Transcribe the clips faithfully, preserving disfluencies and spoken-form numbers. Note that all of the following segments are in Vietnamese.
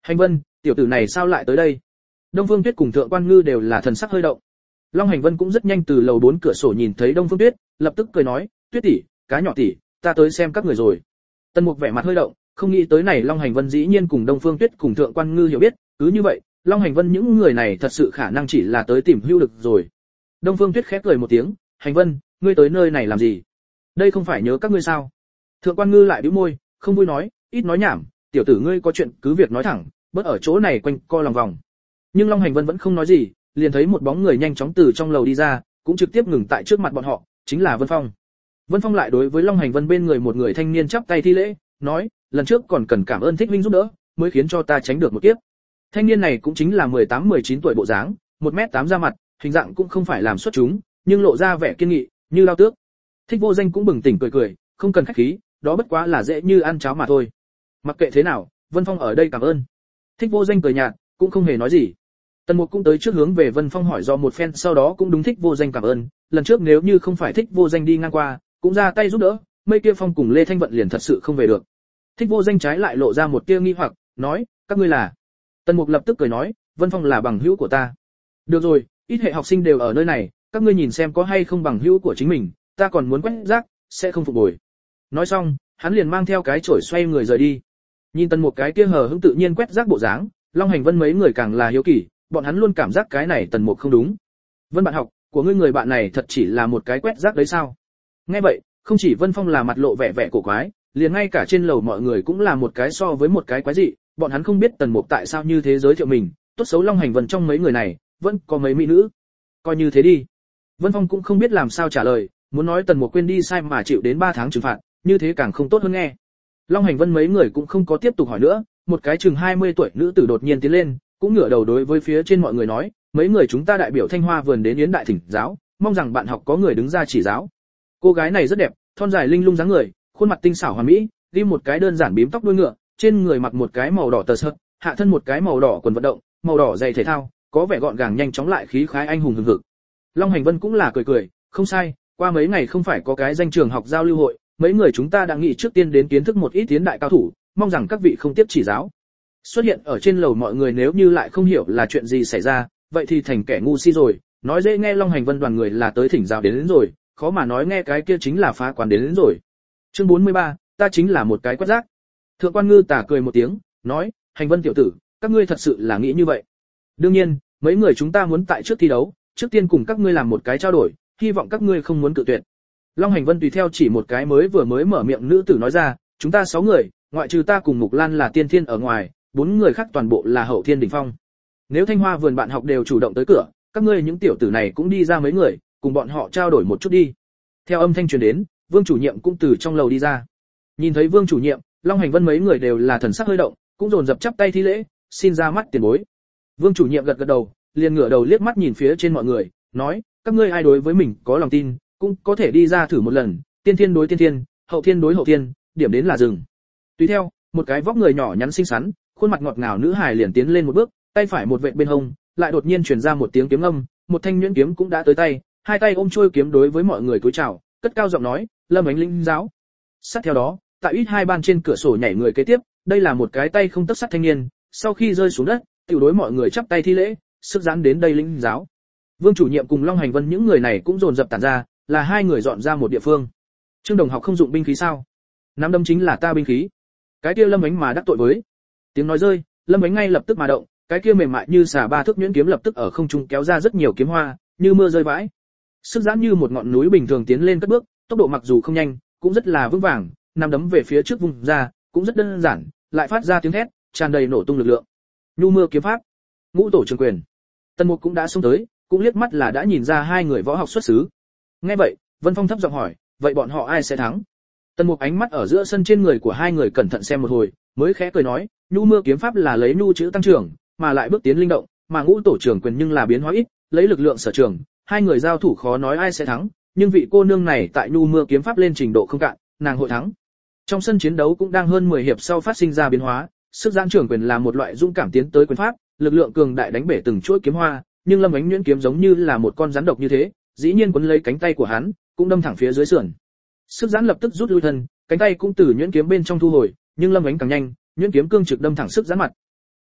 Hành Vân, tiểu tử này sao lại tới đây? Đông Phương Tuyết cùng Thượng Quan Ngư đều là thần sắc hơi động. Long Hành Vân cũng rất nhanh từ lầu bốn cửa sổ nhìn thấy Đông Phương Tuyết, lập tức cười nói, "Tuyết tỷ, cá nhỏ tỷ, ta tới xem các người rồi." Tần Mục vẻ mặt hơi động, không nghĩ tới này Long Hành Vân dĩ nhiên cùng Đông Phương Tuyết cùng Thượng Quan Ngư hiểu biết, cứ như vậy, Long Hành Vân những người này thật sự khả năng chỉ là tới tìm hữu được rồi. Đông Phương Tuyết khẽ cười một tiếng, "Hành Vân, ngươi tới nơi này làm gì? Đây không phải nhớ các ngươi sao?" Thượng Quan Ngư lại bĩu môi, không vui nói, "Ít nói nhảm, tiểu tử ngươi có chuyện cứ việc nói thẳng, bớt ở chỗ này quanh co lòng vòng." Nhưng Long Hành Vân vẫn không nói gì, liền thấy một bóng người nhanh chóng từ trong lầu đi ra, cũng trực tiếp ngừng tại trước mặt bọn họ, chính là Vân Phong. Vân Phong lại đối với Long Hành Vân bên người một người thanh niên chắp tay thi lễ, nói, "Lần trước còn cần cảm ơn Thích huynh giúp đỡ, mới khiến cho ta tránh được một kiếp." Thanh niên này cũng chính là mười tám mười chín tuổi bộ dáng, một mét tám ra mặt, hình dạng cũng không phải làm xuất chúng, nhưng lộ ra vẻ kiên nghị, như lao tước. Thích Vô Danh cũng bừng tỉnh cười cười, không cần khách khí, đó bất quá là dễ như ăn cháo mà thôi. Mặc kệ thế nào, Vân Phong ở đây cảm ơn. Thích Vô Danh cười nhạt, cũng không hề nói gì. Tần Mục cũng tới trước hướng về Vân Phong hỏi do một phen, sau đó cũng đúng Thích Vô Danh cảm ơn, lần trước nếu như không phải Thích Vô Danh đi ngang qua, cũng ra tay giúp đỡ, Mây Kia Phong cùng Lê Thanh Vận liền thật sự không về được. Thích Vô Danh trái lại lộ ra một tia nghi hoặc, nói, "Các ngươi là?" Tần Mục lập tức cười nói, "Vân Phong là bằng hữu của ta." "Được rồi, ít hệ học sinh đều ở nơi này, các ngươi nhìn xem có hay không bằng hữu của chính mình, ta còn muốn quét rác, sẽ không phục bồi." Nói xong, hắn liền mang theo cái chổi xoay người rời đi. Nhìn Tần Mục cái kia hờ hững tự nhiên quét rác bộ dáng, Long Hành Vân mấy người càng là hiếu kỳ, bọn hắn luôn cảm giác cái này Tần Mục không đúng. "Vân bạn học, của ngươi người bạn này thật chỉ là một cái quét rác đấy sao?" Nghe vậy, không chỉ Vân Phong là mặt lộ vẻ vẻ cổ quái, liền ngay cả trên lầu mọi người cũng là một cái so với một cái quái dị, bọn hắn không biết Tần Mục tại sao như thế giới thiệu mình, tốt xấu Long Hành Vân trong mấy người này, vẫn có mấy mỹ nữ. Coi như thế đi. Vân Phong cũng không biết làm sao trả lời, muốn nói Tần Mục quên đi sai mà chịu đến ba tháng trừng phạt, như thế càng không tốt hơn nghe. Long Hành Vân mấy người cũng không có tiếp tục hỏi nữa, một cái chừng hai mươi tuổi nữ tử đột nhiên tiến lên, cũng ngửa đầu đối với phía trên mọi người nói, "Mấy người chúng ta đại biểu Thanh Hoa vườn đến Yến đại thỉnh giáo, mong rằng bạn học có người đứng ra chỉ giáo." Cô gái này rất đẹp, thon dài linh lung dáng người, khuôn mặt tinh xảo hoàn mỹ, đi một cái đơn giản bím tóc đuôi ngựa, trên người mặc một cái màu đỏ tờ sợt, hạ thân một cái màu đỏ quần vận động, màu đỏ giày thể thao, có vẻ gọn gàng nhanh chóng lại khí khái anh hùng hừng hực. Long Hành Vân cũng là cười cười, "Không sai, qua mấy ngày không phải có cái danh trường học giao lưu hội, mấy người chúng ta đã nghĩ trước tiên đến kiến thức một ít tiến đại cao thủ, mong rằng các vị không tiếp chỉ giáo." Xuất hiện ở trên lầu mọi người nếu như lại không hiểu là chuyện gì xảy ra, vậy thì thành kẻ ngu si rồi, nói dễ nghe Long Hành Vân đoàn người là tới thỉnh giáo đến, đến rồi, khó mà nói nghe cái kia chính là phá quán đến, đến rồi. Chương bốn mươi ba, ta chính là một cái quét rác. Thượng Quan Ngư tà cười một tiếng, nói, "Hành Vân tiểu tử, các ngươi thật sự là nghĩ như vậy. Đương nhiên, mấy người chúng ta muốn tại trước thi đấu, trước tiên cùng các ngươi làm một cái trao đổi, hy vọng các ngươi không muốn cự tuyệt." Long Hành Vân tùy theo chỉ một cái mới vừa mới mở miệng nữ tử nói ra, "Chúng ta sáu người, ngoại trừ ta cùng Mục Lan là tiên thiên ở ngoài, bốn người khác toàn bộ là hậu thiên đỉnh phong. Nếu Thanh Hoa vườn bạn học đều chủ động tới cửa, các ngươi những tiểu tử này cũng đi ra mấy người, cùng bọn họ trao đổi một chút đi." Theo âm thanh truyền đến, Vương chủ nhiệm cũng từ trong lầu đi ra. Nhìn thấy Vương chủ nhiệm, Long Hành Vân mấy người đều là thần sắc hơi động, cũng dồn dập chắp tay thi lễ, "Xin ra mắt tiền bối." Vương chủ nhiệm gật gật đầu, liền ngửa đầu liếc mắt nhìn phía trên mọi người, nói, "Các ngươi ai đối với mình có lòng tin, cũng có thể đi ra thử một lần, tiên thiên đối tiên thiên, hậu thiên đối hậu thiên, điểm đến là dừng." Tùy theo, một cái vóc người nhỏ nhắn xinh xắn, khuôn mặt ngọt ngào nữ hài liền tiến lên một bước, tay phải một vệt bên hông, lại đột nhiên truyền ra một tiếng kiếm âm, một thanh nhuyễn kiếm cũng đã tới tay, hai tay ôm trôi kiếm đối với mọi người cúi chào, cất cao giọng nói, "Lâm Ánh Linh giáo." Sát theo đó, tại ít hai ban trên cửa sổ nhảy người kế tiếp, đây là một cái tay không tấc sắt thanh niên, sau khi rơi xuống đất, tiểu đối mọi người chắp tay thi lễ, sức giãn đến đây linh giáo. Vương chủ nhiệm cùng Long Hành Vân những người này cũng dồn dập tản ra, là hai người dọn ra một địa phương. Trương đồng học không dụng binh khí sao? Nắm đấm chính là ta binh khí. Cái kia Lâm Ánh mà đắc tội với. Tiếng nói rơi, Lâm Ánh ngay lập tức mà động, cái kia mềm mại như xà ba thước nhuyễn kiếm lập tức ở không trung kéo ra rất nhiều kiếm hoa, như mưa rơi vãi. Sức giãn như một ngọn núi bình thường tiến lên cất bước, tốc độ mặc dù không nhanh, cũng rất là vững vàng, nắm đấm về phía trước vùng ra, cũng rất đơn giản, lại phát ra tiếng thét, tràn đầy nổ tung lực lượng. Nhu mưa kiếm pháp, ngũ tổ trường quyền. Tần Mục cũng đã xông tới, cũng liếc mắt là đã nhìn ra hai người võ học xuất xứ. Nghe vậy, Vân Phong thấp giọng hỏi, vậy bọn họ ai sẽ thắng? Tần Mục ánh mắt ở giữa sân trên người của hai người cẩn thận xem một hồi, mới khẽ cười nói, nhu mưa kiếm pháp là lấy nhu chữ tăng trưởng, mà lại bước tiến linh động, mà ngũ tổ trường quyền nhưng là biến hóa ít, lấy lực lượng sở trường, hai người giao thủ khó nói ai sẽ thắng, nhưng vị cô nương này tại nhu mưa kiếm pháp lên trình độ không cạn, nàng hội thắng. Trong sân chiến đấu cũng đang hơn mười hiệp sau phát sinh ra biến hóa, sức giãn trưởng quyền là một loại dũng cảm tiến tới quyền pháp, lực lượng cường đại đánh bể từng chuỗi kiếm hoa, nhưng Lâm Ánh nhuyễn kiếm giống như là một con rắn độc như thế, dĩ nhiên quấn lấy cánh tay của hắn, cũng đâm thẳng phía dưới sườn. Sức giãn lập tức rút lui thân, cánh tay cũng từ nhuyễn kiếm bên trong thu hồi, nhưng Lâm Ánh càng nhanh, nhuyễn kiếm cương trực đâm thẳng sức giãn mặt.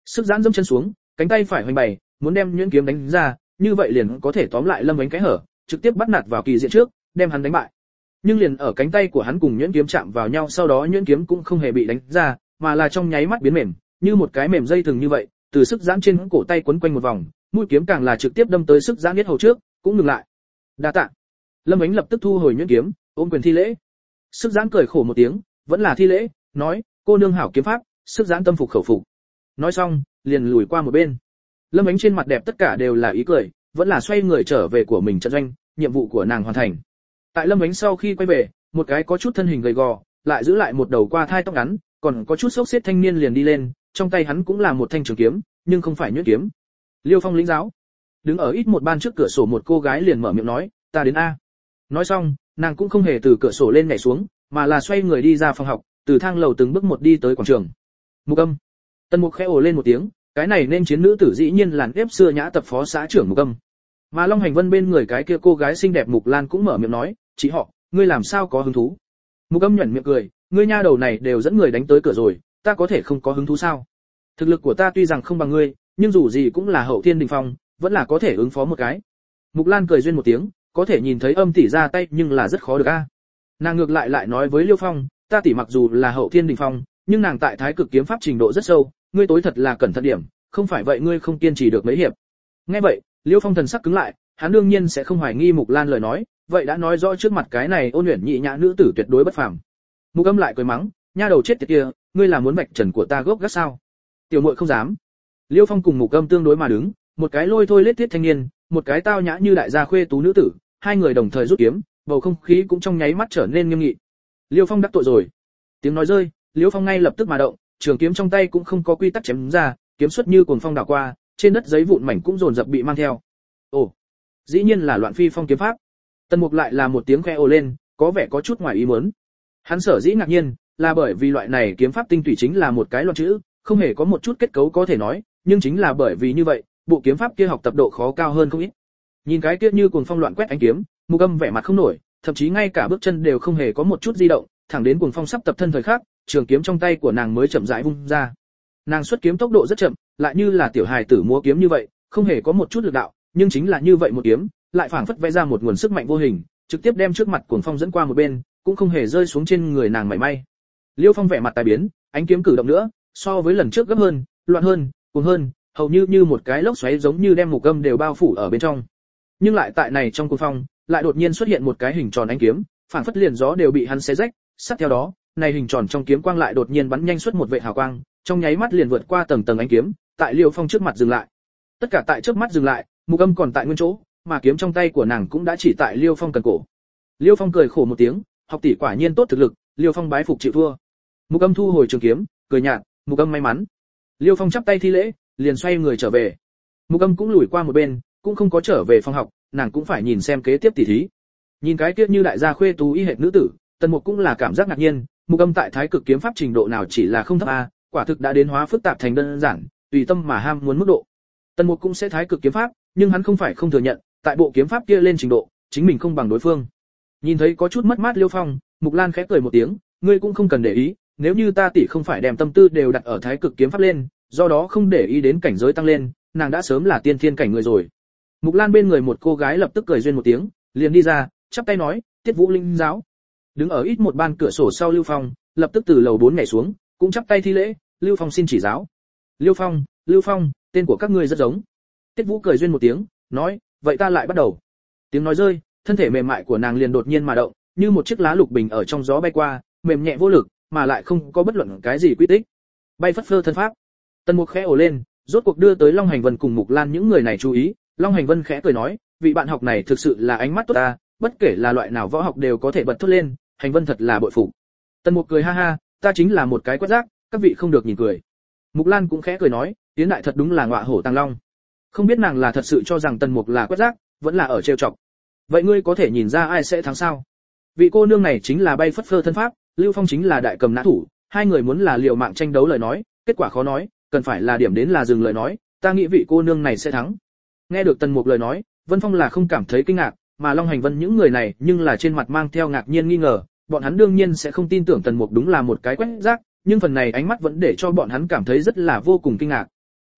Sức giãn dẫm chân xuống, cánh tay phải hoành bày, muốn đem nhuyễn kiếm đánh ra, như vậy liền có thể tóm lại Lâm Ánh cái hở, trực tiếp bắt nạt vào kỳ diện trước, đem hắn đánh bại. Nhưng liền ở cánh tay của hắn cùng nhuyễn kiếm chạm vào nhau, sau đó nhuyễn kiếm cũng không hề bị đánh ra, mà là trong nháy mắt biến mềm, như một cái mềm dây thừng như vậy, từ sức giãn trên cổ tay quấn quanh một vòng, mũi kiếm càng là trực tiếp đâm tới sức giãn yết hầu trước, cũng ngừng lại. Đa tạ. Lâm Ánh lập tức thu hồi nhuyễn kiếm, ôm quyền thi lễ. Sức giãn cười khổ một tiếng, vẫn là thi lễ, nói, cô nương hảo kiếm pháp, sức giãn tâm phục khẩu phục. Nói xong, liền lùi qua một bên. Lâm Ánh trên mặt đẹp tất cả đều là ý cười, vẫn là xoay người trở về của mình trận doanh, nhiệm vụ của nàng hoàn thành. Tại Lâm Ánh sau khi quay về, một cái có chút thân hình gầy gò, lại giữ lại một đầu qua thai tóc ngắn, còn có chút xốc xếp thanh niên liền đi lên, trong tay hắn cũng là một thanh trường kiếm, nhưng không phải nhuyễn kiếm. Liêu Phong lĩnh giáo. Đứng ở ít một ban trước cửa sổ một cô gái liền mở miệng nói, ta đến a. Nói xong, nàng cũng không hề từ cửa sổ lên nhảy xuống, mà là xoay người đi ra phòng học, từ thang lầu từng bước một đi tới quảng trường. Mục Âm. Tần Mục khẽ ồ lên một tiếng, cái này nên chiến nữ tử dĩ nhiên là nếp xưa nhã tập phó xã trưởng Mục Âm. Mà Long Hành Vân bên người cái kia cô gái xinh đẹp Mục Lan cũng mở miệng nói, chị họ, ngươi làm sao có hứng thú? Mục Âm nhẫn miệng cười, ngươi nha đầu này đều dẫn người đánh tới cửa rồi, ta có thể không có hứng thú sao? Thực lực của ta tuy rằng không bằng ngươi, nhưng dù gì cũng là hậu thiên đỉnh phong, vẫn là có thể ứng phó một cái. Mục Lan cười duyên một tiếng, có thể nhìn thấy Âm tỷ ra tay nhưng là rất khó được a. Nàng ngược lại lại nói với Liêu Phong, ta tỷ mặc dù là hậu thiên đỉnh phong, nhưng nàng tại Thái Cực kiếm pháp trình độ rất sâu, ngươi tối thật là cẩn thận điểm, không phải vậy ngươi không kiên trì được mấy hiệp. Nghe vậy, Liêu Phong thần sắc cứng lại, hắn đương nhiên sẽ không hoài nghi Mục Lan lời nói, vậy đã nói rõ trước mặt cái này ôn luyện nhị nhã nữ tử tuyệt đối bất phàm. Mục Âm lại cười mắng, nha đầu chết tiệt kia, ngươi là muốn vạch trần của ta gốc gác sao? Tiểu muội không dám. Liêu Phong cùng Mục Âm tương đối mà đứng, một cái lôi thôi lết thiết thanh niên, một cái tao nhã như đại gia khuê tú nữ tử, hai người đồng thời rút kiếm, bầu không khí cũng trong nháy mắt trở nên nghiêm nghị. Liêu Phong đắc tội rồi. Tiếng nói rơi, Liêu Phong ngay lập tức mà động, trường kiếm trong tay cũng không có quy tắc chém ra, kiếm xuất như cuồng phong đảo qua, trên đất giấy vụn mảnh cũng dồn dập bị mang theo. Ồ, dĩ nhiên là Loạn Phi Phong kiếm pháp. Tần Mục lại là một tiếng khẽ ồ lên, có vẻ có chút ngoài ý muốn. Hắn sở dĩ ngạc nhiên, là bởi vì loại này kiếm pháp tinh tủy chính là một cái loạn chữ, không hề có một chút kết cấu có thể nói, nhưng chính là bởi vì như vậy, bộ kiếm pháp kia học tập độ khó cao hơn không ít. Nhìn cái kia như cuồng phong loạn quét ánh kiếm, Mục Âm vẻ mặt không nổi, thậm chí ngay cả bước chân đều không hề có một chút di động, thẳng đến cuồng phong sắp tập thân thời khắc, trường kiếm trong tay của nàng mới chậm rãi vung ra. Nàng xuất kiếm tốc độ rất chậm, lại như là tiểu hài tử múa kiếm như vậy, không hề có một chút lực đạo, nhưng chính là như vậy một kiếm, lại phảng phất vẽ ra một nguồn sức mạnh vô hình, trực tiếp đem trước mặt cuồng phong dẫn qua một bên, cũng không hề rơi xuống trên người nàng mảy may. Liêu Phong vẻ mặt tai biến, ánh kiếm cử động nữa, so với lần trước gấp hơn, loạn hơn, cuồng hơn, hầu như như một cái lốc xoáy giống như đem Mục Âm đều bao phủ ở bên trong. Nhưng lại tại này trong cuồng phong, lại đột nhiên xuất hiện một cái hình tròn ánh kiếm, phảng phất liền gió đều bị hắn xé rách, sát theo đó, này hình tròn trong kiếm quang lại đột nhiên bắn nhanh xuất một vệ hào quang, trong nháy mắt liền vượt qua tầng tầng ánh kiếm, tại Liêu Phong trước mặt dừng lại. Tất cả tại trước mắt dừng lại, Mục Âm còn tại nguyên chỗ, mà kiếm trong tay của nàng cũng đã chỉ tại Liêu Phong cần cổ. Liêu Phong cười khổ một tiếng, học tỷ quả nhiên tốt thực lực, Liêu Phong bái phục chịu thua. Mục Âm thu hồi trường kiếm, cười nhạt, Mục Âm may mắn. Liêu Phong chắp tay thi lễ, liền xoay người trở về. Mục Âm cũng lùi qua một bên, cũng không có trở về phòng học, nàng cũng phải nhìn xem kế tiếp tỉ thí. Nhìn cái kia như đại gia khuê tú y hệt nữ tử, Tần Mục cũng là cảm giác ngạc nhiên, Mục Âm tại Thái Cực kiếm pháp trình độ nào chỉ là không thấp a, quả thực đã đến hóa phức tạp thành đơn giản, tùy tâm mà ham muốn mức độ. Tần Mục cũng sẽ Thái Cực kiếm pháp, nhưng hắn không phải không thừa nhận, tại bộ kiếm pháp kia lên trình độ, chính mình không bằng đối phương. Nhìn thấy có chút mất mát Liêu Phong, Mục Lan khẽ cười một tiếng, ngươi cũng không cần để ý, nếu như ta tỷ không phải đem tâm tư đều đặt ở Thái Cực kiếm pháp lên, do đó không để ý đến cảnh giới tăng lên, nàng đã sớm là tiên thiên cảnh người rồi. Mục Lan bên người một cô gái lập tức cười duyên một tiếng, liền đi ra, chắp tay nói, Tiết Vũ linh giáo. Đứng ở ít một ban cửa sổ sau Lưu Phong, lập tức từ lầu bốn nhảy xuống, cũng chắp tay thi lễ, Lưu Phong xin chỉ giáo. Lưu Phong, Lưu Phong, tên của các ngươi rất giống. Tiết Vũ cười duyên một tiếng, nói, vậy ta lại bắt đầu. Tiếng nói rơi, thân thể mềm mại của nàng liền đột nhiên mà động, như một chiếc lá lục bình ở trong gió bay qua, mềm nhẹ vô lực, mà lại không có bất luận cái gì quy tích. Bay phất phơ thân pháp. Tần Mục khẽ ồ lên, rốt cuộc đưa tới Long Hành Vân cùng Mục Lan những người này chú ý, Long Hành Vân khẽ cười nói, vị bạn học này thực sự là ánh mắt tốt ta, bất kể là loại nào võ học đều có thể bật thốt lên, Hành Vân thật là bội phục. Tần Mục cười ha ha, ta chính là một cái quét rác, các vị không được nhìn cười. Mục Lan cũng khẽ cười nói, tiến đại thật đúng là ngọa hổ tàng long. Không biết nàng là thật sự cho rằng Tần Mục là quét rác, vẫn là ở trêu chọc. Vậy ngươi có thể nhìn ra ai sẽ thắng sao? Vị cô nương này chính là bay phất phơ thân pháp, Lưu Phong chính là đại cầm nã thủ, hai người muốn là liều mạng tranh đấu lời nói, kết quả khó nói, cần phải là điểm đến là dừng lời nói, ta nghĩ vị cô nương này sẽ thắng. Nghe được Tần Mục lời nói, Vân Phong là không cảm thấy kinh ngạc, mà Long Hành Vân những người này nhưng là trên mặt mang theo ngạc nhiên nghi ngờ, bọn hắn đương nhiên sẽ không tin tưởng Tần Mục đúng là một cái quét rác, nhưng phần này ánh mắt vẫn để cho bọn hắn cảm thấy rất là vô cùng kinh ngạc.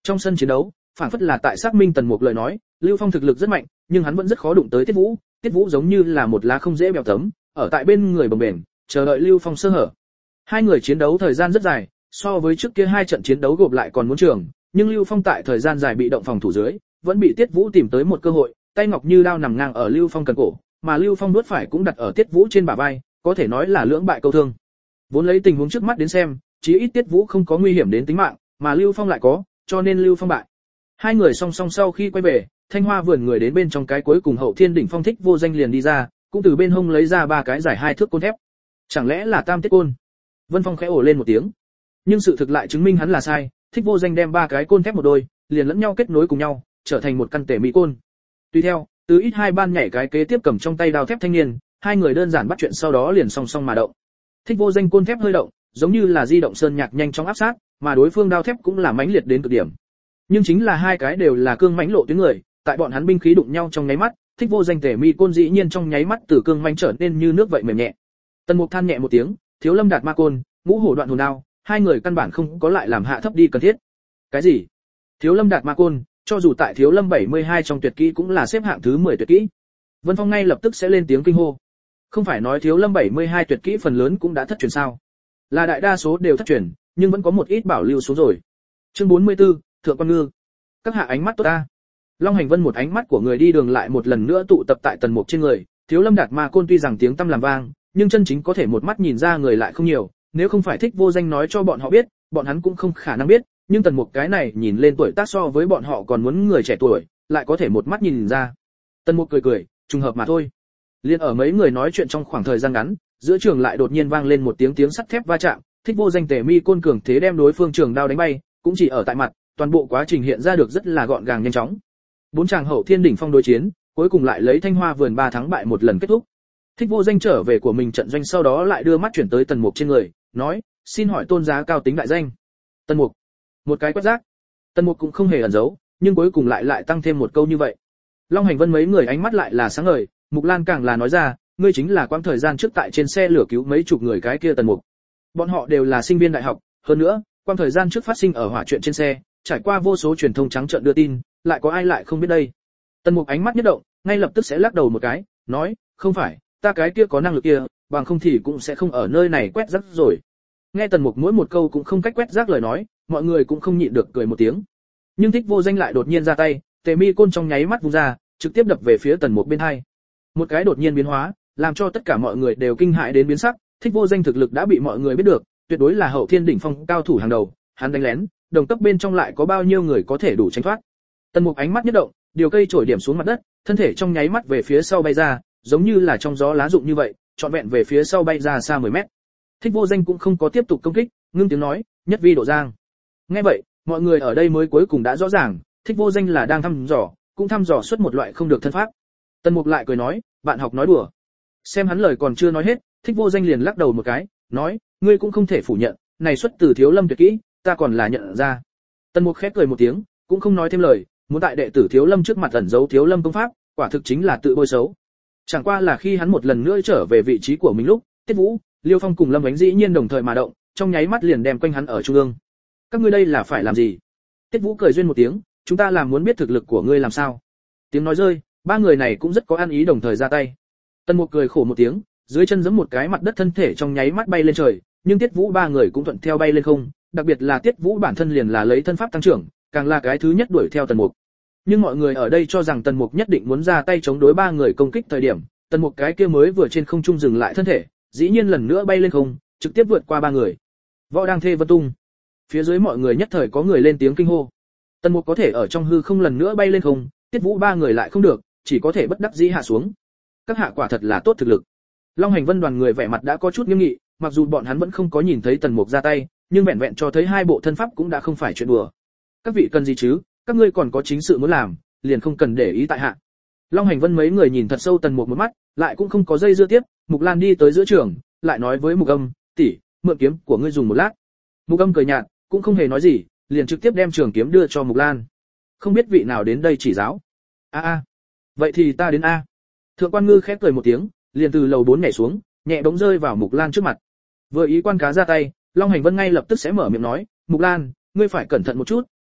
Trong sân chiến đấu, phản phất là tại xác minh Tần Mục lời nói, Lưu Phong thực lực rất mạnh, nhưng hắn vẫn rất khó đụng tới Tiết Vũ, Tiết Vũ giống như là một lá không dễ bèo tấm, ở tại bên người bồng bềnh, chờ đợi Lưu Phong sơ hở. Hai người chiến đấu thời gian rất dài, so với trước kia hai trận chiến đấu gộp lại còn muốn trường, nhưng Lưu Phong tại thời gian dài bị động phòng thủ dưới, vẫn bị Tiết Vũ tìm tới một cơ hội, tay ngọc như đao nằm ngang ở Lưu Phong cần cổ, mà Lưu Phong đuốt phải cũng đặt ở Tiết Vũ trên bả vai, có thể nói là lưỡng bại câu thương. Vốn lấy tình huống trước mắt đến xem, chí ít Tiết Vũ không có nguy hiểm đến tính mạng, mà Lưu Phong lại có, cho nên Lưu Phong bại. Hai người song song sau khi quay về, Thanh Hoa vườn người đến bên trong cái cuối cùng Hậu Thiên đỉnh phong Thích Vô Danh liền đi ra, cũng từ bên hông lấy ra ba cái giải hai thước côn thép. Chẳng lẽ là Tam Tiết côn? Vân Phong khẽ ồ lên một tiếng. Nhưng sự thực lại chứng minh hắn là sai, Thích Vô Danh đem ba cái côn thép một đôi, liền lẫn nhau kết nối cùng nhau, trở thành một căn tể mỹ côn. Tùy theo, từ ít hai ban nhảy cái kế tiếp cầm trong tay đao thép thanh niên, hai người đơn giản bắt chuyện sau đó liền song song mà động. Thích Vô Danh côn thép hơi động, giống như là di động sơn nhạc nhanh chóng áp sát, mà đối phương đao thép cũng là mãnh liệt đến cực điểm. Nhưng chính là hai cái đều là cương mãnh lộ tuyến người, tại bọn hắn binh khí đụng nhau trong nháy mắt, Thích Vô Danh tể mi côn dĩ nhiên trong nháy mắt từ cương mãnh trở nên như nước vậy mềm nhẹ. Tần Mục than nhẹ một tiếng, Thiếu Lâm đạt ma côn, ngũ hổ đoạn hồn đao, hai người căn bản không có lại làm hạ thấp đi cần thiết. Cái gì? Thiếu Lâm đạt ma côn, cho dù tại Thiếu Lâm bảy mươi hai trong tuyệt kỹ cũng là xếp hạng thứ mười tuyệt kỹ. Vân Phong ngay lập tức sẽ lên tiếng kinh hô. Không phải nói Thiếu Lâm bảy mươi hai tuyệt kỹ phần lớn cũng đã thất truyền sao? Là đại đa số đều thất truyền, nhưng vẫn có một ít bảo lưu xuống rồi. Chương bốn mươi tư, Thượng Quan Ngư. Các hạ ánh mắt tốt ta. Long Hành Vân một ánh mắt của người đi đường lại một lần nữa tụ tập tại Tần Mục trên người, Thiếu Lâm đạt ma côn tuy rằng tiếng tăm làm vang, nhưng chân chính có thể một mắt nhìn ra người lại không nhiều, nếu không phải Thích Vô Danh nói cho bọn họ biết, bọn hắn cũng không khả năng biết, nhưng Tần Mục cái này nhìn lên tuổi tác so với bọn họ còn muốn người trẻ tuổi, lại có thể một mắt nhìn ra. Tần Mục cười cười, trùng hợp mà thôi. Liên ở mấy người nói chuyện trong khoảng thời gian ngắn, giữa trường lại đột nhiên vang lên một tiếng tiếng sắt thép va chạm, Thích Vô Danh tề mi côn cường thế đem đối phương trường đao đánh bay, cũng chỉ ở tại mặt, toàn bộ quá trình hiện ra được rất là gọn gàng nhanh chóng. Bốn chàng Hậu Thiên đỉnh phong đối chiến, cuối cùng lại lấy Thanh Hoa vườn ba thắng bại một lần kết thúc. Thích Vô Danh trở về của mình trận doanh sau đó lại đưa mắt chuyển tới Tần Mục trên người, nói: "Xin hỏi tôn giá cao tính đại danh?" Tần Mục. Một cái quét rác. Tần Mục cũng không hề ẩn giấu, nhưng cuối cùng lại lại tăng thêm một câu như vậy. Long Hành Vân mấy người ánh mắt lại là sáng ngời, Mục Lan càng là nói ra: "Ngươi chính là quãng thời gian trước tại trên xe lửa cứu mấy chục người cái kia Tần Mục." Bọn họ đều là sinh viên đại học, hơn nữa, quãng thời gian trước phát sinh ở hỏa chuyện trên xe, trải qua vô số truyền thông trắng trợn đưa tin, lại có ai lại không biết đây. Tần Mục ánh mắt nhất động, ngay lập tức sẽ lắc đầu một cái, nói: "Không phải, ta cái kia có năng lực kia, bằng không thì cũng sẽ không ở nơi này quét rác rồi." Nghe Tần Mục mỗi một câu cũng không cách quét rác lời nói, mọi người cũng không nhịn được cười một tiếng. Nhưng Thích Vô Danh lại đột nhiên ra tay, tề mi côn trong nháy mắt vung ra, trực tiếp đập về phía Tần Mục bên hai. Một cái đột nhiên biến hóa, làm cho tất cả mọi người đều kinh hãi đến biến sắc. Thích Vô Danh thực lực đã bị mọi người biết được, tuyệt đối là Hậu Thiên đỉnh phong cao thủ hàng đầu, hắn đánh lén, đồng cấp bên trong lại có bao nhiêu người có thể đủ tránh thoát. Tần Mục ánh mắt nhất động, điều cây chổi điểm xuống mặt đất, thân thể trong nháy mắt về phía sau bay ra, giống như là trong gió lá rụng như vậy, trọn vẹn về phía sau bay ra xa mười mét. Thích Vô Danh cũng không có tiếp tục công kích, ngưng tiếng nói: "Nhất vi độ giang." Nghe vậy, mọi người ở đây mới cuối cùng đã rõ ràng, Thích Vô Danh là đang thăm dò, cũng thăm dò xuất một loại không được thân pháp. Tần Mục lại cười nói: "Bạn học nói đùa." Xem hắn lời còn chưa nói hết, Thích Vô Danh liền lắc đầu một cái, nói: "Ngươi cũng không thể phủ nhận, này xuất từ Thiếu Lâm tuyệt kỹ, ta còn là nhận ra." Tần Mục khép cười một tiếng, cũng không nói thêm lời, muốn tại đệ tử Thiếu Lâm trước mặt ẩn giấu Thiếu Lâm công pháp, quả thực chính là tự bôi xấu. Chẳng qua là khi hắn một lần nữa trở về vị trí của mình lúc, Tiết Vũ, Liêu Phong cùng Lâm Ánh dĩ nhiên đồng thời mà động, trong nháy mắt liền đem quanh hắn ở trung ương. "Các ngươi đây là phải làm gì?" Tiết Vũ cười duyên một tiếng: "Chúng ta làm muốn biết thực lực của ngươi làm sao." Tiếng nói rơi, ba người này cũng rất có ăn ý đồng thời ra tay. Tần Mục cười khổ một tiếng, dưới chân giẫm một cái mặt đất thân thể trong nháy mắt bay lên trời, nhưng Tiết Vũ ba người cũng thuận theo bay lên không, đặc biệt là Tiết Vũ bản thân liền là lấy thân pháp tăng trưởng, càng là cái thứ nhất đuổi theo Tần Mục. Nhưng mọi người ở đây cho rằng Tần Mục nhất định muốn ra tay chống đối ba người công kích thời điểm, Tần Mục cái kia mới vừa trên không trung dừng lại thân thể, dĩ nhiên lần nữa bay lên không, trực tiếp vượt qua ba người. Võ đang thê vân tung. Phía dưới mọi người nhất thời có người lên tiếng kinh hô. Tần Mục có thể ở trong hư không lần nữa bay lên không, Tiết Vũ ba người lại không được, chỉ có thể bất đắc dĩ hạ xuống. Các hạ quả thật là tốt thực lực. Long Hành Vân đoàn người vẻ mặt đã có chút nghiêm nghị, mặc dù bọn hắn vẫn không có nhìn thấy Tần Mục ra tay, nhưng vẹn vẹn cho thấy hai bộ thân pháp cũng đã không phải chuyện đùa. Các vị cần gì chứ, các ngươi còn có chính sự muốn làm, liền không cần để ý tại hạ. Long Hành Vân mấy người nhìn thật sâu Tần Mục một mắt, lại cũng không có dây dưa tiếp, Mục Lan đi tới giữa trường, lại nói với Mục Âm: "Tỷ, mượn kiếm của ngươi dùng một lát." Mục Âm cười nhạt, cũng không hề nói gì, liền trực tiếp đem trường kiếm đưa cho Mục Lan. "Không biết vị nào đến đây chỉ giáo?" "A a, vậy thì ta đến a." Thượng Quan Ngư khép cười một tiếng, liền từ lầu bốn nhảy xuống, nhẹ bỗng rơi vào Mục Lan trước mặt. Vừa ý quan cá ra tay, Long Hành Vân ngay lập tức sẽ mở miệng nói: "Mục Lan, ngươi phải cẩn thận một chút,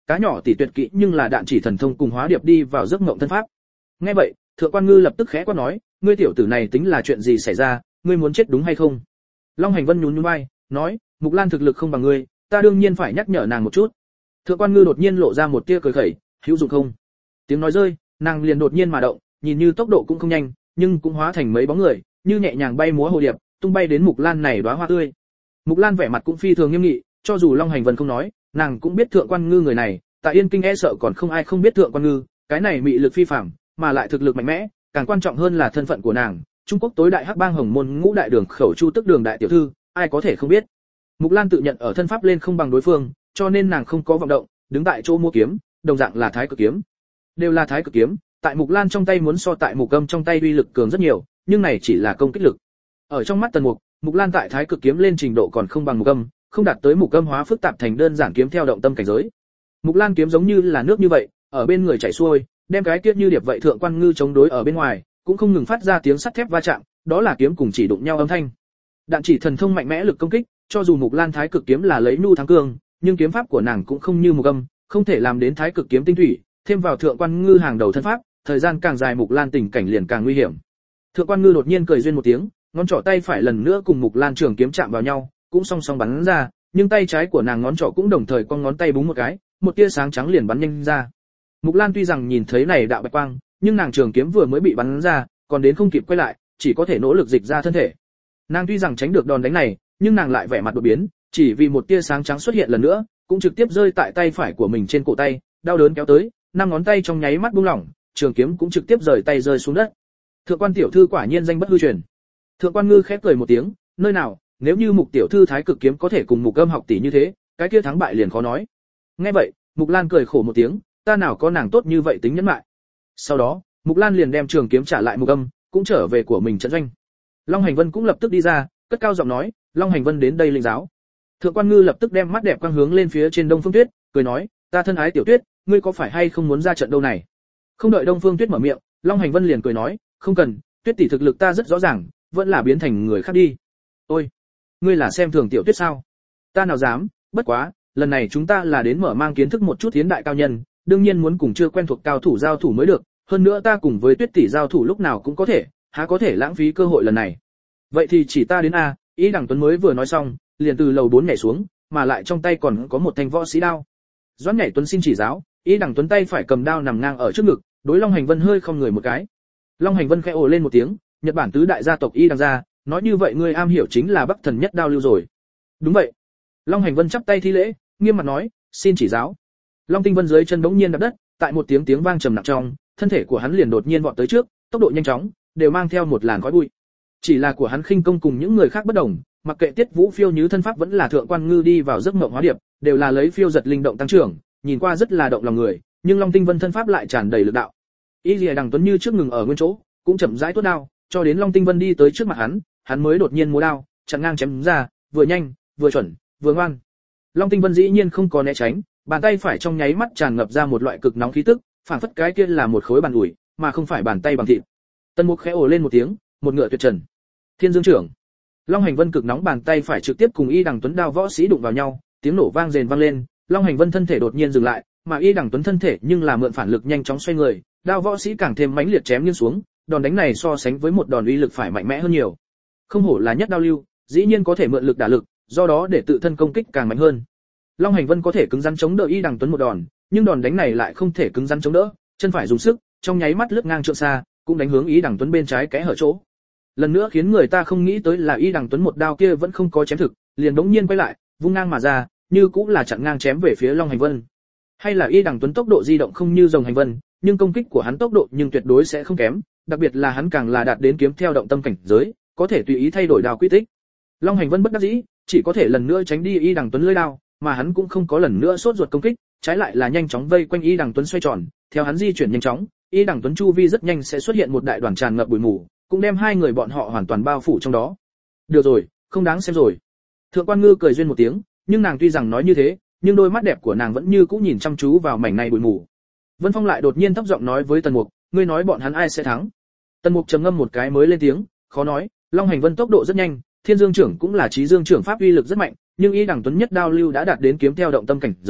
cá nhỏ tỷ tuyệt kỹ nhưng là đạn chỉ thần thông cùng hóa điệp đi vào giấc mộng thân pháp. Nghe vậy, Thượng Quan Ngư lập tức khẽ quát nói, ngươi tiểu tử này tính là chuyện gì xảy ra, ngươi muốn chết đúng hay không? Long Hành Vân nhún nhún vai, nói, Mục Lan thực lực không bằng ngươi, ta đương nhiên phải nhắc nhở nàng một chút. Thượng Quan Ngư đột nhiên lộ ra một tia cười khẩy, hữu dụng không? Tiếng nói rơi, nàng liền đột nhiên mà động, nhìn như tốc độ cũng không nhanh, nhưng cũng hóa thành mấy bóng người, như nhẹ nhàng bay múa hồ điệp, tung bay đến Mục Lan này đóa hoa tươi. Mục Lan vẻ mặt cũng phi thường nghiêm nghị, cho dù Long Hành Vân không nói, nàng cũng biết Thượng Quan Ngư người này, tại Yên Kinh e sợ còn không ai không biết Thượng Quan Ngư, cái này mị lực phi phàm, mà lại thực lực mạnh mẽ, càng quan trọng hơn là thân phận của nàng, Trung Quốc tối đại hắc bang Hồng Môn Ngũ đại đường khẩu Chu Tức Đường đại tiểu thư, ai có thể không biết. Mục Lan tự nhận ở thân pháp lên không bằng đối phương, cho nên nàng không có vọng động, đứng tại chỗ mua kiếm, đồng dạng là Thái Cực kiếm. Đều là Thái Cực kiếm, tại Mục Lan trong tay muốn so tại Mục Âm trong tay uy lực cường rất nhiều, nhưng này chỉ là công kích lực. Ở trong mắt Tần Mục, Mục Lan tại Thái Cực kiếm lên trình độ còn không bằng Mục Âm, không đạt tới Mục Âm hóa phức tạp thành đơn giản kiếm theo động tâm cảnh giới. Mục Lan kiếm giống như là nước như vậy, ở bên người chảy xuôi, đem cái tiết như điệp vậy Thượng Quan Ngư chống đối ở bên ngoài, cũng không ngừng phát ra tiếng sắt thép va chạm, đó là kiếm cùng chỉ đụng nhau âm thanh. Đạn chỉ thần thông mạnh mẽ lực công kích, cho dù Mục Lan Thái Cực kiếm là lấy nhu thắng cường, nhưng kiếm pháp của nàng cũng không như Mục Âm, không thể làm đến Thái Cực kiếm tinh thủy, thêm vào Thượng Quan Ngư hàng đầu thân pháp, thời gian càng dài Mục Lan tình cảnh liền càng nguy hiểm. Thượng Quan Ngư đột nhiên cười duyên một tiếng, ngón trỏ tay phải lần nữa cùng Mục Lan trường kiếm chạm vào nhau, cũng song song bắn ra, nhưng tay trái của nàng ngón trỏ cũng đồng thời con ngón tay búng một cái, một tia sáng trắng liền bắn nhanh ra. Mục Lan tuy rằng nhìn thấy này đạo bạch quang, nhưng nàng trường kiếm vừa mới bị bắn ra, còn đến không kịp quay lại, chỉ có thể nỗ lực dịch ra thân thể. Nàng tuy rằng tránh được đòn đánh này, nhưng nàng lại vẻ mặt đột biến, chỉ vì một tia sáng trắng xuất hiện lần nữa, cũng trực tiếp rơi tại tay phải của mình trên cổ tay, đau đớn kéo tới, năm ngón tay trong nháy mắt buông lỏng, trường kiếm cũng trực tiếp rời tay rơi xuống đất. Thượng Quan tiểu thư quả nhiên danh bất hư truyền. Thượng Quan Ngư khép cười một tiếng, nơi nào, nếu như Mục tiểu thư Thái Cực kiếm có thể cùng Mục Âm học tỷ như thế, cái kia thắng bại liền khó nói. Nghe vậy, Mục Lan cười khổ một tiếng, ta nào có nàng tốt như vậy tính nhẫn nại. Sau đó, Mục Lan liền đem trường kiếm trả lại Mục Âm, cũng trở về của mình trận doanh. Long Hành Vân cũng lập tức đi ra, cất cao giọng nói, Long Hành Vân đến đây linh giáo. Thượng Quan Ngư lập tức đem mắt đẹp quang hướng lên phía trên Đông Phương Tuyết, cười nói, ta thân ái tiểu Tuyết, ngươi có phải hay không muốn ra trận đâu này? Không đợi Đông Phương Tuyết mở miệng, Long Hành Vân liền cười nói, không cần, Tuyết tỷ thực lực ta rất rõ ràng, vẫn là biến thành người khác đi. Ôi, ngươi là xem thường tiểu Tuyết sao? Ta nào dám, bất quá, lần này chúng ta là đến mở mang kiến thức một chút tiến đại cao nhân, đương nhiên muốn cùng chưa quen thuộc cao thủ giao thủ mới được, hơn nữa ta cùng với Tuyết tỷ giao thủ lúc nào cũng có thể, há có thể lãng phí cơ hội lần này. Vậy thì chỉ ta đến a, Ý Đằng Tuấn mới vừa nói xong, liền từ lầu bốn nhảy xuống, mà lại trong tay còn có một thanh võ sĩ đao. Doãn Nhảy Tuấn xin chỉ giáo, Ý Đằng Tuấn tay phải cầm đao nằm ngang ở trước ngực, đối Long Hành Vân hơi không người một cái. Long Hành Vân khẽ ồ lên một tiếng, Nhật Bản tứ đại gia tộc Y Đằng gia, nói như vậy ngươi am hiểu chính là Bắc Thần Nhất Đao lưu rồi. Đúng vậy. Long Hành Vân chắp tay thi lễ, nghiêm mặt nói, xin chỉ giáo. Long Tinh Vân dưới chân bỗng nhiên đạp đất, tại một tiếng tiếng vang trầm nặng trong, thân thể của hắn liền đột nhiên vọt tới trước, tốc độ nhanh chóng, đều mang theo một làn khói bụi. Chỉ là của hắn khinh công cùng những người khác bất đồng, mặc kệ Tiết Vũ phiêu như thân pháp vẫn là Thượng Quan Ngư đi vào giấc mộng hóa điệp, đều là lấy phiêu giật linh động tăng trưởng, nhìn qua rất là động lòng người, nhưng Long Tinh Vân thân pháp lại tràn đầy lực đạo. Y Lìa Đằng Tuấn như trước ngừng ở nguyên chỗ, cũng chậm rãi tuốt đao, cho đến Long Tinh Vân đi tới trước mặt hắn, hắn mới đột nhiên múa đao, chặn ngang chém ra, vừa nhanh, vừa chuẩn, vừa ngoan. Long Tinh Vân dĩ nhiên không có né tránh, bàn tay phải trong nháy mắt tràn ngập ra một loại cực nóng khí tức, phảng phất cái kia là một khối bàn ủi, mà không phải bàn tay bằng thịt. Tần Mục khẽ ồ lên một tiếng, một ngựa tuyệt trần. Thiên Dương trưởng. Long Hành Vân cực nóng bàn tay phải trực tiếp cùng Y Đằng Tuấn đao võ sĩ đụng vào nhau, tiếng nổ vang rền vang lên, Long Hành Vân thân thể đột nhiên dừng lại, mà Y Đằng Tuấn thân thể nhưng là mượn phản lực nhanh chóng xoay người, đao võ sĩ càng thêm mãnh liệt chém nghiêng xuống, đòn đánh này so sánh với một đòn uy lực phải mạnh mẽ hơn nhiều. Không hổ là nhất đao lưu, dĩ nhiên có thể mượn lực đả lực, do đó để tự thân công kích càng mạnh hơn. Long Hành Vân có thể cứng rắn chống đỡ Y Đằng Tuấn một đòn, nhưng đòn đánh này lại không thể cứng rắn chống đỡ, chân phải dùng sức, trong nháy mắt lướt ngang trượng xa, cũng đánh hướng Y Đằng Tuấn bên trái kẽ hở chỗ. Lần nữa khiến người ta không nghĩ tới là Y Đằng Tuấn một đao kia vẫn không có chém thực, liền đống nhiên quay lại, vung ngang mà ra, như cũng là chặn ngang chém về phía Long Hành Vân. Hay là Y Đằng Tuấn tốc độ di động không như Rồng Hành Vân, nhưng công kích của hắn tốc độ nhưng tuyệt đối sẽ không kém, đặc biệt là hắn càng là đạt đến kiếm theo động tâm cảnh giới, có thể tùy ý thay đổi đao quy tích. Long Hành Vân bất đắc dĩ, chỉ có thể lần nữa tránh đi Y Đằng Tuấn lưỡi đao, mà hắn cũng không có lần nữa sốt ruột công kích, trái lại là nhanh chóng vây quanh Y Đằng Tuấn xoay tròn, theo hắn di chuyển nhanh chóng, Y Đằng Tuấn chu vi rất nhanh sẽ xuất hiện một đại đoàn tràn ngập bụi mù, cũng đem hai người bọn họ hoàn toàn bao phủ trong đó. Được rồi, không đáng xem rồi. Thượng Quan Ngư cười duyên một tiếng, nhưng nàng tuy rằng nói như thế, nhưng đôi mắt đẹp của nàng vẫn như cũ nhìn chăm chú vào mảnh này bụi mù. Vân Phong lại đột nhiên thấp giọng nói với Tần Mục, ngươi nói bọn hắn ai sẽ thắng? Tần Mục trầm ngâm một cái mới lên tiếng, khó nói, Long Hành Vân tốc độ rất nhanh, Thiên Dương trưởng cũng là Chí Dương trưởng pháp uy lực rất mạnh, nhưng Y Đằng Tuấn nhất đao lưu đã đạt đến kiếm theo động tâm cảnh giới,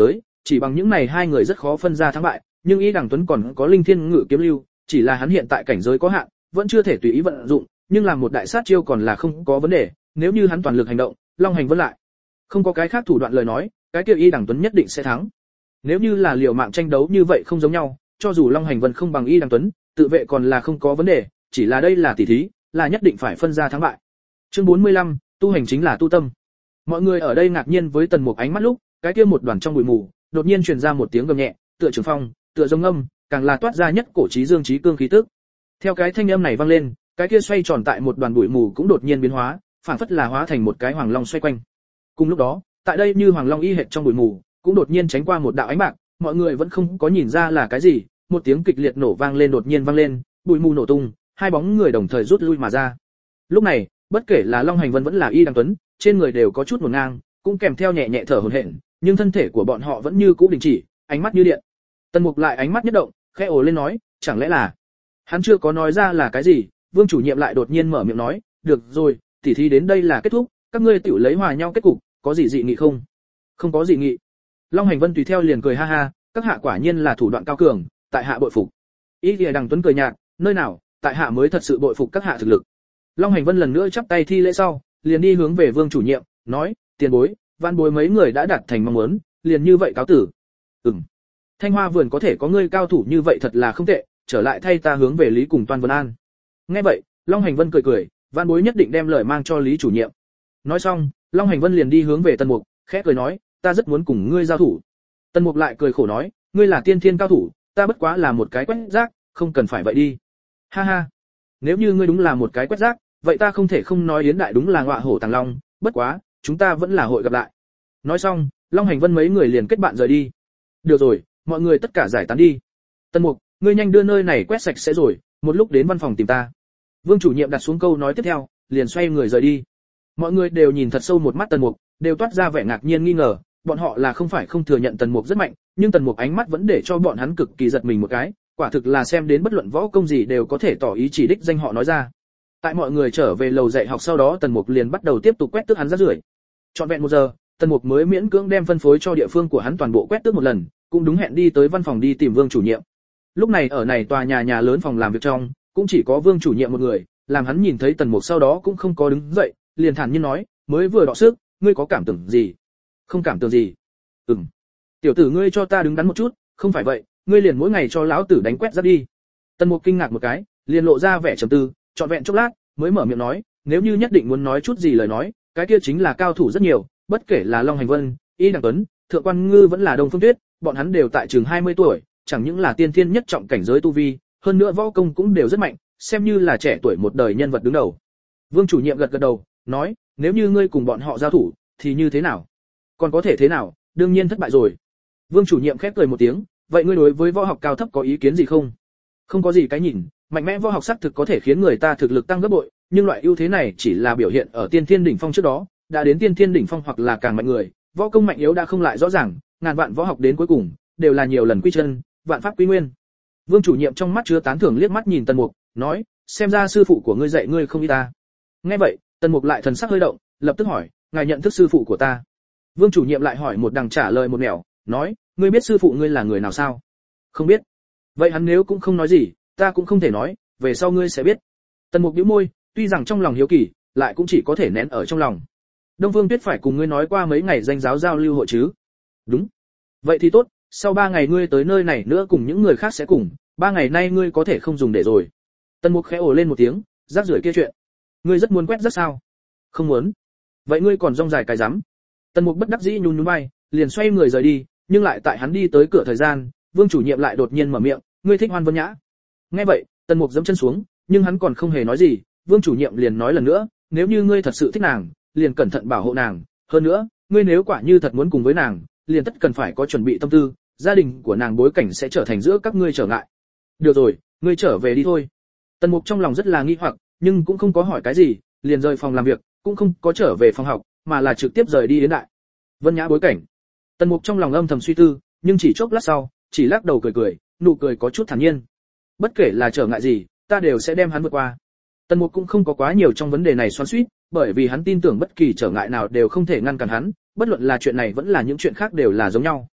chỉ bằng những này hai người rất khó phân ra thắng bại, nhưng Y Đằng Tuấn còn có Linh Thiên Ngự kiếm lưu, chỉ là hắn hiện tại cảnh giới có hạn, vẫn chưa thể tùy ý vận dụng, nhưng làm một đại sát chiêu còn là không có vấn đề, nếu như hắn toàn lực hành động, Long Hành Vân lại không có cái khác thủ đoạn lời nói, cái kia Y Đằng Tuấn nhất định sẽ thắng. Nếu như là liều mạng tranh đấu như vậy không giống nhau, cho dù Long Hành Vân không bằng Y Đằng Tuấn, tự vệ còn là không có vấn đề, chỉ là đây là tỉ thí, là nhất định phải phân ra thắng bại. Chương bốn mươi lăm, tu hành chính là tu tâm. Mọi người ở đây ngạc nhiên với Tần Mục ánh mắt lúc, cái kia một đoàn trong bụi mù, đột nhiên truyền ra một tiếng gầm nhẹ, tựa trường phong, tựa giống âm, càng là toát ra nhất cổ chí dương chí cương khí tức. Theo cái thanh âm này vang lên, cái kia xoay tròn tại một đoàn bụi mù cũng đột nhiên biến hóa, phản phất là hóa thành một cái hoàng long xoay quanh. Cùng lúc đó, tại đây như hoàng long y hệt trong bụi mù, cũng đột nhiên tránh qua một đạo ánh bạc, mọi người vẫn không có nhìn ra là cái gì, một tiếng kịch liệt nổ vang lên đột nhiên vang lên, bụi mù nổ tung, hai bóng người đồng thời rút lui mà ra. Lúc này, bất kể là Long Hành Vân vẫn là Y Đằng Tuấn, trên người đều có chút hỗn ngang, cũng kèm theo nhẹ nhẹ thở hổn hển, nhưng thân thể của bọn họ vẫn như cũ đình chỉ, ánh mắt như điện. Tần Mục lại ánh mắt nhất động, khẽ ồ lên nói, chẳng lẽ là... Hắn chưa có nói ra là cái gì, Vương chủ nhiệm lại đột nhiên mở miệng nói, được rồi, tỉ thí đến đây là kết thúc, các ngươi tiểu lấy hòa nhau kết cục, có gì dị nghị không? Không có dị nghị. Long Hành Vân tùy theo liền cười ha ha, các hạ quả nhiên là thủ đoạn cao cường, tại hạ bội phục. Y Lìa Đằng Tuấn cười nhạt, nơi nào, tại hạ mới thật sự bội phục các hạ thực lực. Long Hành Vân lần nữa chắp tay thi lễ sau, liền đi hướng về Vương chủ nhiệm, nói, tiền bối, văn bối mấy người đã đạt thành mong muốn, liền như vậy cáo tử. Ừm. Thanh Hoa vườn có thể có ngươi cao thủ như vậy thật là không tệ, trở lại thay ta hướng về Lý cùng Toàn Vân An. Nghe vậy, Long Hành Vân cười cười, văn bối nhất định đem lời mang cho Lý chủ nhiệm. Nói xong, Long Hành Vân liền đi hướng về Tần Mục, khẽ cười nói, ta rất muốn cùng ngươi giao thủ. Tần Mục lại cười khổ nói, ngươi là tiên thiên cao thủ, ta bất quá là một cái quét rác, không cần phải vậy đi. Ha ha. Nếu như ngươi đúng là một cái quét rác, vậy ta không thể không nói Yến đại đúng là ngọa hổ tàng long, bất quá, chúng ta vẫn là hội gặp lại. Nói xong, Long Hành Vân mấy người liền kết bạn rời đi. Được rồi, mọi người tất cả giải tán đi. Tần Mục, ngươi nhanh đưa nơi này quét sạch sẽ rồi, một lúc đến văn phòng tìm ta. Vương chủ nhiệm đặt xuống câu nói tiếp theo, liền xoay người rời đi. Mọi người đều nhìn thật sâu một mắt Tần Mục, đều toát ra vẻ ngạc nhiên nghi ngờ, bọn họ là không phải không thừa nhận Tần Mục rất mạnh, nhưng Tần Mục ánh mắt vẫn để cho bọn hắn cực kỳ giật mình một cái, quả thực là xem đến bất luận võ công gì đều có thể tỏ ý chỉ đích danh họ nói ra. Tại mọi người trở về lầu dạy học sau đó, Tần Mục liền bắt đầu tiếp tục quét tước hắn rác rưởi. Trọn vẹn một giờ, Tần Mục mới miễn cưỡng đem phân phối cho địa phương của hắn toàn bộ quét tước một lần, cũng đúng hẹn đi tới văn phòng đi tìm Vương chủ nhiệm. Lúc này ở này tòa nhà nhà lớn phòng làm việc trong, cũng chỉ có Vương chủ nhiệm một người, làm hắn nhìn thấy Tần Mục sau đó cũng không có đứng dậy, liền thản nhiên nói, mới vừa đọ sức, ngươi có cảm tưởng gì? Không cảm tưởng gì? Ừm. Tiểu tử ngươi cho ta đứng đắn một chút, không phải vậy, ngươi liền mỗi ngày cho lão tử đánh quét rác đi. Tần Mục kinh ngạc một cái, liền lộ ra vẻ trầm tư, trọn vẹn chốc lát, mới mở miệng nói, nếu như nhất định muốn nói chút gì lời nói, cái kia chính là cao thủ rất nhiều, bất kể là Long Hành Vân, Y Đằng Tuấn, Thượng Quan Ngư vẫn là Đông Phương Tuyết, bọn hắn đều tại chừng hai mươi tuổi, chẳng những là tiên thiên nhất trọng cảnh giới tu vi, hơn nữa võ công cũng đều rất mạnh, xem như là trẻ tuổi một đời nhân vật đứng đầu. Vương chủ nhiệm gật gật đầu, nói, nếu như ngươi cùng bọn họ giao thủ, thì như thế nào? Còn có thể thế nào, đương nhiên thất bại rồi. Vương chủ nhiệm khép cười một tiếng, vậy ngươi đối với võ học cao thấp có ý kiến gì không? Không có gì cái nhìn, mạnh mẽ võ học sắc thực có thể khiến người ta thực lực tăng gấp bội, nhưng loại ưu thế này chỉ là biểu hiện ở tiên thiên đỉnh phong trước đó, đã đến tiên thiên đỉnh phong hoặc là càng mạnh người, võ công mạnh yếu đã không lại rõ ràng, ngàn vạn võ học đến cuối cùng đều là nhiều lần quy chân, vạn pháp quy nguyên. Vương chủ nhiệm trong mắt chứa tán thưởng liếc mắt nhìn Tần Mục, nói, xem ra sư phụ của ngươi dạy ngươi không ít ta. Nghe vậy, Tần Mục lại thần sắc hơi động, lập tức hỏi, ngài nhận thức sư phụ của ta? Vương chủ nhiệm lại hỏi một đằng trả lời một nẻo, nói, ngươi biết sư phụ ngươi là người nào sao? Không biết. Vậy hắn nếu cũng không nói gì, ta cũng không thể nói, về sau ngươi sẽ biết. Tần Mục nhíu môi, tuy rằng trong lòng hiếu kỳ, lại cũng chỉ có thể nén ở trong lòng. Đông Phương Tuyết phải cùng ngươi nói qua mấy ngày danh giáo giao lưu hội chứ? Đúng. Vậy thì tốt, sau ba ngày ngươi tới nơi này nữa cùng những người khác sẽ cùng, ba ngày nay ngươi có thể không dùng để rồi. Tần Mục khẽ ồ lên một tiếng, rác rưởi kia chuyện. Ngươi rất muốn quét rất sao? Không muốn. Vậy ngươi còn rong dài cái rắm. Tần Mục bất đắc dĩ nhún nhún vai, liền xoay người rời đi, nhưng lại tại hắn đi tới cửa thời gian, Vương chủ nhiệm lại đột nhiên mở miệng, ngươi thích Hoan Vân Nhã. Nghe vậy, Tần Mục giẫm chân xuống, nhưng hắn còn không hề nói gì, Vương chủ nhiệm liền nói lần nữa, nếu như ngươi thật sự thích nàng, liền cẩn thận bảo hộ nàng, hơn nữa, ngươi nếu quả như thật muốn cùng với nàng, liền tất cần phải có chuẩn bị tâm tư, gia đình của nàng bối cảnh sẽ trở thành giữa các ngươi trở ngại. Được rồi, ngươi trở về đi thôi. Tần Mục trong lòng rất là nghi hoặc, nhưng cũng không có hỏi cái gì, liền rời phòng làm việc, cũng không có trở về phòng học, mà là trực tiếp rời đi đến đại. Vân Nhã bối cảnh. Tần Mục trong lòng âm thầm suy tư, nhưng chỉ chốc lát sau, chỉ lắc đầu cười cười, nụ cười có chút thản nhiên. Bất kể là trở ngại gì, ta đều sẽ đem hắn vượt qua. Tần Mục cũng không có quá nhiều trong vấn đề này xoắn xuýt, bởi vì hắn tin tưởng bất kỳ trở ngại nào đều không thể ngăn cản hắn, bất luận là chuyện này vẫn là những chuyện khác đều là giống nhau.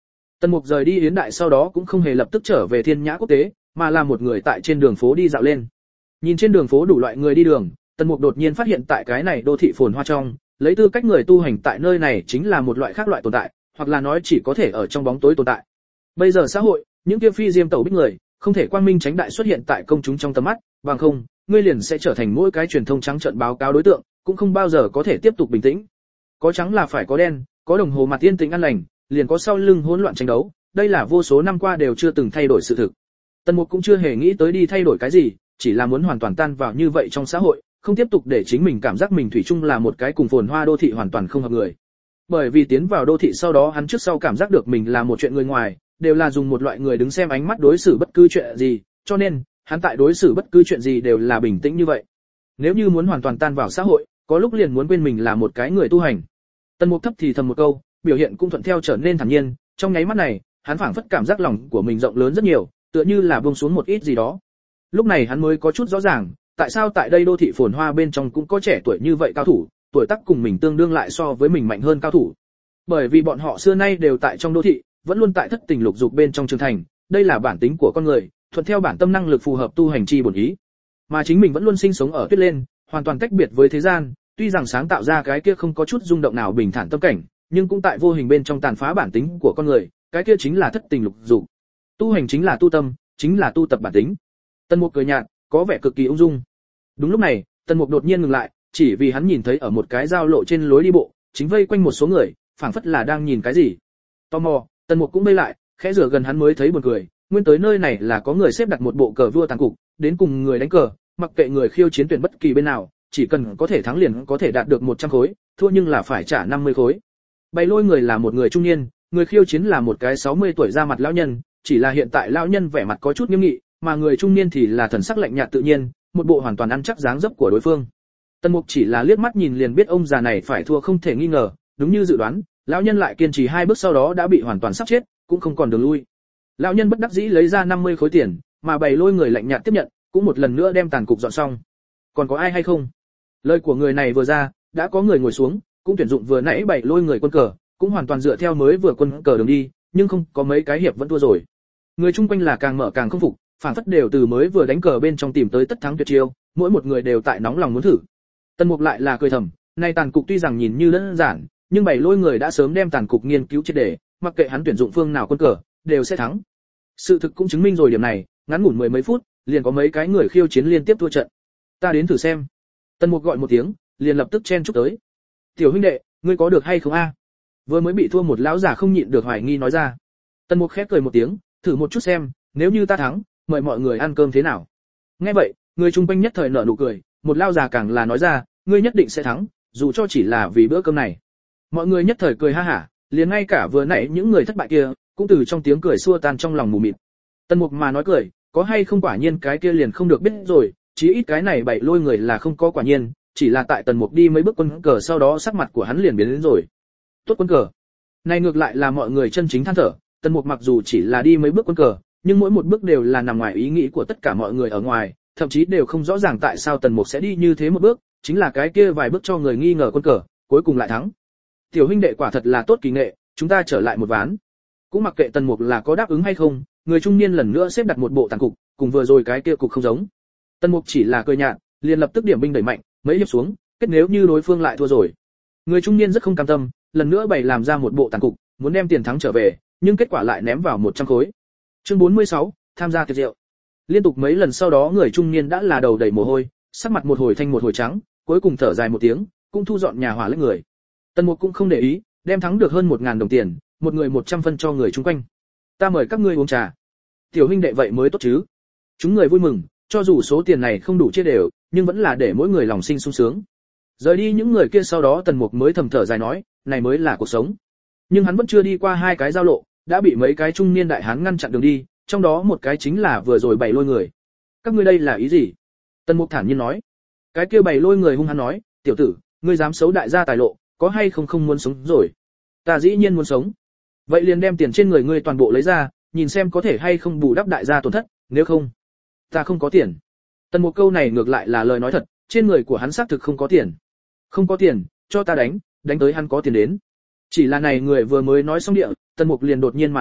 Tần Mục rời đi Yến Đại sau đó cũng không hề lập tức trở về Thiên Nhã Quốc tế, mà là một người tại trên đường phố đi dạo lên. Nhìn trên đường phố đủ loại người đi đường, Tần Mục đột nhiên phát hiện tại cái này đô thị phồn hoa trong, lấy tư cách người tu hành tại nơi này chính là một loại khác loại tồn tại, hoặc là nói chỉ có thể ở trong bóng tối tồn tại. Bây giờ xã hội, những kia phi diêm tẩu bích người, không thể quang minh tránh đại xuất hiện tại công chúng trong tầm mắt, bằng không, ngươi liền sẽ trở thành mỗi cái truyền thông trắng trợn báo cáo đối tượng, cũng không bao giờ có thể tiếp tục bình tĩnh. Có trắng là phải có đen, có đồng hồ mặt yên tĩnh an lành, liền có sau lưng hỗn loạn tranh đấu, đây là vô số năm qua đều chưa từng thay đổi sự thực. Tần Mục cũng chưa hề nghĩ tới đi thay đổi cái gì, chỉ là muốn hoàn toàn tan vào như vậy trong xã hội, không tiếp tục để chính mình cảm giác mình thủy chung là một cái cùng phồn hoa đô thị hoàn toàn không hợp người. Bởi vì tiến vào đô thị sau đó hắn trước sau cảm giác được mình là một chuyện người ngoài, đều là dùng một loại người đứng xem ánh mắt đối xử bất cứ chuyện gì, cho nên, hắn tại đối xử bất cứ chuyện gì đều là bình tĩnh như vậy. Nếu như muốn hoàn toàn tan vào xã hội, có lúc liền muốn quên mình là một cái người tu hành. Tần Mục thấp thì thầm một câu, biểu hiện cũng thuận theo trở nên thản nhiên, trong nháy mắt này, hắn phảng phất cảm giác lòng của mình rộng lớn rất nhiều, tựa như là buông xuống một ít gì đó. Lúc này hắn mới có chút rõ ràng, tại sao tại đây đô thị phồn hoa bên trong cũng có trẻ tuổi như vậy cao thủ, tuổi tác cùng mình tương đương lại so với mình mạnh hơn cao thủ. Bởi vì bọn họ xưa nay đều tại trong đô thị, vẫn luôn tại thất tình lục dục bên trong trưởng thành, đây là bản tính của con người, thuận theo bản tâm năng lực phù hợp tu hành chi bổn ý. Mà chính mình vẫn luôn sinh sống ở tuyết lên, hoàn toàn tách biệt với thế gian, tuy rằng sáng tạo ra cái kia không có chút rung động nào bình thản tâm cảnh, nhưng cũng tại vô hình bên trong tàn phá bản tính của con người, cái kia chính là thất tình lục dục. Tu hành chính là tu tâm, chính là tu tập bản tính. Tần Mục cười nhạt, có vẻ cực kỳ ung dung. Đúng lúc này, Tần Mục đột nhiên ngừng lại, chỉ vì hắn nhìn thấy ở một cái giao lộ trên lối đi bộ, chính vây quanh một số người, phảng phất là đang nhìn cái gì. Tò mò, Tần Mục cũng vây lại, khẽ rửa gần hắn mới thấy buồn cười, nguyên tới nơi này là có người xếp đặt một bộ cờ vua tàn cục, đến cùng người đánh cờ, mặc kệ người khiêu chiến tuyển bất kỳ bên nào, chỉ cần có thể thắng liền có thể đạt được một trăm khối, thua nhưng là phải trả năm mươi khối. Bày lôi người là một người trung niên, người khiêu chiến là một cái sáu mươi tuổi ra mặt lão nhân, chỉ là hiện tại lão nhân vẻ mặt có chút nghiêm nghị, mà người trung niên thì là thần sắc lạnh nhạt tự nhiên, một bộ hoàn toàn ăn chắc dáng dấp của đối phương. Tần Mục chỉ là liếc mắt nhìn liền biết ông già này phải thua không thể nghi ngờ, đúng như dự đoán, lão nhân lại kiên trì hai bước sau đó đã bị hoàn toàn sắp chết, cũng không còn đường lui. Lão nhân bất đắc dĩ lấy ra năm mươi khối tiền, mà bày lôi người lạnh nhạt tiếp nhận, cũng một lần nữa đem tàn cục dọn xong. Còn có ai hay không? Lời của người này vừa ra, đã có người ngồi xuống, cũng tuyển dụng vừa nãy bày lôi người quân cờ, cũng hoàn toàn dựa theo mới vừa quân cờ đường đi, nhưng không có mấy cái hiệp vẫn thua rồi. Người chung quanh là càng mở càng không phục, phản phất đều từ mới vừa đánh cờ bên trong tìm tới tất thắng tuyệt chiêu, mỗi một người đều tại nóng lòng muốn thử. Tần Mục lại là cười thầm, nay tàn cục tuy rằng nhìn như đơn giản, nhưng bảy lôi người đã sớm đem tàn cục nghiên cứu triệt để, mặc kệ hắn tuyển dụng phương nào quân cờ, đều sẽ thắng. Sự thực cũng chứng minh rồi điểm này, ngắn ngủn mười mấy phút, liền có mấy cái người khiêu chiến liên tiếp thua trận. Ta đến thử xem. Tần Mục gọi một tiếng, liền lập tức chen chúc tới. Tiểu huynh đệ, ngươi có được hay không a? Vừa mới bị thua một lão giả không nhịn được hoài nghi nói ra. Tần Mục khép cười một tiếng, thử một chút xem, nếu như ta thắng, mời mọi người ăn cơm thế nào. Nghe vậy, người chung quanh nhất thời nở nụ cười, một lão già càng là nói ra, ngươi nhất định sẽ thắng, dù cho chỉ là vì bữa cơm này. Mọi người nhất thời cười ha hả, liền ngay cả vừa nãy những người thất bại kia, cũng từ trong tiếng cười xua tan trong lòng mù mịt. Tần Mục mà nói cười, có hay không quả nhiên cái kia liền không được biết rồi, chí ít cái này bảy lôi người là không có quả nhiên, chỉ là tại Tần Mục đi mấy bước quân cờ sau đó sắc mặt của hắn liền biến đến rồi. Tốt quân cờ. Này ngược lại là mọi người chân chính than thở, Tần Mục mặc dù chỉ là đi mấy bước quân cờ, nhưng mỗi một bước đều là nằm ngoài ý nghĩ của tất cả mọi người ở ngoài, thậm chí đều không rõ ràng tại sao Tần Mục sẽ đi như thế một bước, chính là cái kia vài bước cho người nghi ngờ quân cờ, cuối cùng lại thắng. Tiểu huynh đệ quả thật là tốt kỳ nghệ, chúng ta trở lại một ván. Cũng mặc kệ Tần Mục là có đáp ứng hay không, người trung niên lần nữa xếp đặt một bộ tàn cục, cùng vừa rồi cái kia cục không giống. Tần Mục chỉ là cười nhạt, liền lập tức điểm binh đẩy mạnh, mấy hiệp xuống, kết nếu như đối phương lại thua rồi. Người trung niên rất không cam tâm, lần nữa bày làm ra một bộ tàn cục, muốn đem tiền thắng trở về, nhưng kết quả lại ném vào một trăm khối. Chương bốn mươi sáu, tham gia tiệc rượu. Liên tục mấy lần sau đó người trung niên đã là đầu đầy mồ hôi, sắc mặt một hồi thanh một hồi trắng, cuối cùng thở dài một tiếng, cũng thu dọn nhà hỏa lấy người. Tần Mục cũng không để ý, đem thắng được hơn một ngàn đồng tiền, một người một trăm phân cho người chung quanh. Ta mời các ngươi uống trà. Tiểu huynh đệ vậy mới tốt chứ. Chúng người vui mừng, cho dù số tiền này không đủ chia đều, nhưng vẫn là để mỗi người lòng sinh sung sướng. Rời đi những người kia sau đó Tần Mục mới thầm thở dài nói, này mới là cuộc sống. Nhưng hắn vẫn chưa đi qua hai cái giao lộ, đã bị mấy cái trung niên đại hán ngăn chặn đường đi, trong đó một cái chính là vừa rồi bày lôi người. Các ngươi đây là ý gì? Tần Mục thản nhiên nói. Cái kia bày lôi người hung hăng nói, tiểu tử, ngươi dám xấu đại gia tài lộ, có hay không không muốn sống rồi? Ta dĩ nhiên muốn sống. Vậy liền đem tiền trên người ngươi toàn bộ lấy ra, nhìn xem có thể hay không bù đắp đại gia tổn thất, nếu không, ta không có tiền. Tần Mục câu này ngược lại là lời nói thật, trên người của hắn xác thực không có tiền. Không có tiền, cho ta đánh, đánh tới hắn có tiền đến. Chỉ là này người vừa mới nói xong địa, Tần Mục liền đột nhiên mà động,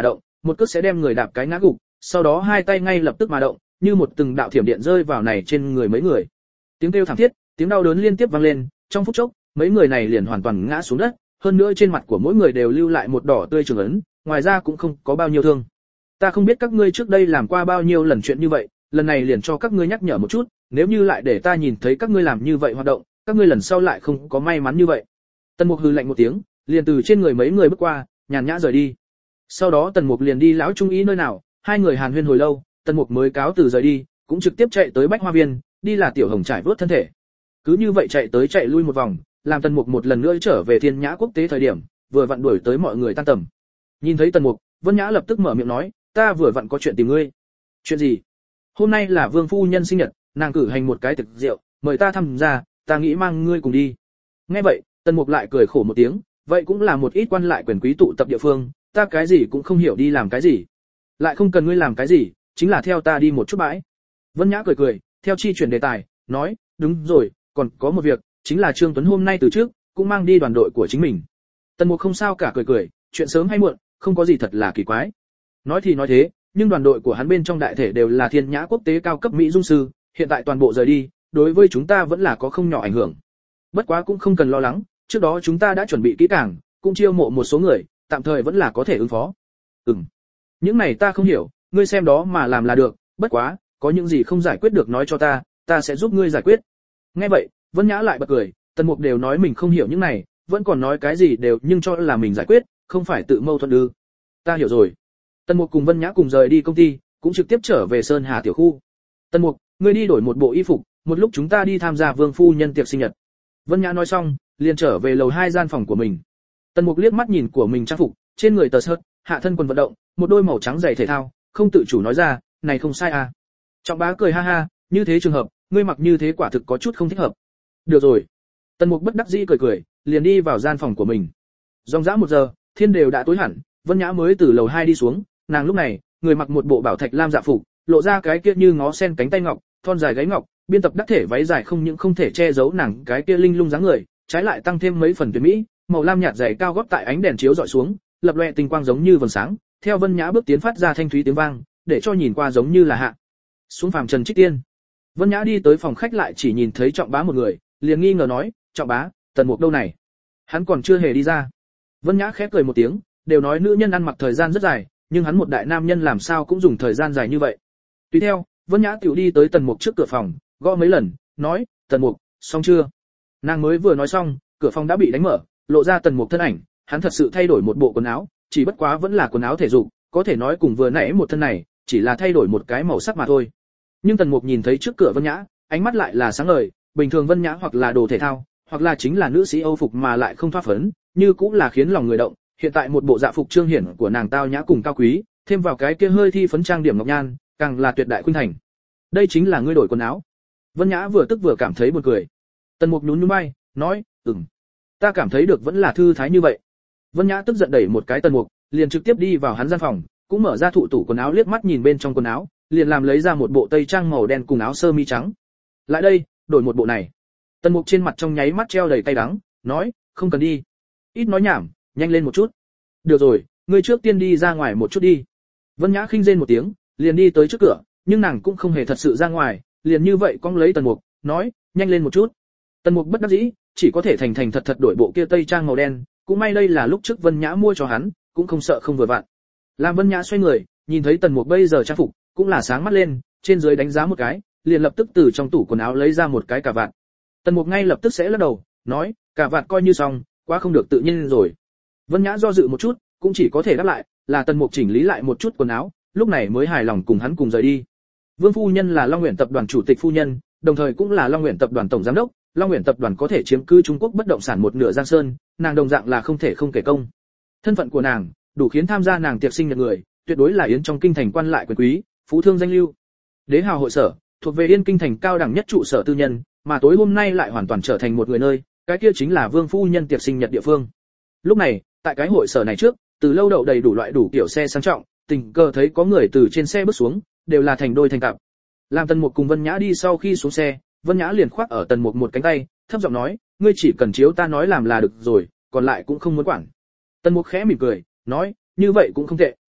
một cước sẽ đem người đạp cái ngã gục, sau đó hai tay ngay lập tức mà động, như một từng đạo thiểm điện rơi vào này trên người mấy người. Tiếng kêu thảm thiết, tiếng đau đớn liên tiếp vang lên, trong phút chốc, mấy người này liền hoàn toàn ngã xuống đất, hơn nữa trên mặt của mỗi người đều lưu lại một đỏ tươi trường ấn, ngoài ra cũng không có bao nhiêu thương. Ta không biết các ngươi trước đây làm qua bao nhiêu lần chuyện như vậy, lần này liền cho các ngươi nhắc nhở một chút, nếu như lại để ta nhìn thấy các ngươi làm như vậy hoạt động, các ngươi lần sau lại không có may mắn như vậy. Tần Mục hừ lạnh một tiếng, liền từ trên người mấy người bước qua, nhàn nhã rời đi. Sau đó Tần Mục liền đi lão trung ý nơi nào, hai người hàn huyên hồi lâu, Tần Mục mới cáo từ rời đi, cũng trực tiếp chạy tới Bách Hoa Viên, đi là Tiểu Hồng trải vớt thân thể. Cứ như vậy chạy tới chạy lui một vòng, làm Tần Mục một lần nữa trở về Thiên Nhã quốc tế thời điểm, vừa vặn đuổi tới mọi người tan tầm. Nhìn thấy Tần Mục, Vân Nhã lập tức mở miệng nói, ta vừa vặn có chuyện tìm ngươi. Chuyện gì? Hôm nay là Vương phu nhân sinh nhật, nàng cử hành một cái tiệc rượu, mời ta tham gia, ta nghĩ mang ngươi cùng đi. Nghe vậy, Tần Mục lại cười khổ một tiếng, vậy cũng là một ít quan lại quyền quý tụ tập địa phương, ta cái gì cũng không hiểu đi làm cái gì. Lại không cần ngươi làm cái gì, chính là theo ta đi một chút bãi. Vân Nhã cười cười, theo chi chuyển đề tài, nói, đúng rồi, còn có một việc, chính là Trương Tuấn hôm nay từ trước, cũng mang đi đoàn đội của chính mình. Tần Mục không sao cả cười cười, chuyện sớm hay muộn, không có gì thật là kỳ quái. Nói thì nói thế, nhưng đoàn đội của hắn bên trong đại thể đều là Thiên Nhã quốc tế cao cấp mỹ dung sư, hiện tại toàn bộ rời đi, đối với chúng ta vẫn là có không nhỏ ảnh hưởng. Bất quá cũng không cần lo lắng, trước đó chúng ta đã chuẩn bị kỹ càng, cũng chiêu mộ một số người, tạm thời vẫn là có thể ứng phó. Ừm. Những này ta không hiểu, ngươi xem đó mà làm là được, bất quá, có những gì không giải quyết được nói cho ta, ta sẽ giúp ngươi giải quyết. Nghe vậy, Vân Nhã lại bật cười, Tần Mục đều nói mình không hiểu những này, vẫn còn nói cái gì đều nhưng cho là mình giải quyết, không phải tự mâu thuẫn ư? Ta hiểu rồi. Tần Mục cùng Vân Nhã cùng rời đi công ty, cũng trực tiếp trở về Sơn Hà tiểu khu. Tần Mục, ngươi đi đổi một bộ y phục, một lúc chúng ta đi tham gia Vương phu nhân tiệc sinh nhật. Vân Nhã nói xong, liền trở về lầu hai gian phòng của mình. Tần Mục liếc mắt nhìn của mình trang phục, trên người tờ sợt, hạ thân quần vận động, một đôi màu trắng giày thể thao, không tự chủ nói ra, này không sai à? Trọng Bá cười ha ha, như thế trường hợp, ngươi mặc như thế quả thực có chút không thích hợp. Được rồi. Tần Mục bất đắc dĩ cười cười, liền đi vào gian phòng của mình. Dòng dã một giờ, thiên đều đã tối hẳn, Vân Nhã mới từ lầu hai đi xuống, nàng lúc này, người mặc một bộ bảo thạch lam dạ phục, lộ ra cái kia như ngó sen cánh tay ngọc, thon dài gáy ngọc, biên tập đắc thể váy dài không những không thể che giấu nàng cái kia linh lung dáng người, trái lại tăng thêm mấy phần tuyệt mỹ, màu lam nhạt dày cao gót tại ánh đèn chiếu dọi xuống, lập loè tinh quang giống như vầng sáng, theo Vân Nhã bước tiến phát ra thanh thúy tiếng vang, để cho nhìn qua giống như là hạ xuống phàm trần trích tiên. Vân Nhã đi tới phòng khách lại chỉ nhìn thấy Trọng Bá một người, liền nghi ngờ nói, Trọng Bá, Tần Mục đâu này? Hắn còn chưa hề đi ra. Vân Nhã khép cười một tiếng, đều nói nữ nhân ăn mặc thời gian rất dài, nhưng hắn một đại nam nhân làm sao cũng dùng thời gian dài như vậy. Tùy theo, Vân Nhã tiểu đi tới Tần Mục trước cửa phòng, gõ mấy lần, nói, Tần Mục, xong chưa? Nàng mới vừa nói xong, cửa phòng đã bị đánh mở, lộ ra Tần Mục thân ảnh, hắn thật sự thay đổi một bộ quần áo, chỉ bất quá vẫn là quần áo thể dục, có thể nói cùng vừa nãy một thân này, chỉ là thay đổi một cái màu sắc mà thôi. Nhưng Tần Mục nhìn thấy trước cửa Vân Nhã, ánh mắt lại là sáng ngời, bình thường Vân Nhã hoặc là đồ thể thao, hoặc là chính là nữ sĩ Âu phục mà lại không thoát phấn, như cũng là khiến lòng người động, hiện tại một bộ dạ phục trương hiển của nàng tao nhã cùng cao quý, thêm vào cái kia hơi thi phấn trang điểm ngọc nhan, càng là tuyệt đại khuynh thành. Đây chính là ngươi đổi quần áo. Vân Nhã vừa tức vừa cảm thấy buồn cười. Tần Mục nhún nhún vai, nói, ừm, ta cảm thấy được vẫn là thư thái như vậy. Vân Nhã tức giận đẩy một cái Tần Mục, liền trực tiếp đi vào hắn gian phòng, cũng mở ra thụ tủ quần áo liếc mắt nhìn bên trong quần áo, liền làm lấy ra một bộ tây trang màu đen cùng áo sơ mi trắng. Lại đây, đổi một bộ này. Tần Mục trên mặt trong nháy mắt treo đầy cay đắng, nói, không cần đi. Ít nói nhảm, nhanh lên một chút. Được rồi, ngươi trước tiên đi ra ngoài một chút đi. Vân Nhã khinh rên một tiếng, liền đi tới trước cửa, nhưng nàng cũng không hề thật sự ra ngoài, liền như vậy cong lấy Tần Mục, nói, nhanh lên một chút. Tần Mục bất đắc dĩ, chỉ có thể thành thành thật thật đổi bộ kia tây trang màu đen, cũng may đây là lúc trước Vân Nhã mua cho hắn, cũng không sợ không vừa vặn. Làm Vân Nhã xoay người, nhìn thấy Tần Mục bây giờ trang phục, cũng là sáng mắt lên, trên dưới đánh giá một cái, liền lập tức từ trong tủ quần áo lấy ra một cái cà vạt. Tần Mục ngay lập tức sẽ lắc đầu, nói, cà vạt coi như xong, quá không được tự nhiên rồi. Vân Nhã do dự một chút, cũng chỉ có thể đáp lại, là Tần Mục chỉnh lý lại một chút quần áo, lúc này mới hài lòng cùng hắn cùng rời đi. Vương phu nhân là Long Nguyện tập đoàn chủ tịch phu nhân, đồng thời cũng là Long Nguyện tập đoàn tổng giám đốc, Long Nguyện tập đoàn có thể chiếm cứ Trung Quốc bất động sản một nửa Giang Sơn, nàng đồng dạng là không thể không kể công. Thân phận của nàng, đủ khiến tham gia nàng tiệc sinh nhật người, tuyệt đối là yến trong kinh thành quan lại quyền quý, phú thương danh lưu. Đế hào hội sở, thuộc về Yên kinh thành cao đẳng nhất trụ sở tư nhân, mà tối hôm nay lại hoàn toàn trở thành một người nơi, cái kia chính là Vương phu nhân tiệc sinh nhật địa phương. Lúc này, tại cái hội sở này trước, từ lâu đậu đầy đủ loại đủ kiểu xe sang trọng, tình cờ thấy có người từ trên xe bước xuống, đều là thành đôi thành cặp. Làm Tần Mục cùng Vân Nhã đi sau khi xuống xe, Vân Nhã liền khoác ở Tần Mục một cánh tay, thấp giọng nói, ngươi chỉ cần chiếu ta nói làm là được rồi, còn lại cũng không muốn quản. Tần Mục khẽ mỉm cười, nói, như vậy cũng không tệ.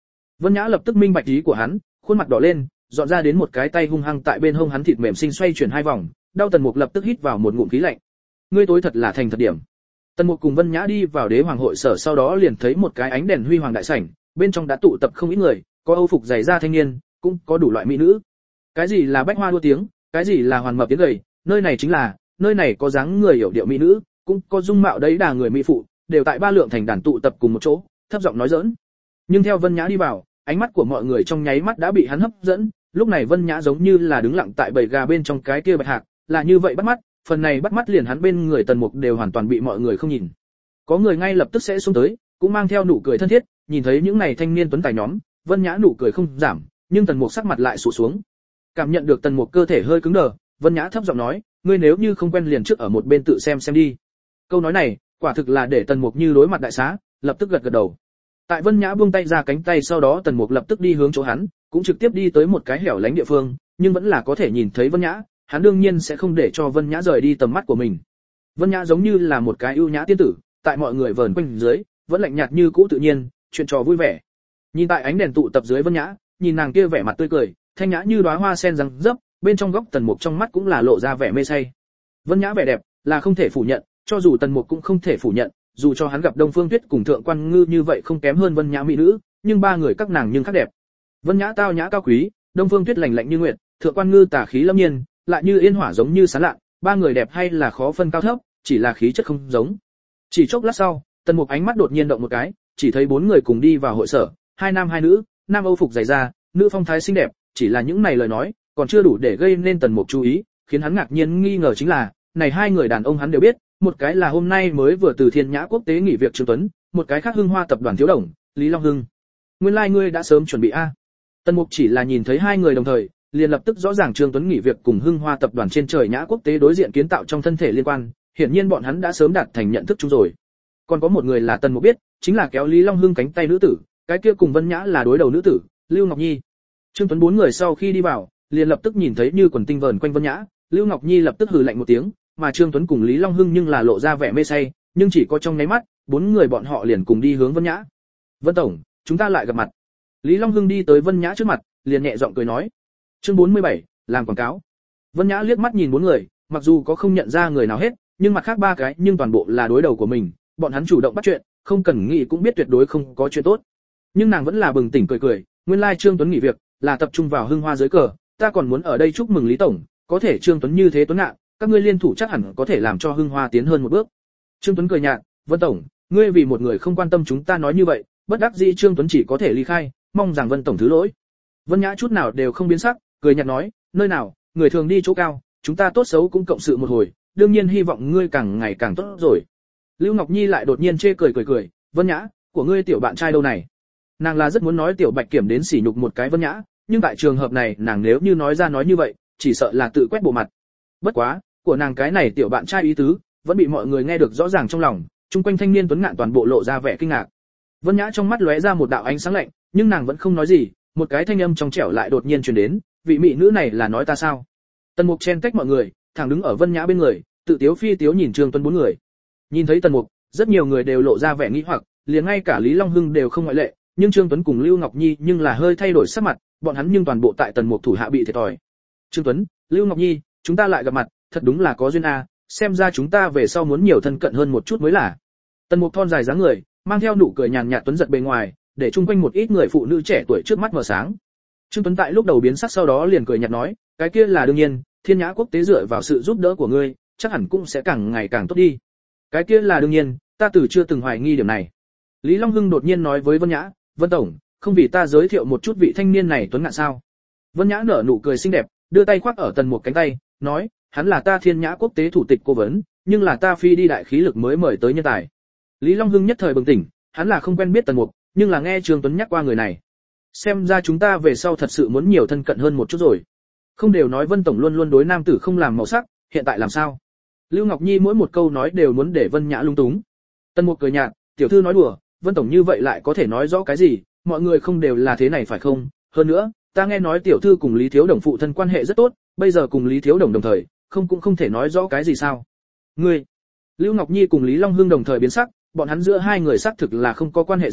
Vân Nhã lập tức minh bạch ý của hắn, khuôn mặt đỏ lên, dọn ra đến một cái tay hung hăng tại bên hông hắn thịt mềm xinh xoay chuyển hai vòng, đau Tần Mục lập tức hít vào một ngụm khí lạnh. Ngươi tối thật là thành thật điểm. Tần Mục cùng Vân Nhã đi vào Đế Hoàng hội sở, sau đó liền thấy một cái ánh đèn huy hoàng đại sảnh, bên trong đã tụ tập không ít người, có Âu phục dày da thanh niên, cũng có đủ loại mỹ nữ. Cái gì là bách hoa đua tiếng, cái gì là hoàn mập tiếng gầy, nơi này chính là, nơi này có dáng người hiểu điệu mỹ nữ, cũng có dung mạo đấy đà người mỹ phụ, đều tại ba lượng thành đàn tụ tập cùng một chỗ, thấp giọng nói giỡn. Nhưng theo Vân Nhã đi vào, ánh mắt của mọi người trong nháy mắt đã bị hắn hấp dẫn, lúc này Vân Nhã giống như là đứng lặng tại bầy gà bên trong cái kia bạch hạc, là như vậy bắt mắt, phần này bắt mắt liền hắn bên người Tần Mục đều hoàn toàn bị mọi người không nhìn. Có người ngay lập tức sẽ xuống tới, cũng mang theo nụ cười thân thiết, nhìn thấy những này thanh niên tuấn tài nhóm, Vân Nhã nụ cười không giảm, nhưng Tần Mục sắc mặt lại sụt xuống. Cảm nhận được Tần Mục cơ thể hơi cứng đờ, Vân Nhã thấp giọng nói, ngươi nếu như không quen liền trước ở một bên tự xem xem đi. Câu nói này, quả thực là để Tần Mục như đối mặt đại xá, lập tức gật gật đầu. Tại Vân Nhã buông tay ra cánh tay, sau đó Tần Mục lập tức đi hướng chỗ hắn, cũng trực tiếp đi tới một cái hẻo lánh địa phương, nhưng vẫn là có thể nhìn thấy Vân Nhã, hắn đương nhiên sẽ không để cho Vân Nhã rời đi tầm mắt của mình. Vân Nhã giống như là một cái ưu nhã tiên tử, tại mọi người vờn quanh dưới, vẫn lạnh nhạt như cũ tự nhiên, chuyện trò vui vẻ. Nhìn tại ánh đèn tụ tập dưới Vân Nhã, nhìn nàng kia vẻ mặt tươi cười, thanh nhã như đóa hoa sen răng rấp, bên trong góc Tần Mục trong mắt cũng là lộ ra vẻ mê say. Vân Nhã vẻ đẹp, là không thể phủ nhận, cho dù Tần Mục cũng không thể phủ nhận, dù cho hắn gặp Đông Phương Tuyết cùng Thượng Quan Ngư như vậy không kém hơn Vân Nhã mỹ nữ, nhưng ba người các nàng nhưng khác đẹp. Vân Nhã tao nhã cao quý, Đông Phương Tuyết lạnh lạnh như nguyệt, Thượng Quan Ngư tà khí lâm nhiên, lại như yên hỏa giống như sáng lạ, ba người đẹp hay là khó phân cao thấp, chỉ là khí chất không giống. Chỉ chốc lát sau, Tần Mục ánh mắt đột nhiên động một cái, chỉ thấy bốn người cùng đi vào hội sở, hai nam hai nữ, nam Âu phục dày da, nữ phong thái xinh đẹp, chỉ là những này lời nói, còn chưa đủ để gây nên Tần Mục chú ý, khiến hắn ngạc nhiên nghi ngờ chính là, này hai người đàn ông hắn đều biết, một cái là hôm nay mới vừa từ Thiên Nhã Quốc tế nghỉ việc Trương Tuấn, một cái khác Hưng Hoa tập đoàn thiếu đồng, Lý Long Hưng. Nguyên lai like ngươi đã sớm chuẩn bị a. Tần Mục chỉ là nhìn thấy hai người đồng thời, liền lập tức rõ ràng Trương Tuấn nghỉ việc cùng Hưng Hoa tập đoàn trên trời Nhã Quốc tế đối diện kiến tạo trong thân thể liên quan, hiển nhiên bọn hắn đã sớm đạt thành nhận thức chung rồi. Còn có một người là Tần Mục biết, chính là kéo Lý Long Hưng cánh tay nữ tử, cái kia cùng Vân Nhã là đối đầu nữ tử, Lưu Ngọc Nhi. Trương Tuấn bốn người sau khi đi vào, liền lập tức nhìn thấy như quần tinh vờn quanh Vân Nhã, Lưu Ngọc Nhi lập tức hừ lạnh một tiếng, mà Trương Tuấn cùng Lý Long Hưng nhưng là lộ ra vẻ mê say, nhưng chỉ có trong nháy mắt, bốn người bọn họ liền cùng đi hướng Vân Nhã. "Vân tổng, chúng ta lại gặp mặt." Lý Long Hưng đi tới Vân Nhã trước mặt, liền nhẹ giọng cười nói. Chương bốn mươi bảy, làm quảng cáo. Vân Nhã liếc mắt nhìn bốn người, mặc dù có không nhận ra người nào hết, nhưng mặt khác ba cái nhưng toàn bộ là đối đầu của mình, bọn hắn chủ động bắt chuyện, không cần nghĩ cũng biết tuyệt đối không có chuyện tốt. Nhưng nàng vẫn là bừng tỉnh cười cười, nguyên lai Trương Tuấn nghỉ việc, là tập trung vào Hưng Hoa dưới cờ, ta còn muốn ở đây chúc mừng Lý tổng, có thể Trương Tuấn như thế tuấn ngạn, các ngươi liên thủ chắc hẳn có thể làm cho Hưng Hoa tiến hơn một bước. Trương Tuấn cười nhạt, Vân tổng, ngươi vì một người không quan tâm chúng ta nói như vậy, bất đắc dĩ Trương Tuấn chỉ có thể ly khai, mong rằng Vân tổng thứ lỗi. Vân Nhã chút nào đều không biến sắc, cười nhạt nói, nơi nào, người thường đi chỗ cao, chúng ta tốt xấu cũng cộng sự một hồi, đương nhiên hy vọng ngươi càng ngày càng tốt rồi. Lưu Ngọc Nhi lại đột nhiên chê cười cười cười, Vân Nhã, của ngươi tiểu bạn trai đâu này? Nàng là rất muốn nói tiểu Bạch Kiểm đến sỉ nhục một cái Vân Nhã, nhưng tại trường hợp này nàng nếu như nói ra nói như vậy, chỉ sợ là tự quét bộ mặt. Bất quá, của nàng cái này tiểu bạn trai ý tứ, vẫn bị mọi người nghe được rõ ràng trong lòng, chung quanh thanh niên tuấn ngạn toàn bộ lộ ra vẻ kinh ngạc. Vân Nhã trong mắt lóe ra một đạo ánh sáng lạnh, nhưng nàng vẫn không nói gì, một cái thanh âm trong trẻo lại đột nhiên truyền đến, vị mỹ nữ này là nói ta sao? Tần Mục chen cách mọi người, thẳng đứng ở Vân Nhã bên người, tự tiếu phi tiếu nhìn Trương Tuấn bốn người. Nhìn thấy Tần Mục, rất nhiều người đều lộ ra vẻ nghi hoặc, liền ngay cả Lý Long Hưng đều không ngoại lệ, nhưng Trương Tuấn cùng Lưu Ngọc Nhi nhưng là hơi thay đổi sắc mặt, bọn hắn nhưng toàn bộ tại Tần Mục thủ hạ bị thiệt thòi. Trương Tuấn, Lưu Ngọc Nhi, chúng ta lại gặp mặt, thật đúng là có duyên a, xem ra chúng ta về sau muốn nhiều thân cận hơn một chút mới là. Tần Mục thon dài dáng người, mang theo nụ cười nhàn nhạt tuấn giật bề ngoài, để chung quanh một ít người phụ nữ trẻ tuổi trước mắt mở sáng. Trương Tuấn tại lúc đầu biến sắc sau đó liền cười nhạt nói, cái kia là đương nhiên, Thiên Nhã Quốc tế dựa vào sự giúp đỡ của ngươi, chắc hẳn cũng sẽ càng ngày càng tốt đi. Cái kia là đương nhiên, ta từ chưa từng hoài nghi điểm này. Lý Long Hưng đột nhiên nói với Vân Nhã, Vân tổng, không vì ta giới thiệu một chút vị thanh niên này tuấn ngạn sao? Vân Nhã nở nụ cười xinh đẹp, đưa tay khoác ở Tần Mục cánh tay, nói, hắn là ta Thiên Nhã Quốc tế thủ tịch cố vấn, nhưng là ta phi đi đại khí lực mới mời tới nhân tài. Lý Long Hưng nhất thời bừng tỉnh, hắn là không quen biết Tần Mục, nhưng là nghe Trương Tuấn nhắc qua người này. Xem ra chúng ta về sau thật sự muốn nhiều thân cận hơn một chút rồi. Không đều nói Vân tổng luôn luôn đối nam tử không làm màu sắc, hiện tại làm sao? Lưu Ngọc Nhi mỗi một câu nói đều muốn để Vân Nhã lung túng. Tần Mục cười nhạt, tiểu thư nói đùa, Vân tổng như vậy lại có thể nói rõ cái gì, mọi người không đều là thế này phải không? Hơn nữa, ta nghe nói tiểu thư cùng Lý Thiếu Đồng phụ thân quan hệ rất tốt, bây giờ cùng Lý Thiếu Đồng đồng thời, không cũng không thể nói rõ cái gì sao? Ngươi, Lưu Ngọc Nhi cùng Lý Long Hưng đồng thời biến sắc, bọn hắn giữa hai người xác thực là không có quan hệ gì,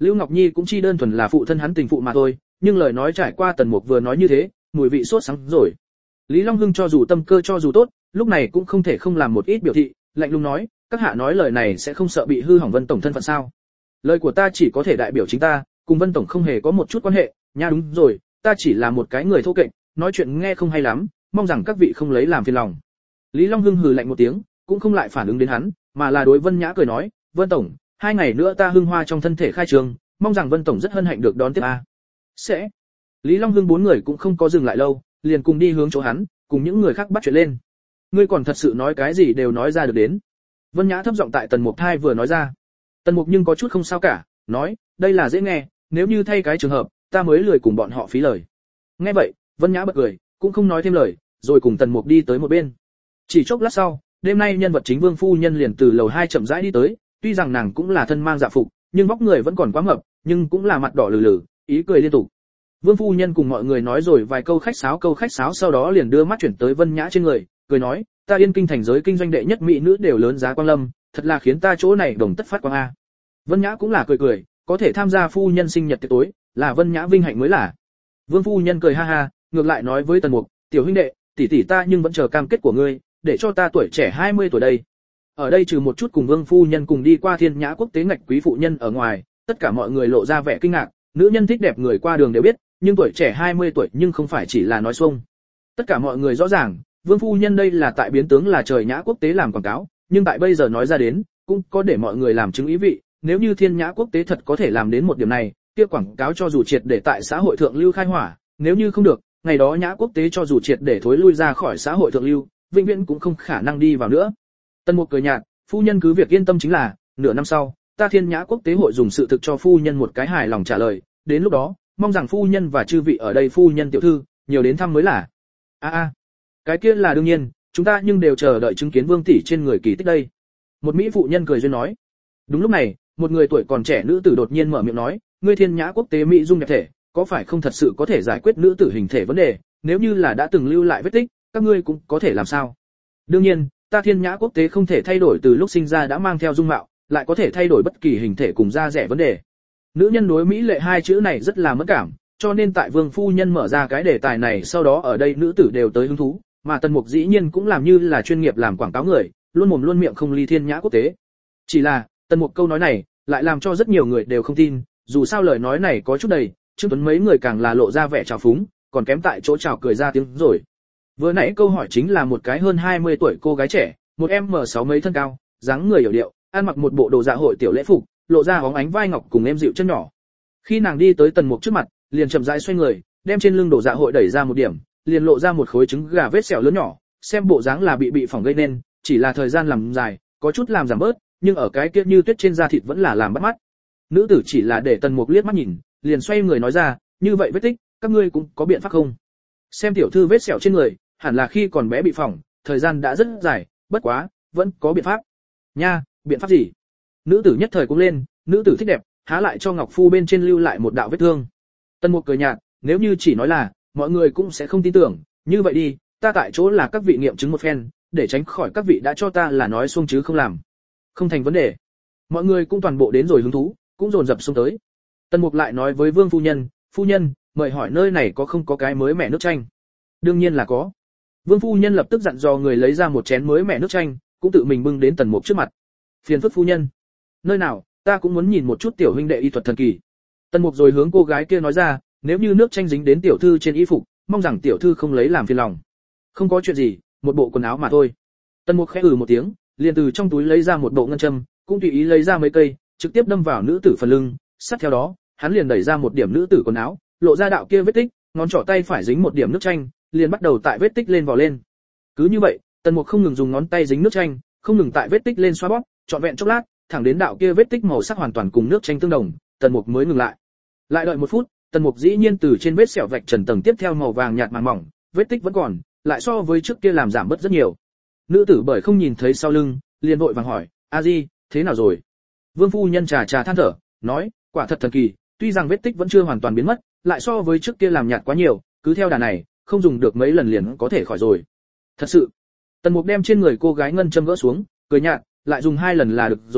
Lưu Ngọc Nhi cũng chi đơn thuần là phụ thân hắn tình phụ mà thôi, nhưng lời nói trải qua Tần Mục vừa nói như thế, mùi vị sốt sắng rồi. Lý Long Hưng cho dù tâm cơ cho dù tốt, lúc này cũng không thể không làm một ít biểu thị, lạnh lùng nói, các hạ nói lời này sẽ không sợ bị hư hỏng Vân tổng thân phận sao? Lời của ta chỉ có thể đại biểu chính ta, cùng Vân tổng không hề có một chút quan hệ, nha đúng rồi, ta chỉ là một cái người thô kệch, nói chuyện nghe không hay lắm, mong rằng các vị không lấy làm phiền lòng. Lý Long Hưng hừ lạnh một tiếng, cũng không lại phản ứng đến hắn, mà là đối Vân Nhã cười nói, Vân tổng, hai ngày nữa ta hưng hoa trong thân thể khai trường, mong rằng Vân tổng rất hân hạnh được đón tiếp a. Sẽ. Lý Long Hưng bốn người cũng không có dừng lại lâu, liền cùng đi hướng chỗ hắn, cùng những người khác bắt chuyện lên. Ngươi còn thật sự nói cái gì đều nói ra được đến. Vân Nhã thấp giọng tại Tần Mục thai vừa nói ra. Tần Mục nhưng có chút không sao cả, nói, đây là dễ nghe, nếu như thay cái trường hợp, ta mới lười cùng bọn họ phí lời. Nghe vậy, Vân Nhã bật cười, cũng không nói thêm lời, rồi cùng Tần Mục đi tới một bên. Chỉ chốc lát sau, đêm nay nhân vật chính Vương phu nhân liền từ lầu hai chậm rãi đi tới, tuy rằng nàng cũng là thân mang dạ phục, nhưng vóc người vẫn còn quá mập, nhưng cũng là mặt đỏ lử lử, ý cười liên tục. Vương phu nhân cùng mọi người nói rồi vài câu khách sáo câu khách sáo sau đó liền đưa mắt chuyển tới Vân Nhã trên người, cười nói, ta Yên Kinh thành giới kinh doanh đệ nhất mỹ nữ đều lớn giá quang lâm, thật là khiến ta chỗ này đồng tất phát quang a. Vân Nhã cũng là cười cười, có thể tham gia phu nhân sinh nhật tiệc tối, là Vân Nhã vinh hạnh mới là. Vương phu nhân cười ha ha, ngược lại nói với Tần Mục, tiểu huynh đệ, tỷ tỷ ta nhưng vẫn chờ cam kết của ngươi, để cho ta tuổi trẻ hai mươi tuổi đây. Ở đây trừ một chút cùng Vương phu nhân cùng đi qua Thiên Nhã quốc tế ngạch quý phụ nhân ở ngoài, tất cả mọi người lộ ra vẻ kinh ngạc, nữ nhân thích đẹp người qua đường đều biết, nhưng tuổi trẻ hai mươi tuổi nhưng không phải chỉ là nói xuông. Tất cả mọi người rõ ràng, Vương phu nhân đây là tại biến tướng là Trời Nhã quốc tế làm quảng cáo, nhưng tại bây giờ nói ra đến, cũng có để mọi người làm chứng ý vị, nếu như Thiên Nhã quốc tế thật có thể làm đến một điểm này, kia quảng cáo cho dù triệt để tại xã hội thượng lưu khai hỏa, nếu như không được, ngày đó Nhã quốc tế cho dù triệt để thối lui ra khỏi xã hội thượng lưu, vĩnh viễn cũng không khả năng đi vào nữa. Tần Mục cười nhạt, phu nhân cứ việc yên tâm chính là, nửa năm sau, ta Thiên Nhã quốc tế hội dùng sự thực cho phu nhân một cái hài lòng trả lời, đến lúc đó, mong rằng phu nhân và chư vị ở đây phu nhân tiểu thư, nhiều đến thăm mới là. A a, cái kia là đương nhiên, chúng ta nhưng đều chờ đợi chứng kiến Vương tỷ trên người kỳ tích đây. Một mỹ phụ nhân cười duyên nói. Đúng lúc này, một người tuổi còn trẻ nữ tử đột nhiên mở miệng nói, ngươi Thiên Nhã quốc tế mỹ dung đẹp thể, có phải không thật sự có thể giải quyết nữ tử hình thể vấn đề, nếu như là đã từng lưu lại vết tích, các ngươi cũng có thể làm sao? Đương nhiên, ta Thiên Nhã quốc tế không thể thay đổi từ lúc sinh ra đã mang theo dung mạo, lại có thể thay đổi bất kỳ hình thể cùng da rẻ vấn đề. Nữ nhân đối mỹ lệ hai chữ này rất là mẫn cảm, cho nên tại Vương phu nhân mở ra cái đề tài này, sau đó ở đây nữ tử đều tới hứng thú, mà Tần Mục dĩ nhiên cũng làm như là chuyên nghiệp làm quảng cáo người, luôn mồm luôn miệng không ly Thiên Nhã quốc tế. Chỉ là, Tần Mục câu nói này lại làm cho rất nhiều người đều không tin, dù sao lời nói này có chút đầy, Trương Tuấn mấy người càng là lộ ra vẻ trào phúng, còn kém tại chỗ chào cười ra tiếng rồi. Vừa nãy câu hỏi chính là một cái hơn hai mươi tuổi cô gái trẻ, một em sáu mấy thân cao, dáng người hiểu điệu, ăn mặc một bộ đồ dạ hội tiểu lễ phục, lộ ra bóng ánh vai ngọc cùng em dịu chân nhỏ. Khi nàng đi tới Tần Mục trước mặt, liền chậm rãi xoay người, đem trên lưng đồ dạ hội đẩy ra một điểm, liền lộ ra một khối trứng gà vết sẹo lớn nhỏ, xem bộ dáng là bị bị phỏng gây nên, chỉ là thời gian làm dài, có chút làm giảm bớt, nhưng ở cái kia như tuyết trên da thịt vẫn là làm bắt mắt. Nữ tử chỉ là để Tần Mục liếc mắt nhìn, liền xoay người nói ra, như vậy vết tích, các ngươi cũng có biện pháp không? Xem tiểu thư vết sẹo trên người, hẳn là khi còn bé bị phỏng, thời gian đã rất dài, bất quá, vẫn có biện pháp. Nha, biện pháp gì? Nữ tử nhất thời cũng lên, nữ tử thích đẹp, há lại cho Ngọc Phu bên trên lưu lại một đạo vết thương. Tần Mục cười nhạt, nếu như chỉ nói là, mọi người cũng sẽ không tin tưởng, như vậy đi, ta tại chỗ là các vị nghiệm chứng một phen, để tránh khỏi các vị đã cho ta là nói xuông chứ không làm. Không thành vấn đề. Mọi người cũng toàn bộ đến rồi hứng thú, cũng dồn dập xông tới. Tần Mục lại nói với Vương phu nhân, phu nhân, mời hỏi nơi này có không có cái mới mẻ nước chanh? Đương nhiên là có. Vương phu nhân lập tức dặn dò người lấy ra một chén mới mẻ nước chanh, cũng tự mình bưng đến Tần Mục trước mặt. Phiền phức phu nhân. Nơi nào, ta cũng muốn nhìn một chút tiểu huynh đệ y thuật thần kỳ. Tần Mục rồi hướng cô gái kia nói ra, nếu như nước chanh dính đến tiểu thư trên y phục, mong rằng tiểu thư không lấy làm phiền lòng. Không có chuyện gì, một bộ quần áo mà thôi. Tần Mục khẽ ừ một tiếng, liền từ trong túi lấy ra một bộ ngân châm, cũng tùy ý lấy ra mấy cây, trực tiếp đâm vào nữ tử phần lưng, sát theo đó, hắn liền đẩy ra một điểm nữ tử quần áo, lộ ra đạo kia vết tích, ngón trỏ tay phải dính một điểm nước chanh, liền bắt đầu tại vết tích lên vò lên. Cứ như vậy, Tần Mục không ngừng dùng ngón tay dính nước chanh, không ngừng tại vết tích lên xoa bóp, trọn vẹn chốc lát, thẳng đến đạo kia vết tích màu sắc hoàn toàn cùng nước chanh tương đồng, Tần Mục mới ngừng lại. Lại đợi một phút, Tần Mục dĩ nhiên từ trên vết sẹo vạch trần tầng tiếp theo màu vàng nhạt màng mỏng, vết tích vẫn còn, lại so với trước kia làm giảm bớt rất nhiều. Nữ tử bởi không nhìn thấy sau lưng, liền vội vàng hỏi, "A Di, thế nào rồi?" Vương phu nhân trà trà than thở, nói, "Quả thật thần kỳ, tuy rằng vết tích vẫn chưa hoàn toàn biến mất, lại so với trước kia làm nhạt quá nhiều, cứ theo đà này, không dùng được mấy lần liền có thể khỏi rồi." Thật sự. Tần Mục đem trên người cô gái ngân châm gỡ xuống, cười nhạt, lại dùng hai lần là được rồi,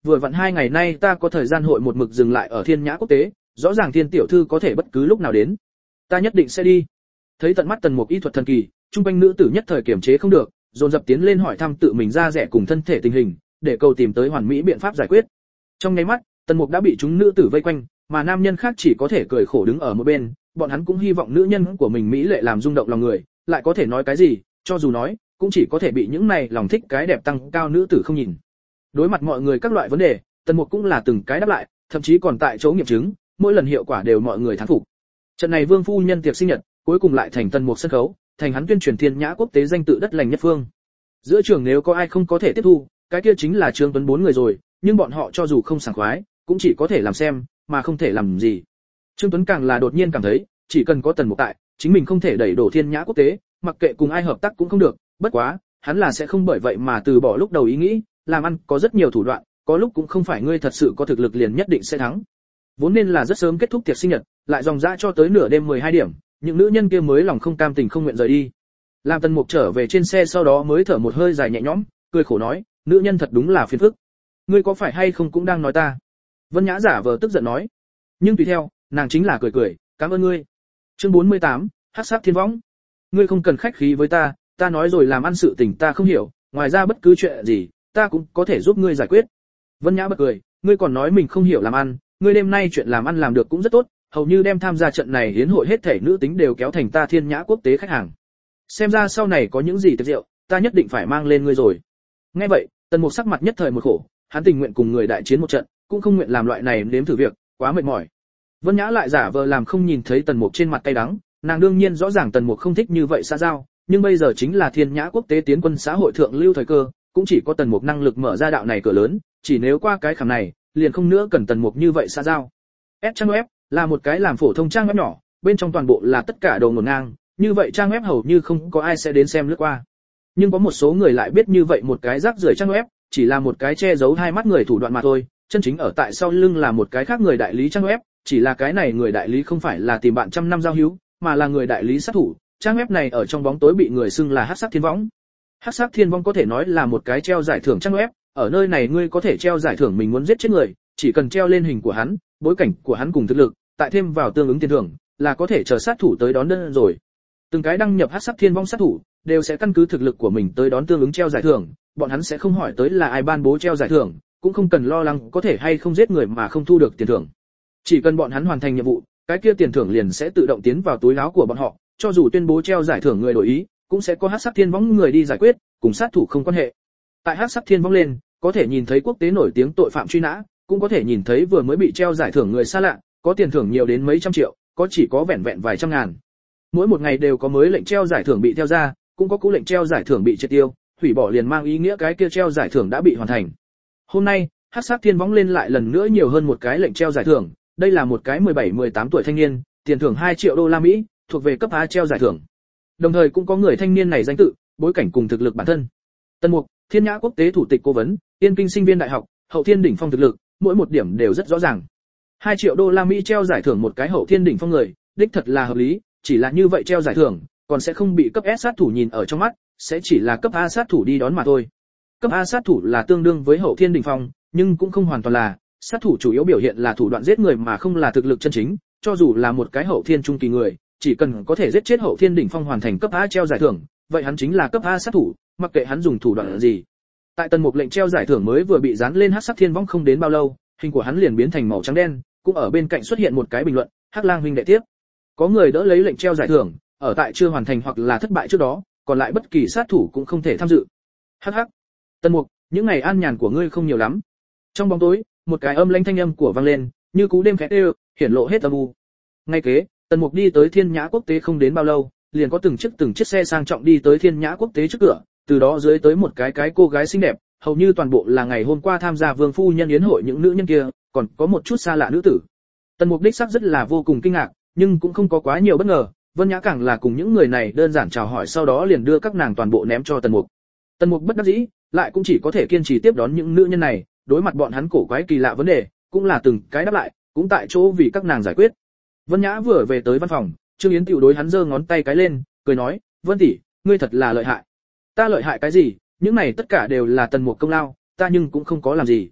vừa vặn hai ngày nay ta có thời gian hội một mực dừng lại ở Thiên Nhã Quốc tế, rõ ràng Thiên tiểu thư có thể bất cứ lúc nào đến. Ta nhất định sẽ đi. Thấy tận mắt Tần Mục y thuật thần kỳ, trung quanh nữ tử nhất thời kiềm chế không được, dồn dập tiến lên hỏi thăm tự mình ra rẻ cùng thân thể tình hình, để cầu tìm tới hoàn mỹ biện pháp giải quyết. Trong nháy mắt, Tần Mục đã bị chúng nữ tử vây quanh, mà nam nhân khác chỉ có thể cười khổ đứng ở một bên, bọn hắn cũng hy vọng nữ nhân của mình mỹ lệ làm rung động lòng người, lại có thể nói cái gì, cho dù nói, cũng chỉ có thể bị những này lòng thích cái đẹp tăng cao nữ tử không nhìn. Đối mặt mọi người các loại vấn đề, Tần Mục cũng là từng cái đáp lại, thậm chí còn tại chỗ nghiệm chứng, mỗi lần hiệu quả đều mọi người thán phục. Trận này Vương phu nhân tiệc sinh nhật, cuối cùng lại thành Tần Mục sân khấu, thành hắn tuyên truyền Thiên Nhã Quốc tế danh tự đất lành nhất phương. Giữa trường nếu có ai không có thể tiếp thu, cái kia chính là Trương Tuấn bốn người rồi, nhưng bọn họ cho dù không sảng khoái, cũng chỉ có thể làm xem, mà không thể làm gì. Trương Tuấn càng là đột nhiên cảm thấy, chỉ cần có Tần Mục tại, chính mình không thể đẩy đổ Thiên Nhã Quốc tế, mặc kệ cùng ai hợp tác cũng không được, bất quá, hắn là sẽ không bởi vậy mà từ bỏ lúc đầu ý nghĩ, làm ăn có rất nhiều thủ đoạn, có lúc cũng không phải ngươi thật sự có thực lực liền nhất định sẽ thắng. Vốn nên là rất sớm kết thúc tiệc sinh nhật, lại dòng dã cho tới nửa đêm mười hai điểm, những nữ nhân kia mới lòng không cam tình không nguyện rời đi. Làm Tần Mục trở về trên xe sau đó mới thở một hơi dài nhẹ nhõm, cười khổ nói, nữ nhân thật đúng là phiền phức. Ngươi có phải hay không cũng đang nói ta? Vân Nhã giả vờ tức giận nói. Nhưng tùy theo, nàng chính là cười cười, cảm ơn ngươi. Chương bốn mươi tám, Hắc Sát Thiên Võng. Ngươi không cần khách khí với ta, ta nói rồi làm ăn sự tình ta không hiểu, ngoài ra bất cứ chuyện gì, ta cũng có thể giúp ngươi giải quyết. Vân Nhã bật cười, ngươi còn nói mình không hiểu làm ăn, ngươi đêm nay chuyện làm ăn làm được cũng rất tốt, hầu như đem tham gia trận này hiến hội hết thể nữ tính đều kéo thành ta Thiên Nhã Quốc tế khách hàng. Xem ra sau này có những gì tiệc rượu, ta nhất định phải mang lên ngươi rồi. Nghe vậy, Tần Mục sắc mặt nhất thời một khổ, hắn tình nguyện cùng người đại chiến một trận, cũng không nguyện làm loại này nếm thử việc, quá mệt mỏi. Vân Nhã lại giả vờ làm không nhìn thấy Tần Mục trên mặt cay đắng, nàng đương nhiên rõ ràng Tần Mục không thích như vậy xã giao, nhưng bây giờ chính là Thiên Nhã Quốc tế tiến quân xã hội thượng lưu thời cơ, cũng chỉ có Tần Mục năng lực mở ra đạo này cửa lớn, chỉ nếu qua cái khảm này, liền không nữa cần Tần Mục như vậy xã giao. S trang web là một cái làm phổ thông trang web nhỏ, bên trong toàn bộ là tất cả đồ ngổn ngang, như vậy trang web hầu như không có ai sẽ đến xem lướt qua. Nhưng có một số người lại biết như vậy một cái rác rưởi trang web, chỉ là một cái che giấu hai mắt người thủ đoạn mà thôi, chân chính ở tại sau lưng là một cái khác người đại lý trang web, chỉ là cái này người đại lý không phải là tìm bạn trăm năm giao hữu, mà là người đại lý sát thủ. Trang web này ở trong bóng tối bị người xưng là Hắc Sát Thiên Võng. Hắc Sát Thiên Võng có thể nói là một cái treo giải thưởng trang web, ở nơi này ngươi có thể treo giải thưởng mình muốn giết chết người, chỉ cần treo lên hình của hắn, bối cảnh của hắn cùng thực lực, tại thêm vào tương ứng tiền thưởng, là có thể chờ sát thủ tới đón đơn rồi. Từng cái đăng nhập Hắc Sát Thiên Võng sát thủ đều sẽ căn cứ thực lực của mình tới đón tương ứng treo giải thưởng, bọn hắn sẽ không hỏi tới là ai ban bố treo giải thưởng, cũng không cần lo lắng có thể hay không giết người mà không thu được tiền thưởng. Chỉ cần bọn hắn hoàn thành nhiệm vụ, cái kia tiền thưởng liền sẽ tự động tiến vào túi áo của bọn họ, cho dù tuyên bố treo giải thưởng người đổi ý, cũng sẽ có Hắc Sát Thiên Võng người đi giải quyết, cùng sát thủ không quan hệ. Tại Hắc Sát Thiên Võng lên, có thể nhìn thấy quốc tế nổi tiếng tội phạm truy nã, cũng có thể nhìn thấy vừa mới bị treo giải thưởng người xa lạ, có tiền thưởng nhiều đến mấy trăm triệu, có chỉ có vẹn vẹn vài trăm ngàn. Mỗi một ngày đều có mới lệnh treo giải thưởng bị theo ra, cũng có cũ lệnh treo giải thưởng bị triệt tiêu, hủy bỏ liền mang ý nghĩa cái kia treo giải thưởng đã bị hoàn thành. Hôm nay, Hắc Sát Thiên Võng lên lại lần nữa nhiều hơn một cái lệnh treo giải thưởng, đây là một cái mười bảy mười tám tuổi thanh niên, tiền thưởng hai triệu đô la Mỹ, thuộc về cấp A treo giải thưởng. Đồng thời cũng có người thanh niên này danh tự, bối cảnh cùng thực lực bản thân. Tần Mục, Thiên Nhã Quốc tế thủ tịch cố vấn, Tiên Kinh sinh viên đại học, hậu thiên đỉnh phong thực lực, mỗi một điểm đều rất rõ ràng. hai triệu đô la Mỹ treo giải thưởng một cái hậu thiên đỉnh phong người, đích thật là hợp lý, chỉ là như vậy treo giải thưởng, còn sẽ không bị cấp S sát thủ nhìn ở trong mắt, sẽ chỉ là cấp A sát thủ đi đón mà thôi. Cấp A sát thủ là tương đương với hậu thiên đỉnh phong, nhưng cũng không hoàn toàn là, sát thủ chủ yếu biểu hiện là thủ đoạn giết người mà không là thực lực chân chính, cho dù là một cái hậu thiên trung kỳ người, chỉ cần có thể giết chết hậu thiên đỉnh phong hoàn thành cấp A treo giải thưởng, vậy hắn chính là cấp A sát thủ, mặc kệ hắn dùng thủ đoạn gì. Tại Tần Mục lệnh treo giải thưởng mới vừa bị dán lên Hắc Sát Thiên Võng không đến bao lâu, hình của hắn liền biến thành màu trắng đen, cũng ở bên cạnh xuất hiện một cái bình luận, Hắc Lang huynh đệ tiếp. Có người đỡ lấy lệnh treo giải thưởng, ở tại chưa hoàn thành hoặc là thất bại trước đó, còn lại bất kỳ sát thủ cũng không thể tham dự. Hắc hắc. Tần Mục, những ngày an nhàn của ngươi không nhiều lắm. Trong bóng tối, một cái âm lãnh thanh âm của vang lên, như cú đêm khẽ kêu, hiển lộ hết âm u. Ngay kế, Tần Mục đi tới Thiên Nhã Quốc tế không đến bao lâu, liền có từng chiếc từng chiếc xe sang trọng đi tới Thiên Nhã Quốc tế trước cửa, từ đó dưới tới một cái cái cô gái xinh đẹp, hầu như toàn bộ là ngày hôm qua tham gia Vương phu nhân yến hội những nữ nhân kia, còn có một chút xa lạ nữ tử. Tần Mục đích xác rất là vô cùng kinh ngạc, nhưng cũng không có quá nhiều bất ngờ, Vân Nhã càng là cùng những người này đơn giản chào hỏi sau đó liền đưa các nàng toàn bộ ném cho Tần Mục. Tần Mục bất đắc dĩ, lại cũng chỉ có thể kiên trì tiếp đón những nữ nhân này, đối mặt bọn hắn cổ quái kỳ lạ vấn đề, cũng là từng cái đáp lại, cũng tại chỗ vì các nàng giải quyết. Vân Nhã vừa về tới văn phòng, Trương Yến tiểu đối hắn giơ ngón tay cái lên, cười nói, "Vân tỷ, ngươi thật là lợi hại." "Ta lợi hại cái gì, những này tất cả đều là Tần Mục công lao, ta nhưng cũng không có làm gì."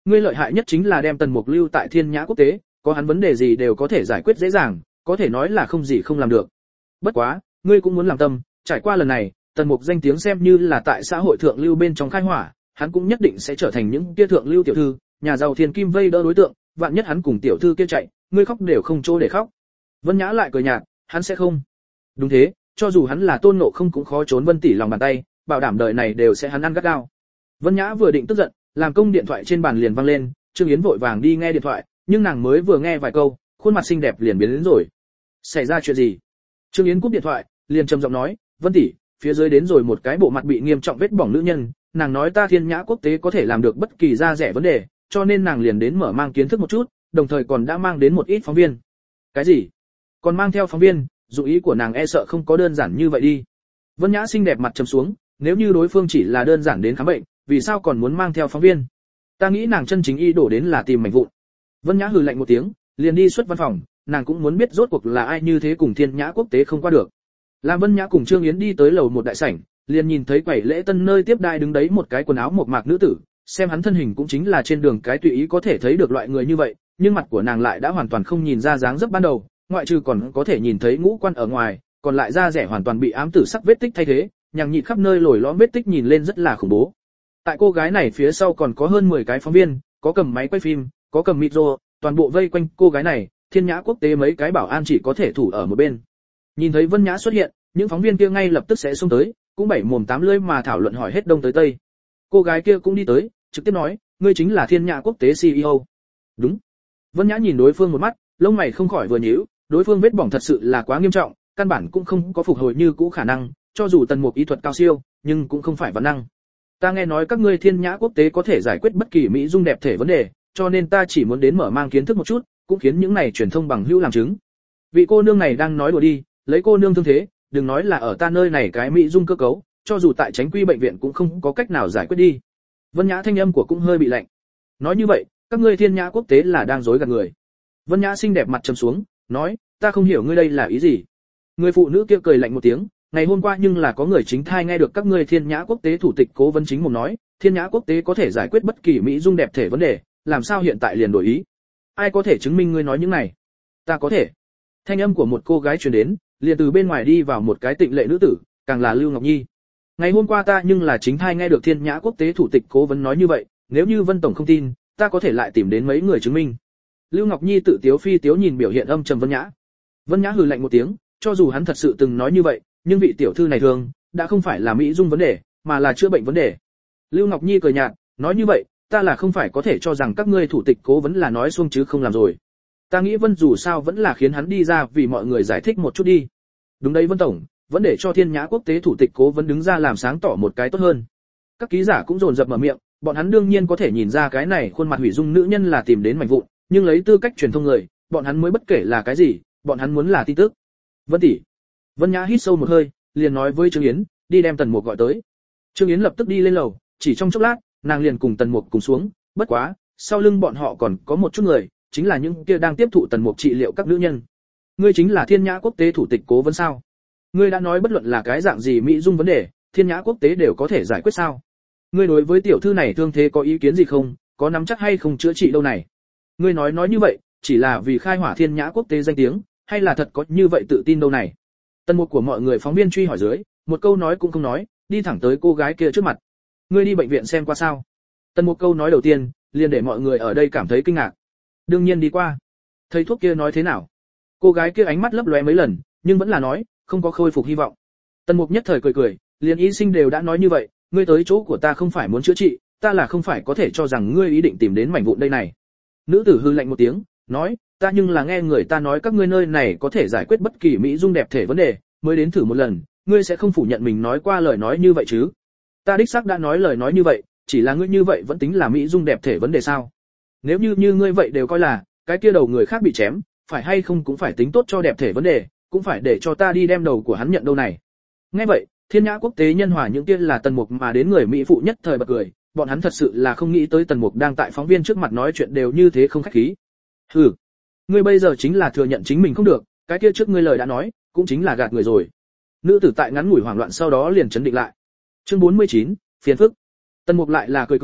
Ngươi lợi hại nhất chính là đem Tần Mục lưu tại Thiên Nhã Quốc tế, có hắn vấn đề gì đều có thể giải quyết dễ dàng, có thể nói là không gì không làm được. Bất quá, ngươi cũng muốn làm tâm, trải qua lần này, Tần Mục danh tiếng xem như là tại xã hội thượng lưu bên trong khai hỏa, hắn cũng nhất định sẽ trở thành những kia thượng lưu tiểu thư, nhà giàu thiên kim vây đỡ đối tượng, vạn nhất hắn cùng tiểu thư kia chạy, ngươi khóc đều không chỗ để khóc. Vân Nhã lại cười nhạt, hắn sẽ không. Đúng thế, cho dù hắn là Tôn Ngộ Không cũng khó trốn Vân tỷ lòng bàn tay, bảo đảm đời này đều sẽ hắn ăn gắt gao. Vân Nhã vừa định tức giận, làm công điện thoại trên bàn liền vang lên, Trương Yến vội vàng đi nghe điện thoại, nhưng nàng mới vừa nghe vài câu, khuôn mặt xinh đẹp liền biến đến rồi. Xảy ra chuyện gì? Trương Yến cúp điện thoại, liền trầm giọng nói, Vân tỷ, phía dưới đến rồi một cái bộ mặt bị nghiêm trọng vết bỏng nữ nhân, nàng nói ta Thiên Nhã Quốc tế có thể làm được bất kỳ ra rẻ vấn đề, cho nên nàng liền đến mở mang kiến thức một chút, đồng thời còn đã mang đến một ít phóng viên. Cái gì? Còn mang theo phóng viên, dụng ý của nàng e sợ không có đơn giản như vậy đi. Vân Nhã xinh đẹp mặt trầm xuống, nếu như đối phương chỉ là đơn giản đến khám bệnh, vì sao còn muốn mang theo phóng viên? Ta nghĩ nàng chân chính ý đổ đến là tìm mảnh vụn. Vân Nhã hừ lạnh một tiếng, liền đi xuất văn phòng, nàng cũng muốn biết rốt cuộc là ai như thế cùng Thiên Nhã Quốc tế không qua được. Làm Vân Nhã cùng Trương Yến đi tới lầu một đại sảnh, liền nhìn thấy quầy lễ tân nơi tiếp đai đứng đấy một cái quần áo mộc mạc nữ tử, xem hắn thân hình cũng chính là trên đường cái tùy ý có thể thấy được loại người như vậy, nhưng mặt của nàng lại đã hoàn toàn không nhìn ra dáng dấp ban đầu, ngoại trừ còn có thể nhìn thấy ngũ quan ở ngoài, còn lại da rẻ hoàn toàn bị ám tử sắc vết tích thay thế, nhằng nhịt khắp nơi lồi lõm vết tích nhìn lên rất là khủng bố. Tại cô gái này phía sau còn có hơn mười cái phóng viên, có cầm máy quay phim, có cầm micro, toàn bộ vây quanh cô gái này, Thiên Nhã Quốc tế mấy cái bảo an chỉ có thể thủ ở một bên. Nhìn thấy Vân Nhã xuất hiện, những phóng viên kia ngay lập tức sẽ xông tới, cũng bảy mồm tám lưỡi mà thảo luận hỏi hết đông tới tây. Cô gái kia cũng đi tới, trực tiếp nói, ngươi chính là Thiên Nhã Quốc tế xê e ô. Đúng. Vân Nhã nhìn đối phương một mắt, lông mày không khỏi vừa nhíu, đối phương vết bỏng thật sự là quá nghiêm trọng, căn bản cũng không có phục hồi như cũ khả năng, cho dù Tần Mục y thuật cao siêu, nhưng cũng không phải vấn năng. Ta nghe nói các ngươi Thiên Nhã Quốc tế có thể giải quyết bất kỳ mỹ dung đẹp thể vấn đề, cho nên ta chỉ muốn đến mở mang kiến thức một chút, cũng khiến những này truyền thông bằng hữu làm chứng. Vị cô nương này đang nói đùa đi, lấy cô nương thương thế, đừng nói là ở ta nơi này cái mỹ dung cơ cấu, cho dù tại Chánh Quy bệnh viện cũng không có cách nào giải quyết đi. Vân Nhã thanh âm của cũng hơi bị lạnh. Nói như vậy, các ngươi Thiên Nhã Quốc tế là đang dối gạt người. Vân Nhã xinh đẹp mặt trầm xuống, nói, ta không hiểu ngươi đây là ý gì. Người phụ nữ kia cười lạnh một tiếng, ngày hôm qua nhưng là có người chính thai nghe được các ngươi Thiên Nhã Quốc tế thủ tịch Cố Vấn Chính mồm nói, Thiên Nhã Quốc tế có thể giải quyết bất kỳ mỹ dung đẹp thể vấn đề, làm sao hiện tại liền đổi ý? Ai có thể chứng minh ngươi nói những này? Ta có thể. Thanh âm của một cô gái truyền đến, liền từ bên ngoài đi vào một cái tịnh lệ nữ tử, càng là Lưu Ngọc Nhi. Ngày hôm qua ta nhưng là chính thai nghe được Thiên Nhã Quốc tế thủ tịch Cố Vấn nói như vậy, nếu như Vân tổng không tin, ta có thể lại tìm đến mấy người chứng minh. Lưu Ngọc Nhi tự tiếu phi tiếu nhìn biểu hiện âm trầm Vân Nhã. Vân Nhã hừ lạnh một tiếng, cho dù hắn thật sự từng nói như vậy, nhưng vị tiểu thư này thường đã không phải là mỹ dung vấn đề, mà là chữa bệnh vấn đề. Lưu Ngọc Nhi cười nhạt, nói như vậy, ta là không phải có thể cho rằng các ngươi thủ tịch Cố Vấn là nói xuông chứ không làm rồi. Ta nghĩ Vân dù sao vẫn là khiến hắn đi ra vì mọi người giải thích một chút đi. Đúng đấy Vân tổng, vẫn để cho Thiên Nhã Quốc tế thủ tịch Cố Vấn đứng ra làm sáng tỏ một cái tốt hơn. Các ký giả cũng dồn dập mở miệng, bọn hắn đương nhiên có thể nhìn ra cái này khuôn mặt hủy dung nữ nhân là tìm đến mảnh vụn, nhưng lấy tư cách truyền thông người, bọn hắn mới bất kể là cái gì, bọn hắn muốn là tin tức. Vân tỷ. Vân Nhã hít sâu một hơi, liền nói với Trương Yến, đi đem Tần Mục gọi tới. Trương Yến lập tức đi lên lầu, chỉ trong chốc lát, nàng liền cùng Tần Mục cùng xuống, bất quá, sau lưng bọn họ còn có một chút người, chính là những kia đang tiếp thụ Tần Mục trị liệu các nữ nhân. Ngươi chính là Thiên Nhã Quốc tế thủ tịch Cố Vấn sao? Ngươi đã nói bất luận là cái dạng gì mỹ dung vấn đề, Thiên Nhã Quốc tế đều có thể giải quyết sao? Ngươi đối với tiểu thư này thương thế có ý kiến gì không, có nắm chắc hay không chữa trị đâu này? Ngươi nói nói như vậy, chỉ là vì khai hỏa Thiên Nhã Quốc tế danh tiếng, hay là thật có như vậy tự tin đâu này? Tần Mục của mọi người phóng viên truy hỏi dưới, một câu nói cũng không nói, đi thẳng tới cô gái kia trước mặt. Ngươi đi bệnh viện xem qua sao? Tần Mục câu nói đầu tiên, liền để mọi người ở đây cảm thấy kinh ngạc. Đương nhiên đi qua. Thầy thuốc kia nói thế nào? Cô gái kia ánh mắt lấp lóe mấy lần, nhưng vẫn là nói, không có khôi phục hy vọng. Tần Mục nhất thời cười cười, liền y sinh đều đã nói như vậy, ngươi tới chỗ của ta không phải muốn chữa trị, ta là không phải có thể cho rằng ngươi ý định tìm đến mảnh vụn đây này. Nữ tử hư lạnh một tiếng, nói, ta nhưng là nghe người ta nói các ngươi nơi này có thể giải quyết bất kỳ mỹ dung đẹp thể vấn đề, mới đến thử một lần, ngươi sẽ không phủ nhận mình nói qua lời nói như vậy chứ? Ta đích xác đã nói lời nói như vậy, chỉ là ngươi như vậy vẫn tính là mỹ dung đẹp thể vấn đề sao? Nếu như như ngươi vậy đều coi là, cái kia đầu người khác bị chém, phải hay không cũng phải tính tốt cho đẹp thể vấn đề, cũng phải để cho ta đi đem đầu của hắn nhận đâu này. Nghe vậy, Thiên Nhã Quốc tế nhân hòa những kia là Tần Mục mà đến người mỹ phụ nhất thời bật cười, bọn hắn thật sự là không nghĩ tới Tần Mục đang tại phóng viên trước mặt nói chuyện đều như thế không khách khí. Hừ, ngươi bây giờ chính là thừa nhận chính mình không được, cái kia trước ngươi lời đã nói, cũng chính là gạt người rồi. Nữ tử tại ngắn ngủi hoảng loạn sau đó liền chấn định lại. Chương bốn mươi chín, phiền phức. Tần Mục lại là cười cười,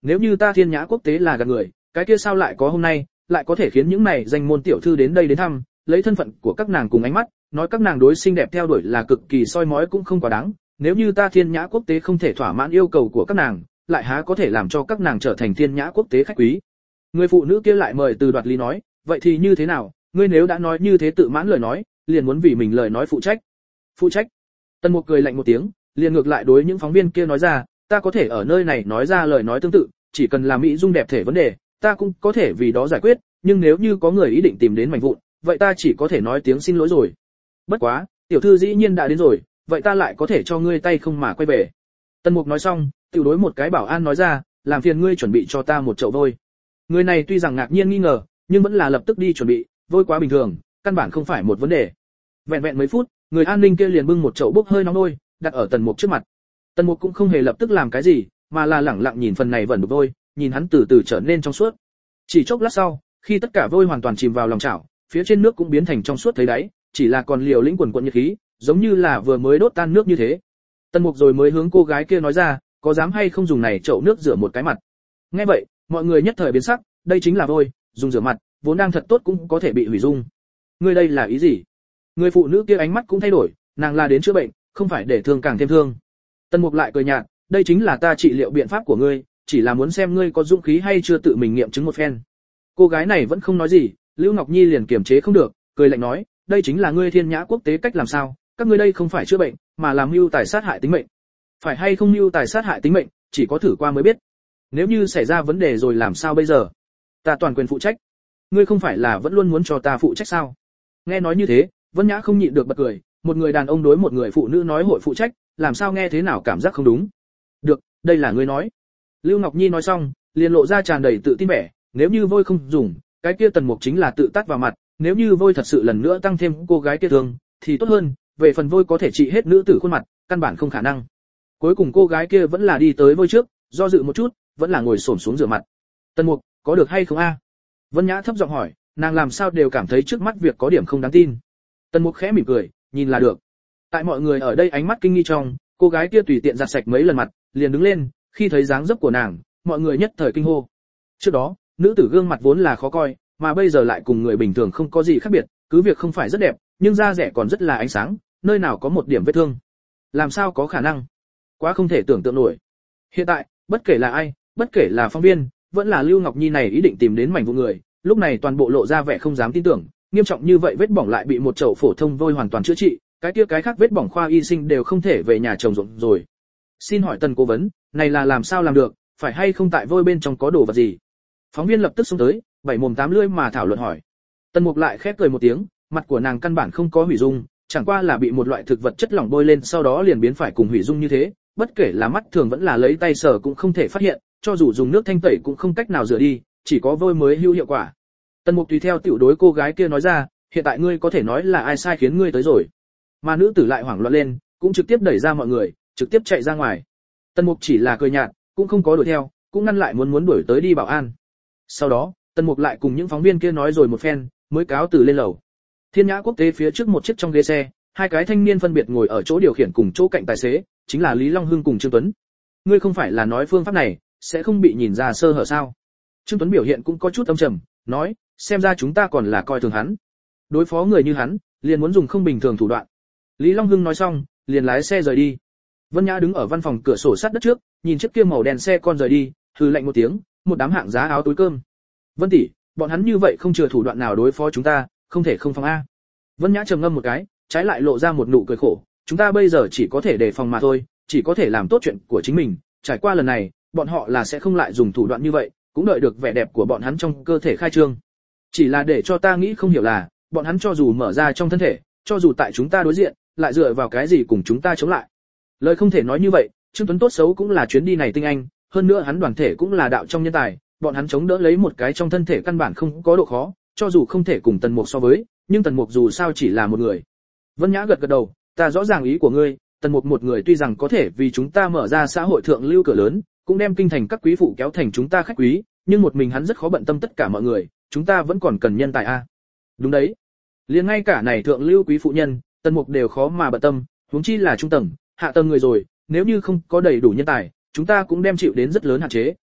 nếu như ta Thiên Nhã quốc tế là gạt người, cái kia sao lại có hôm nay, lại có thể khiến những này danh môn tiểu thư đến đây đến thăm, lấy thân phận của các nàng cùng ánh mắt, nói các nàng đối xinh đẹp theo đuổi là cực kỳ soi mói cũng không quá đáng, nếu như ta Thiên Nhã quốc tế không thể thỏa mãn yêu cầu của các nàng, lại há có thể làm cho các nàng trở thành Thiên Nhã quốc tế khách quý. Người phụ nữ kia lại mời Từ Đoạt Lý nói, vậy thì như thế nào, ngươi nếu đã nói như thế tự mãn lời nói, liền muốn vì mình lời nói phụ trách. Phụ trách? Tần Mục cười lạnh một tiếng, liền ngược lại đối những phóng viên kia nói ra, ta có thể ở nơi này nói ra lời nói tương tự, chỉ cần là mỹ dung đẹp thể vấn đề, ta cũng có thể vì đó giải quyết, nhưng nếu như có người ý định tìm đến mảnh vụn, vậy ta chỉ có thể nói tiếng xin lỗi rồi. Bất quá, tiểu thư dĩ nhiên đã đến rồi, vậy ta lại có thể cho ngươi tay không mà quay về. Tần Mục nói xong, tiểu đối một cái bảo an nói ra, làm phiền ngươi chuẩn bị cho ta một chậu vôi. Người này tuy rằng ngạc nhiên nghi ngờ, nhưng vẫn là lập tức đi chuẩn bị, vôi quá bình thường, căn bản không phải một vấn đề. Vẹn vẹn mấy phút, người an ninh kia liền bưng một chậu bốc hơi nóng vôi, đặt ở Tần Mục trước mặt. Tần Mục cũng không hề lập tức làm cái gì, mà là lẳng lặng nhìn phần này vẩn đục vôi, nhìn hắn từ từ trở nên trong suốt. Chỉ chốc lát sau, khi tất cả vôi hoàn toàn chìm vào lòng chảo, phía trên nước cũng biến thành trong suốt thấy đáy, chỉ là còn liều lĩnh quần quần nhiệt khí, giống như là vừa mới đốt tan nước như thế. Tần Mục rồi mới hướng cô gái kia nói ra, có dám hay không dùng này chậu nước rửa một cái mặt. Nghe vậy, mọi người nhất thời biến sắc, đây chính là vôi, dùng rửa mặt, vốn đang thật tốt cũng có thể bị hủy dung. Ngươi đây là ý gì? Người phụ nữ kia ánh mắt cũng thay đổi, nàng là đến chữa bệnh, không phải để thương càng thêm thương. Tần Mục lại cười nhạt, đây chính là ta trị liệu biện pháp của ngươi, chỉ là muốn xem ngươi có dũng khí hay chưa tự mình nghiệm chứng một phen. Cô gái này vẫn không nói gì, Lưu Ngọc Nhi liền kiềm chế không được, cười lạnh nói, đây chính là ngươi Thiên Nhã quốc tế cách làm sao, các ngươi đây không phải chữa bệnh, mà làm mưu tài sát hại tính mệnh. Phải hay không mưu tài sát hại tính mệnh, chỉ có thử qua mới biết. Nếu như xảy ra vấn đề rồi làm sao bây giờ? Ta toàn quyền phụ trách. Ngươi không phải là vẫn luôn muốn cho ta phụ trách sao? Nghe nói như thế, Vân Nhã không nhịn được bật cười, một người đàn ông đối một người phụ nữ nói hội phụ trách, làm sao nghe thế nào cảm giác không đúng. Được, đây là ngươi nói. Lưu Ngọc Nhi nói xong, liền lộ ra tràn đầy tự tin vẻ, nếu như vôi không dùng, cái kia Tần Mục chính là tự tát vào mặt, nếu như vôi thật sự lần nữa tăng thêm cô gái kia thương, thì tốt hơn, về phần vôi có thể trị hết nữ tử khuôn mặt, căn bản không khả năng. Cuối cùng cô gái kia vẫn là đi tới vôi trước, do dự một chút, vẫn là ngồi xổm xuống rửa mặt. Tần Mục, có được hay không a? Vân Nhã thấp giọng hỏi, nàng làm sao đều cảm thấy trước mắt việc có điểm không đáng tin. Tần Mục khẽ mỉm cười, nhìn là được. Tại mọi người ở đây ánh mắt kinh nghi trong, cô gái kia tùy tiện giặt sạch mấy lần mặt, liền đứng lên, khi thấy dáng dấp của nàng, mọi người nhất thời kinh hô. Trước đó, nữ tử gương mặt vốn là khó coi, mà bây giờ lại cùng người bình thường không có gì khác biệt, cứ việc không phải rất đẹp, nhưng da rẻ còn rất là ánh sáng, nơi nào có một điểm vết thương. Làm sao có khả năng? Quá không thể tưởng tượng nổi. Hiện tại, bất kể là ai, bất kể là phóng viên, vẫn là Lưu Ngọc Nhi này ý định tìm đến mảnh vụ người, lúc này toàn bộ lộ ra vẻ không dám tin tưởng, nghiêm trọng như vậy vết bỏng lại bị một chậu phổ thông vôi hoàn toàn chữa trị, cái kia cái khác vết bỏng khoa y sinh đều không thể về nhà chồng rộn rồi. Xin hỏi Tần cố vấn, này là làm sao làm được, phải hay không tại vôi bên trong có đồ vật gì? Phóng viên lập tức xông tới, bảy mồm tám lưỡi mà thảo luận hỏi. Tần Mục lại khép cười một tiếng, mặt của nàng căn bản không có hủy dung, chẳng qua là bị một loại thực vật chất lỏng bôi lên sau đó liền biến phải cùng hủy dung như thế, bất kể là mắt thường vẫn là lấy tay sờ cũng không thể phát hiện, cho dù dùng nước thanh tẩy cũng không cách nào rửa đi, chỉ có vôi mới hữu hiệu quả. Tần Mục tùy theo tiểu đối cô gái kia nói ra, hiện tại ngươi có thể nói là ai sai khiến ngươi tới rồi. Mà nữ tử lại hoảng loạn lên, cũng trực tiếp đẩy ra mọi người, trực tiếp chạy ra ngoài. Tần Mục chỉ là cười nhạt, cũng không có đuổi theo, cũng ngăn lại muốn muốn đuổi tới đi bảo an. Sau đó, Tần Mục lại cùng những phóng viên kia nói rồi một phen, mới cáo từ lên lầu. Thiên Nhã quốc tế phía trước một chiếc trong ghế xe, hai cái thanh niên phân biệt ngồi ở chỗ điều khiển cùng chỗ cạnh tài xế, chính là Lý Long Hưng cùng Trương Tuấn. Ngươi không phải là nói phương pháp này sẽ không bị nhìn ra sơ hở sao? Trương Tuấn biểu hiện cũng có chút âm trầm, nói, xem ra chúng ta còn là coi thường hắn. Đối phó người như hắn, liền muốn dùng không bình thường thủ đoạn. Lý Long Hưng nói xong, liền lái xe rời đi. Vân Nhã đứng ở văn phòng cửa sổ sát đất trước, nhìn chiếc kia màu đen xe con rời đi, hừ lạnh một tiếng, một đám hạng giá áo túi cơm. Vân tỷ, bọn hắn như vậy không chừa thủ đoạn nào đối phó chúng ta, không thể không phòng a. Vân Nhã trầm ngâm một cái, trái lại lộ ra một nụ cười khổ, chúng ta bây giờ chỉ có thể đề phòng mà thôi, chỉ có thể làm tốt chuyện của chính mình, trải qua lần này, bọn họ là sẽ không lại dùng thủ đoạn như vậy, cũng đợi được vẻ đẹp của bọn hắn trong cơ thể khai trương. Chỉ là để cho ta nghĩ không hiểu là, bọn hắn cho dù mở ra trong thân thể, cho dù tại chúng ta đối diện, lại dựa vào cái gì cùng chúng ta chống lại. Lời không thể nói như vậy, Trương Tuấn tốt xấu cũng là chuyến đi này tinh anh, hơn nữa hắn đoàn thể cũng là đạo trong nhân tài, bọn hắn chống đỡ lấy một cái trong thân thể căn bản không có độ khó, cho dù không thể cùng Tần Mục so với, nhưng Tần Mục dù sao chỉ là một người. Vân Nhã gật gật đầu, ta rõ ràng ý của ngươi, Tần Mục một người tuy rằng có thể vì chúng ta mở ra xã hội thượng lưu cửa lớn, cũng đem kinh thành các quý phụ kéo thành chúng ta khách quý, nhưng một mình hắn rất khó bận tâm tất cả mọi người, chúng ta vẫn còn cần nhân tài a. Đúng đấy. Liền ngay cả này thượng lưu quý phụ nhân, Tần Mục đều khó mà bận tâm, huống chi là trung tầng, hạ tầng người rồi, nếu như không có đầy đủ nhân tài, chúng ta cũng đem chịu đến rất lớn hạn chế.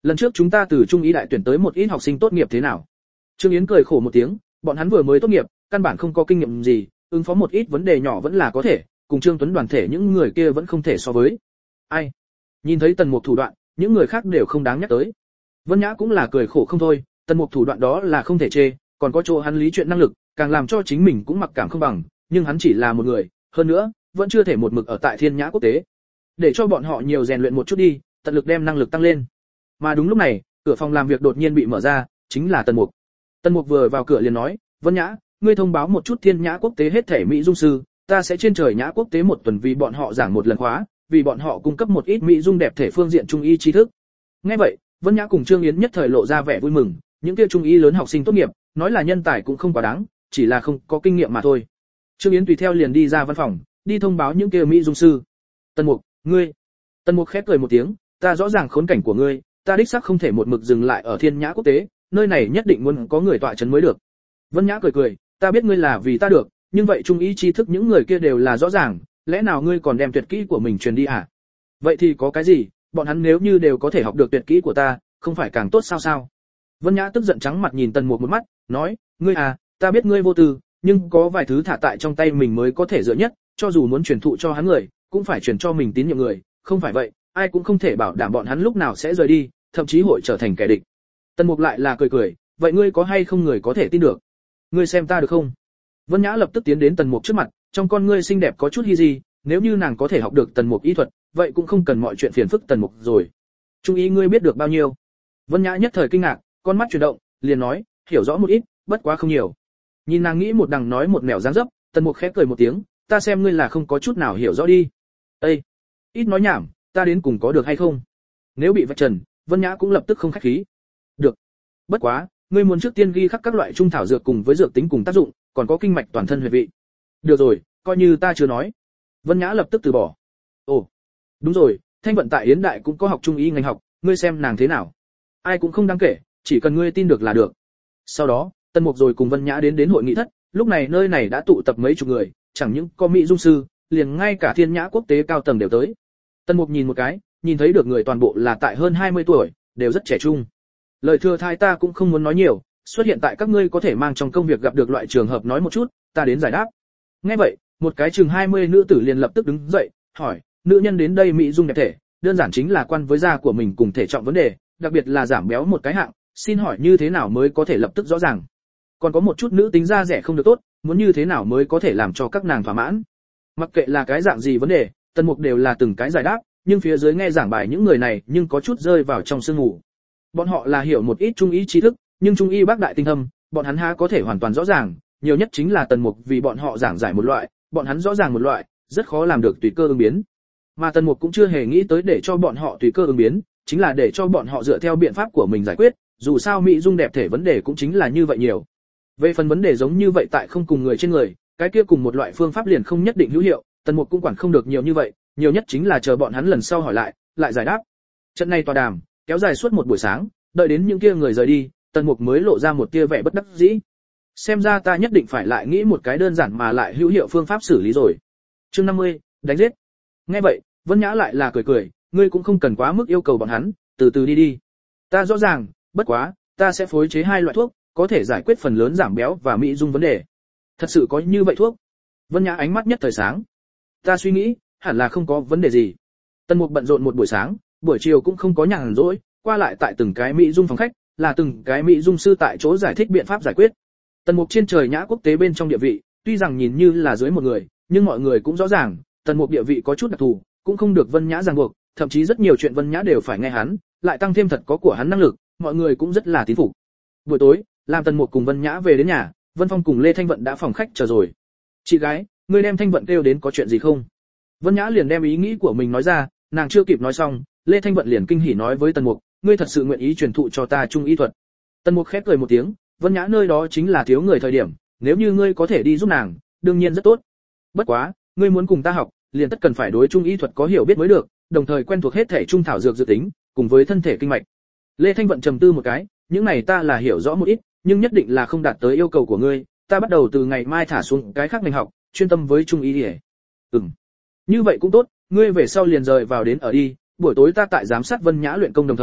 Lần trước chúng ta từ trung ý đại tuyển tới một ít học sinh tốt nghiệp thế nào? Trương Yến cười khổ một tiếng, bọn hắn vừa mới tốt nghiệp, căn bản không có kinh nghiệm gì, ứng phó một ít vấn đề nhỏ vẫn là có thể, cùng Trương Tuấn đoàn thể những người kia vẫn không thể so với. Ai? Nhìn thấy Tần Mục thủ đoạn, những người khác đều không đáng nhắc tới. Vân Nhã cũng là cười khổ không thôi, Tần Mục thủ đoạn đó là không thể chê, còn có chỗ hắn lý chuyện năng lực, càng làm cho chính mình cũng mặc cảm không bằng, nhưng hắn chỉ là một người, hơn nữa, vẫn chưa thể một mực ở tại Thiên Nhã quốc tế. Để cho bọn họ nhiều rèn luyện một chút đi, tận lực đem năng lực tăng lên. Mà đúng lúc này, cửa phòng làm việc đột nhiên bị mở ra, chính là Tần Mục. Tần Mục vừa vào cửa liền nói, "Vân Nhã, ngươi thông báo một chút Thiên Nhã quốc tế hết thể mỹ dung sư, ta sẽ trên trời Nhã quốc tế một tuần vì bọn họ giảng một lần khóa, vì bọn họ cung cấp một ít mỹ dung đẹp thể phương diện trung y tri thức." Nghe vậy, Vân Nhã cùng Trương Yến nhất thời lộ ra vẻ vui mừng, những kia trung y lớn học sinh tốt nghiệp, nói là nhân tài cũng không quá đáng, chỉ là không có kinh nghiệm mà thôi. Trương Yến tùy theo liền đi ra văn phòng, đi thông báo những kia mỹ dung sư. "Tần Mục, ngươi." Tần Mục khép cười một tiếng, "Ta rõ ràng khốn cảnh của ngươi, ta đích xác không thể một mực dừng lại ở Thiên Nhã quốc tế, nơi này nhất định muốn có người tọa trấn mới được." Vân Nhã cười cười, "Ta biết ngươi là vì ta được, nhưng vậy trung ý tri thức những người kia đều là rõ ràng, lẽ nào ngươi còn đem tuyệt kỹ của mình truyền đi à? Vậy thì có cái gì, bọn hắn nếu như đều có thể học được tuyệt kỹ của ta, không phải càng tốt sao sao?" Vân Nhã tức giận trắng mặt nhìn Tần Mục một mắt, nói, "Ngươi à, ta biết ngươi vô tư, nhưng có vài thứ thả tại trong tay mình mới có thể dựa nhất, cho dù muốn truyền thụ cho hắn người, cũng phải truyền cho mình tín nhiệm người, không phải vậy, ai cũng không thể bảo đảm bọn hắn lúc nào sẽ rời đi, thậm chí hội trở thành kẻ địch." Tần Mục lại là cười cười, "Vậy ngươi có hay không người có thể tin được? Ngươi xem ta được không?" Vân Nhã lập tức tiến đến Tần Mục trước mặt, trong con ngươi xinh đẹp có chút hi gì, nếu như nàng có thể học được Tần Mục y thuật, vậy cũng không cần mọi chuyện phiền phức Tần Mục rồi. "Trung ý ngươi biết được bao nhiêu?" Vân Nhã nhất thời kinh ngạc, con mắt chuyển động, liền nói, "Hiểu rõ một ít, bất quá không nhiều." Nhìn nàng nghĩ một đằng nói một nẻo dáng dấp, Tần Mục khẽ cười một tiếng, "Ta xem ngươi là không có chút nào hiểu rõ đi." "Ê, ít nói nhảm, ta đến cùng có được hay không?" Nếu bị vạch trần, Vân Nhã cũng lập tức không khách khí. "Được. Bất quá, ngươi muốn trước tiên ghi khắc các loại trung thảo dược cùng với dược tính cùng tác dụng, còn có kinh mạch toàn thân huyệt vị." "Được rồi, coi như ta chưa nói." Vân Nhã lập tức từ bỏ. "Ồ, đúng rồi, Thanh Vận tại Yến Đại cũng có học trung y ngành học, ngươi xem nàng thế nào?" "Ai cũng không đáng kể, chỉ cần ngươi tin được là được." Sau đó, Tần Mục rồi cùng Vân Nhã đến đến hội nghị thất, lúc này nơi này đã tụ tập mấy chục người, chẳng những có mỹ dung sư, liền ngay cả Thiên Nhã quốc tế cao tầng đều tới. Tần Mục nhìn một cái, nhìn thấy được người toàn bộ là tại hơn hai mươi tuổi, đều rất trẻ trung. Lời thừa thai ta cũng không muốn nói nhiều, xuất hiện tại các ngươi có thể mang trong công việc gặp được loại trường hợp nói một chút, ta đến giải đáp. Nghe vậy, một cái chừng hai mươi nữ tử liền lập tức đứng dậy, hỏi, "Nữ nhân đến đây mỹ dung đẹp thể, đơn giản chính là quan với da của mình cùng thể trọng vấn đề, đặc biệt là giảm béo một cái hạng, xin hỏi như thế nào mới có thể lập tức rõ ràng? Còn có một chút nữ tính da rẻ không được tốt, muốn như thế nào mới có thể làm cho các nàng thỏa mãn?" Mặc kệ là cái dạng gì vấn đề, Tần Mục đều là từng cái giải đáp, nhưng phía dưới nghe giảng bài những người này nhưng có chút rơi vào trong sương ngủ. Bọn họ là hiểu một ít trung y tri thức, nhưng trung y bác đại tinh thâm, bọn hắn há có thể hoàn toàn rõ ràng, nhiều nhất chính là Tần Mục vì bọn họ giảng giải một loại, bọn hắn rõ ràng một loại, rất khó làm được tùy cơ ứng biến. Mà Tần Mục cũng chưa hề nghĩ tới để cho bọn họ tùy cơ ứng biến, chính là để cho bọn họ dựa theo biện pháp của mình giải quyết, dù sao mỹ dung đẹp thể vấn đề cũng chính là như vậy nhiều. Về phần vấn đề giống như vậy tại không cùng người trên người, cái kia cùng một loại phương pháp liền không nhất định hữu hiệu, Tần Mục cũng quản không được nhiều như vậy, nhiều nhất chính là chờ bọn hắn lần sau hỏi lại, lại giải đáp. Trận này tọa đàm kéo dài suốt một buổi sáng, đợi đến những kia người rời đi, Tần Mục mới lộ ra một tia vẻ bất đắc dĩ. Xem ra ta nhất định phải lại nghĩ một cái đơn giản mà lại hữu hiệu phương pháp xử lý rồi. Chương năm mươi, đánh giết. Nghe vậy, Vân Nhã lại là cười cười, "Ngươi cũng không cần quá mức yêu cầu bọn hắn, từ từ đi đi. Ta rõ ràng, bất quá, ta sẽ phối chế hai loại thuốc, có thể giải quyết phần lớn giảm béo và mỹ dung vấn đề." "Thật sự có như vậy thuốc?" Vân Nhã ánh mắt nhất thời sáng. "Ta suy nghĩ, hẳn là không có vấn đề gì." Tần Mục bận rộn một buổi sáng, buổi chiều cũng không có nhàn rỗi, qua lại tại từng cái mỹ dung phòng khách, là từng cái mỹ dung sư tại chỗ giải thích biện pháp giải quyết. Tần Mục trên trời Nhã quốc tế bên trong địa vị, tuy rằng nhìn như là dưới một người, nhưng mọi người cũng rõ ràng, Tần Mục địa vị có chút đặc thù, cũng không được Vân Nhã ràng buộc, thậm chí rất nhiều chuyện Vân Nhã đều phải nghe hắn, lại tăng thêm thật có của hắn năng lực, mọi người cũng rất là tín phục. Buổi tối, làm Tần Mục cùng Vân Nhã về đến nhà, Vân Phong cùng Lê Thanh Vận đã phòng khách chờ rồi. "Chị gái, ngươi đem Thanh Vận kêu đến có chuyện gì không?" Vân Nhã liền đem ý nghĩ của mình nói ra, nàng chưa kịp nói xong, Lê Thanh Vận liền kinh hỉ nói với Tần Mục, "Ngươi thật sự nguyện ý truyền thụ cho ta trung y thuật?" Tần Mục khép cười một tiếng, Vân Nhã nơi đó chính là thiếu người thời điểm, nếu như ngươi có thể đi giúp nàng, đương nhiên rất tốt. Bất quá, ngươi muốn cùng ta học, liền tất cần phải đối trung y thuật có hiểu biết mới được, đồng thời quen thuộc hết thể trung thảo dược dự tính, cùng với thân thể kinh mạch. Lê Thanh Vận trầm tư một cái, những này ta là hiểu rõ một ít, nhưng nhất định là không đạt tới yêu cầu của ngươi, ta bắt đầu từ ngày mai thả xuống cái khác ngành học, chuyên tâm với trung y đi. Ừm. Như vậy cũng tốt, ngươi về sau liền rời vào đến ở đi, buổi tối ta tại giám sát Vân Nhã luyện công đồng thời,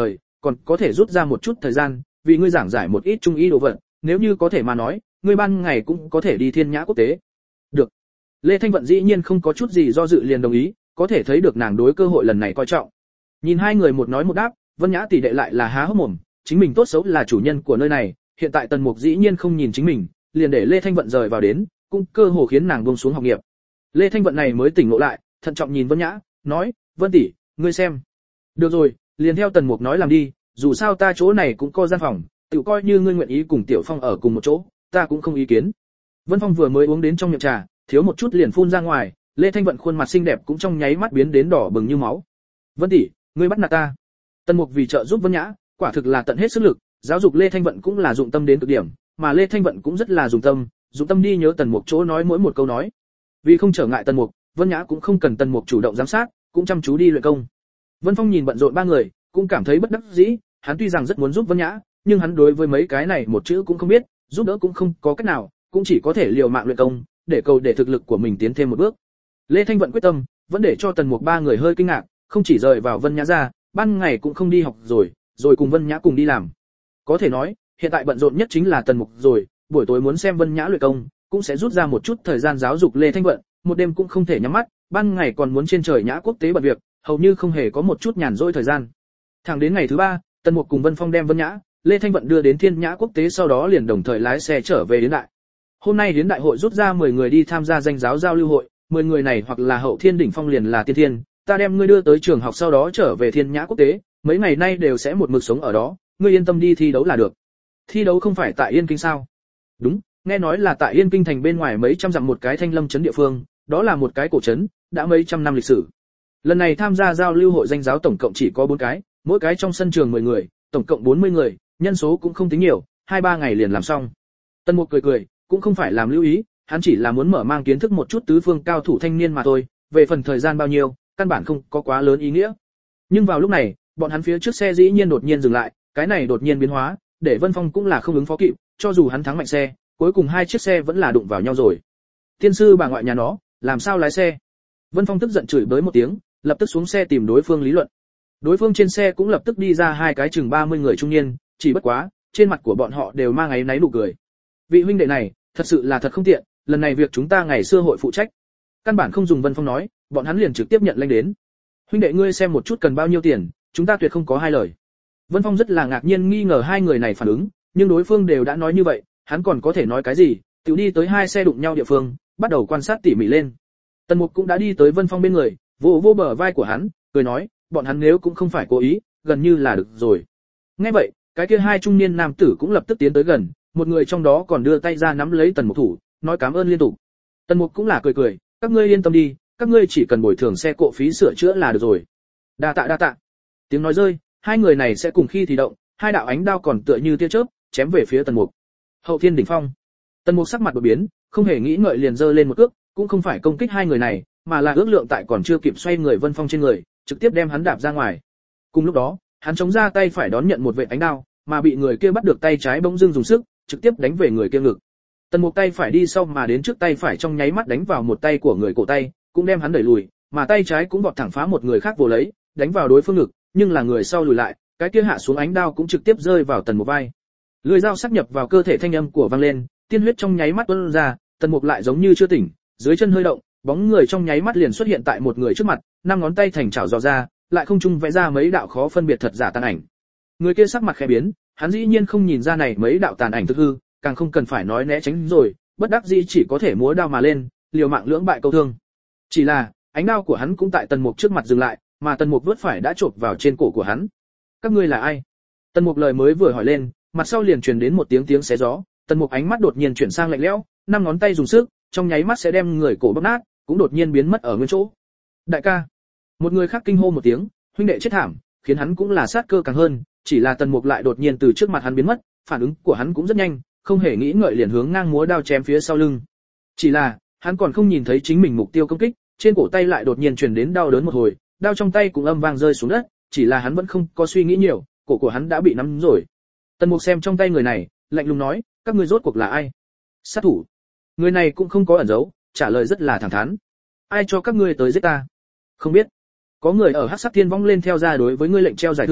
còn có thể rút ra một chút thời gian, vì ngươi giảng giải một ít trung y đồ vật, nếu như có thể mà nói, ngươi ban ngày cũng có thể đi Thiên Nhã quốc tế. Được. Lê Thanh Vận dĩ nhiên không có chút gì do dự liền đồng ý, có thể thấy được nàng đối cơ hội lần này coi trọng. Nhìn hai người một nói một đáp, Vân Nhã tỷ đệ lại là há hốc mồm, chính mình tốt xấu là chủ nhân của nơi này, hiện tại Tần Mục dĩ nhiên không nhìn chính mình, liền để Lê Thanh Vận rời vào đến, cũng cơ hồ khiến nàng buông xuống học nghiệp. Lê Thanh Vận này mới tỉnh ngộ lại, thận trọng nhìn Vân Nhã, nói: "Vân tỷ, ngươi xem." "Được rồi, liền theo Tần Mục nói làm đi, dù sao ta chỗ này cũng có gian phòng, tự coi như ngươi nguyện ý cùng Tiểu Phong ở cùng một chỗ, ta cũng không ý kiến." Vân Phong vừa mới uống đến trong miệng trà, thiếu một chút liền phun ra ngoài, Lê Thanh Vận khuôn mặt xinh đẹp cũng trong nháy mắt biến đến đỏ bừng như máu. "Vân tỷ, ngươi bắt nạt ta." Tần Mục vì trợ giúp Vân Nhã, quả thực là tận hết sức lực, giáo dục Lê Thanh Vận cũng là dụng tâm đến cực điểm, mà Lê Thanh Vận cũng rất là dụng tâm, dụng tâm đi nhớ Tần Mục chỗ nói mỗi một câu nói. Vì không trở ngại Tần Mục, Vân Nhã cũng không cần Tần Mục chủ động giám sát, cũng chăm chú đi luyện công. Vân Phong nhìn bận rộn ba người, cũng cảm thấy bất đắc dĩ, hắn tuy rằng rất muốn giúp Vân Nhã, nhưng hắn đối với mấy cái này một chữ cũng không biết, giúp đỡ cũng không có cách nào, cũng chỉ có thể liều mạng luyện công, để cầu để thực lực của mình tiến thêm một bước. Lê Thanh Vận quyết tâm, vẫn để cho Tần Mục ba người hơi kinh ngạc, không chỉ rời vào Vân Nhã ra, ban ngày cũng không đi học rồi, rồi cùng Vân Nhã cùng đi làm. Có thể nói, hiện tại bận rộn nhất chính là Tần Mục rồi, buổi tối muốn xem Vân Nhã luyện công, cũng sẽ rút ra một chút thời gian giáo dục Lê Thanh Vận, một đêm cũng không thể nhắm mắt, ban ngày còn muốn trên trời Nhã quốc tế bận việc, hầu như không hề có một chút nhàn rỗi thời gian. Thẳng đến ngày thứ ba, Tần Mục cùng Vân Phong đem Vân Nhã, Lê Thanh Vận đưa đến Thiên Nhã quốc tế, sau đó liền đồng thời lái xe trở về đến đại. Hôm nay đến đại hội rút ra mười người đi tham gia danh giáo giao lưu hội, mười người này hoặc là hậu thiên đỉnh phong liền là tiên thiên, ta đem ngươi đưa tới trường học sau đó trở về Thiên Nhã quốc tế, mấy ngày nay đều sẽ một mực sống ở đó, ngươi yên tâm đi thi đấu là được. Thi đấu không phải tại Yên Kinh sao? Đúng, nghe nói là tại Yên Kinh thành bên ngoài mấy trăm dặm một cái Thanh Lâm trấn địa phương, đó là một cái cổ trấn, đã mấy trăm năm lịch sử. Lần này tham gia giao lưu hội danh giáo tổng cộng chỉ có bốn cái, mỗi cái trong sân trường mười người, tổng cộng bốn mươi người, nhân số cũng không tính nhiều, hai ba ngày liền làm xong. Tần Mục cười cười, cũng không phải làm lưu ý, hắn chỉ là muốn mở mang kiến thức một chút tứ phương cao thủ thanh niên mà thôi, về phần thời gian bao nhiêu, căn bản không có quá lớn ý nghĩa. Nhưng vào lúc này, bọn hắn phía trước xe dĩ nhiên đột nhiên dừng lại, cái này đột nhiên biến hóa, để Vân Phong cũng là không ứng phó kịp, cho dù hắn thắng mạnh xe, cuối cùng hai chiếc xe vẫn là đụng vào nhau rồi. Tiên sư bà ngoại nhà nó, làm sao lái xe? Vân Phong tức giận chửi bới một tiếng, lập tức xuống xe tìm đối phương lý luận. Đối phương trên xe cũng lập tức đi ra hai cái chừng ba mươi người trung niên, chỉ bất quá, trên mặt của bọn họ đều mang áy náy nụ cười. Vị huynh đệ này, thật sự là thật không tiện, lần này việc chúng ta ngày xưa hội phụ trách. Căn bản không dùng Vân Phong nói, bọn hắn liền trực tiếp nhận lệnh đến. Huynh đệ ngươi xem một chút cần bao nhiêu tiền, chúng ta tuyệt không có hai lời. Vân Phong rất là ngạc nhiên nghi ngờ hai người này phản ứng, nhưng đối phương đều đã nói như vậy, hắn còn có thể nói cái gì, tiểu đi tới hai xe đụng nhau địa phương, bắt đầu quan sát tỉ mỉ lên. Tần Mục cũng đã đi tới Vân Phong bên người, vỗ vỗ bờ vai của hắn, cười nói, bọn hắn nếu cũng không phải cố ý, gần như là được rồi. Nghe vậy, cái kia hai trung niên nam tử cũng lập tức tiến tới gần, một người trong đó còn đưa tay ra nắm lấy Tần Mục thủ, nói cảm ơn liên tục. Tần Mục cũng là cười cười, các ngươi yên tâm đi, các ngươi chỉ cần bồi thường xe cộ phí sửa chữa là được rồi. Đa tạ đa tạ. Tiếng nói rơi, hai người này sẽ cùng khi thì động, hai đạo ánh đao còn tựa như tia chớp, chém về phía Tần Mục. Hậu thiên đỉnh phong. Tần Mục sắc mặt đột biến, không hề nghĩ ngợi liền giơ lên một cước, cũng không phải công kích hai người này, mà là ước lượng tại còn chưa kịp xoay người Vân Phong trên người, trực tiếp đem hắn đạp ra ngoài. Cùng lúc đó, hắn chống ra tay phải đón nhận một vệt ánh đao, mà bị người kia bắt được tay trái bỗng dưng dùng sức, trực tiếp đánh về người kia ngực. Tần Mục tay phải đi sau mà đến trước tay phải trong nháy mắt đánh vào một tay của người cổ tay, cũng đem hắn đẩy lùi, mà tay trái cũng vọt thẳng phá một người khác vồ lấy, đánh vào đối phương ngực, nhưng là người sau lùi lại, cái kia hạ xuống ánh đao cũng trực tiếp rơi vào Tần Mục vai. Lưỡi dao sắc nhập vào cơ thể, thanh âm của vang lên, tiên huyết trong nháy mắt tuôn ra, Tần Mục lại giống như chưa tỉnh, dưới chân hơi động, bóng người trong nháy mắt liền xuất hiện tại một người trước mặt, năm ngón tay thành chảo dò ra, lại không trung vẽ ra mấy đạo khó phân biệt thật giả tàn ảnh. Người kia sắc mặt khẽ biến, hắn dĩ nhiên không nhìn ra này mấy đạo tàn ảnh thực hư, càng không cần phải nói né tránh rồi, bất đắc dĩ chỉ có thể múa đao mà lên, liều mạng lưỡng bại câu thương. Chỉ là, ánh đao của hắn cũng tại Tần Mục trước mặt dừng lại, mà Tần Mục vớt phải đã chộp vào trên cổ của hắn. Các ngươi là ai? Tần Mục lời mới vừa hỏi lên, mặt sau liền truyền đến một tiếng tiếng xé gió, Tần Mục ánh mắt đột nhiên chuyển sang lạnh lẽo, năm ngón tay dùng sức, trong nháy mắt sẽ đem người cổ bóp nát, cũng đột nhiên biến mất ở nguyên chỗ. Đại ca! Một người khác kinh hô một tiếng, huynh đệ chết thảm, khiến hắn cũng là sát cơ càng hơn, chỉ là Tần Mục lại đột nhiên từ trước mặt hắn biến mất, phản ứng của hắn cũng rất nhanh, không hề nghĩ ngợi liền hướng ngang múa đao chém phía sau lưng. Chỉ là, hắn còn không nhìn thấy chính mình mục tiêu công kích, trên cổ tay lại đột nhiên truyền đến đau đớn một hồi, đao trong tay cũng âm vang rơi xuống đất, chỉ là hắn vẫn không có suy nghĩ nhiều, cổ của hắn đã bị nắm rồi. Tần Mục xem trong tay người này, lạnh lùng nói, các ngươi rốt cuộc là ai? Sát thủ. Người này cũng không có ẩn giấu, trả lời rất là thẳng thắn. Ai cho các ngươi tới giết ta? Không biết. Có người ở Hắc Sắc Thiên Vong lên theo ra đối với ngươi lệnh treo giải thưởng,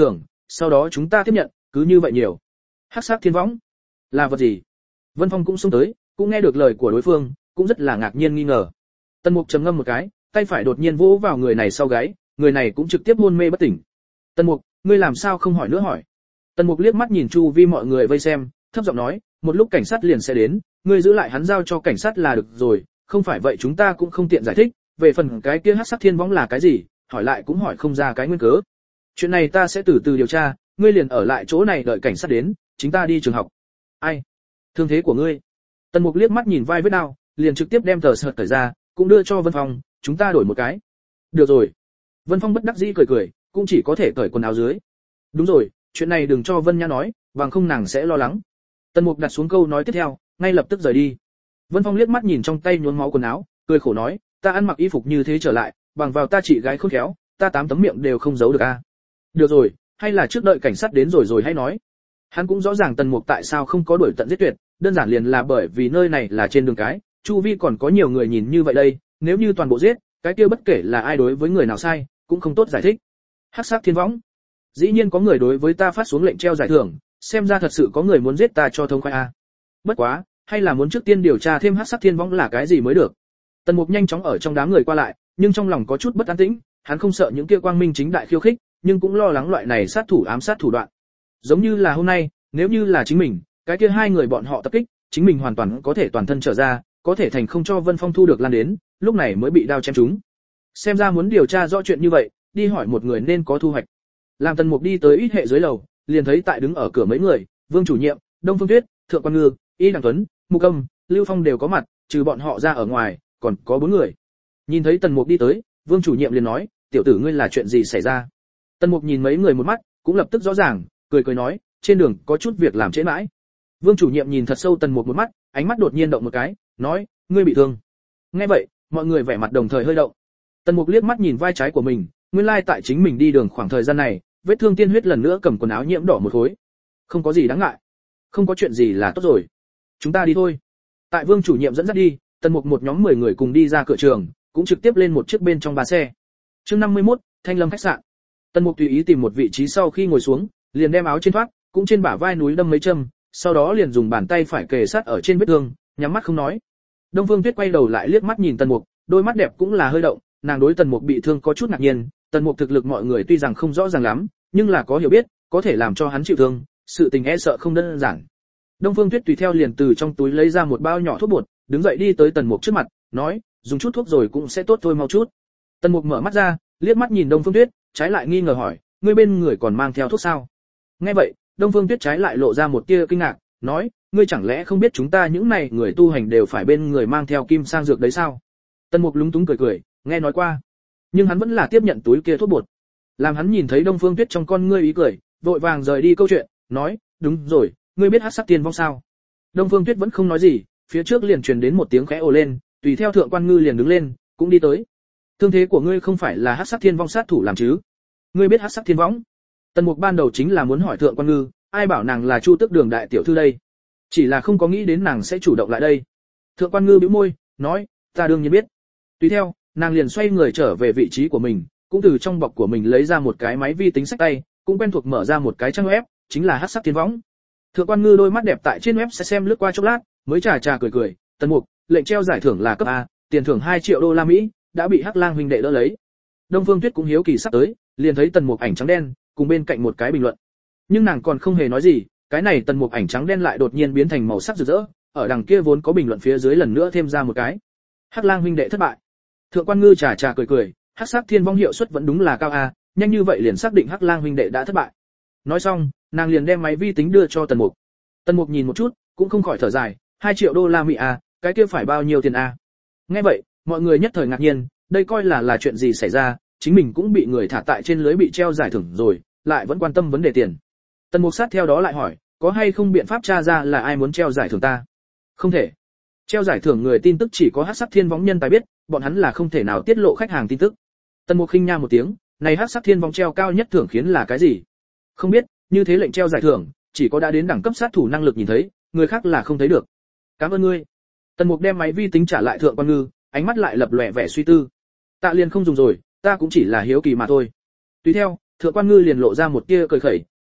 sau đó chúng ta tiếp nhận, cứ như vậy nhiều. Hắc sắc thiên võng là vật gì? Vân Phong cũng xông tới, cũng nghe được lời của đối phương, cũng rất là ngạc nhiên nghi ngờ. Tần Mục trầm ngâm một cái, tay phải đột nhiên vỗ vào người này sau gáy, người này cũng trực tiếp hôn mê bất tỉnh. Tần Mục, ngươi làm sao không hỏi nữa hỏi? Tần Mục liếc mắt nhìn chu vi mọi người vây xem, thấp giọng nói, một lúc cảnh sát liền sẽ đến, ngươi giữ lại hắn giao cho cảnh sát là được rồi, không phải vậy chúng ta cũng không tiện giải thích, về phần cái kia hắc sắc thiên võng là cái gì, hỏi lại cũng hỏi không ra cái nguyên cớ. Chuyện này ta sẽ từ từ điều tra, ngươi liền ở lại chỗ này đợi cảnh sát đến, chúng ta đi trường học. Ai? Thương thế của ngươi? Tần Mục liếc mắt nhìn vai vết đau, liền trực tiếp đem tờ sợt cởi ra, cũng đưa cho Vân Phong, chúng ta đổi một cái. Được rồi. Vân Phong bất đắc dĩ cười cười, cũng chỉ có thể cởi quần áo dưới. Đúng rồi, chuyện này đừng cho Vân Nha nói, bằng không nàng sẽ lo lắng. Tần Mục đặt xuống câu nói tiếp theo, ngay lập tức rời đi. Vân Phong liếc mắt nhìn trong tay nhuốm máu quần áo, cười khổ nói, ta ăn mặc y phục như thế trở lại, bằng vào ta chị gái khôn khéo, ta tám tấm miệng đều không giấu được a. Được rồi, hay là trước đợi cảnh sát đến rồi rồi hay nói. Hắn cũng rõ ràng Tần Mục tại sao không có đuổi tận giết tuyệt, đơn giản liền là bởi vì nơi này là trên đường cái, chu vi còn có nhiều người nhìn như vậy đây, nếu như toàn bộ giết, cái kia bất kể là ai đối với người nào sai, cũng không tốt giải thích. Hắc sắc thiên võng, dĩ nhiên có người đối với ta phát xuống lệnh treo giải thưởng, xem ra thật sự có người muốn giết ta cho thông khoái a. Bất quá, hay là muốn trước tiên điều tra thêm hắc sắc thiên võng là cái gì mới được. Tần Mục nhanh chóng ở trong đám người qua lại, nhưng trong lòng có chút bất an tĩnh, hắn không sợ những kia quang minh chính đại khiêu khích, nhưng cũng lo lắng loại này sát thủ ám sát thủ đoạn. Giống như là hôm nay, nếu như là chính mình, cái kia hai người bọn họ tập kích, chính mình hoàn toàn có thể toàn thân trở ra, có thể thành không cho Vân Phong thu được lan đến, lúc này mới bị đao chém trúng. Xem ra muốn điều tra rõ chuyện như vậy, đi hỏi một người nên có thu hoạch. Làm Tần Mục đi tới ít hệ dưới lầu, liền thấy tại đứng ở cửa mấy người, Vương chủ nhiệm, Đông Phương Tuyết, Thượng Quan Ngư, Y Đằng Tuấn, Mục Âm, Lưu Phong đều có mặt, trừ bọn họ ra ở ngoài, còn có bốn người. Nhìn thấy Tần Mục đi tới, Vương chủ nhiệm liền nói, tiểu tử ngươi là chuyện gì xảy ra? Tần Mục nhìn mấy người một mắt, cũng lập tức rõ ràng, cười cười nói, trên đường có chút việc làm trễ mãi. Vương chủ nhiệm nhìn thật sâu Tần Mục một mắt, ánh mắt đột nhiên động một cái, nói, ngươi bị thương. Nghe vậy, mọi người vẻ mặt đồng thời hơi động. Tần Mục liếc mắt nhìn vai trái của mình, nguyên lai tại chính mình đi đường khoảng thời gian này, vết thương tiên huyết lần nữa cầm quần áo nhiễm đỏ một khối. Không có gì đáng ngại, không có chuyện gì là tốt rồi. Chúng ta đi thôi. Tại Vương chủ nhiệm dẫn dắt đi, Tần Mục một nhóm mười người cùng đi ra cửa trường, cũng trực tiếp lên một chiếc bên trong ba xe. Chương năm mươi mốt, Thanh Lâm khách sạn. Tần Mục tùy ý tìm một vị trí sau khi ngồi xuống, liền đem áo trên thoát, cũng trên bả vai núi đâm mấy châm, sau đó liền dùng bàn tay phải kề sát ở trên vết thương, nhắm mắt không nói. Đông Phương Tuyết quay đầu lại liếc mắt nhìn Tần Mục, đôi mắt đẹp cũng là hơi động, nàng đối Tần Mục bị thương có chút ngạc nhiên, Tần Mục thực lực mọi người tuy rằng không rõ ràng lắm, nhưng là có hiểu biết, có thể làm cho hắn chịu thương, sự tình e sợ không đơn giản. Đông Phương Tuyết tùy theo liền từ trong túi lấy ra một bao nhỏ thuốc bột, đứng dậy đi tới Tần Mục trước mặt, nói, dùng chút thuốc rồi cũng sẽ tốt thôi mau chút. Tần Mục mở mắt ra, liếc mắt nhìn Đông Phương Tuyết, trái lại nghi ngờ hỏi, ngươi bên người còn mang theo thuốc sao? Nghe vậy, Đông Phương Tuyết trái lại lộ ra một tia kinh ngạc, nói, ngươi chẳng lẽ không biết chúng ta những này người tu hành đều phải bên người mang theo kim sang dược đấy sao? Tần Mục lúng túng cười cười, nghe nói qua, nhưng hắn vẫn là tiếp nhận túi kia thuốc bột. Làm hắn nhìn thấy Đông Phương Tuyết trong con ngươi ý cười, vội vàng rời đi câu chuyện, nói, đúng rồi, ngươi biết hắc sắc tiên vong sao? Đông Phương Tuyết vẫn không nói gì, phía trước liền truyền đến một tiếng khẽ ồ lên, tùy theo Thượng Quan Ngư liền đứng lên, cũng đi tới. Thương thế của ngươi không phải là hắc sắc thiên vong sát thủ làm chứ? Ngươi biết hắc sắc thiên vong? Tần Mục ban đầu chính là muốn hỏi Thượng Quan Ngư, ai bảo nàng là Chu Tước Đường đại tiểu thư đây? Chỉ là không có nghĩ đến nàng sẽ chủ động lại đây. Thượng Quan Ngư bĩu môi, nói, ta đương nhiên biết. Tùy theo, nàng liền xoay người trở về vị trí của mình, cũng từ trong bọc của mình lấy ra một cái máy vi tính sách tay, cũng quen thuộc mở ra một cái trang web, chính là hắc sắc thiên võng. Thượng Quan Ngư đôi mắt đẹp tại trên web sẽ xem lướt qua chốc lát, mới trà trà cười cười, Tần Mục, lệnh treo giải thưởng là cấp A, tiền thưởng hai triệu đô la Mỹ, đã bị Hắc Lang huynh đệ đỡ lấy. Đông Phương Tuyết cũng hiếu kỳ sắp tới, liền thấy Tần Mục ảnh trắng đen, cùng bên cạnh một cái bình luận. Nhưng nàng còn không hề nói gì, cái này Tần Mục ảnh trắng đen lại đột nhiên biến thành màu sắc rực rỡ, ở đằng kia vốn có bình luận phía dưới lần nữa thêm ra một cái. Hắc Lang huynh đệ thất bại. Thượng Quan Ngư trà trà cười cười, Hắc sắc thiên vong hiệu suất vẫn đúng là cao a, nhanh như vậy liền xác định Hắc Lang huynh đệ đã thất bại. Nói xong, nàng liền đem máy vi tính đưa cho Tần Mục. Tần Mục nhìn một chút, cũng không khỏi thở dài, hai triệu đô la Mỹ a, cái kia phải bao nhiêu tiền a? Nghe vậy, mọi người nhất thời ngạc nhiên, đây coi là là chuyện gì xảy ra, chính mình cũng bị người thả tại trên lưới bị treo giải thưởng rồi, lại vẫn quan tâm vấn đề tiền. Tần Mục sát theo đó lại hỏi, có hay không biện pháp tra ra là ai muốn treo giải thưởng ta? Không thể. Treo giải thưởng người tin tức chỉ có Hắc sắc thiên võng nhân tài biết, bọn hắn là không thể nào tiết lộ khách hàng tin tức. Tần Mục khinh nha một tiếng, này Hắc sắc thiên võng treo cao nhất thưởng khiến là cái gì? Không biết, như thế lệnh treo giải thưởng, chỉ có đã đến đẳng cấp sát thủ năng lực nhìn thấy, người khác là không thấy được. Cảm ơn ngươi. Tần Mục đem máy vi tính trả lại Thượng Quan Ngư, ánh mắt lại lập lòe vẻ suy tư. Tạ liền không dùng rồi, ta cũng chỉ là hiếu kỳ mà thôi. Tùy theo, Thượng Quan Ngư liền lộ ra một tia cười khẩy,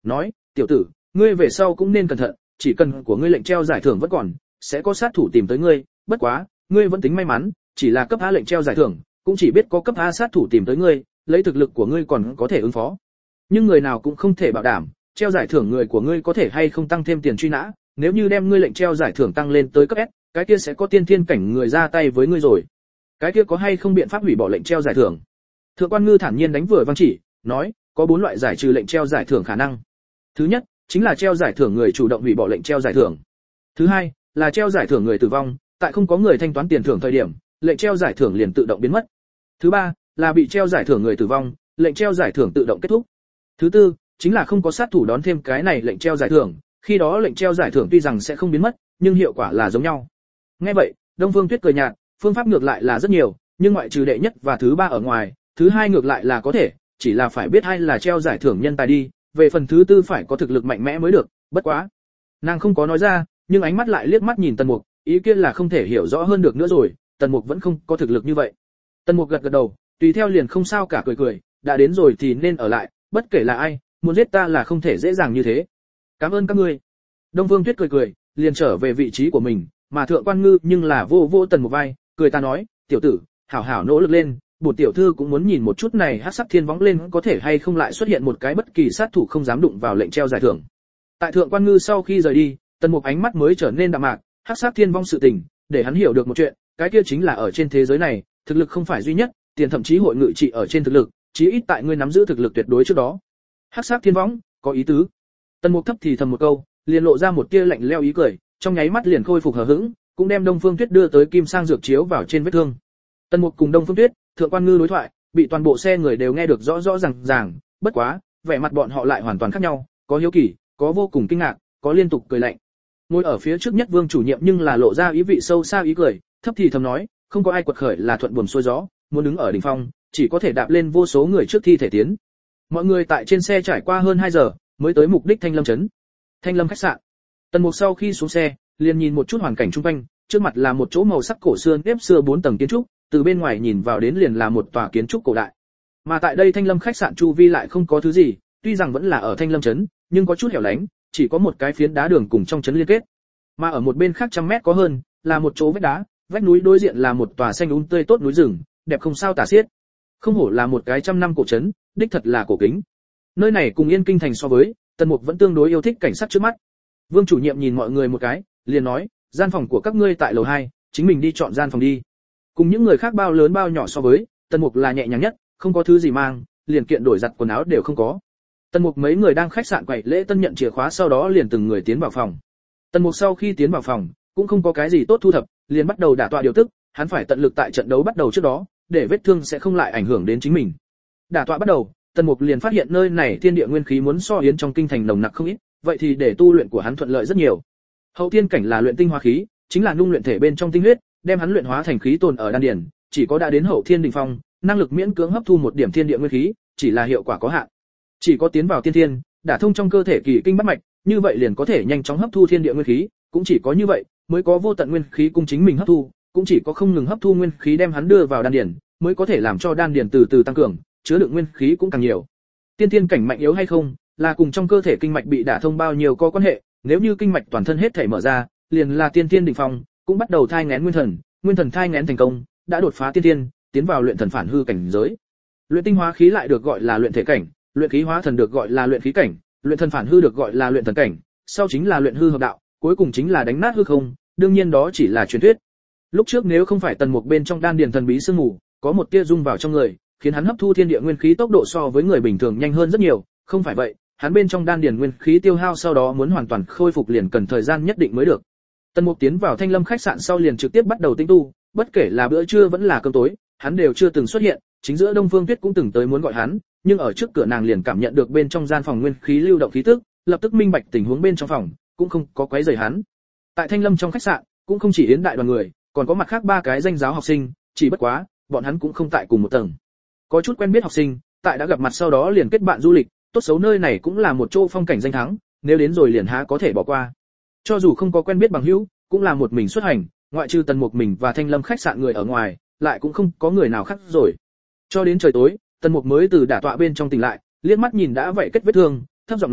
nói, tiểu tử, ngươi về sau cũng nên cẩn thận, chỉ cần của ngươi lệnh treo giải thưởng vẫn còn, sẽ có sát thủ tìm tới ngươi, bất quá, ngươi vẫn tính may mắn, chỉ là cấp A lệnh treo giải thưởng, cũng chỉ biết có cấp A sát thủ tìm tới ngươi, lấy thực lực của ngươi còn có thể ứng phó. Nhưng người nào cũng không thể bảo đảm, treo giải thưởng người của ngươi có thể hay không tăng thêm tiền truy nã, nếu như đem ngươi lệnh treo giải thưởng tăng lên tới cấp S, cái kia sẽ có tiên thiên cảnh người ra tay với ngươi rồi. Cái kia có hay không biện pháp hủy bỏ lệnh treo giải thưởng? Thượng quan Ngư thản nhiên đánh vừa vang chỉ, nói, có bốn loại giải trừ lệnh treo giải thưởng khả năng. Thứ nhất, chính là treo giải thưởng người chủ động hủy bỏ lệnh treo giải thưởng. Thứ hai, là treo giải thưởng người tử vong, tại không có người thanh toán tiền thưởng thời điểm, lệnh treo giải thưởng liền tự động biến mất. Thứ ba, là bị treo giải thưởng người tử vong, lệnh treo giải thưởng tự động kết thúc. Thứ tư, chính là không có sát thủ đón thêm cái này lệnh treo giải thưởng, khi đó lệnh treo giải thưởng tuy rằng sẽ không biến mất, nhưng hiệu quả là giống nhau. Nghe vậy, Đông Phương Tuyết cười nhạt, phương pháp ngược lại là rất nhiều, nhưng ngoại trừ đệ nhất và thứ ba ở ngoài, thứ hai ngược lại là có thể, chỉ là phải biết ai là treo giải thưởng nhân tài đi, về phần thứ tư phải có thực lực mạnh mẽ mới được, bất quá. Nàng không có nói ra, nhưng ánh mắt lại liếc mắt nhìn Tần Mục, ý kiến là không thể hiểu rõ hơn được nữa rồi, Tần Mục vẫn không có thực lực như vậy. Tần Mục gật gật đầu, tùy theo liền không sao cả cười cười, đã đến rồi thì nên ở lại, bất kể là ai, muốn giết ta là không thể dễ dàng như thế. Cảm ơn các ngươi. Đông Phương Tuyết cười cười, liền trở về vị trí của mình, mà Thượng quan Ngư nhưng là vô vô Tần Mục vai, cười ta nói, tiểu tử, hảo hảo nỗ lực lên, bổn tiểu thư cũng muốn nhìn một chút này hắc sắc thiên võng lên có thể hay không lại xuất hiện một cái bất kỳ sát thủ không dám đụng vào lệnh treo giải thưởng. Tại Thượng quan Ngư sau khi rời đi, Tần Mục ánh mắt mới trở nên đạm mạc, hắc sắc thiên vong sự tình, để hắn hiểu được một chuyện, cái kia chính là ở trên thế giới này, thực lực không phải duy nhất, tiền thậm chí hội ngự trị ở trên thực lực, chí ít tại ngươi nắm giữ thực lực tuyệt đối trước đó. Hắc sắc thiên võng, có ý tứ. Tần Mục thấp thì thầm một câu, liền lộ ra một tia lạnh lẽo ý cười, trong nháy mắt liền khôi phục hờ hững, cũng đem Đông Phương Tuyết đưa tới kim sang dược chiếu vào trên vết thương. Tần Mục cùng Đông Phương Tuyết, Thượng quan Ngư đối thoại, bị toàn bộ xe người đều nghe được rõ rõ ràng ràng, bất quá, vẻ mặt bọn họ lại hoàn toàn khác nhau, có hiếu kỳ, có vô cùng kinh ngạc, có liên tục cười lạnh. Ngồi ở phía trước nhất Vương chủ nhiệm nhưng là lộ ra ý vị sâu xa ý cười, thấp thì thầm nói, không có ai quật khởi là thuận buồm xuôi gió, muốn đứng ở đỉnh phong, chỉ có thể đạp lên vô số người trước thi thể tiến. Mọi người tại trên xe trải qua hơn hai giờ, mới tới mục đích Thanh Lâm trấn. Thanh Lâm khách sạn. Tần Mục sau khi xuống xe, liền nhìn một chút hoàn cảnh xung quanh, trước mặt là một chỗ màu sắc cổ xưa nếp xưa bốn tầng kiến trúc, từ bên ngoài nhìn vào đến liền là một tòa kiến trúc cổ đại. Mà tại đây Thanh Lâm khách sạn chu vi lại không có thứ gì, tuy rằng vẫn là ở Thanh Lâm trấn, nhưng có chút hẻo lánh, chỉ có một cái phiến đá đường cùng trong trấn liên kết. Mà ở một bên khác trăm mét có hơn, là một chỗ vách đá, vách núi đối diện là một tòa xanh um tươi tốt núi rừng, đẹp không sao tả xiết. Không hổ là một cái trăm năm cổ trấn, đích thật là cổ kính. Nơi này cùng Yên Kinh thành so với, Tần Mục vẫn tương đối yêu thích cảnh sắc trước mắt. Vương chủ nhiệm nhìn mọi người một cái, liền nói, gian phòng của các ngươi tại lầu hai, chính mình đi chọn gian phòng đi. Cùng những người khác bao lớn bao nhỏ so với, Tần Mục là nhẹ nhàng nhất, không có thứ gì mang, liền kiện đổi giặt quần áo đều không có. Tần Mục mấy người đang khách sạn quậy lễ tân nhận chìa khóa, sau đó liền từng người tiến vào phòng. Tần Mục sau khi tiến vào phòng, cũng không có cái gì tốt thu thập, liền bắt đầu đả tọa điều tức, hắn phải tận lực tại trận đấu bắt đầu trước đó, để vết thương sẽ không lại ảnh hưởng đến chính mình. Đả tọa bắt đầu, Tần Mục liền phát hiện nơi này thiên địa nguyên khí muốn so yến trong kinh thành nồng nặc không ít, vậy thì để tu luyện của hắn thuận lợi rất nhiều. Hậu thiên cảnh là luyện tinh hóa khí, chính là nung luyện thể bên trong tinh huyết, đem hắn luyện hóa thành khí tồn ở đan điền, chỉ có đã đến hậu thiên đỉnh phong, năng lực miễn cưỡng hấp thu một điểm thiên địa nguyên khí, chỉ là hiệu quả có hạn. Chỉ có tiến vào tiên thiên, đả thông trong cơ thể kỳ kinh bát mạch, như vậy liền có thể nhanh chóng hấp thu thiên địa nguyên khí, cũng chỉ có như vậy mới có vô tận nguyên khí cung chính mình hấp thu, cũng chỉ có không ngừng hấp thu nguyên khí đem hắn đưa vào đan điền, mới có thể làm cho đan điền từ từ tăng cường, chứa đựng nguyên khí cũng càng nhiều. Tiên thiên cảnh mạnh yếu hay không, là cùng trong cơ thể kinh mạch bị đả thông bao nhiêu có quan hệ, nếu như kinh mạch toàn thân hết thể mở ra, liền là tiên thiên đỉnh phong, cũng bắt đầu thai nghén nguyên thần, nguyên thần thai nghén thành công, đã đột phá tiên thiên, tiến vào luyện thần phản hư cảnh giới. Luyện tinh hóa khí lại được gọi là luyện thể cảnh, luyện khí hóa thần được gọi là luyện khí cảnh, luyện thần phản hư được gọi là luyện thần cảnh, sau chính là luyện hư hợp đạo, cuối cùng chính là đánh nát hư không, đương nhiên đó chỉ là truyền thuyết. Lúc trước nếu không phải Tần Mục bên trong đan điền thần bí sương mù, có một tia dung vào trong người, khiến hắn hấp thu thiên địa nguyên khí tốc độ so với người bình thường nhanh hơn rất nhiều, không phải vậy, hắn bên trong đan điền nguyên khí tiêu hao sau đó muốn hoàn toàn khôi phục liền cần thời gian nhất định mới được. Tần Mục tiến vào Thanh Lâm khách sạn sau liền trực tiếp bắt đầu tinh tu, bất kể là bữa trưa vẫn là cơm tối, hắn đều chưa từng xuất hiện, chính giữa Đông Phương Tuyết cũng từng tới muốn gọi hắn, nhưng ở trước cửa nàng liền cảm nhận được bên trong gian phòng nguyên khí lưu động khí tức, lập tức minh bạch tình huống bên trong phòng, cũng không có quấy rầy hắn. Tại Thanh Lâm trong khách sạn, cũng không chỉ yến đại đoàn người, còn có mặt khác ba cái danh giáo học sinh, chỉ bất quá, bọn hắn cũng không tại cùng một tầng. Có chút quen biết học sinh, tại đã gặp mặt sau đó liền kết bạn du lịch, tốt xấu nơi này cũng là một chỗ phong cảnh danh thắng, nếu đến rồi liền há có thể bỏ qua. Cho dù không có quen biết bằng hữu, cũng là một mình xuất hành, ngoại trừ Tần Mục mình và Thanh Lâm khách sạn người ở ngoài, lại cũng không có người nào khác rồi. Cho đến trời tối, Tần Mục mới từ đả tọa bên trong tỉnh lại, liếc mắt nhìn đã vậy kết vết thương, thấp giọng nói,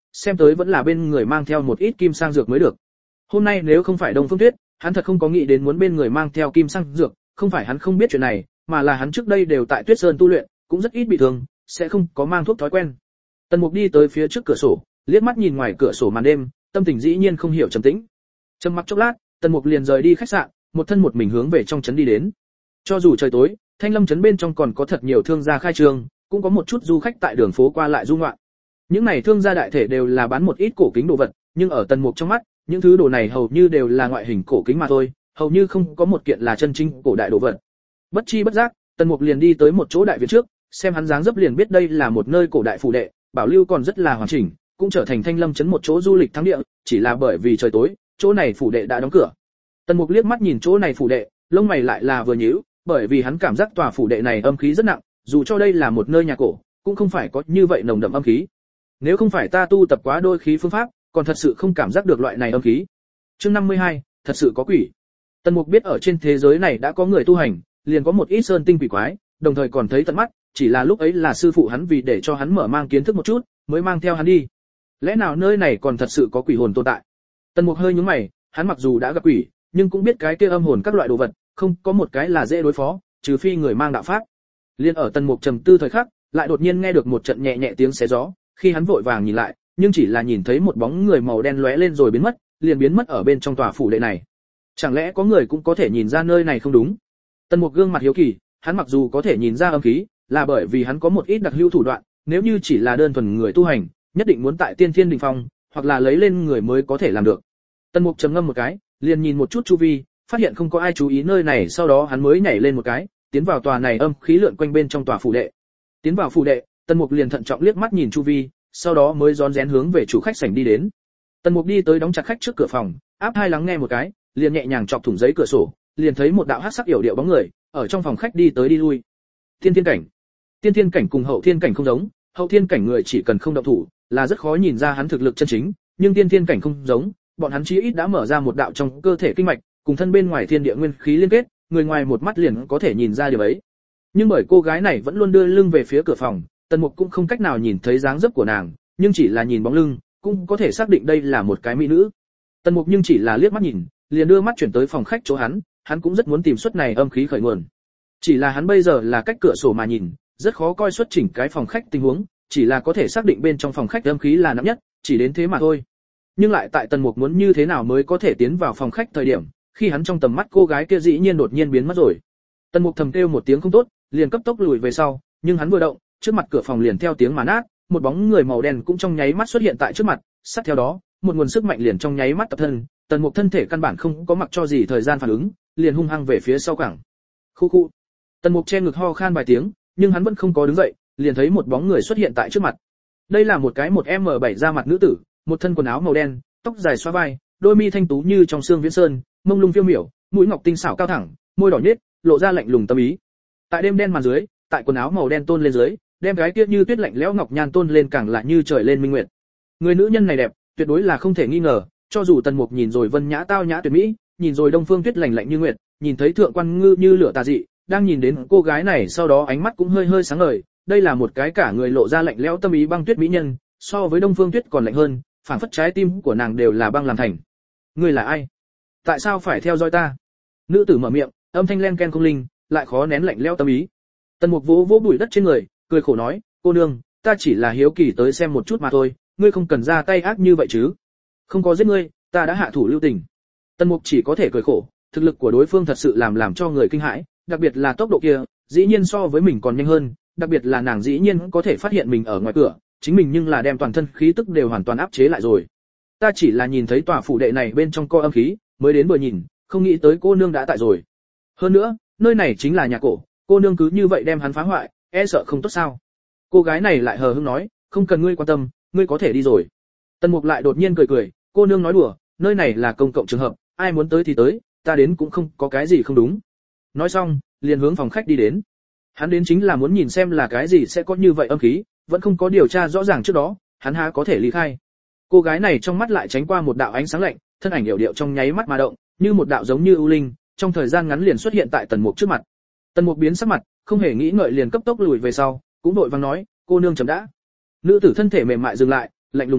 xem tới vẫn là bên người mang theo một ít kim sang dược mới được. Hôm nay nếu không phải Đông Phương Tuyết, hắn thật không có nghĩ đến muốn bên người mang theo kim sang dược, không phải hắn không biết chuyện này, mà là hắn trước đây đều tại Tuyết Sơn tu luyện, cũng rất ít bị thương, sẽ không có mang thuốc thói quen. Tần Mục đi tới phía trước cửa sổ, liếc mắt nhìn ngoài cửa sổ màn đêm, tâm tình dĩ nhiên không hiểu trầm tĩnh. Trầm mặc chốc lát, Tần Mục liền rời đi khách sạn, một thân một mình hướng về trong trấn đi đến. Cho dù trời tối, Thanh Lâm trấn bên trong còn có thật nhiều thương gia khai trương, cũng có một chút du khách tại đường phố qua lại du ngoạn. Những này thương gia đại thể đều là bán một ít cổ kính đồ vật, nhưng ở Tần Mục trong mắt, những thứ đồ này hầu như đều là ngoại hình cổ kính mà thôi, hầu như không có một kiện là chân chính cổ đại đồ vật. Bất chi bất giác, Tần Mục liền đi tới một chỗ đại viện trước, xem hắn dáng dấp liền biết đây là một nơi cổ đại phủ đệ, bảo lưu còn rất là hoàn chỉnh, cũng trở thành Thanh Lâm trấn một chỗ du lịch thắng địa, chỉ là bởi vì trời tối, chỗ này phủ đệ đã đóng cửa. Tần Mục liếc mắt nhìn chỗ này phủ đệ, lông mày lại là vừa nhíu, bởi vì hắn cảm giác tòa phủ đệ này âm khí rất nặng, dù cho đây là một nơi nhà cổ, cũng không phải có như vậy nồng đậm âm khí. Nếu không phải ta tu tập quá đôi khí phương pháp, còn thật sự không cảm giác được loại này âm khí. Chương năm mươi hai, thật sự có quỷ. Tần Mục biết ở trên thế giới này đã có người tu hành, liền có một ít sơn tinh quỷ quái, đồng thời còn thấy tận mắt, chỉ là lúc ấy là sư phụ hắn vì để cho hắn mở mang kiến thức một chút, mới mang theo hắn đi. Lẽ nào nơi này còn thật sự có quỷ hồn tồn tại? Tần Mục hơi nhướng mày, hắn mặc dù đã gặp quỷ, nhưng cũng biết cái kia âm hồn các loại đồ vật, không có một cái là dễ đối phó, trừ phi người mang đạo pháp. Liên ở Tần Mục trầm tư thời khắc, lại đột nhiên nghe được một trận nhẹ nhẹ tiếng xé gió, khi hắn vội vàng nhìn lại, nhưng chỉ là nhìn thấy một bóng người màu đen lóe lên rồi biến mất, liền biến mất ở bên trong tòa phủ đệ này. Chẳng lẽ có người cũng có thể nhìn ra nơi này không đúng? Tần Mục gương mặt hiếu kỳ, hắn mặc dù có thể nhìn ra âm khí, là bởi vì hắn có một ít đặc hữu thủ đoạn, nếu như chỉ là đơn thuần người tu hành, nhất định muốn tại Tiên Thiên đỉnh phong, hoặc là lấy lên người mới có thể làm được. Tần Mục trầm ngâm một cái, liền nhìn một chút chu vi, phát hiện không có ai chú ý nơi này, sau đó hắn mới nhảy lên một cái, tiến vào tòa này âm khí lượn quanh bên trong tòa phủ đệ. Tiến vào phủ đệ, Tần Mục liền thận trọng liếc mắt nhìn chu vi, sau đó mới rón rén hướng về chủ khách sảnh đi đến. Tần Mục đi tới đóng chặt khách trước cửa phòng, áp hai lắng nghe một cái, liền nhẹ nhàng chọc thủng giấy cửa sổ, liền thấy một đạo hắc sắc yểu điệu bóng người ở trong phòng khách đi tới đi lui. Tiên thiên cảnh. Tiên thiên cảnh cùng hậu thiên cảnh không giống, hậu thiên cảnh người chỉ cần không động thủ, là rất khó nhìn ra hắn thực lực chân chính, nhưng tiên thiên cảnh không giống, bọn hắn chí ít đã mở ra một đạo trong cơ thể kinh mạch, cùng thân bên ngoài thiên địa nguyên khí liên kết, người ngoài một mắt liền có thể nhìn ra điều ấy. Nhưng bởi cô gái này vẫn luôn đưa lưng về phía cửa phòng, Tần Mục cũng không cách nào nhìn thấy dáng dấp của nàng, nhưng chỉ là nhìn bóng lưng, cũng có thể xác định đây là một cái mỹ nữ. Tần Mục nhưng chỉ là liếc mắt nhìn, liền đưa mắt chuyển tới phòng khách chỗ hắn, hắn cũng rất muốn tìm xuất này âm khí khởi nguồn. Chỉ là hắn bây giờ là cách cửa sổ mà nhìn, rất khó coi xuất chỉnh cái phòng khách tình huống, chỉ là có thể xác định bên trong phòng khách âm khí là nặng nhất, chỉ đến thế mà thôi. Nhưng lại tại Tần Mục muốn như thế nào mới có thể tiến vào phòng khách thời điểm, khi hắn trong tầm mắt cô gái kia dĩ nhiên đột nhiên biến mất rồi. Tần Mục thầm kêu một tiếng không tốt, liền cấp tốc lùi về sau, nhưng hắn vừa động, trước mặt cửa phòng liền theo tiếng mà nát, một bóng người màu đen cũng trong nháy mắt xuất hiện tại trước mặt, sát theo đó, một nguồn sức mạnh liền trong nháy mắt tập thân, Tần Mục thân thể căn bản không có mặc cho gì thời gian phản ứng, liền hung hăng về phía sau cẳng. Khu khu. Tần Mục che ngực ho khan vài tiếng, nhưng hắn vẫn không có đứng dậy, liền thấy một bóng người xuất hiện tại trước mặt. Đây là một cái một em bảy da mặt nữ tử, một thân quần áo màu đen, tóc dài xõa vai, đôi mi thanh tú như trong xương viễn sơn, mông lung phiêu miểu, mũi ngọc tinh xảo cao thẳng, môi đỏ nhếch, lộ ra lạnh lùng tâm ý. Tại đêm đen màn dưới, tại quần áo màu đen tôn lên dưới, đem cái kia như tuyết lạnh lẽo ngọc nhan tôn lên càng lại như trời lên minh nguyệt. Người nữ nhân này đẹp, tuyệt đối là không thể nghi ngờ, cho dù Tần Mục nhìn rồi Vân Nhã tao nhã tuyệt mỹ, nhìn rồi Đông Phương Tuyết lạnh lạnh như nguyệt, nhìn thấy Thượng Quan Ngư như lửa tà dị, đang nhìn đến cô gái này sau đó ánh mắt cũng hơi hơi sáng ngời, đây là một cái cả người lộ ra lạnh lẽo tâm ý băng tuyết mỹ nhân, so với Đông Phương Tuyết còn lạnh hơn, phảng phất trái tim của nàng đều là băng làm thành. Ngươi là ai? Tại sao phải theo dõi ta? Nữ tử mở miệng, âm thanh len ken không linh, lại khó nén lạnh lẽo tâm ý. Tần Mục vỗ vỗ bụi đất trên người, cười khổ nói, cô nương, ta chỉ là hiếu kỳ tới xem một chút mà thôi, ngươi không cần ra tay ác như vậy chứ? Không có giết ngươi, ta đã hạ thủ lưu tình. Tần Mục chỉ có thể cười khổ, thực lực của đối phương thật sự làm làm cho người kinh hãi, đặc biệt là tốc độ kia, dĩ nhiên so với mình còn nhanh hơn, đặc biệt là nàng dĩ nhiên có thể phát hiện mình ở ngoài cửa, chính mình nhưng là đem toàn thân khí tức đều hoàn toàn áp chế lại rồi. Ta chỉ là nhìn thấy tòa phủ đệ này bên trong có âm khí, mới đến vừa nhìn, không nghĩ tới cô nương đã tại rồi. Hơn nữa, nơi này chính là nhà cổ, cô nương cứ như vậy đem hắn phá hoại, e sợ không tốt sao? Cô gái này lại hờ hững nói, không cần ngươi quan tâm, ngươi có thể đi rồi. Tần Mục lại đột nhiên cười cười, cô nương nói đùa, nơi này là công cộng trường hợp, ai muốn tới thì tới, ta đến cũng không có cái gì không đúng. Nói xong, liền hướng phòng khách đi đến. Hắn đến chính là muốn nhìn xem là cái gì sẽ có như vậy âm khí, vẫn không có điều tra rõ ràng trước đó, hắn há có thể ly khai. Cô gái này trong mắt lại tránh qua một đạo ánh sáng lạnh, thân ảnh điệu điệu trong nháy mắt mà động, như một đạo giống như ưu linh, trong thời gian ngắn liền xuất hiện tại Tần Mục trước mặt. Tần Mục biến sắc mặt, không hề nghĩ ngợi liền cấp tốc lùi về sau, cũng vội vàng nói, cô nương chấm đã. Nữ tử thân thể mềm mại dừng lại, lạnh lùng nói,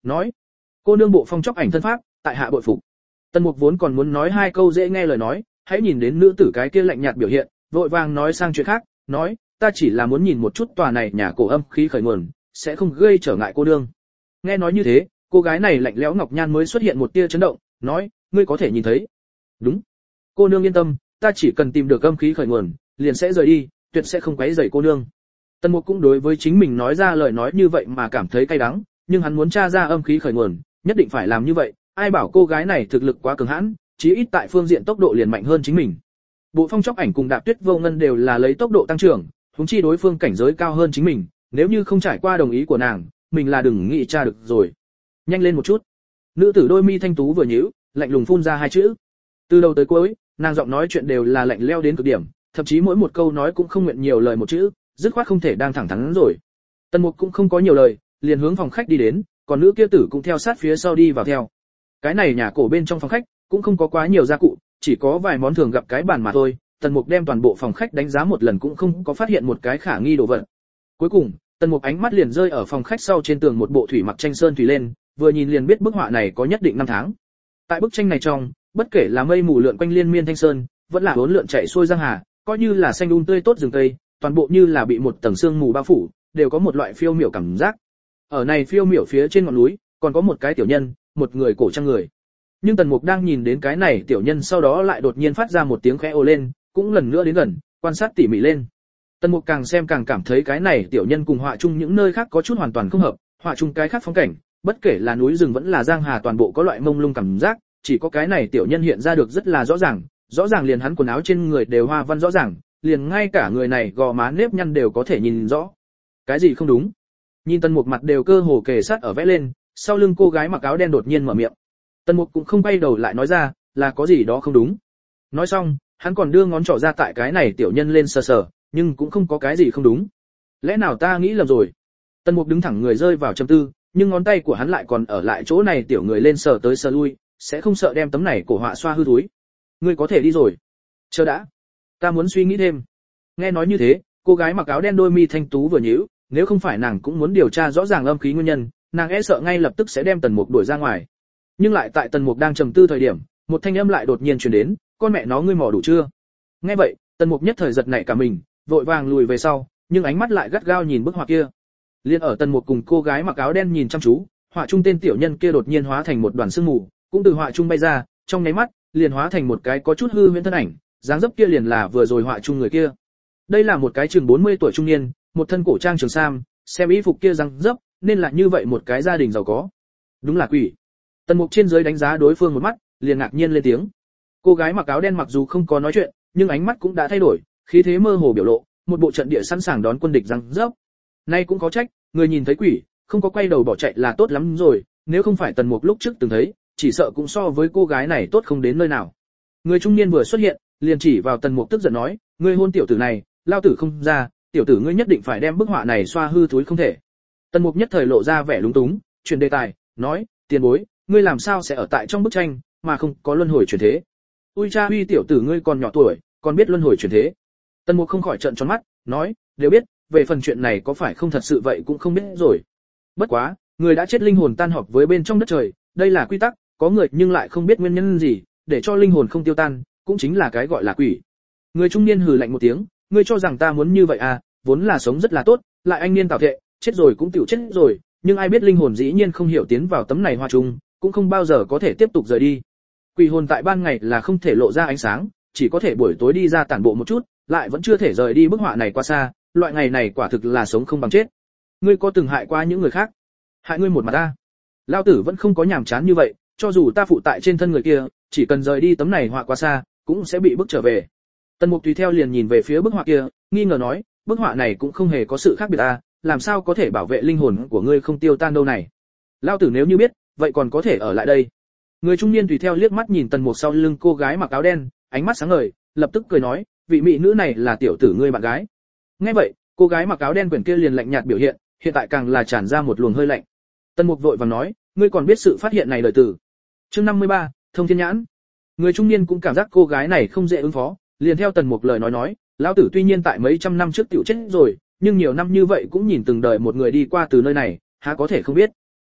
nói: "Cô nương bộ phong chóc ảnh thân pháp, tại hạ bội phục." Tần Mục vốn còn muốn nói hai câu dễ nghe lời nói, hãy nhìn đến nữ tử cái kia lạnh nhạt biểu hiện, vội vàng nói sang chuyện khác, nói: "Ta chỉ là muốn nhìn một chút tòa này nhà cổ âm khí khởi nguồn, sẽ không gây trở ngại cô nương." Nghe nói như thế, cô gái này lạnh lẽo ngọc nhan mới xuất hiện một tia chấn động, nói: "Ngươi có thể nhìn thấy?" "Đúng." "Cô nương yên tâm, ta chỉ cần tìm được âm khí khởi nguồn, liền sẽ rời đi, tuyệt sẽ không quấy rầy cô nương." Tần Mục cũng đối với chính mình nói ra lời nói như vậy mà cảm thấy cay đắng, nhưng hắn muốn tra ra âm khí khởi nguồn, nhất định phải làm như vậy, ai bảo cô gái này thực lực quá cường hãn, chí ít tại phương diện tốc độ liền mạnh hơn chính mình. Bộ phong chóc ảnh cùng Đạp Tuyết Vô Ngân đều là lấy tốc độ tăng trưởng, huống chi đối phương cảnh giới cao hơn chính mình, nếu như không trải qua đồng ý của nàng, mình là đừng nghĩ tra được rồi. Nhanh lên một chút. Nữ tử đôi mi thanh tú vừa nhíu, lạnh lùng phun ra hai chữ. Từ đầu tới cuối, nàng giọng nói chuyện đều là lạnh lẽo đến cực điểm, thậm chí mỗi một câu nói cũng không nguyện nhiều lời một chữ, dứt khoát không thể đang thẳng thắn rồi. Tần Mục cũng không có nhiều lời, liền hướng phòng khách đi đến, còn nữ kia tử cũng theo sát phía sau đi vào theo. Cái này nhà cổ bên trong phòng khách cũng không có quá nhiều gia cụ, chỉ có vài món thường gặp cái bàn mà thôi. Tần Mục đem toàn bộ phòng khách đánh giá một lần cũng không có phát hiện một cái khả nghi đồ vật. Cuối cùng, Tần Mục ánh mắt liền rơi ở phòng khách sau trên tường một bộ thủy mặc tranh sơn thủy lên, vừa nhìn liền biết bức họa này có nhất định năm tháng. Tại bức tranh này trong, bất kể là mây mù lượn quanh liên miên thanh sơn, vẫn là bốn lượn chạy xuôi giang hà, coi như là xanh um tươi tốt rừng cây, toàn bộ như là bị một tầng sương mù bao phủ, đều có một loại phiêu miểu cảm giác. Ở này phiêu miểu phía trên ngọn núi, còn có một cái tiểu nhân, một người cổ trang người. Nhưng Tần Mục đang nhìn đến cái này tiểu nhân sau đó lại đột nhiên phát ra một tiếng khẽ ồ lên, cũng lần nữa đến gần, quan sát tỉ mỉ lên. Tần Mục càng xem càng cảm thấy cái này tiểu nhân cùng họa chung những nơi khác có chút hoàn toàn không hợp, họa chung cái khác phong cảnh, bất kể là núi rừng vẫn là giang hà toàn bộ có loại mông lung cảm giác, chỉ có cái này tiểu nhân hiện ra được rất là rõ ràng, rõ ràng liền hắn quần áo trên người đều hoa văn rõ ràng, liền ngay cả người này gò má nếp nhăn đều có thể nhìn rõ. Cái gì không đúng? Nhìn Tần Mục mặt đều cơ hồ kề sát ở vẽ lên, sau lưng cô gái mặc áo đen đột nhiên mở miệng. Tần Mục cũng không bay đầu lại nói ra, là có gì đó không đúng. Nói xong, hắn còn đưa ngón trỏ ra tại cái này tiểu nhân lên sờ sờ, nhưng cũng không có cái gì không đúng. Lẽ nào ta nghĩ lầm rồi? Tần Mục đứng thẳng người rơi vào trầm tư, nhưng ngón tay của hắn lại còn ở lại chỗ này tiểu người lên sờ tới sờ lui, sẽ không sợ đem tấm này cổ họa xoa hư túi. Ngươi có thể đi rồi. Chờ đã, ta muốn suy nghĩ thêm. Nghe nói như thế, cô gái mặc áo đen đôi mi thanh tú vừa nhíu, nếu không phải nàng cũng muốn điều tra rõ ràng âm khí nguyên nhân, nàng e sợ ngay lập tức sẽ đem Tần Mục đuổi ra ngoài. Nhưng lại tại Tần Mục đang trầm tư thời điểm, một thanh âm lại đột nhiên truyền đến, con mẹ nó ngươi mò đủ chưa? Nghe vậy, Tần Mục nhất thời giật nảy cả mình, vội vàng lùi về sau, nhưng ánh mắt lại gắt gao nhìn bức họa kia. Liên ở Tần Mục cùng cô gái mặc áo đen nhìn chăm chú, họa trung tên tiểu nhân kia đột nhiên hóa thành một đoàn sương mù, cũng từ họa trung bay ra, trong nháy mắt, liền hóa thành một cái có chút hư huyễn thân ảnh, dáng dấp kia liền là vừa rồi họa trung người kia. Đây là một cái chừng bốn mươi tuổi trung niên, một thân cổ trang trường sam, xem y phục kia dáng dấp, nên là như vậy một cái gia đình giàu có. Đúng là quỷ. Tần Mục trên dưới đánh giá đối phương một mắt, liền ngạc nhiên lên tiếng. Cô gái mặc áo đen mặc dù không có nói chuyện, nhưng ánh mắt cũng đã thay đổi, khí thế mơ hồ biểu lộ, một bộ trận địa sẵn sàng đón quân địch răng rớp. Nay cũng có trách, người nhìn thấy quỷ, không có quay đầu bỏ chạy là tốt lắm rồi, nếu không phải Tần Mục lúc trước từng thấy, chỉ sợ cũng so với cô gái này tốt không đến nơi nào. Người trung niên vừa xuất hiện, liền chỉ vào Tần Mục tức giận nói, ngươi hôn tiểu tử này, lao tử không ra, tiểu tử ngươi nhất định phải đem bức họa này xoa hư thúi không thể. Tần Mục nhất thời lộ ra vẻ lúng túng, chuyển đề tài, nói, tiền bối, ngươi làm sao sẽ ở tại trong bức tranh, mà không có luân hồi chuyển thế? Ui cha uy tiểu tử ngươi còn nhỏ tuổi, còn biết luân hồi chuyển thế? Tần Mục không khỏi trợn tròn mắt, nói, đều biết, về phần chuyện này có phải không thật sự vậy cũng không biết rồi. Bất quá, người đã chết linh hồn tan hợp với bên trong đất trời, đây là quy tắc, có người nhưng lại không biết nguyên nhân gì, để cho linh hồn không tiêu tan, cũng chính là cái gọi là quỷ. Người trung niên hừ lạnh một tiếng, ngươi cho rằng ta muốn như vậy à, vốn là sống rất là tốt, lại anh niên tạo thệ, chết rồi cũng tiểu chết rồi, nhưng ai biết linh hồn dĩ nhiên không hiểu tiến vào tấm này hoa chung, cũng không bao giờ có thể tiếp tục rời đi. Quỷ hồn tại ban ngày là không thể lộ ra ánh sáng, chỉ có thể buổi tối đi ra tản bộ một chút, lại vẫn chưa thể rời đi bức họa này qua xa, loại ngày này quả thực là sống không bằng chết. Ngươi có từng hại qua những người khác? Hại ngươi một mà ta. Lão tử vẫn không có nhàm chán như vậy, cho dù ta phụ tại trên thân người kia, chỉ cần rời đi tấm này họa qua xa, cũng sẽ bị bức trở về. Tần Mục tùy theo liền nhìn về phía bức họa kia, nghi ngờ nói, bức họa này cũng không hề có sự khác biệt à, làm sao có thể bảo vệ linh hồn của ngươi không tiêu tan đâu này? Lão tử nếu như biết, vậy còn có thể ở lại đây. Người trung niên tùy theo liếc mắt nhìn Tần Mục sau lưng cô gái mặc áo đen, ánh mắt sáng ngời, lập tức cười nói, vị mỹ nữ này là tiểu tử ngươi bạn gái. Nghe vậy, cô gái mặc áo đen quyển kia liền lạnh nhạt biểu hiện, hiện tại càng là tràn ra một luồng hơi lạnh. Tần Mục vội vàng nói, ngươi còn biết sự phát hiện này lời từ. Chương năm mươi ba, Thông Thiên Nhãn. Người trung niên cũng cảm giác cô gái này không dễ ứng phó, liền theo Tần Mục lời nói nói, lão tử tuy nhiên tại mấy trăm năm trước tiểu chết rồi, nhưng nhiều năm như vậy cũng nhìn từng đời một người đi qua từ nơi này, há có thể không biết.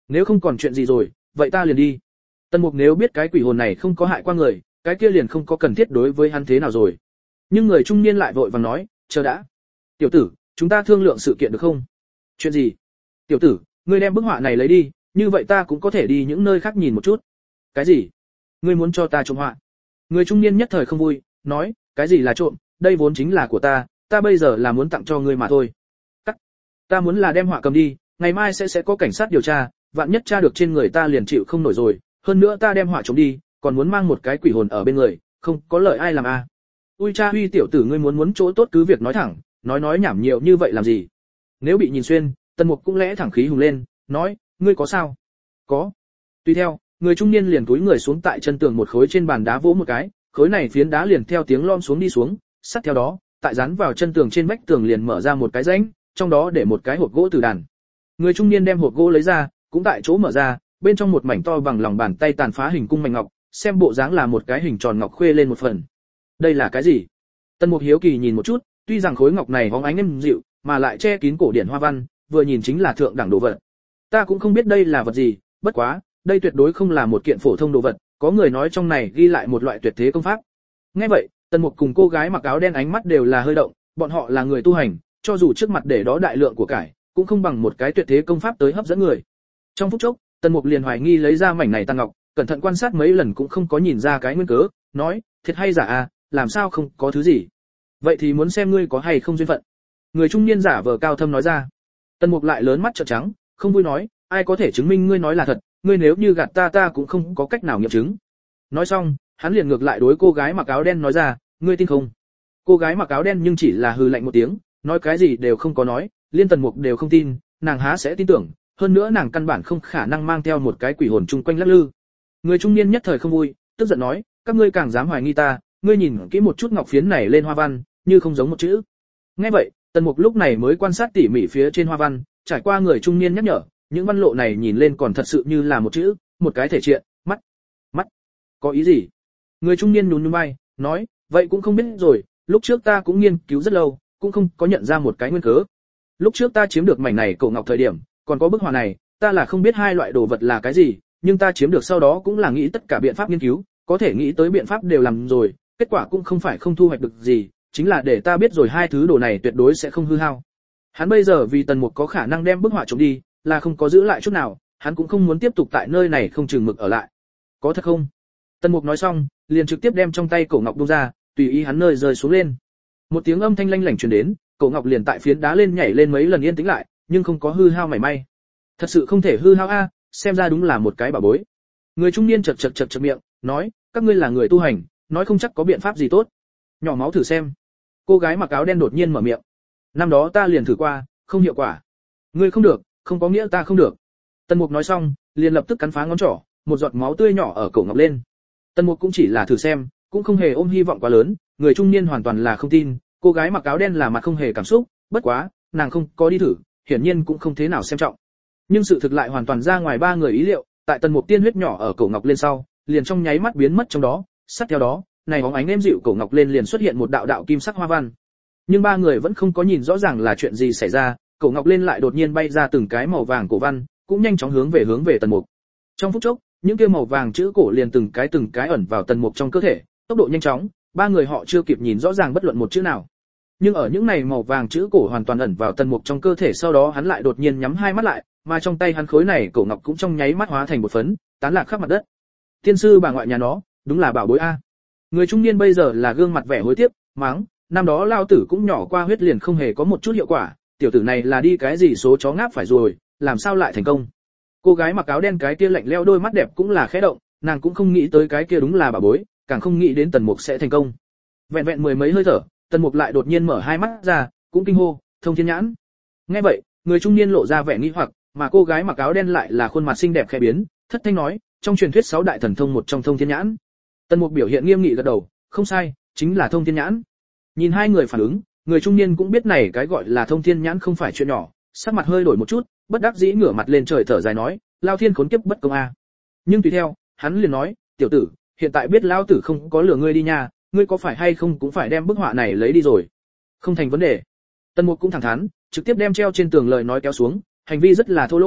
Nếu không còn chuyện gì rồi, vậy ta liền đi. Tần Mục nếu biết cái quỷ hồn này không có hại qua người, cái kia liền không có cần thiết đối với hắn thế nào rồi. Nhưng người trung niên lại vội vàng nói, chờ đã. Tiểu tử, chúng ta thương lượng sự kiện được không? Chuyện gì? Tiểu tử, ngươi đem bức họa này lấy đi, như vậy ta cũng có thể đi những nơi khác nhìn một chút. Cái gì? Ngươi muốn cho ta trộm họa? Người trung niên nhất thời không vui, nói, cái gì là trộm, đây vốn chính là của ta, ta bây giờ là muốn tặng cho ngươi mà thôi. Cắt. Ta muốn là đem họa cầm đi, ngày mai sẽ sẽ có cảnh sát điều tra, vạn nhất tra được trên người ta liền chịu không nổi rồi, hơn nữa ta đem họa trộm đi, còn muốn mang một cái quỷ hồn ở bên người, không có lợi ai làm a. À. Ui cha huy tiểu tử ngươi muốn muốn chỗ tốt cứ việc nói thẳng, nói nói nhảm nhiều như vậy làm gì? Nếu bị nhìn xuyên, Tần Mục cũng lẽ thẳng khí hùng lên, nói, ngươi có sao? Có. Tùy theo, người trung niên liền túi người xuống tại chân tường một khối trên bàn đá vỗ một cái, khối này phiến đá liền theo tiếng lom xuống đi xuống, sát theo đó, tại dán vào chân tường trên vách tường liền mở ra một cái rãnh, trong đó để một cái hộp gỗ tử đàn. Người trung niên đem hộp gỗ lấy ra, cũng tại chỗ mở ra, bên trong một mảnh to bằng lòng bàn tay tàn phá hình cung mảnh ngọc, xem bộ dáng là một cái hình tròn ngọc khuê lên một phần. Đây là cái gì? Tần Mục hiếu kỳ nhìn một chút, tuy rằng khối ngọc này hóng ánh êm dịu, mà lại che kín cổ điển hoa văn, vừa nhìn chính là thượng đẳng đồ vật. Ta cũng không biết đây là vật gì, bất quá, đây tuyệt đối không là một kiện phổ thông đồ vật, có người nói trong này ghi lại một loại tuyệt thế công pháp. Nghe vậy, Tần Mục cùng cô gái mặc áo đen ánh mắt đều là hơi động, bọn họ là người tu hành, cho dù trước mặt để đó đại lượng của cải, cũng không bằng một cái tuyệt thế công pháp tới hấp dẫn người. Trong phút chốc, Tần Mục liền hoài nghi lấy ra mảnh này tàn ngọc, cẩn thận quan sát mấy lần cũng không có nhìn ra cái nguyên cớ, nói, thiệt hay giả à, làm sao không có thứ gì. Vậy thì muốn xem ngươi có hay không duyên phận. Người trung niên giả vờ cao thâm nói ra. Tần Mục lại lớn mắt trợn trắng, không vui nói, ai có thể chứng minh ngươi nói là thật, ngươi nếu như gạt ta ta cũng không có cách nào nghiệm chứng. Nói xong, hắn liền ngược lại đối cô gái mặc áo đen nói ra, ngươi tin không? Cô gái mặc áo đen nhưng chỉ là hừ lạnh một tiếng, nói cái gì đều không có nói, liên Tần Mục đều không tin, nàng há sẽ tin tưởng, hơn nữa nàng căn bản không khả năng mang theo một cái quỷ hồn chung quanh lắc lư. Người trung niên nhất thời không vui, tức giận nói, các ngươi càng dám hoài nghi ta, ngươi nhìn kỹ một chút ngọc phiến này lên hoa văn, như không giống một chữ. Nghe vậy, Tần Mục lúc này mới quan sát tỉ mỉ phía trên hoa văn, trải qua người trung niên nhắc nhở, những văn lộ này nhìn lên còn thật sự như là một chữ, một cái thể triện, mắt. Mắt? Có ý gì? Người trung niên nhún nhún vai, nói, vậy cũng không biết rồi, lúc trước ta cũng nghiên cứu rất lâu, cũng không có nhận ra một cái nguyên cớ. Lúc trước ta chiếm được mảnh này cổ ngọc thời điểm, còn có bức họa này, ta là không biết hai loại đồ vật là cái gì, nhưng ta chiếm được sau đó cũng là nghĩ tất cả biện pháp nghiên cứu, có thể nghĩ tới biện pháp đều làm rồi, kết quả cũng không phải không thu hoạch được gì, chính là để ta biết rồi hai thứ đồ này tuyệt đối sẽ không hư hao. Hắn bây giờ vì Tần Mục có khả năng đem bức họa trộm đi, là không có giữ lại chút nào, hắn cũng không muốn tiếp tục tại nơi này không chừng mực ở lại. Có thật không? Tần Mục nói xong, liền trực tiếp đem trong tay cổ ngọc buông ra, tùy ý hắn nơi rơi xuống lên. Một tiếng âm thanh lanh lảnh truyền đến, cổ ngọc liền tại phiến đá lên nhảy lên mấy lần yên tĩnh lại, nhưng không có hư hao mảy may. Thật sự không thể hư hao a, xem ra đúng là một cái bảo bối. Người trung niên chật chật chật chật miệng, nói, các ngươi là người tu hành, nói không chắc có biện pháp gì tốt. Nhỏ máu thử xem. Cô gái mặc áo đen đột nhiên mở miệng. Năm đó ta liền thử qua, không hiệu quả. Ngươi không được, không có nghĩa ta không được. Tần Mục nói xong, liền lập tức cắn phá ngón trỏ, một giọt máu tươi nhỏ ở cổ ngọc lên. Tần Mục cũng chỉ là thử xem, cũng không hề ôm hy vọng quá lớn, người trung niên hoàn toàn là không tin, cô gái mặc áo đen là mặt không hề cảm xúc, bất quá, nàng không có đi thử, hiển nhiên cũng không thế nào xem trọng. Nhưng sự thực lại hoàn toàn ra ngoài ba người ý liệu, tại Tần Mục tiên huyết nhỏ ở cổ ngọc lên sau, liền trong nháy mắt biến mất trong đó, sát theo đó, này bóng ánh êm dịu cổ ngọc lên liền xuất hiện một đạo đạo kim sắc hoa văn. Nhưng ba người vẫn không có nhìn rõ ràng là chuyện gì xảy ra, cổ ngọc lên lại đột nhiên bay ra từng cái màu vàng cổ văn, cũng nhanh chóng hướng về hướng về Tần Mục. Trong phút chốc, những kia màu vàng chữ cổ liền từng cái từng cái ẩn vào Tần Mục trong cơ thể, tốc độ nhanh chóng, ba người họ chưa kịp nhìn rõ ràng bất luận một chữ nào. Nhưng ở những này màu vàng chữ cổ hoàn toàn ẩn vào Tần Mục trong cơ thể sau đó hắn lại đột nhiên nhắm hai mắt lại, mà trong tay hắn khối này cổ ngọc cũng trong nháy mắt hóa thành một phấn, tán lạc khắp mặt đất. Tiên sư bà ngoại nhà nó, đúng là bảo bối a. Người trung niên bây giờ là gương mặt vẻ hối tiếc, mắng, năm đó lao tử cũng nhỏ qua huyết liền không hề có một chút hiệu quả, tiểu tử này là đi cái gì số chó ngáp phải rồi, làm sao lại thành công. Cô gái mặc áo đen cái kia lạnh lẽo đôi mắt đẹp cũng là khẽ động, nàng cũng không nghĩ tới cái kia đúng là bảo bối, càng không nghĩ đến Tần Mục sẽ thành công. Vẹn vẹn mười mấy hơi thở, Tần Mục lại đột nhiên mở hai mắt ra, cũng kinh hô, thông thiên nhãn. Nghe vậy, người trung niên lộ ra vẻ nghi hoặc, mà cô gái mặc áo đen lại là khuôn mặt xinh đẹp khẽ biến, thất thanh nói, trong truyền thuyết sáu đại thần thông một trong thông thiên nhãn. Tần Mục biểu hiện nghiêm nghị gật đầu, không sai, chính là thông thiên nhãn. Nhìn hai người phản ứng, người trung niên cũng biết này cái gọi là thông thiên nhãn không phải chuyện nhỏ, sắc mặt hơi đổi một chút, bất đắc dĩ ngửa mặt lên trời thở dài nói, lao thiên khốn kiếp bất công a. Nhưng tùy theo, hắn liền nói, tiểu tử, hiện tại biết lao tử không có lừa ngươi đi nha, ngươi có phải hay không cũng phải đem bức họa này lấy đi rồi. Không thành vấn đề. Tần Mục cũng thẳng thắn, trực tiếp đem treo trên tường lời nói kéo xuống, hành vi rất là thô lỗ,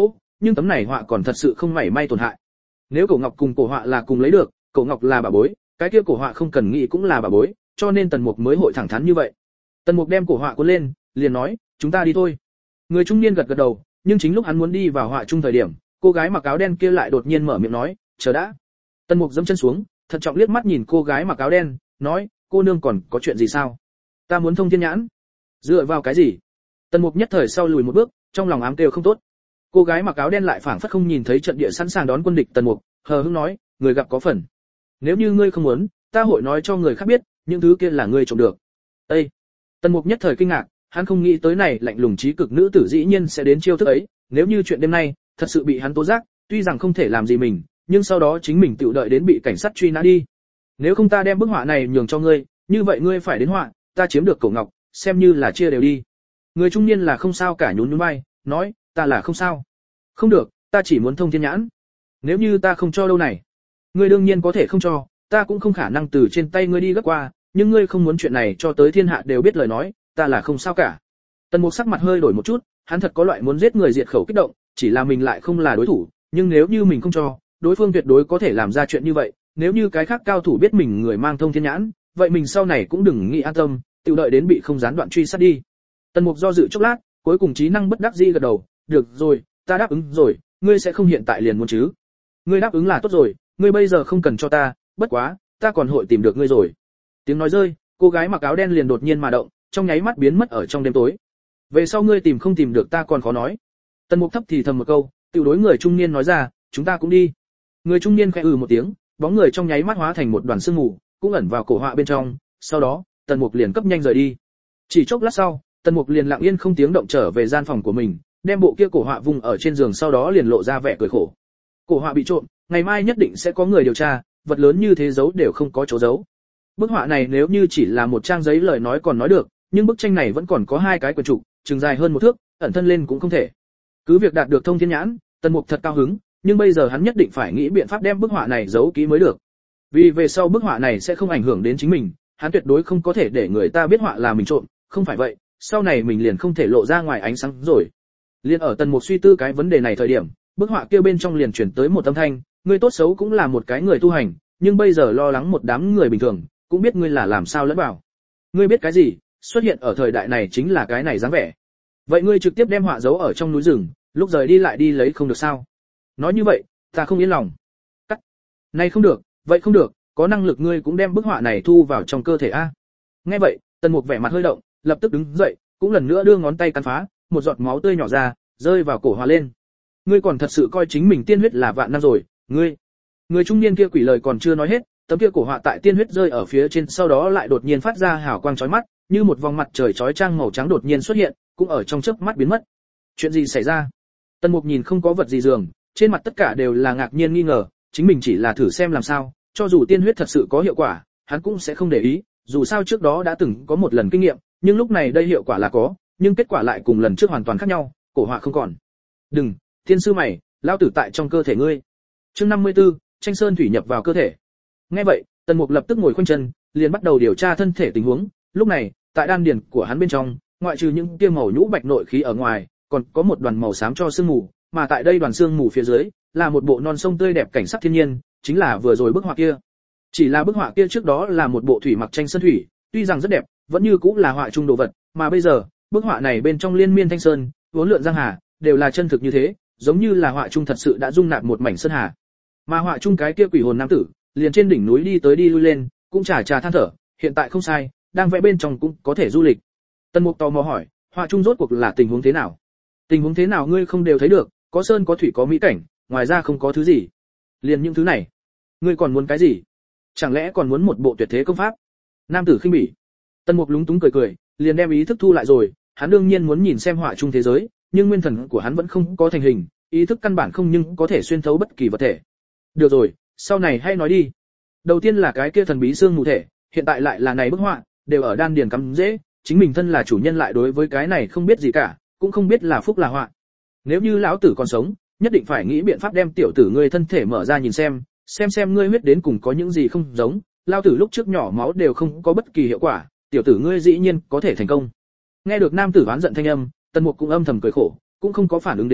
nhưng tấm này họa còn thật sự không mảy may tổn hại. Nếu cổ ngọc cùng cổ họa là cùng lấy được, cổ ngọc là bà bối, cái kia cổ họa không cần nghĩ cũng là bà bối, cho nên Tần Mục mới hội thẳng thắn như vậy. Tần Mục đem cổ họa cuốn lên, liền nói, chúng ta đi thôi. Người trung niên gật gật đầu, nhưng chính lúc hắn muốn đi vào họa trung thời điểm, cô gái mặc áo đen kia lại đột nhiên mở miệng nói, chờ đã. Tần Mục dẫm chân xuống, thận trọng liếc mắt nhìn cô gái mặc áo đen, nói, cô nương còn có chuyện gì sao? Ta muốn thông thiên nhãn. Dựa vào cái gì? Tần Mục nhất thời sau lùi một bước, trong lòng ám kêu không tốt. Cô gái mặc áo đen lại phảng phất không nhìn thấy trận địa sẵn sàng đón quân địch. Tần Mục hờ hững nói, người gặp có phần. Nếu như ngươi không muốn, ta hội nói cho người khác biết, những thứ kia là ngươi trộm được. Ê! Tần Mục nhất thời kinh ngạc, hắn không nghĩ tới này lạnh lùng trí cực nữ tử dĩ nhiên sẽ đến chiêu thức ấy. Nếu như chuyện đêm nay thật sự bị hắn tố giác, tuy rằng không thể làm gì mình, nhưng sau đó chính mình tự đợi đến bị cảnh sát truy nã đi. Nếu không ta đem bức họa này nhường cho ngươi, như vậy ngươi phải đến họa, ta chiếm được cổ ngọc, xem như là chia đều đi. Người trung niên là không sao cả, nhún nhún vai, nói, ta là không sao. Không được, ta chỉ muốn thông thiên nhãn. Nếu như ta không cho đâu này, ngươi đương nhiên có thể không cho, ta cũng không khả năng từ trên tay ngươi đi gấp qua, nhưng ngươi không muốn chuyện này cho tới thiên hạ đều biết lời nói, ta là không sao cả. Tần Mục sắc mặt hơi đổi một chút, hắn thật có loại muốn giết người diệt khẩu kích động, chỉ là mình lại không là đối thủ, nhưng nếu như mình không cho, đối phương tuyệt đối có thể làm ra chuyện như vậy, nếu như cái khác cao thủ biết mình người mang thông thiên nhãn, vậy mình sau này cũng đừng nghĩ an tâm, tự đợi đến bị không gián đoạn truy sát đi. Tần Mục do dự chốc lát, cuối cùng trí năng bất đắc dĩ gật đầu, được rồi, ta đáp ứng rồi, ngươi sẽ không hiện tại liền muốn chứ? Ngươi đáp ứng là tốt rồi, ngươi bây giờ không cần cho ta, bất quá, ta còn hội tìm được ngươi rồi. Tiếng nói rơi, cô gái mặc áo đen liền đột nhiên mà động, trong nháy mắt biến mất ở trong đêm tối. Về sau ngươi tìm không tìm được ta còn khó nói. Tần Mục thấp thì thầm một câu, tiểu đối người trung niên nói ra, chúng ta cũng đi. Người trung niên khẽ ừ một tiếng, bóng người trong nháy mắt hóa thành một đoàn sương mù, cũng ẩn vào cổ họa bên trong, sau đó, Tần Mục liền cấp nhanh rời đi. Chỉ chốc lát sau, Tần Mục liền lặng yên không tiếng động trở về gian phòng của mình, đem bộ kia cổ họa vùng ở trên giường, sau đó liền lộ ra vẻ cười khổ. Cổ họa bị trộm, ngày mai nhất định sẽ có người điều tra, vật lớn như thế giấu đều không có chỗ giấu. Bức họa này nếu như chỉ là một trang giấy lời nói còn nói được, nhưng bức tranh này vẫn còn có hai cái quyển trục, chừng dài hơn một thước, ẩn thân lên cũng không thể. Cứ việc đạt được thông thiên nhãn, Tần Mục thật cao hứng, nhưng bây giờ hắn nhất định phải nghĩ biện pháp đem bức họa này giấu kỹ mới được. Vì về sau bức họa này sẽ không ảnh hưởng đến chính mình, hắn tuyệt đối không có thể để người ta biết họa là mình trộm, không phải vậy, sau này mình liền không thể lộ ra ngoài ánh sáng rồi. Liên ở Tần Mục suy tư cái vấn đề này thời điểm, bức họa kia bên trong liền chuyển tới một âm thanh, ngươi tốt xấu cũng là một cái người tu hành, nhưng bây giờ lo lắng một đám người bình thường, cũng biết ngươi là làm sao lẫn vào. Ngươi biết cái gì, xuất hiện ở thời đại này chính là cái này dáng vẻ. Vậy ngươi trực tiếp đem họa giấu ở trong núi rừng, lúc rời đi lại đi lấy không được sao? Nói như vậy, ta không yên lòng. Cắt. Này không được, vậy không được, có năng lực ngươi cũng đem bức họa này thu vào trong cơ thể a. Nghe vậy, Tần Mục vẻ mặt hơi động, lập tức đứng dậy, cũng lần nữa đưa ngón tay cắn phá, một giọt máu tươi nhỏ ra, rơi vào cổ họa lên. Ngươi còn thật sự coi chính mình tiên huyết là vạn năm rồi, ngươi. Người trung niên kia quỷ lời còn chưa nói hết, tấm kia cổ họa tại tiên huyết rơi ở phía trên, sau đó lại đột nhiên phát ra hào quang chói mắt, như một vòng mặt trời chói chang màu trắng đột nhiên xuất hiện, cũng ở trong chớp mắt biến mất. Chuyện gì xảy ra? Tần Mục nhìn không có vật gì dường, trên mặt tất cả đều là ngạc nhiên nghi ngờ, chính mình chỉ là thử xem làm sao, cho dù tiên huyết thật sự có hiệu quả, hắn cũng sẽ không để ý, dù sao trước đó đã từng có một lần kinh nghiệm, nhưng lúc này đây hiệu quả là có, nhưng kết quả lại cùng lần trước hoàn toàn khác nhau, cổ họa không còn. Đừng, thiên sư mày, lao tử tại trong cơ thể ngươi. Chương năm mươi tư, tranh sơn thủy nhập vào cơ thể. Nghe vậy, Tần Mục lập tức ngồi khoanh chân, liền bắt đầu điều tra thân thể tình huống. Lúc này, tại đan điền của hắn bên trong, ngoại trừ những kia màu nhũ bạch nội khí ở ngoài, còn có một đoàn màu xám cho sương mù, mà tại đây đoàn sương mù phía dưới là một bộ non sông tươi đẹp cảnh sắc thiên nhiên, chính là vừa rồi bức họa kia. Chỉ là bức họa kia trước đó là một bộ thủy mặc tranh sơn thủy, tuy rằng rất đẹp, vẫn như cũng là họa trung đồ vật, mà bây giờ, bức họa này bên trong liên miên thanh sơn, vốn lượn giang hà, đều là chân thực như thế, giống như là họa trung thật sự đã dung nạp một mảnh sơn hà. Mà họa trung cái kia quỷ hồn nam tử, liền trên đỉnh núi đi tới đi lui lên, cũng chả chả than thở, hiện tại không sai, đang vẽ bên trong cũng có thể du lịch. Tần Mục tò mò hỏi, họa trung rốt cuộc là tình huống thế nào? Tình huống thế nào ngươi không đều thấy được, có sơn có thủy có mỹ cảnh, ngoài ra không có thứ gì. Liền những thứ này, ngươi còn muốn cái gì? Chẳng lẽ còn muốn một bộ tuyệt thế công pháp? Nam tử khinh bỉ. Tần Mục lúng túng cười cười, liền đem ý thức thu lại rồi, hắn đương nhiên muốn nhìn xem họa trung thế giới, nhưng nguyên thần của hắn vẫn không có thành hình, ý thức căn bản không nhưng có thể xuyên thấu bất kỳ vật thể. Được rồi, sau này hay nói đi. Đầu tiên là cái kia thần bí xương mù thể, hiện tại lại là này bức họa, đều ở đan điền cắm dễ, chính mình thân là chủ nhân lại đối với cái này không biết gì cả, cũng không biết là phúc là họa. Nếu như lão tử còn sống, nhất định phải nghĩ biện pháp đem tiểu tử ngươi thân thể mở ra nhìn xem, xem xem ngươi huyết đến cùng có những gì không giống, lão tử lúc trước nhỏ máu đều không có bất kỳ hiệu quả, tiểu tử ngươi dĩ nhiên có thể thành công. Nghe được nam tử oán giận thanh âm, Tần Mục cũng âm thầm cười khổ, cũng không có phản ứng đến hắn,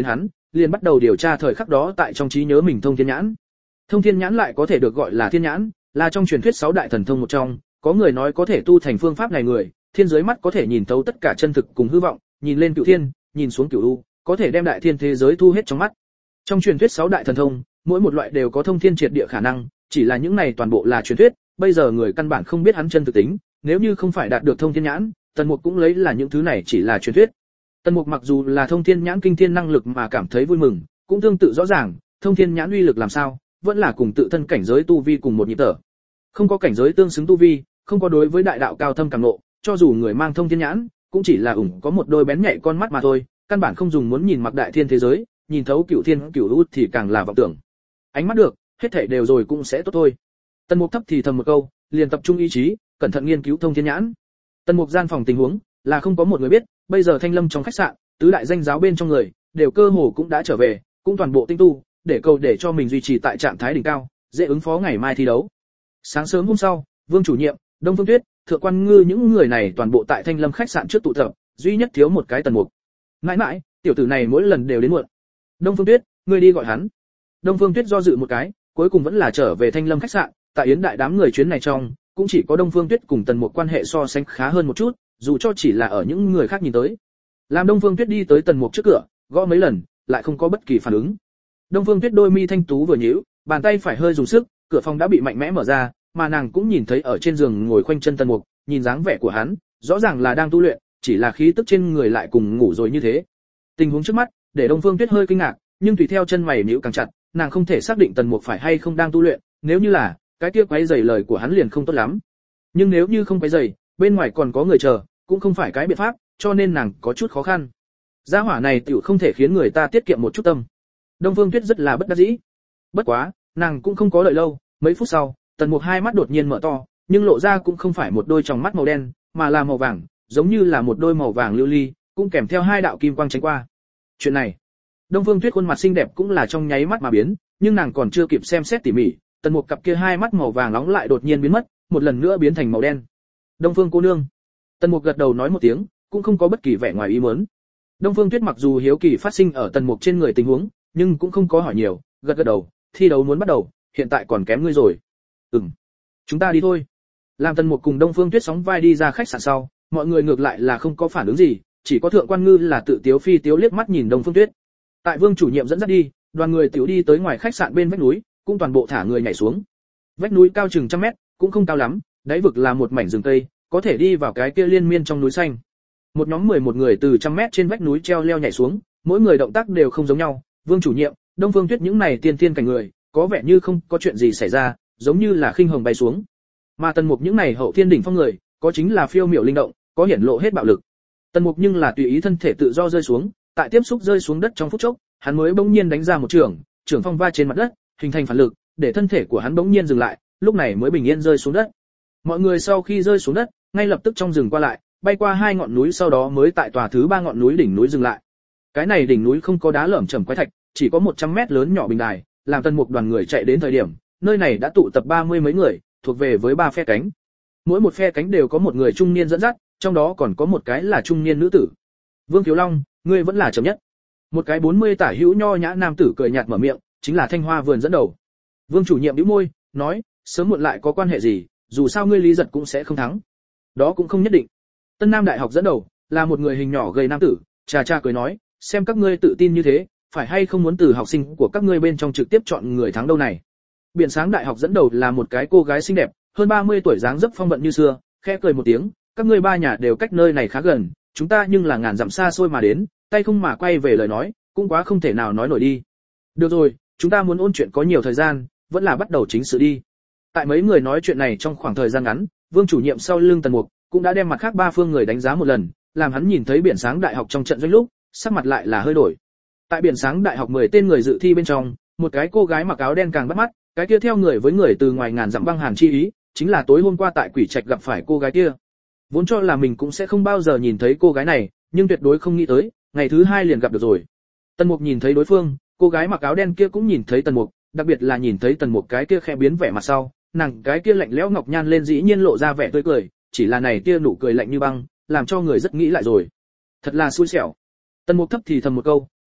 liền bắt đầu điều tra thời khắc đó tại trong trí nhớ mình thông thiên nhãn. Thông thiên nhãn lại có thể được gọi là thiên nhãn, là trong truyền thuyết sáu đại thần thông một trong, có người nói có thể tu thành phương pháp này người, thiên giới mắt có thể nhìn thấu tất cả chân thực cùng hư vọng, nhìn lên cửu thiên, nhìn xuống cửu u, có thể đem đại thiên thế giới thu hết trong mắt. Trong truyền thuyết sáu đại thần thông, mỗi một loại đều có thông thiên triệt địa khả năng, chỉ là những này toàn bộ là truyền thuyết, bây giờ người căn bản không biết hắn chân thực tính, nếu như không phải đạt được thông thiên nhãn, Tần Mục cũng lấy là những thứ này chỉ là truyền thuyết. Tần Mục mặc dù là thông thiên nhãn kinh thiên năng lực mà cảm thấy vui mừng, cũng tương tự rõ ràng, thông thiên nhãn uy lực làm sao, vẫn là cùng tự thân cảnh giới tu vi cùng một nhịp thở. Không có cảnh giới tương xứng tu vi, không có đối với đại đạo cao thâm cảm ngộ, cho dù người mang thông thiên nhãn, cũng chỉ là ủng có một đôi bén nhạy con mắt mà thôi, căn bản không dùng muốn nhìn mặc đại thiên thế giới, nhìn thấu cửu thiên cửu u thì càng là vọng tưởng. Ánh mắt được, hết thảy đều rồi cũng sẽ tốt thôi. Tần Mục thấp thì thầm một câu, liền tập trung ý chí, cẩn thận nghiên cứu thông thiên nhãn. Tần Mục gian phòng tình huống là không có một người biết, bây giờ Thanh Lâm trong khách sạn, tứ đại danh giáo bên trong người đều cơ hồ cũng đã trở về, cũng toàn bộ tinh tu, để cầu để cho mình duy trì tại trạng thái đỉnh cao, dễ ứng phó ngày mai thi đấu. Sáng sớm hôm sau, Vương chủ nhiệm, Đông Phương Tuyết, Thượng Quan Ngư những người này toàn bộ tại Thanh Lâm khách sạn trước tụ tập, duy nhất thiếu một cái Tần Mục. Mãi mãi, tiểu tử này mỗi lần đều đến muộn. Đông Phương Tuyết, ngươi đi gọi hắn. Đông Phương Tuyết do dự một cái, cuối cùng vẫn là trở về Thanh Lâm khách sạn, tại yến đại đám người chuyến này trong, cũng chỉ có Đông Phương Tuyết cùng Tần Mục quan hệ so sánh khá hơn một chút, dù cho chỉ là ở những người khác nhìn tới. Làm Đông Phương Tuyết đi tới Tần Mục trước cửa, gõ mấy lần, lại không có bất kỳ phản ứng. Đông Phương Tuyết đôi mi thanh tú vừa nhíu, bàn tay phải hơi dùng sức, cửa phòng đã bị mạnh mẽ mở ra, mà nàng cũng nhìn thấy ở trên giường ngồi khoanh chân Tần Mục, nhìn dáng vẻ của hắn, rõ ràng là đang tu luyện, chỉ là khí tức trên người lại cùng ngủ rồi như thế. Tình huống trước mắt, để Đông Phương Tuyết hơi kinh ngạc, nhưng tùy theo chân mày nhíu càng chặt, nàng không thể xác định Tần Mục phải hay không đang tu luyện, nếu như là, cái kia quấy rầy lời của hắn liền không tốt lắm. Nhưng nếu như không quấy rầy, bên ngoài còn có người chờ, cũng không phải cái biện pháp, cho nên nàng có chút khó khăn. Gia hỏa này tiểu không thể khiến người ta tiết kiệm một chút tâm. Đông Phương Tuyết rất là bất đắc dĩ. Bất quá, nàng cũng không có đợi lâu, mấy phút sau, Tần Mục hai mắt đột nhiên mở to, nhưng lộ ra cũng không phải một đôi tròng mắt màu đen, mà là màu vàng, giống như là một đôi màu vàng lưu ly, cũng kèm theo hai đạo kim quang tránh qua. Chuyện này, Đông Phương Tuyết khuôn mặt xinh đẹp cũng là trong nháy mắt mà biến, nhưng nàng còn chưa kịp xem xét tỉ mỉ, Tần Mục cặp kia hai mắt màu vàng nóng lại đột nhiên biến mất, một lần nữa biến thành màu đen. Đông Phương cô nương. Tần Mục gật đầu nói một tiếng, cũng không có bất kỳ vẻ ngoài ý muốn. Đông Phương Tuyết mặc dù hiếu kỳ phát sinh ở Tần Mục trên người tình huống, nhưng cũng không có hỏi nhiều, gật gật đầu, thi đấu muốn bắt đầu, hiện tại còn kém ngươi rồi. Ừm, chúng ta đi thôi. Làm Tần Mục cùng Đông Phương Tuyết sóng vai đi ra khách sạn sau, mọi người ngược lại là không có phản ứng gì, chỉ có Thượng Quan Ngư là tự tiếu phi tiếu liếc mắt nhìn Đông Phương Tuyết. Tại Vương chủ nhiệm dẫn dắt đi, đoàn người tiểu đi tới ngoài khách sạn bên vách núi, cũng toàn bộ thả người nhảy xuống. Vách núi cao chừng trăm mét, cũng không cao lắm, đáy vực là một mảnh rừng cây, có thể đi vào cái kia liên miên trong núi xanh. Một nhóm mười một người từ trăm mét trên vách núi treo leo nhảy xuống, mỗi người động tác đều không giống nhau, Vương chủ nhiệm, Đông Phương Tuyết những này tiên tiên cảnh người, có vẻ như không có chuyện gì xảy ra, giống như là khinh hồng bay xuống. Mà Tần Mục những này hậu thiên đỉnh phong người, có chính là phiêu miểu linh động, có hiển lộ hết bạo lực. Tần Mục nhưng là tùy ý thân thể tự do rơi xuống, tại tiếp xúc rơi xuống đất trong phút chốc, hắn mới bỗng nhiên đánh ra một trường, trường phong va trên mặt đất, hình thành phản lực, để thân thể của hắn bỗng nhiên dừng lại, lúc này mới bình yên rơi xuống đất. Mọi người sau khi rơi xuống đất, ngay lập tức trong rừng qua lại, bay qua hai ngọn núi, sau đó mới tại tòa thứ ba ngọn núi đỉnh núi dừng lại. Cái này đỉnh núi không có đá lởm chởm quái thạch, chỉ có một trăm mét lớn nhỏ bình đài, làm Tần Mục đoàn người chạy đến thời điểm, nơi này đã tụ tập ba mươi mấy người, thuộc về với ba phe cánh. Mỗi một phe cánh đều có một người trung niên dẫn dắt, trong đó còn có một cái là trung niên nữ tử. Vương Thiếu Long, ngươi vẫn là chậm nhất. Một cái bốn mươi tả hữu nho nhã nam tử cười nhạt mở miệng, chính là Thanh Hoa vườn dẫn đầu. Vương chủ nhiệm bĩu môi, nói, sớm muộn lại có quan hệ gì, dù sao ngươi Lý Giật cũng sẽ không thắng. Đó cũng không nhất định. Tân Nam đại học dẫn đầu, là một người hình nhỏ gầy nam tử, trà trà cười nói, xem các ngươi tự tin như thế, phải hay không muốn từ học sinh của các ngươi bên trong trực tiếp chọn người thắng đâu này. Biển Sáng đại học dẫn đầu là một cái cô gái xinh đẹp, hơn ba mươi tuổi, dáng dấp phong vận như xưa, khẽ cười một tiếng, các ngươi ba nhà đều cách nơi này khá gần, chúng ta nhưng là ngàn dặm xa xôi mà đến, tay không mà quay về lời nói, cũng quá không thể nào nói nổi đi. Được rồi, chúng ta muốn ôn chuyện có nhiều thời gian, vẫn là bắt đầu chính sự đi. Tại mấy người nói chuyện này trong khoảng thời gian ngắn, Vương chủ nhiệm sau lưng Tần Mục cũng đã đem mặt khác ba phương người đánh giá một lần, làm hắn nhìn thấy Biển Sáng đại học trong trận doanh lúc, sắc mặt lại là hơi đổi. Tại Biển Sáng đại học mười tên người dự thi bên trong, một cái cô gái mặc áo đen càng bắt mắt, cái kia theo người với người từ ngoài ngàn dặm băng hàn chi ý, chính là tối hôm qua tại Quỷ Trạch gặp phải cô gái kia. Vốn cho là mình cũng sẽ không bao giờ nhìn thấy cô gái này, nhưng tuyệt đối không nghĩ tới, ngày thứ hai liền gặp được rồi. Tần Mục nhìn thấy đối phương, cô gái mặc áo đen kia cũng nhìn thấy Tần Mục, đặc biệt là nhìn thấy Tần Mục cái kia khẽ biến vẻ mặt sau, nàng cái kia lạnh lẽo ngọc nhan lên dĩ nhiên lộ ra vẻ tươi cười, chỉ là này kia nụ cười lạnh như băng, làm cho người rất nghĩ lại rồi. Thật là xui xẻo. Tần Mục thấp thì thầm một câu,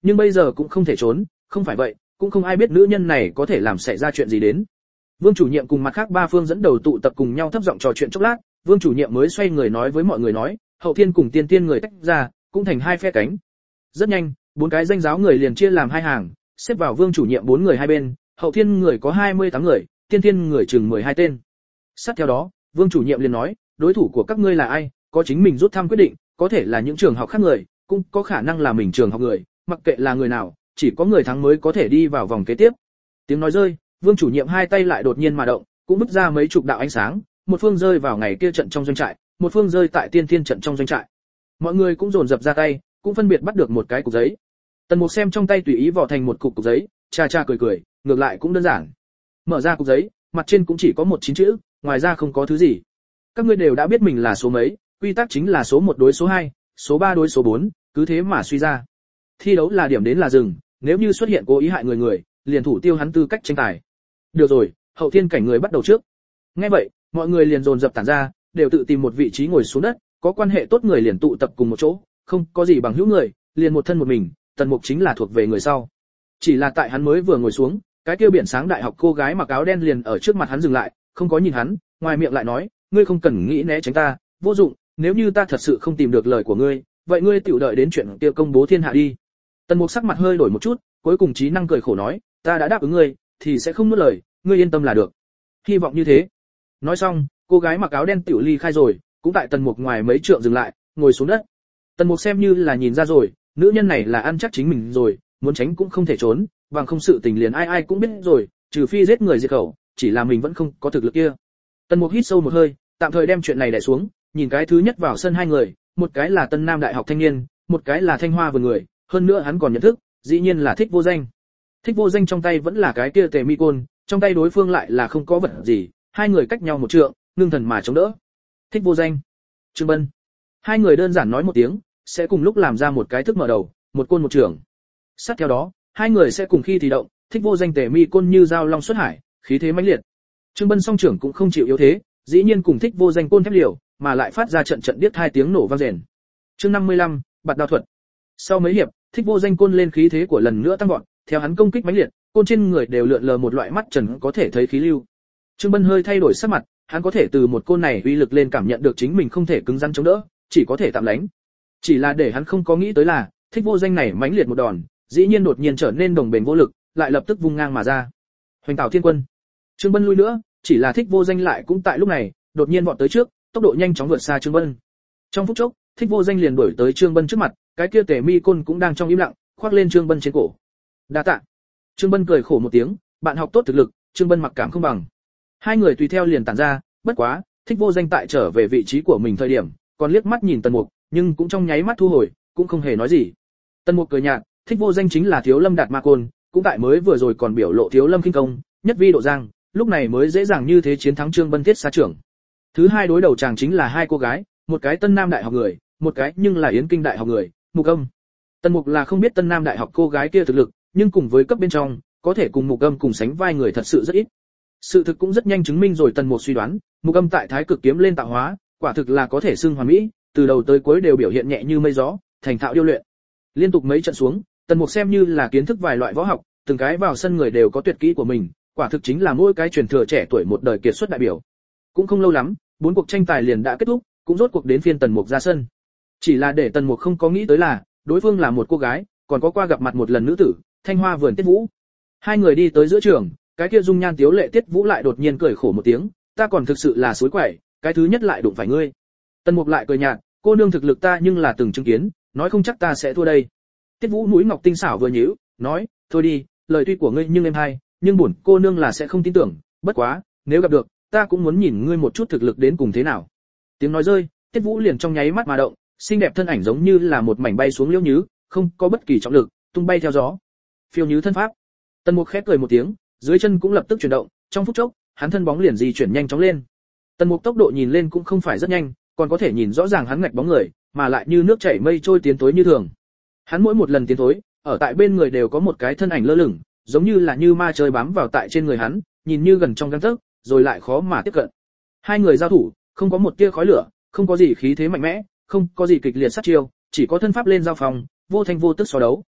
nhưng bây giờ cũng không thể trốn, không phải vậy, cũng không ai biết nữ nhân này có thể làm xảy ra chuyện gì đến. Vương chủ nhiệm cùng mặt khác ba phương dẫn đầu tụ tập cùng nhau thấp giọng trò chuyện chốc lát, Vương chủ nhiệm mới xoay người nói với mọi người nói, Hậu Thiên cùng Tiên Tiên người tách ra, cũng thành hai phe cánh. Rất nhanh, bốn cái danh giáo người liền chia làm hai hàng, xếp vào Vương chủ nhiệm bốn người hai bên, Hậu Thiên người có hai mươi tám người, Tiên Tiên người chừng mười hai tên. Sát theo đó, Vương chủ nhiệm liền nói, đối thủ của các ngươi là ai, có chính mình rút thăm quyết định, có thể là những trường học khác người, cũng có khả năng là mình trường học người, mặc kệ là người nào, chỉ có người thắng mới có thể đi vào vòng kế tiếp. Tiếng nói rơi, Vương chủ nhiệm hai tay lại đột nhiên mà động, cũng bứt ra mấy chục đạo ánh sáng, một phương rơi vào ngày kia trận trong doanh trại, một phương rơi tại Tiên Tiên trận trong doanh trại. Mọi người cũng dồn dập ra tay, cũng phân biệt bắt được một cái cục giấy. Tần Mục xem trong tay tùy ý vò thành một cục cục giấy, cha cha cười cười, ngược lại cũng đơn giản. Mở ra cục giấy, mặt trên cũng chỉ có một chín chữ, ngoài ra không có thứ gì. Các ngươi đều đã biết mình là số mấy, quy tắc chính là số một đối số hai, số ba đối số bốn, cứ thế mà suy ra. Thi đấu là điểm đến là dừng, nếu như xuất hiện cố ý hại người người, liền thủ tiêu hắn tư cách tranh tài. Được rồi, Hậu Thiên cảnh người bắt đầu trước. Nghe vậy, mọi người liền dồn dập tản ra, đều tự tìm một vị trí ngồi xuống đất, có quan hệ tốt người liền tụ tập cùng một chỗ, không có gì bằng hữu người, liền một thân một mình, Tần Mục chính là thuộc về người sau. Chỉ là tại hắn mới vừa ngồi xuống, cái kia biển sáng đại học cô gái mặc áo đen liền ở trước mặt hắn dừng lại, không có nhìn hắn, ngoài miệng lại nói, ngươi không cần nghĩ né tránh ta, vô dụng, nếu như ta thật sự không tìm được lời của ngươi, vậy ngươi tiểu đợi đến chuyện kia công bố thiên hạ đi. Tần Mục sắc mặt hơi đổi một chút, cuối cùng trí năng cười khổ nói, ta đã đáp ứng ngươi, thì sẽ không nuốt lời, ngươi yên tâm là được. Hy vọng như thế. Nói xong, cô gái mặc áo đen tiểu ly khai rồi, cũng tại Tần Mục ngoài mấy trượng dừng lại, ngồi xuống đất. Tần Mục xem như là nhìn ra rồi, nữ nhân này là ăn chắc chính mình rồi, muốn tránh cũng không thể trốn, bằng không sự tình liền ai ai cũng biết rồi, trừ phi giết người diệt khẩu, chỉ là mình vẫn không có thực lực kia. Tần Mục hít sâu một hơi, tạm thời đem chuyện này đè xuống, nhìn cái thứ nhất vào sân hai người, một cái là Tân Nam đại học thanh niên, một cái là Thanh Hoa vườn người, hơn nữa hắn còn nhận thức, dĩ nhiên là Thích Vô Danh. Thích Vô Danh trong tay vẫn là cái kia tề mi côn, trong tay đối phương lại là không có vật gì, hai người cách nhau một trượng, ngưng thần mà chống đỡ. Thích Vô Danh, Trương Bân. Hai người đơn giản nói một tiếng, sẽ cùng lúc làm ra một cái thức mở đầu, một côn một trưởng. Sát theo đó, hai người sẽ cùng khi thì động, Thích Vô Danh tề mi côn như dao long xuất hải, khí thế mãnh liệt. Trương Bân song trưởng cũng không chịu yếu thế, dĩ nhiên cùng Thích Vô Danh côn thép liều, mà lại phát ra trận trận điếc hai tiếng nổ vang rền. Chương năm mươi lăm, bạt đao thuật. Sau mấy hiệp, Thích Vô Danh côn lên khí thế của lần nữa tăng vọt, theo hắn công kích mãnh liệt, côn trên người đều lượn lờ một loại mắt trần có thể thấy khí lưu. Trương Bân hơi thay đổi sắc mặt, hắn có thể từ một côn này uy lực lên cảm nhận được chính mình không thể cứng rắn chống đỡ, chỉ có thể tạm lánh. Chỉ là để hắn không có nghĩ tới là, Thích Vô Danh này mãnh liệt một đòn, dĩ nhiên đột nhiên trở nên đồng bền vô lực, lại lập tức vung ngang mà ra. Hoành Tảo Thiên Quân. Trương Bân lui nữa, chỉ là Thích Vô Danh lại cũng tại lúc này, đột nhiên vọt tới trước, tốc độ nhanh chóng vượt xa Trương Bân. Trong phút chốc, Thích Vô Danh liền đuổi tới Trương Bân trước mặt, cái kia tề mi côn cũng đang trong im lặng, khoác lên Trương Bân trên cổ. Đa tạ. Trương Bân cười khổ một tiếng, bạn học tốt thực lực, Trương Bân mặc cảm không bằng. Hai người tùy theo liền tản ra, bất quá, Thích Vô Danh tại trở về vị trí của mình thời điểm, còn liếc mắt nhìn Tần Mục, nhưng cũng trong nháy mắt thu hồi, cũng không hề nói gì. Tần Mục cười nhạt, Thích Vô Danh chính là Thiếu Lâm Đạt Ma Côn, cũng tại mới vừa rồi còn biểu lộ Thiếu Lâm kinh công, nhất vi độ giang, lúc này mới dễ dàng như thế chiến thắng Trương Bân Thiết Xá trưởng. Thứ hai đối đầu chàng chính là hai cô gái, một cái Tân Nam đại học người, một cái nhưng là Yến Kinh đại học người, Mục Âm. Tần Mục là không biết Tân Nam đại học cô gái kia thực lực, nhưng cùng với cấp bên trong, có thể cùng Mục Âm cùng sánh vai người thật sự rất ít. Sự thực cũng rất nhanh chứng minh rồi Tần Mục suy đoán, Mục Âm tại Thái Cực kiếm lên tạo hóa, quả thực là có thể xưng hoàn mỹ, từ đầu tới cuối đều biểu hiện nhẹ như mây gió, thành thạo điêu luyện. Liên tục mấy trận xuống, Tần Mục xem như là kiến thức vài loại võ học, từng cái vào sân người đều có tuyệt kỹ của mình, quả thực chính là mỗi cái truyền thừa trẻ tuổi một đời kiệt xuất đại biểu. Cũng không lâu lắm, bốn cuộc tranh tài liền đã kết thúc, cũng rốt cuộc đến phiên Tần Mục ra sân. Chỉ là để Tần Mục không có nghĩ tới là, đối phương là một cô gái, còn có qua gặp mặt một lần nữ tử, Thanh Hoa vườn Tiết Vũ. Hai người đi tới giữa trường, cái kia dung nhan tiếu lệ Tiết Vũ lại đột nhiên cười khổ một tiếng, ta còn thực sự là suối quẩy, cái thứ nhất lại đụng phải ngươi. Tần Mục lại cười nhạt, cô nương thực lực ta nhưng là từng chứng kiến, nói không chắc ta sẽ thua đây. Tiết Vũ mũi ngọc tinh xảo vừa nhíu, nói, thôi đi, lời tuy của ngươi nhưng em hay, nhưng bổn cô nương là sẽ không tin tưởng, bất quá, nếu gặp được, ta cũng muốn nhìn ngươi một chút thực lực đến cùng thế nào. Tiếng nói rơi, Tiết Vũ liền trong nháy mắt mà động, xinh đẹp thân ảnh giống như là một mảnh bay xuống liễu nhứ, không có bất kỳ trọng lực, tung bay theo gió. Phiêu nhứ thân pháp. Tần Mục khép cười một tiếng, dưới chân cũng lập tức chuyển động, trong phút chốc, hắn thân bóng liền di chuyển nhanh chóng lên. Tần Mục tốc độ nhìn lên cũng không phải rất nhanh, còn có thể nhìn rõ ràng hắn ngạch bóng người, mà lại như nước chảy mây trôi tiến tối như thường. Hắn mỗi một lần tiến tối, ở tại bên người đều có một cái thân ảnh lơ lửng, giống như là như ma chơi bám vào tại trên người hắn, nhìn như gần trong gang tấc, rồi lại khó mà tiếp cận. Hai người giao thủ, không có một tia khói lửa, không có gì khí thế mạnh mẽ, không có gì kịch liệt sát chiêu, chỉ có thân pháp lên giao phòng, vô thanh vô tức so đấu.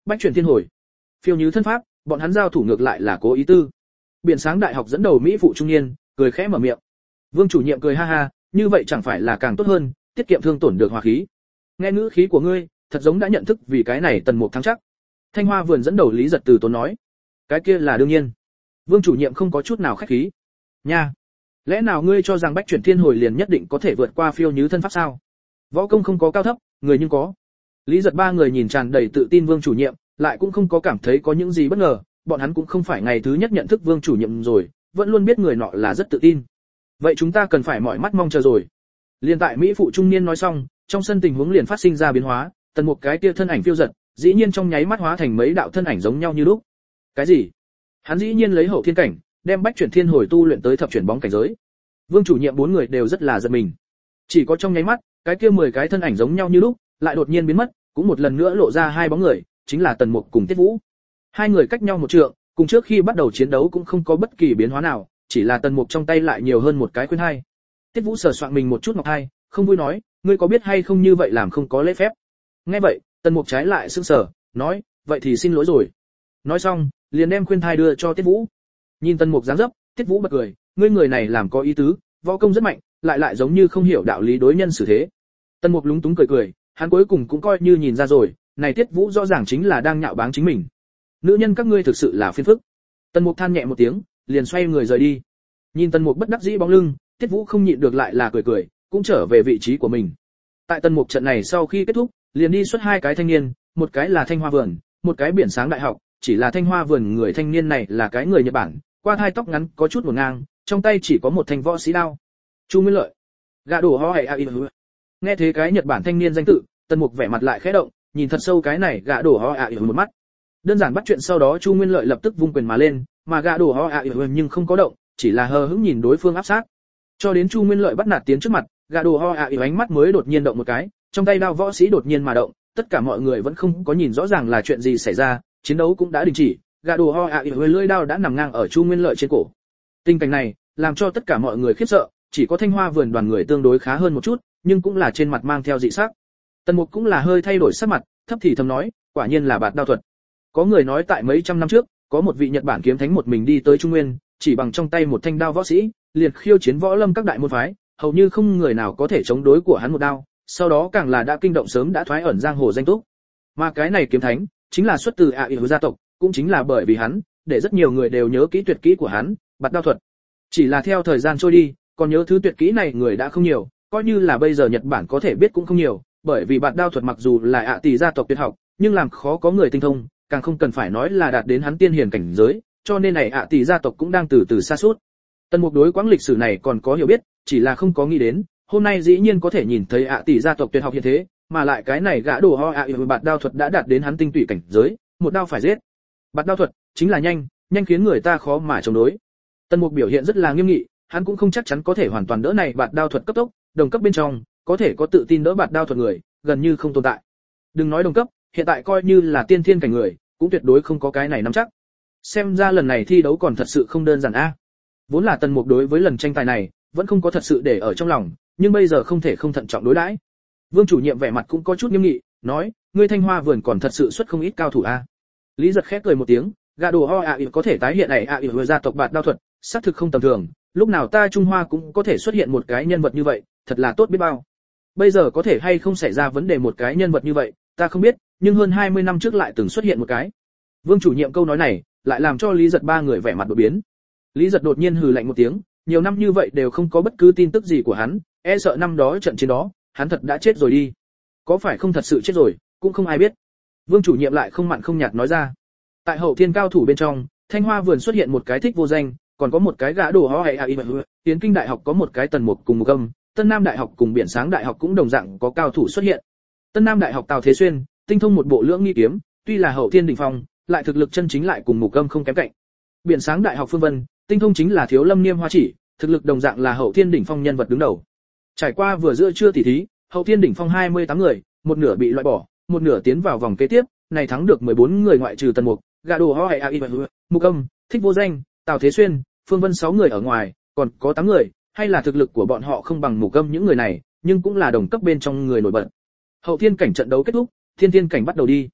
bách chuyển thiên hồi. Phiêu như thân pháp, bọn hắn giao thủ ngược lại là cố ý tư. Biển sáng đại học dẫn đầu mỹ phụ trung niên, cười khẽ mở miệng. Vương chủ nhiệm cười ha ha, như vậy chẳng phải là càng tốt hơn, tiết kiệm thương tổn được hòa khí. Nghe ngữ khí của ngươi, thật giống đã nhận thức vì cái này tần mục thắng chắc. Thanh Hoa vườn dẫn đầu Lý Giật từ tốn nói. Cái kia là đương nhiên. Vương chủ nhiệm không có chút nào khách khí. Nha, lẽ nào ngươi cho rằng bách chuyển thiên hồi liền nhất định có thể vượt qua phiêu như thân pháp sao? Võ công không có cao thấp, người nhưng có. Lý Giật ba người nhìn tràn đầy tự tin Vương chủ nhiệm, lại cũng không có cảm thấy có những gì bất ngờ, bọn hắn cũng không phải ngày thứ nhất nhận thức Vương chủ nhiệm rồi, vẫn luôn biết người nọ là rất tự tin. Vậy chúng ta cần phải mỏi mắt mong chờ rồi. Liên tại mỹ phụ trung niên nói xong, trong sân tình huống liền phát sinh ra biến hóa, tần một cái kia thân ảnh phiêu giật, dĩ nhiên trong nháy mắt hóa thành mấy đạo thân ảnh giống nhau như lúc. Cái gì? Hắn dĩ nhiên lấy hậu thiên cảnh, đem bách chuyển thiên hồi tu luyện tới thập chuyển bóng cảnh giới. Vương chủ nhiệm bốn người đều rất là giật mình. Chỉ có trong nháy mắt, cái kia mười cái thân ảnh giống nhau như lúc, lại đột nhiên biến mất, cũng một lần nữa lộ ra hai bóng người, chính là Tần Mục cùng Tiết Vũ. Hai người cách nhau một trượng, cùng trước khi bắt đầu chiến đấu cũng không có bất kỳ biến hóa nào, chỉ là Tần Mục trong tay lại nhiều hơn một cái khuyên hai. Tiết Vũ sờ soạn mình một chút ngọc hai, không vui nói, ngươi có biết hay không như vậy làm không có lễ phép. Nghe vậy, Tần Mục trái lại sững sờ, nói, vậy thì xin lỗi rồi. Nói xong, liền đem khuyên thai đưa cho Tiết Vũ. Nhìn Tần Mục dáng dấp, Tiết Vũ bật cười, ngươi người này làm có ý tứ, võ công rất mạnh, lại lại giống như không hiểu đạo lý đối nhân xử thế. Tần Mục lúng túng cười cười, hắn cuối cùng cũng coi như nhìn ra rồi, này Tiết Vũ rõ ràng chính là đang nhạo báng chính mình. Nữ nhân các ngươi thực sự là phiền phức. Tần Mục than nhẹ một tiếng, liền xoay người rời đi. Nhìn Tần Mục bất đắc dĩ bóng lưng, Tiết Vũ không nhịn được lại là cười cười, cũng trở về vị trí của mình. Tại Tần Mục trận này sau khi kết thúc, liền đi xuất hai cái thanh niên, một cái là Thanh Hoa vườn, một cái biển sáng đại học, chỉ là Thanh Hoa vườn người thanh niên này là cái người Nhật Bản, qua hai tóc ngắn có chút ngổn ngang, trong tay chỉ có một thanh võ sĩ đao. Chu Nguyên Lợi. Gã đổ ho hay a. Nghe thế cái Nhật Bản thanh niên danh tự, Tần Mục vẻ mặt lại khẽ động, nhìn thật sâu cái này gã đổ ho a một mắt. Đơn giản bắt chuyện sau đó Chu Nguyên Lợi lập tức vung quyền mà lên, mà gã đổ ho a nhưng không có động, chỉ là hờ hững nhìn đối phương áp sát. Cho đến Chu Nguyên Lợi bắt nạt tiến trước mặt, gã đổ ho a ánh mắt mới đột nhiên động một cái, trong tay đao võ sĩ đột nhiên mà động, tất cả mọi người vẫn không có nhìn rõ ràng là chuyện gì xảy ra, chiến đấu cũng đã đình chỉ, gã đổ ho a lưỡi đao đã nằm ngang ở Chu Nguyên Lợi trên cổ. Tình cảnh này làm cho tất cả mọi người khiếp sợ, chỉ có Thanh Hoa vườn đoàn người tương đối khá hơn một chút, nhưng cũng là trên mặt mang theo dị sắc. Tần Mục cũng là hơi thay đổi sắc mặt, thấp thì thầm nói, quả nhiên là bạt đao thuật. Có người nói tại mấy trăm năm trước, có một vị Nhật Bản kiếm thánh một mình đi tới Trung Nguyên, chỉ bằng trong tay một thanh đao võ sĩ, liền khiêu chiến võ lâm các đại môn phái, hầu như không người nào có thể chống đối của hắn một đao, sau đó càng là đã kinh động sớm đã thoái ẩn giang hồ danh túc. Mà cái này kiếm thánh, chính là xuất từ ạ ỷ gia tộc, cũng chính là bởi vì hắn, để rất nhiều người đều nhớ kỹ tuyệt kỹ của hắn, bạt đao thuật. Chỉ là theo thời gian trôi đi, còn nhớ thứ tuyệt kỹ này người đã không nhiều, coi như là bây giờ Nhật Bản có thể biết cũng không nhiều, bởi vì bạt đao thuật mặc dù là ạ tỷ gia tộc tuyệt học, nhưng làm khó có người tinh thông, càng không cần phải nói là đạt đến hắn tiên hiền cảnh giới, cho nên này ạ tỷ gia tộc cũng đang từ từ sa sút. Tần Mục đối quãng lịch sử này còn có hiểu biết, chỉ là không có nghĩ đến, hôm nay dĩ nhiên có thể nhìn thấy ạ tỷ gia tộc tuyệt học hiện thế, mà lại cái này gã đồ ho ạ ỷ bạt đao thuật đã đạt đến hắn tinh tụy cảnh giới, một đao phải giết. Bạt đao thuật chính là nhanh, nhanh khiến người ta khó mà chống đối. Tần Mục biểu hiện rất là nghiêm nghị, hắn cũng không chắc chắn có thể hoàn toàn đỡ này bạt đao thuật cấp tốc, đồng cấp bên trong, có thể có tự tin đỡ bạt đao thuật người, gần như không tồn tại. Đừng nói đồng cấp, hiện tại coi như là tiên thiên cảnh người, cũng tuyệt đối không có cái này nắm chắc. Xem ra lần này thi đấu còn thật sự không đơn giản a. Vốn là Tần Mục đối với lần tranh tài này, vẫn không có thật sự để ở trong lòng, nhưng bây giờ không thể không thận trọng đối đãi. Vương chủ nhiệm vẻ mặt cũng có chút nghiêm nghị, nói, ngươi Thanh Hoa vườn còn thật sự xuất không ít cao thủ a. Lý Giật khép cười một tiếng, gã đồ ho ạ ỷ có thể tái hiện này ạ ỷ gia tộc bạt đao thuật, xác thực không tầm thường, lúc nào ta Trung Hoa cũng có thể xuất hiện một cái nhân vật như vậy, thật là tốt biết bao. Bây giờ có thể hay không xảy ra vấn đề một cái nhân vật như vậy, ta không biết, nhưng hơn hai mươi năm trước lại từng xuất hiện một cái. Vương chủ nhiệm câu nói này, lại làm cho Lý Giật ba người vẻ mặt đột biến. Lý Giật đột nhiên hừ lạnh một tiếng, nhiều năm như vậy đều không có bất cứ tin tức gì của hắn, e sợ năm đó trận chiến đó, hắn thật đã chết rồi đi. Có phải không thật sự chết rồi, cũng không ai biết. Vương chủ nhiệm lại không mặn không nhạt nói ra. Tại hậu thiên cao thủ bên trong, Thanh Hoa vườn xuất hiện một cái thích vô danh, còn có một cái gã đồ ho hay a. Tiến Kinh đại học có một cái Tần Mục cùng Mục Âm, Tân Nam đại học cùng Biển Sáng đại học cũng đồng dạng có cao thủ xuất hiện. Tân Nam đại học Tào Thế Xuyên, tinh thông một bộ lưỡng nghi kiếm, tuy là hậu thiên đỉnh phong, lại thực lực chân chính lại cùng Mục Âm không kém cạnh. Biển Sáng đại học Phương Vân, tinh thông chính là Thiếu Lâm Niêm Hoa Chỉ, thực lực đồng dạng là hậu thiên đỉnh phong nhân vật đứng đầu. Trải qua vừa giữa trưa tỉ thí, hậu thiên đỉnh phong hai mươi tám người, một nửa bị loại bỏ, một nửa tiến vào vòng kế tiếp, này thắng được mười bốn người ngoại trừ Tần Mục, gã đồ ho hay a. Mục Âm, Thích Vô Danh, Tào Thế Xuyên, Phương Vân sáu người ở ngoài, còn có tám người, hay là thực lực của bọn họ không bằng Mục Âm những người này, nhưng cũng là đồng cấp bên trong người nổi bật. Hậu thiên cảnh trận đấu kết thúc, thiên thiên cảnh bắt đầu đi.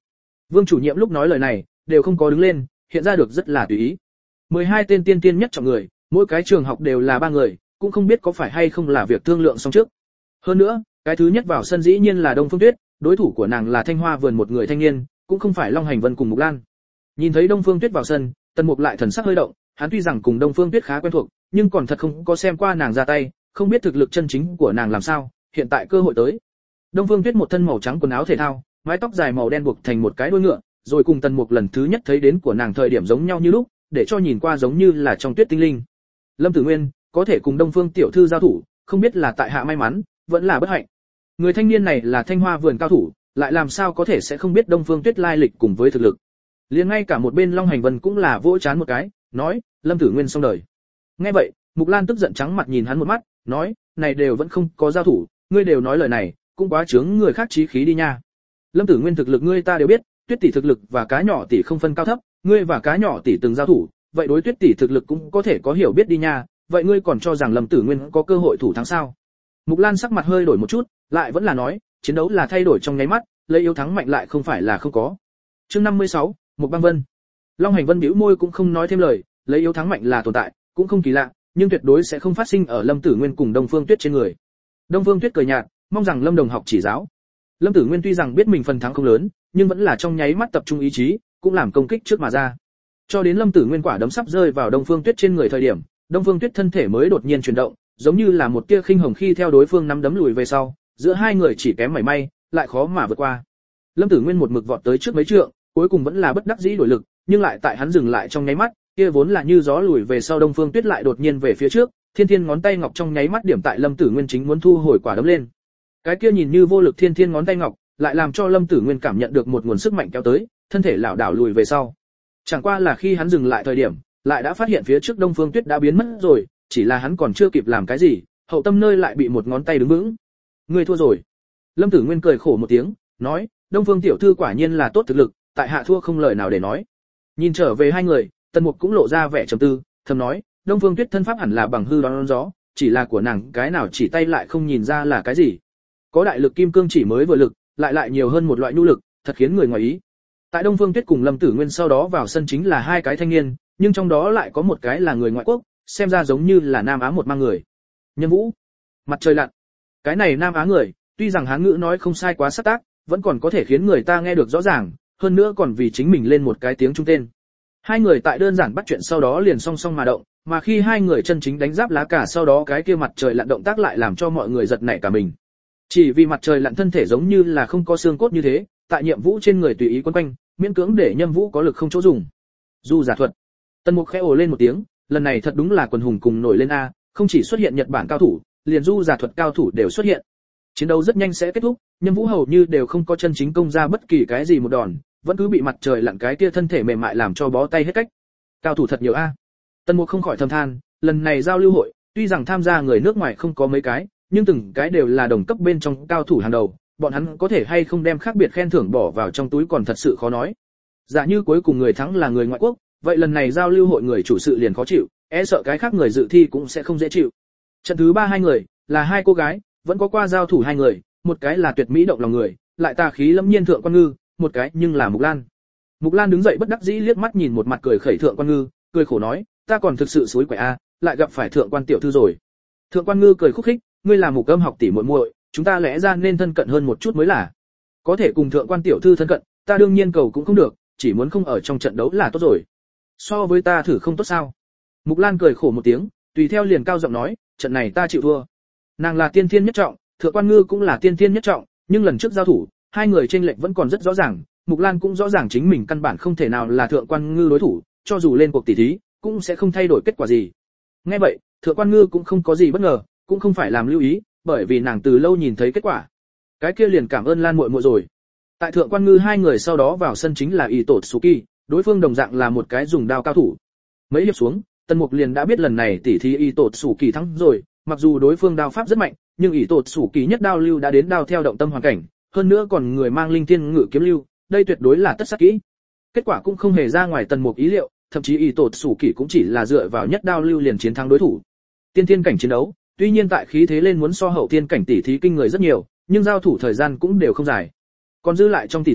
Vương chủ nhiệm lúc nói lời này, đều không có đứng lên, hiện ra được rất là tùy ý. mười hai tên tiên tiên nhất trọng người, mỗi cái trường học đều là ba người, cũng không biết có phải hay không là việc thương lượng xong trước. Hơn nữa, cái thứ nhất vào sân dĩ nhiên là Đông Phương Tuyết, đối thủ của nàng là Thanh Hoa vườn một người thanh niên, cũng không phải Long Hành Vân cùng Mục Lan. Nhìn thấy Đông Phương Tuyết vào sân, Tần Mục lại thần sắc hơi động, hắn tuy rằng cùng Đông Phương Tuyết khá quen thuộc, nhưng còn thật không có xem qua nàng ra tay, không biết thực lực chân chính của nàng làm sao, hiện tại cơ hội tới. Đông Phương Tuyết một thân màu trắng quần áo thể thao, mái tóc dài màu đen buộc thành một cái đuôi ngựa, rồi cùng Tần Mục lần thứ nhất thấy đến của nàng thời điểm giống nhau như lúc, để cho nhìn qua giống như là trong Tuyết tinh linh. Lâm Tử Nguyên có thể cùng Đông Phương tiểu thư giao thủ, không biết là tại hạ may mắn, vẫn là bất hạnh. Người thanh niên này là Thanh Hoa vườn cao thủ, lại làm sao có thể sẽ không biết Đông Phương Tuyết lai lịch cùng với thực lực. Liền ngay cả một bên Long Hành Vân cũng là vỗ chán một cái, nói, Lâm Tử Nguyên xong đời. Nghe vậy, Mục Lan tức giận trắng mặt nhìn hắn một mắt, nói, này đều vẫn không có giao thủ, ngươi đều nói lời này, cũng quá chướng người khác chí khí đi nha. Lâm Tử Nguyên thực lực ngươi ta đều biết, Tuyết tỷ thực lực và cá nhỏ tỷ không phân cao thấp, ngươi và cá nhỏ tỷ từng giao thủ, vậy đối Tuyết tỷ thực lực cũng có thể có hiểu biết đi nha, vậy ngươi còn cho rằng Lâm Tử Nguyên có cơ hội thủ thắng sao? Mục Lan sắc mặt hơi đổi một chút, lại vẫn là nói, chiến đấu là thay đổi trong nháy mắt, lấy yếu thắng mạnh lại không phải là không có. Chương năm mươi sáu, Mục Băng Vân. Long Hành Vân bĩu môi cũng không nói thêm lời, lấy yếu thắng mạnh là tồn tại, cũng không kỳ lạ, nhưng tuyệt đối sẽ không phát sinh ở Lâm Tử Nguyên cùng Đông Phương Tuyết trên người. Đông Phương Tuyết cười nhạt, mong rằng Lâm đồng học chỉ giáo. Lâm Tử Nguyên tuy rằng biết mình phần thắng không lớn, nhưng vẫn là trong nháy mắt tập trung ý chí, cũng làm công kích trước mà ra. Cho đến Lâm Tử Nguyên quả đấm sắp rơi vào Đông Phương Tuyết trên người thời điểm, Đông Phương Tuyết thân thể mới đột nhiên chuyển động, giống như là một tia khinh hồng khi theo đối phương nắm đấm lùi về sau, giữa hai người chỉ kém mảy may, lại khó mà vượt qua. Lâm Tử Nguyên một mực vọt tới trước mấy trượng, cuối cùng vẫn là bất đắc dĩ đổi lực, nhưng lại tại hắn dừng lại trong nháy mắt, kia vốn là như gió lùi về sau Đông Phương Tuyết lại đột nhiên về phía trước, thiên thiên ngón tay ngọc trong nháy mắt điểm tại Lâm Tử Nguyên chính muốn thu hồi quả đấm lên. Cái kia nhìn như vô lực thiên thiên ngón tay ngọc, lại làm cho Lâm Tử Nguyên cảm nhận được một nguồn sức mạnh kéo tới, thân thể lảo đảo lùi về sau. Chẳng qua là khi hắn dừng lại thời điểm, lại đã phát hiện phía trước Đông Phương Tuyết đã biến mất rồi, chỉ là hắn còn chưa kịp làm cái gì, hậu tâm nơi lại bị một ngón tay đứng vững. Ngươi thua rồi. Lâm Tử Nguyên cười khổ một tiếng, nói, Đông Phương tiểu thư quả nhiên là tốt thực lực, tại hạ thua không lời nào để nói. Nhìn trở về hai người, Tần Mục cũng lộ ra vẻ trầm tư, thầm nói, Đông Phương Tuyết thân pháp hẳn là bằng hư đoán gió, chỉ là của nàng cái nào chỉ tay lại không nhìn ra là cái gì. Có đại lực kim cương chỉ mới vừa lực, lại lại nhiều hơn một loại nhu lực, thật khiến người ngoài ý. Tại Đông Phương Tuyết cùng Lâm Tử Nguyên sau đó vào sân chính là hai cái thanh niên, nhưng trong đó lại có một cái là người ngoại quốc, xem ra giống như là Nam Á một mang người. Nhân Vũ, mặt trời lặn. Cái này Nam Á người, tuy rằng hán ngữ nói không sai quá sắc tác, vẫn còn có thể khiến người ta nghe được rõ ràng, hơn nữa còn vì chính mình lên một cái tiếng trung tên. Hai người tại đơn giản bắt chuyện sau đó liền song song mà động, mà khi hai người chân chính đánh giáp lá cả sau đó cái kia mặt trời lặn động tác lại làm cho mọi người giật nảy cả mình. Chỉ vì mặt trời lặn thân thể giống như là không có xương cốt như thế, tại Nhiệm Vũ trên người tùy ý quấn quanh, miễn cưỡng để Nhâm Vũ có lực không chỗ dùng. Du giả thuật. Tần Mục khẽ ồ lên một tiếng, lần này thật đúng là quần hùng cùng nổi lên a, không chỉ xuất hiện Nhật Bản cao thủ, liền du giả thuật cao thủ đều xuất hiện. Chiến đấu rất nhanh sẽ kết thúc, Nhâm Vũ hầu như đều không có chân chính công ra bất kỳ cái gì một đòn, vẫn cứ bị mặt trời lặn cái kia thân thể mềm mại làm cho bó tay hết cách. Cao thủ thật nhiều a. Tần Mục không khỏi thầm than, lần này giao lưu hội, tuy rằng tham gia người nước ngoài không có mấy cái, nhưng từng cái đều là đồng cấp bên trong cao thủ hàng đầu, bọn hắn có thể hay không đem khác biệt khen thưởng bỏ vào trong túi còn thật sự khó nói. Giả như cuối cùng người thắng là người ngoại quốc, vậy lần này giao lưu hội người chủ sự liền khó chịu, e sợ cái khác người dự thi cũng sẽ không dễ chịu. Trận thứ ba hai người, là hai cô gái, vẫn có qua giao thủ hai người, một cái là tuyệt mỹ động lòng người, lại tà khí lâm nhiên Thượng Quan Ngư, một cái nhưng là Mục Lan. Mục Lan đứng dậy bất đắc dĩ liếc mắt nhìn một mặt cười khẩy Thượng Quan Ngư, cười khổ nói, ta còn thực sự xối quẻ a, lại gặp phải Thượng Quan tiểu thư rồi. Thượng Quan Ngư cười khúc khích, ngươi là Mục Âm học tỷ muội muội, chúng ta lẽ ra nên thân cận hơn một chút mới là. Có thể cùng Thượng Quan tiểu thư thân cận, ta đương nhiên cầu cũng không được, chỉ muốn không ở trong trận đấu là tốt rồi. So với ta thử không tốt sao? Mục Lan cười khổ một tiếng, tùy theo liền cao giọng nói, trận này ta chịu thua. Nàng là tiên thiên nhất trọng, Thượng Quan Ngư cũng là tiên thiên nhất trọng, nhưng lần trước giao thủ, hai người chênh lệch vẫn còn rất rõ ràng, Mục Lan cũng rõ ràng chính mình căn bản không thể nào là Thượng Quan Ngư đối thủ, cho dù lên cuộc tỷ thí, cũng sẽ không thay đổi kết quả gì. Nghe vậy, Thượng Quan Ngư cũng không có gì bất ngờ, cũng không phải làm lưu ý, bởi vì nàng từ lâu nhìn thấy kết quả. Cái kia liền cảm ơn Lan muội muội rồi. Tại Thượng Quan Ngư hai người sau đó vào sân chính là Y Tổ Tsuki, đối phương đồng dạng là một cái dùng đao cao thủ. Mấy hiệp xuống, Tần Mục liền đã biết lần này tỷ thí Y Tổ Tsuki thắng rồi, mặc dù đối phương đao pháp rất mạnh, nhưng Y Tổ Tsuki nhất đao lưu đã đến đao theo động tâm hoàn cảnh, hơn nữa còn người mang linh thiên ngự kiếm lưu, đây tuyệt đối là tất sát kỹ. Kết quả cũng không hề ra ngoài Tần Mục ý liệu, thậm chí Y Tổ Tsuki cũng chỉ là dựa vào nhất đao lưu liền chiến thắng đối thủ. Tiên thiên cảnh chiến đấu, tuy nhiên tại khí thế lên muốn so hậu thiên cảnh tỷ thí kinh người rất nhiều, nhưng giao thủ thời gian cũng đều không dài. Còn dư lại trong tỷ thí,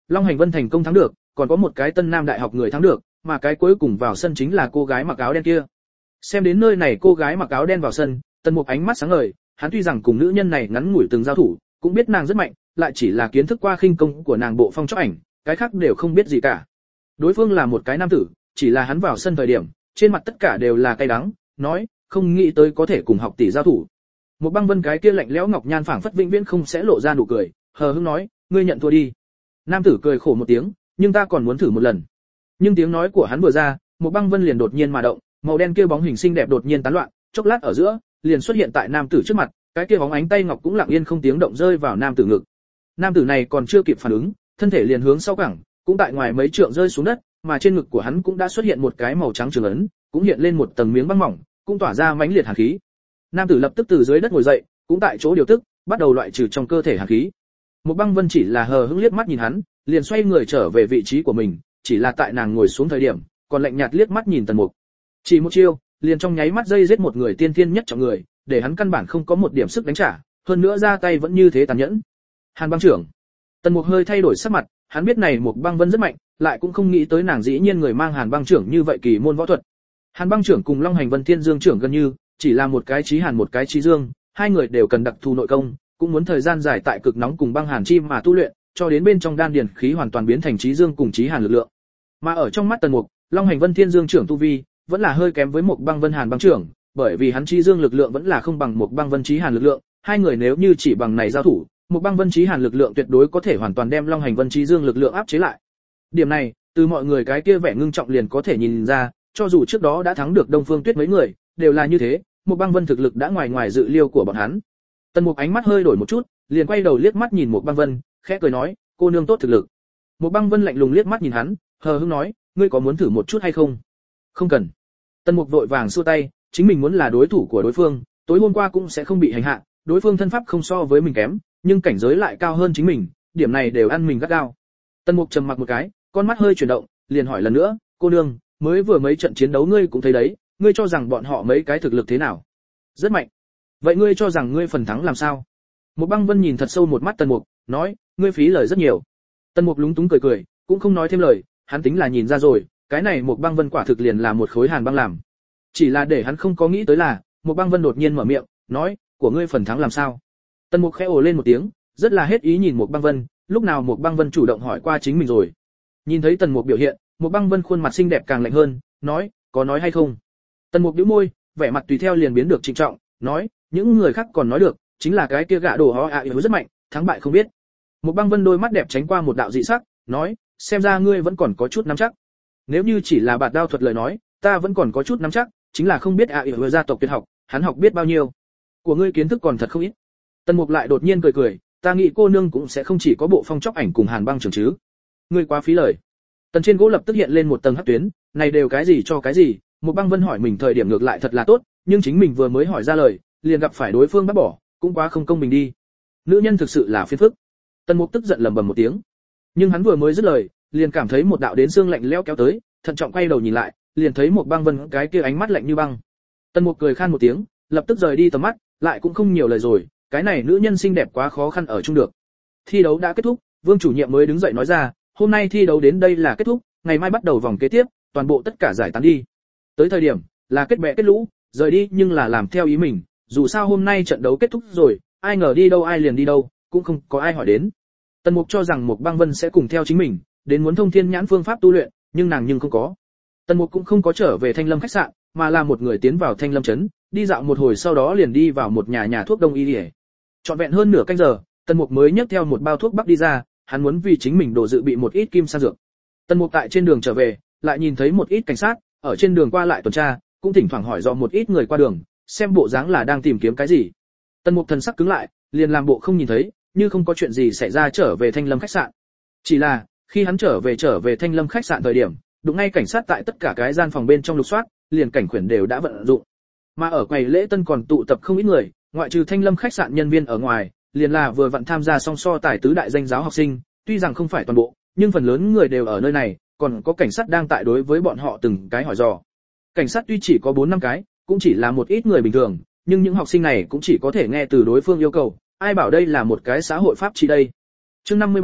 Long Hành Vân thành công thắng được, còn có một cái Tân Nam Đại học người thắng được, mà cái cuối cùng vào sân chính là cô gái mặc áo đen kia. Xem đến nơi này cô gái mặc áo đen vào sân, Tần Mục ánh mắt sáng ngời, hắn tuy rằng cùng nữ nhân này ngắn ngủi từng giao thủ, cũng biết nàng rất mạnh, lại chỉ là kiến thức qua khinh công của nàng bộ phong chóc ảnh, cái khác đều không biết gì cả. Đối phương là một cái nam tử, chỉ là hắn vào sân thời điểm, trên mặt tất cả đều là cay đắng, nói, không nghĩ tới có thể cùng học tỷ giao thủ. Một Băng Vân cái kia lạnh lẽo ngọc nhan phảng phất vĩnh viễn không sẽ lộ ra nụ cười, hờ hững nói, ngươi nhận thua đi. Nam tử cười khổ một tiếng, nhưng ta còn muốn thử một lần. Nhưng tiếng nói của hắn vừa ra, Một Băng Vân liền đột nhiên mà động, màu đen kia bóng hình xinh đẹp đột nhiên tán loạn, chốc lát ở giữa, liền xuất hiện tại nam tử trước mặt, cái kia bóng ánh tay ngọc cũng lặng yên không tiếng động rơi vào nam tử ngực. Nam tử này còn chưa kịp phản ứng, thân thể liền hướng sau cẳng, cũng tại ngoài mấy trượng rơi xuống đất, mà trên ngực của hắn cũng đã xuất hiện một cái màu trắng trường ấn, cũng hiện lên một tầng miếng băng mỏng, cũng tỏa ra mãnh liệt hàn khí. Nam tử lập tức từ dưới đất ngồi dậy, cũng tại chỗ điều tức, bắt đầu loại trừ trong cơ thể hàn khí. Một Băng Vân chỉ là hờ hững liếc mắt nhìn hắn, liền xoay người trở về vị trí của mình, chỉ là tại nàng ngồi xuống thời điểm, còn lạnh nhạt liếc mắt nhìn Tần Mục. Chỉ một chiêu, liền trong nháy mắt dây giết một người tiên thiên nhất trọng người, để hắn căn bản không có một điểm sức đánh trả, hơn nữa ra tay vẫn như thế tàn nhẫn. Hàn Băng trưởng. Tần Mục hơi thay đổi sắc mặt, hắn biết này Một Băng Vân rất mạnh, lại cũng không nghĩ tới nàng dĩ nhiên người mang Hàn Băng trưởng như vậy kỳ môn võ thuật. Hàn Băng trưởng cùng Long Hành Vân Thiên Dương trưởng gần như, chỉ là một cái chí hàn một cái chí dương, hai người đều cần đặc thù nội công, cũng muốn thời gian dài tại cực nóng cùng băng hàn chi mà tu luyện, cho đến bên trong đan điền khí hoàn toàn biến thành chí dương cùng chí hàn lực lượng. Mà ở trong mắt Tần Mục, Long Hành Vân Thiên Dương trưởng tu vi vẫn là hơi kém với Một Băng Vân Hàn Băng trưởng, bởi vì hắn chí dương lực lượng vẫn là không bằng Một Băng Vân chí hàn lực lượng, hai người nếu như chỉ bằng này giao thủ, Một Băng Vân chí hàn lực lượng tuyệt đối có thể hoàn toàn đem Long Hành Vân chí dương lực lượng áp chế lại. Điểm này, từ mọi người cái kia vẻ ngưng trọng liền có thể nhìn ra, cho dù trước đó đã thắng được Đông Phương Tuyết mấy người, đều là như thế, Một Băng Vân thực lực đã ngoài ngoài dự liêu của bọn hắn. Tần Mục ánh mắt hơi đổi một chút, liền quay đầu liếc mắt nhìn Một Băng Vân, khẽ cười nói, cô nương tốt thực lực. Một Băng Vân lạnh lùng liếc mắt nhìn hắn, hờ hững nói, ngươi có muốn thử một chút hay không? Không cần. Tần Mục vội vàng xua tay, chính mình muốn là đối thủ của đối phương, tối hôm qua cũng sẽ không bị hành hạ, đối phương thân pháp không so với mình kém, nhưng cảnh giới lại cao hơn chính mình, điểm này đều ăn mình gắt gao. Tần Mục trầm mặc một cái, con mắt hơi chuyển động, liền hỏi lần nữa, cô nương, mới vừa mấy trận chiến đấu ngươi cũng thấy đấy, ngươi cho rằng bọn họ mấy cái thực lực thế nào? Rất mạnh. Vậy ngươi cho rằng ngươi phần thắng làm sao? Một Băng Vân nhìn thật sâu một mắt Tần Mục, nói, ngươi phí lời rất nhiều. Tần Mục lúng túng cười cười, cũng không nói thêm lời, hắn tính là nhìn ra rồi, cái này Một Băng Vân quả thực liền là một khối hàn băng làm. Chỉ là để hắn không có nghĩ tới là, Một Băng Vân đột nhiên mở miệng, nói, của ngươi phần thắng làm sao? Tần Mục khẽ ồ lên một tiếng, rất là hết ý nhìn Một Băng Vân, lúc nào Một Băng Vân chủ động hỏi qua chính mình rồi. Nhìn thấy Tần Mục biểu hiện, Một Băng Vân khuôn mặt xinh đẹp càng lạnh hơn, nói, có nói hay không? Tần Mục nhíu môi, vẻ mặt tùy theo liền biến được trịnh trọng, nói, những người khác còn nói được, chính là cái kia gã đồ ho ạ yếu rất mạnh, thắng bại không biết. Một Băng Vân đôi mắt đẹp tránh qua một đạo dị sắc, nói, xem ra ngươi vẫn còn có chút nắm chắc. Nếu như chỉ là bạt đao thuật lời nói, ta vẫn còn có chút nắm chắc, chính là không biết ạ yếu gia tộc tuyệt học, hắn học biết bao nhiêu. Của ngươi kiến thức còn thật không ít. Tần Mục lại đột nhiên cười cười, ta nghĩ cô nương cũng sẽ không chỉ có bộ phong chóc ảnh cùng Hàn Băng trưởng chứ. Ngươi quá phí lời. Tần trên gỗ lập tức hiện lên một tầng hắc tuyến, này đều cái gì cho cái gì, Một Băng Vân hỏi mình thời điểm ngược lại thật là tốt, nhưng chính mình vừa mới hỏi ra lời, liền gặp phải đối phương bắt bỏ, cũng quá không công bình đi. Nữ nhân thực sự là phiền phức. Tần Mục tức giận lẩm bẩm một tiếng. Nhưng hắn vừa mới dứt lời, liền cảm thấy một đạo đến xương lạnh lẽo kéo tới, thận trọng quay đầu nhìn lại, liền thấy Một Băng Vân cái kia ánh mắt lạnh như băng. Tần Mục cười khan một tiếng, lập tức rời đi tầm mắt, lại cũng không nhiều lời rồi, cái này nữ nhân xinh đẹp quá khó khăn ở chung được. Thi đấu đã kết thúc, Vương chủ nhiệm mới đứng dậy nói ra, hôm nay thi đấu đến đây là kết thúc, ngày mai bắt đầu vòng kế tiếp, toàn bộ tất cả giải tán đi. Tới thời điểm là kết bè kết lũ, rời đi nhưng là làm theo ý mình, dù sao hôm nay trận đấu kết thúc rồi, ai ngờ đi đâu ai liền đi đâu, cũng không có ai hỏi đến. Tần Mục cho rằng Một Băng Vân sẽ cùng theo chính mình, đến muốn thông thiên nhãn phương pháp tu luyện, nhưng nàng nhưng không có. Tần Mục cũng không có trở về Thanh Lâm khách sạn, mà là một người tiến vào Thanh Lâm trấn, đi dạo một hồi sau đó liền đi vào một nhà nhà thuốc đông y liễu. Trọn vẹn hơn nửa canh giờ, Tần Mục mới nhấc theo một bao thuốc bắc đi ra, hắn muốn vì chính mình đổ dự bị một ít kim sang dược. Tần Mục tại trên đường trở về, lại nhìn thấy một ít cảnh sát ở trên đường qua lại tuần tra, cũng thỉnh thoảng hỏi dò một ít người qua đường, xem bộ dáng là đang tìm kiếm cái gì. Tần Mục thần sắc cứng lại, liền làm bộ không nhìn thấy, như không có chuyện gì xảy ra trở về Thanh Lâm khách sạn. Chỉ là, khi hắn trở về trở về Thanh Lâm khách sạn thời điểm, đụng ngay cảnh sát tại tất cả cái gian phòng bên trong lục soát, liền cảnh khuyển đều đã vận dụng. Mà ở quầy lễ tân còn tụ tập không ít người, ngoại trừ Thanh Lâm khách sạn nhân viên ở ngoài, liền là vừa vặn tham gia song so tài tứ đại danh giáo học sinh, tuy rằng không phải toàn bộ, nhưng phần lớn người đều ở nơi này, còn có cảnh sát đang tại đối với bọn họ từng cái hỏi dò. Cảnh sát tuy chỉ có bốn năm cái, cũng chỉ là một ít người bình thường, nhưng những học sinh này cũng chỉ có thể nghe từ đối phương yêu cầu, ai bảo đây là một cái xã hội pháp trị đây. Chương năm mươi bảy,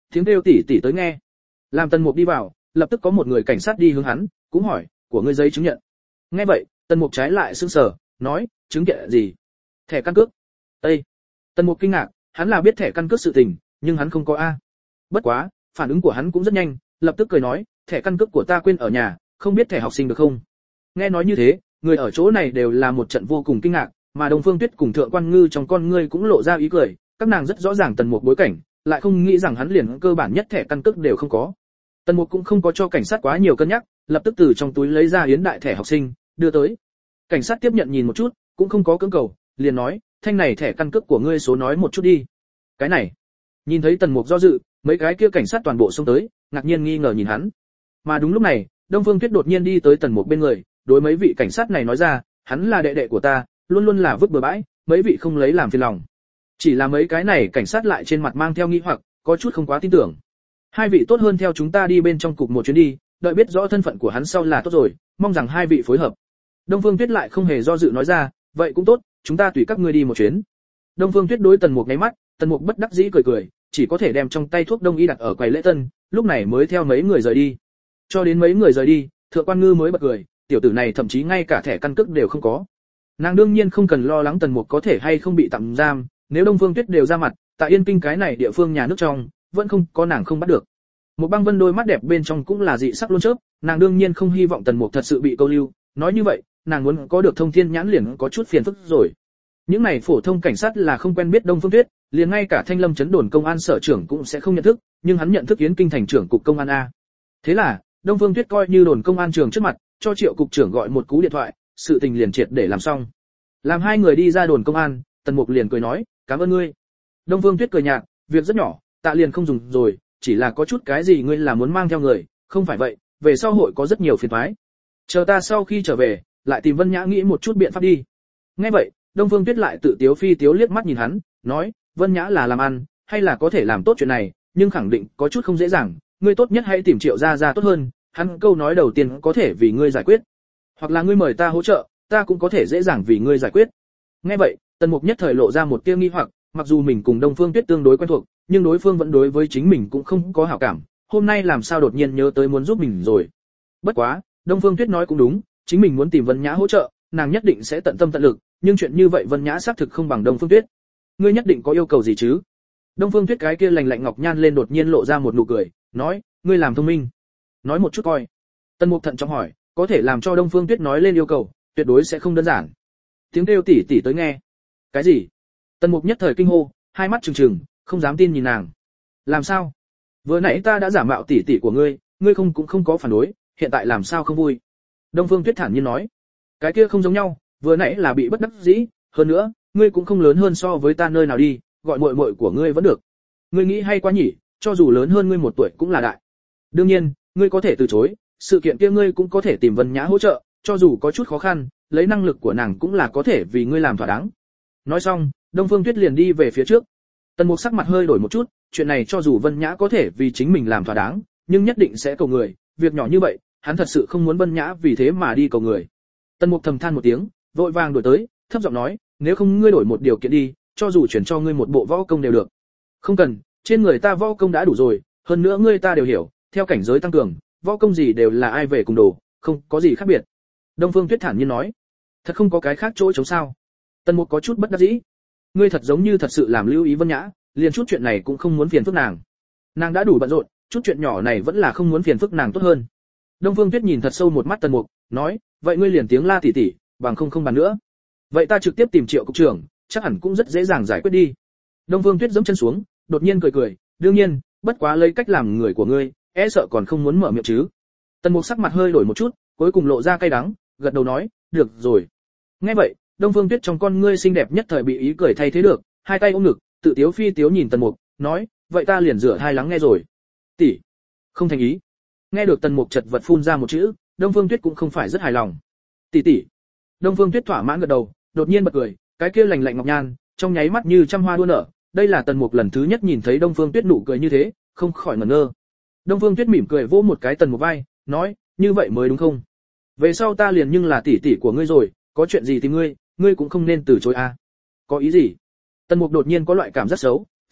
Tiếng kêu tỷ tỷ tới nghe. Làm Tần Mục đi vào, lập tức có một người cảnh sát đi hướng hắn, cũng hỏi, của ngươi giấy chứng nhận. Nghe vậy, Tần Mục trái lại sững sờ, nói, chứng nhận gì? Thẻ căn cước. Ê! Tần Mục kinh ngạc, hắn là biết thẻ căn cước sự tình, nhưng hắn không có a. Bất quá, phản ứng của hắn cũng rất nhanh, lập tức cười nói, thẻ căn cước của ta quên ở nhà, không biết thẻ học sinh được không? Nghe nói như thế, người ở chỗ này đều là một trận vô cùng kinh ngạc, mà Đông Phương Tuyết cùng Thượng Quan Ngư trong con ngươi cũng lộ ra ý cười, các nàng rất rõ ràng Tần Mục bối cảnh, lại không nghĩ rằng hắn liền cơ bản nhất thẻ căn cước đều không có. Tần Mục cũng không có cho cảnh sát quá nhiều cân nhắc, lập tức từ trong túi lấy ra yến đại thẻ học sinh, đưa tới. Cảnh sát tiếp nhận nhìn một chút, cũng không có cưỡng cầu, liền nói, thanh này thẻ căn cước của ngươi số nói một chút đi. Cái này. Nhìn thấy Tần Mục do dự, mấy cái kia cảnh sát toàn bộ xông tới, ngạc nhiên nghi ngờ nhìn hắn. Mà đúng lúc này, Đông Phương Tuyết đột nhiên đi tới Tần Mục bên người, đối mấy vị cảnh sát này nói ra, hắn là đệ đệ của ta, luôn luôn là vứt bừa bãi, mấy vị không lấy làm phiền lòng. Chỉ là mấy cái này cảnh sát lại trên mặt mang theo nghi hoặc, có chút không quá tin tưởng. Hai vị tốt hơn theo chúng ta đi bên trong cục một chuyến đi, đợi biết rõ thân phận của hắn sau là tốt rồi, mong rằng hai vị phối hợp. Đông Phương Tuyết lại không hề do dự nói ra, vậy cũng tốt, chúng ta tùy các ngươi đi một chuyến. Đông Phương Tuyết đối Tần Mục nháy mắt, Tần Mục bất đắc dĩ cười cười, chỉ có thể đem trong tay thuốc đông y đặt ở quầy lễ tân, lúc này mới theo mấy người rời đi. Cho đến mấy người rời đi, Thượng Quan Ngư mới bật cười, tiểu tử này thậm chí ngay cả thẻ căn cước đều không có. Nàng đương nhiên không cần lo lắng Tần Mục có thể hay không bị tạm giam, nếu Đông Phương Tuyết đều ra mặt, tại Yên Kinh cái này địa phương nhà nước trong, vẫn không có nàng không bắt được. Một Băng Vân đôi mắt đẹp bên trong cũng là dị sắc luôn chớp, nàng đương nhiên không hy vọng Tần Mục thật sự bị câu lưu, nói như vậy, nàng muốn có được thông thiên nhãn liền có chút phiền phức rồi. Những này phổ thông cảnh sát là không quen biết Đông Phương Tuyết, liền ngay cả Thanh Lâm trấn đồn công an sở trưởng cũng sẽ không nhận thức, nhưng hắn nhận thức Yến Kinh thành trưởng cục công an a. Thế là, Đông Phương Tuyết coi như đồn công an trường trước mặt, cho Triệu cục trưởng gọi một cú điện thoại, sự tình liền triệt để làm xong. Làm hai người đi ra đồn công an, Tần Mục liền cười nói, "Cảm ơn ngươi." Đông Phương Tuyết cười nhạt, "Việc rất nhỏ, tạ liền không dùng rồi, chỉ là có chút cái gì ngươi là muốn mang theo người, không phải vậy, về sau hội có rất nhiều phiền toái. Chờ ta sau khi trở về, lại tìm Vân Nhã nghĩ một chút biện pháp đi." Nghe vậy, Đông Phương Tuyết lại tự tiếu phi tiếu liếc mắt nhìn hắn, nói, "Vân Nhã là làm ăn, hay là có thể làm tốt chuyện này, nhưng khẳng định có chút không dễ dàng, ngươi tốt nhất hãy tìm Triệu gia gia tốt hơn, hắn câu nói đầu tiên có thể vì ngươi giải quyết. Hoặc là ngươi mời ta hỗ trợ, ta cũng có thể dễ dàng vì ngươi giải quyết." Nghe vậy, Tần Mục nhất thời lộ ra một tia nghi hoặc, mặc dù mình cùng Đông Phương Tuyết tương đối quen thuộc, nhưng đối phương vẫn đối với chính mình cũng không có hảo cảm, hôm nay làm sao đột nhiên nhớ tới muốn giúp mình rồi. Bất quá, Đông Phương Tuyết nói cũng đúng, chính mình muốn tìm Vân Nhã hỗ trợ, nàng nhất định sẽ tận tâm tận lực, nhưng chuyện như vậy Vân Nhã xác thực không bằng Đông Phương Tuyết. Ngươi nhất định có yêu cầu gì chứ? Đông Phương Tuyết cái kia lành lạnh ngọc nhan lên đột nhiên lộ ra một nụ cười, nói, ngươi làm thông minh. Nói một chút coi. Tần Mục thận trọng hỏi, có thể làm cho Đông Phương Tuyết nói lên yêu cầu, tuyệt đối sẽ không đơn giản. Tiếng kêu tỉ tỉ tới nghe. Cái gì? Tần Mục nhất thời kinh hô, hai mắt trừng trừng, không dám tin nhìn nàng. Làm sao? Vừa nãy ta đã giả mạo tỉ tỉ của ngươi, ngươi không cũng không có phản đối, hiện tại làm sao không vui? Đông Phương Tuyết thản nhiên nói, cái kia không giống nhau, vừa nãy là bị bất đắc dĩ, hơn nữa, ngươi cũng không lớn hơn so với ta nơi nào đi, gọi muội muội của ngươi vẫn được. Ngươi nghĩ hay quá nhỉ, cho dù lớn hơn ngươi một tuổi cũng là đại. Đương nhiên, ngươi có thể từ chối, sự kiện kia ngươi cũng có thể tìm Vân Nhã hỗ trợ, cho dù có chút khó khăn, lấy năng lực của nàng cũng là có thể vì ngươi làm thỏa đáng. Nói xong, Đông Phương Tuyết liền đi về phía trước. Tần Mục sắc mặt hơi đổi một chút, chuyện này cho dù Vân Nhã có thể vì chính mình làm thỏa đáng, nhưng nhất định sẽ cầu người, việc nhỏ như vậy, hắn thật sự không muốn Vân Nhã vì thế mà đi cầu người. Tần Mục thầm than một tiếng, vội vàng đuổi tới, thấp giọng nói, nếu không ngươi đổi một điều kiện đi, cho dù chuyển cho ngươi một bộ võ công đều được. Không cần, trên người ta võ công đã đủ rồi, hơn nữa ngươi ta đều hiểu, theo cảnh giới tăng cường, võ công gì đều là ai về cùng đồ, không có gì khác biệt. Đông Phương Tuyết thản nhiên nói, thật không có cái khác chỗ chống sao? Tần Mục có chút bất đắc dĩ, ngươi thật giống như thật sự làm lưu ý Vân Nhã, liền chút chuyện này cũng không muốn phiền phức nàng. Nàng đã đủ bận rộn, chút chuyện nhỏ này vẫn là không muốn phiền phức nàng tốt hơn. Đông Phương Tuyết nhìn thật sâu một mắt Tần Mục, nói, vậy ngươi liền tiếng la tỉ tỉ, bằng không không bàn nữa. Vậy ta trực tiếp tìm Triệu cục trưởng, chắc hẳn cũng rất dễ dàng giải quyết đi. Đông Phương Tuyết giẫm chân xuống, đột nhiên cười cười, đương nhiên, bất quá lấy cách làm người của ngươi, e sợ còn không muốn mở miệng chứ. Tần Mục sắc mặt hơi đổi một chút, cuối cùng lộ ra cay đắng, gật đầu nói, được rồi. Nghe vậy, Đông Phương Tuyết trong con ngươi xinh đẹp nhất thời bị ý cười thay thế được, hai tay ôm ngực, tự tiếu phi tiếu nhìn Tần Mục, nói, vậy ta liền rửa hai lắng nghe rồi. Tỷ, không thành ý. Nghe được Tần Mục chật vật phun ra một chữ, Đông Phương Tuyết cũng không phải rất hài lòng. Tỷ tỷ. Đông Phương Tuyết thỏa mãn gật đầu, đột nhiên bật cười, cái kia lành lạnh ngọc nhan, trong nháy mắt như trăm hoa đua nở, đây là Tần Mục lần thứ nhất nhìn thấy Đông Phương Tuyết nụ cười như thế, không khỏi ngẩn ngơ. Đông Phương Tuyết mỉm cười vỗ một cái Tần Mục vai, nói, như vậy mới đúng không? Về sau ta liền nhưng là tỷ tỷ của ngươi rồi, có chuyện gì thì ngươi, ngươi cũng không nên từ chối a. À. Có ý gì? Tần Mục đột nhiên có loại cảm giác xấu,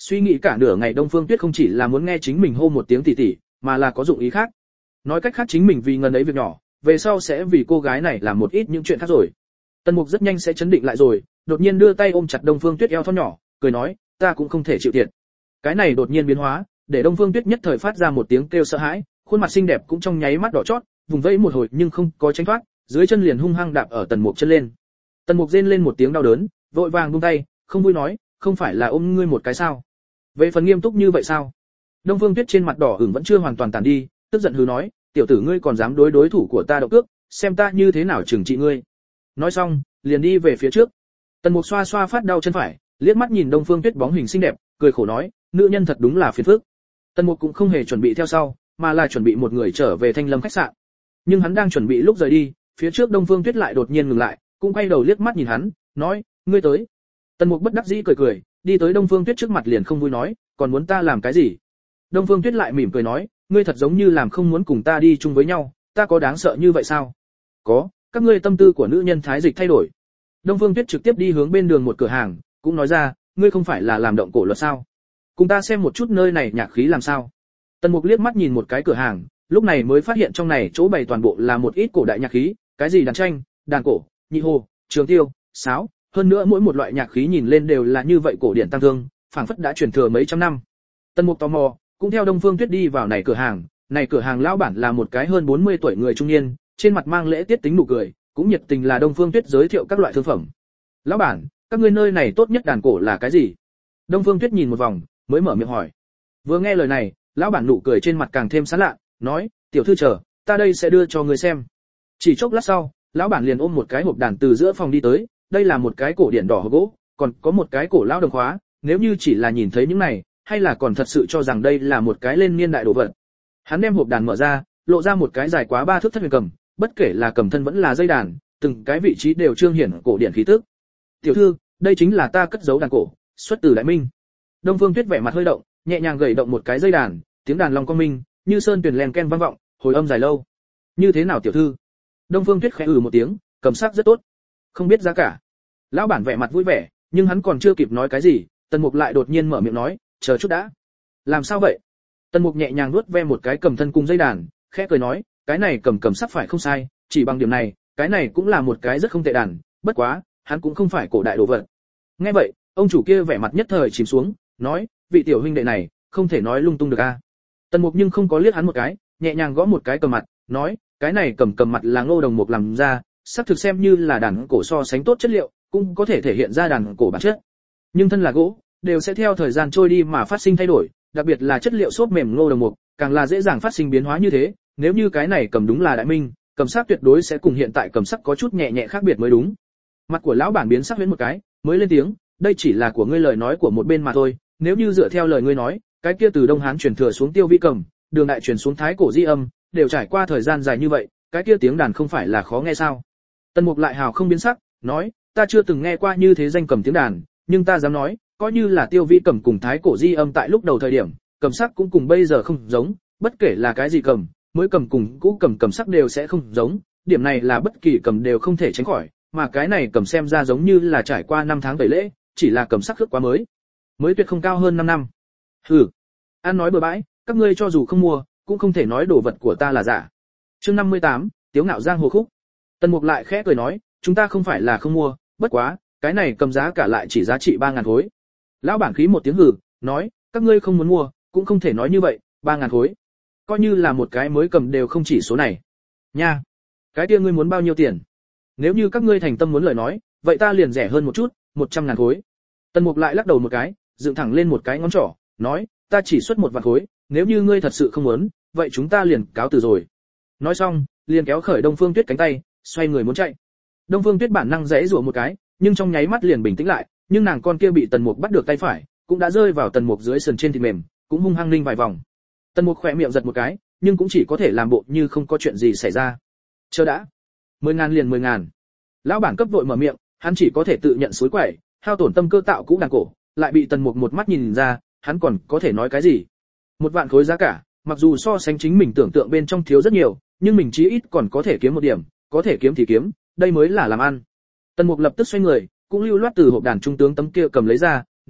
Suy nghĩ cả nửa ngày Đông Phương Tuyết không chỉ là muốn nghe chính mình hô một tiếng tỷ tỷ, mà là có dụng ý khác. Nói cách khác chính mình vì ngần ấy việc nhỏ, về sau sẽ vì cô gái này làm một ít những chuyện khác rồi. Tần Mục rất nhanh sẽ chấn định lại rồi, đột nhiên đưa tay ôm chặt Đông Phương Tuyết eo thon nhỏ, cười nói, ta cũng không thể chịu thiệt. Cái này đột nhiên biến hóa, để Đông Phương Tuyết nhất thời phát ra một tiếng kêu sợ hãi, khuôn mặt xinh đẹp cũng trong nháy mắt đỏ chót, vùng vẫy một hồi nhưng không có tránh thoát, dưới chân liền hung hăng đạp ở Tần Mục chân lên. Tần Mục rên lên một tiếng đau đớn, vội vàng buông tay, không vui nói, không phải là ôm ngươi một cái sao? Về phần nghiêm túc như vậy sao? Đông Phương Tuyết trên mặt đỏ ửng vẫn chưa hoàn toàn tàn đi, tức giận hừ nói, tiểu tử ngươi còn dám đối đối thủ của ta động cước, xem ta như thế nào trừng trị ngươi. Nói xong, liền đi về phía trước. Tần Mục xoa xoa phát đau chân phải, liếc mắt nhìn Đông Phương Tuyết bóng hình xinh đẹp, cười khổ nói, nữ nhân thật đúng là phiền phức. Tần Mục cũng không hề chuẩn bị theo sau, mà là chuẩn bị một người trở về Thanh Lâm khách sạn. Nhưng hắn đang chuẩn bị lúc rời đi, phía trước Đông Phương Tuyết lại đột nhiên ngừng lại, cũng quay đầu liếc mắt nhìn hắn, nói, ngươi tới. Tần Mục bất đắc dĩ cười cười, đi tới Đông Phương Tuyết trước mặt liền không vui nói, còn muốn ta làm cái gì? Đông Phương Tuyết lại mỉm cười nói, ngươi thật giống như làm không muốn cùng ta đi chung với nhau, ta có đáng sợ như vậy sao? Có, các ngươi tâm tư của nữ nhân thái dịch thay đổi. Đông Phương Tuyết trực tiếp đi hướng bên đường một cửa hàng, cũng nói ra, ngươi không phải là làm động cổ luật sao? Cùng ta xem một chút nơi này nhạc khí làm sao. Tần Mục liếc mắt nhìn một cái cửa hàng, lúc này mới phát hiện trong này chỗ bày toàn bộ là một ít cổ đại nhạc khí, cái gì đàn tranh, đàn cổ, nhị hồ, trường tiêu, sáo, hơn nữa mỗi một loại nhạc khí nhìn lên đều là như vậy cổ điển tăng thương, phảng phất đã truyền thừa mấy trăm năm. Tần Mục tò mò, cũng theo Đông Phương Tuyết đi vào này cửa hàng, này cửa hàng lão bản là một cái hơn bốn mươi tuổi người trung niên, trên mặt mang lễ tiết tính nụ cười, cũng nhiệt tình là Đông Phương Tuyết giới thiệu các loại thương phẩm. Lão bản, các ngươi nơi này tốt nhất đàn cổ là cái gì? Đông Phương Tuyết nhìn một vòng, mới mở miệng hỏi. Vừa nghe lời này, lão bản nụ cười trên mặt càng thêm sán lạ, nói, tiểu thư chờ, ta đây sẽ đưa cho ngươi xem. Chỉ chốc lát sau, lão bản liền ôm một cái hộp đàn từ giữa phòng đi tới, đây là một cái cổ điển đỏ hộp gỗ, còn có một cái cổ lão đồng khóa, nếu như chỉ là nhìn thấy những này, hay là còn thật sự cho rằng đây là một cái lên niên đại đồ vật. Hắn đem hộp đàn mở ra, lộ ra một cái dài quá ba thước thất huyền cầm, bất kể là cầm thân vẫn là dây đàn, từng cái vị trí đều trương hiển cổ điển khí tức. Tiểu thư, đây chính là ta cất giấu đàn cổ, xuất từ Đại Minh. Đông Phương Tuyết vẻ mặt hơi động, nhẹ nhàng gảy động một cái dây đàn, tiếng đàn long công minh, như sơn tuyền len ken vang vọng, hồi âm dài lâu. Như thế nào tiểu thư? Đông Phương Tuyết khẽ ừ một tiếng, cầm sắc rất tốt. Không biết giá cả. Lão bản vẻ mặt vui vẻ, nhưng hắn còn chưa kịp nói cái gì, Tần Mục lại đột nhiên mở miệng nói, chờ chút đã. Làm sao vậy? Tần Mục nhẹ nhàng nuốt ve một cái cầm thân cùng dây đàn, khẽ cười nói, cái này cầm cầm sắc phải không sai, chỉ bằng điểm này, cái này cũng là một cái rất không tệ đàn, bất quá, hắn cũng không phải cổ đại đồ vật. Nghe vậy, ông chủ kia vẻ mặt nhất thời chìm xuống, nói, vị tiểu huynh đệ này, không thể nói lung tung được a. Tần Mục nhưng không có liếc hắn một cái, nhẹ nhàng gõ một cái cầm mặt, nói, cái này cầm cầm mặt là ngô đồng mục làm ra, sắc thực xem như là đàn cổ so sánh tốt chất liệu, cũng có thể thể hiện ra đàn cổ bản chất. Nhưng thân là gỗ, đều sẽ theo thời gian trôi đi mà phát sinh thay đổi, đặc biệt là chất liệu xốp mềm ngô đồng mục, càng là dễ dàng phát sinh biến hóa như thế, nếu như cái này cầm đúng là Đại Minh, cầm sắc tuyệt đối sẽ cùng hiện tại cầm sắc có chút nhẹ nhẹ khác biệt mới đúng. Mặt của lão bản biến sắc huyễn một cái, mới lên tiếng, đây chỉ là của ngươi lời nói của một bên mà thôi, nếu như dựa theo lời ngươi nói, cái kia từ Đông Hán truyền thừa xuống Tiêu Vi cầm, đường đại truyền xuống Thái cổ di âm, đều trải qua thời gian dài như vậy, cái kia tiếng đàn không phải là khó nghe sao? Tần Mục lại hào không biến sắc, nói, ta chưa từng nghe qua như thế danh cầm tiếng đàn, nhưng ta dám nói, coi như là Tiêu Vi cầm cùng Thái cổ di âm tại lúc đầu thời điểm, cầm sắc cũng cùng bây giờ không giống, bất kể là cái gì cầm, mới cầm cùng cũ cầm cầm sắc đều sẽ không giống, điểm này là bất kỳ cầm đều không thể tránh khỏi, mà cái này cầm xem ra giống như là trải qua năm tháng tẩy lễ, chỉ là cầm sắc rất quá mới, mới tuyệt không cao hơn năm năm. Hừ, ăn nói bừa bãi, các ngươi cho dù không mua, cũng không thể nói đồ vật của ta là giả. Chương năm mươi tám, Tiếu ngạo giang hồ khúc. Tần Mục lại khẽ cười nói, chúng ta không phải là không mua, bất quá, cái này cầm giá cả lại chỉ giá trị ba ngàn khối. Lão bản khí một tiếng hừ, nói, các ngươi không muốn mua, cũng không thể nói như vậy, ba ngàn khối. Coi như là một cái mới cầm đều không chỉ số này. Nha, cái kia ngươi muốn bao nhiêu tiền? Nếu như các ngươi thành tâm muốn lời nói, vậy ta liền rẻ hơn một chút, một trăm ngàn khối. Tần Mục lại lắc đầu một cái, dựng thẳng lên một cái ngón trỏ, nói, ta chỉ xuất một vạn khối, nếu như ngươi thật sự không muốn, vậy chúng ta liền cáo từ rồi. Nói xong, liền kéo khởi Đông Phương Tuyết cánh tay, xoay người muốn chạy. Đông Phương Tuyết bản năng giãy giụa một cái, nhưng trong nháy mắt liền bình tĩnh lại, nhưng nàng con kia bị Tần Mục bắt được tay phải, cũng đã rơi vào Tần Mục dưới sườn trên thịt mềm, cũng hung hăng ninh vài vòng. Tần Mục khẽ miệng giật một cái, nhưng cũng chỉ có thể làm bộ như không có chuyện gì xảy ra. Chờ đã, mười ngàn liền mười ngàn. Lão bản cấp vội mở miệng, hắn chỉ có thể tự nhận suối quẩy, hao tổn tâm cơ tạo cũ đàn cổ, lại bị Tần Mục một mắt nhìn ra, hắn còn có thể nói cái gì? Một vạn khối giá cả, mặc dù so sánh chính mình tưởng tượng bên trong thiếu rất nhiều, nhưng mình chí ít còn có thể kiếm một điểm, có thể kiếm thì kiếm, đây mới là làm ăn. Tần Mục lập tức xoay người, cũng lưu loát từ hộp đàn trung tướng tấm kia cầm lấy ra, nói,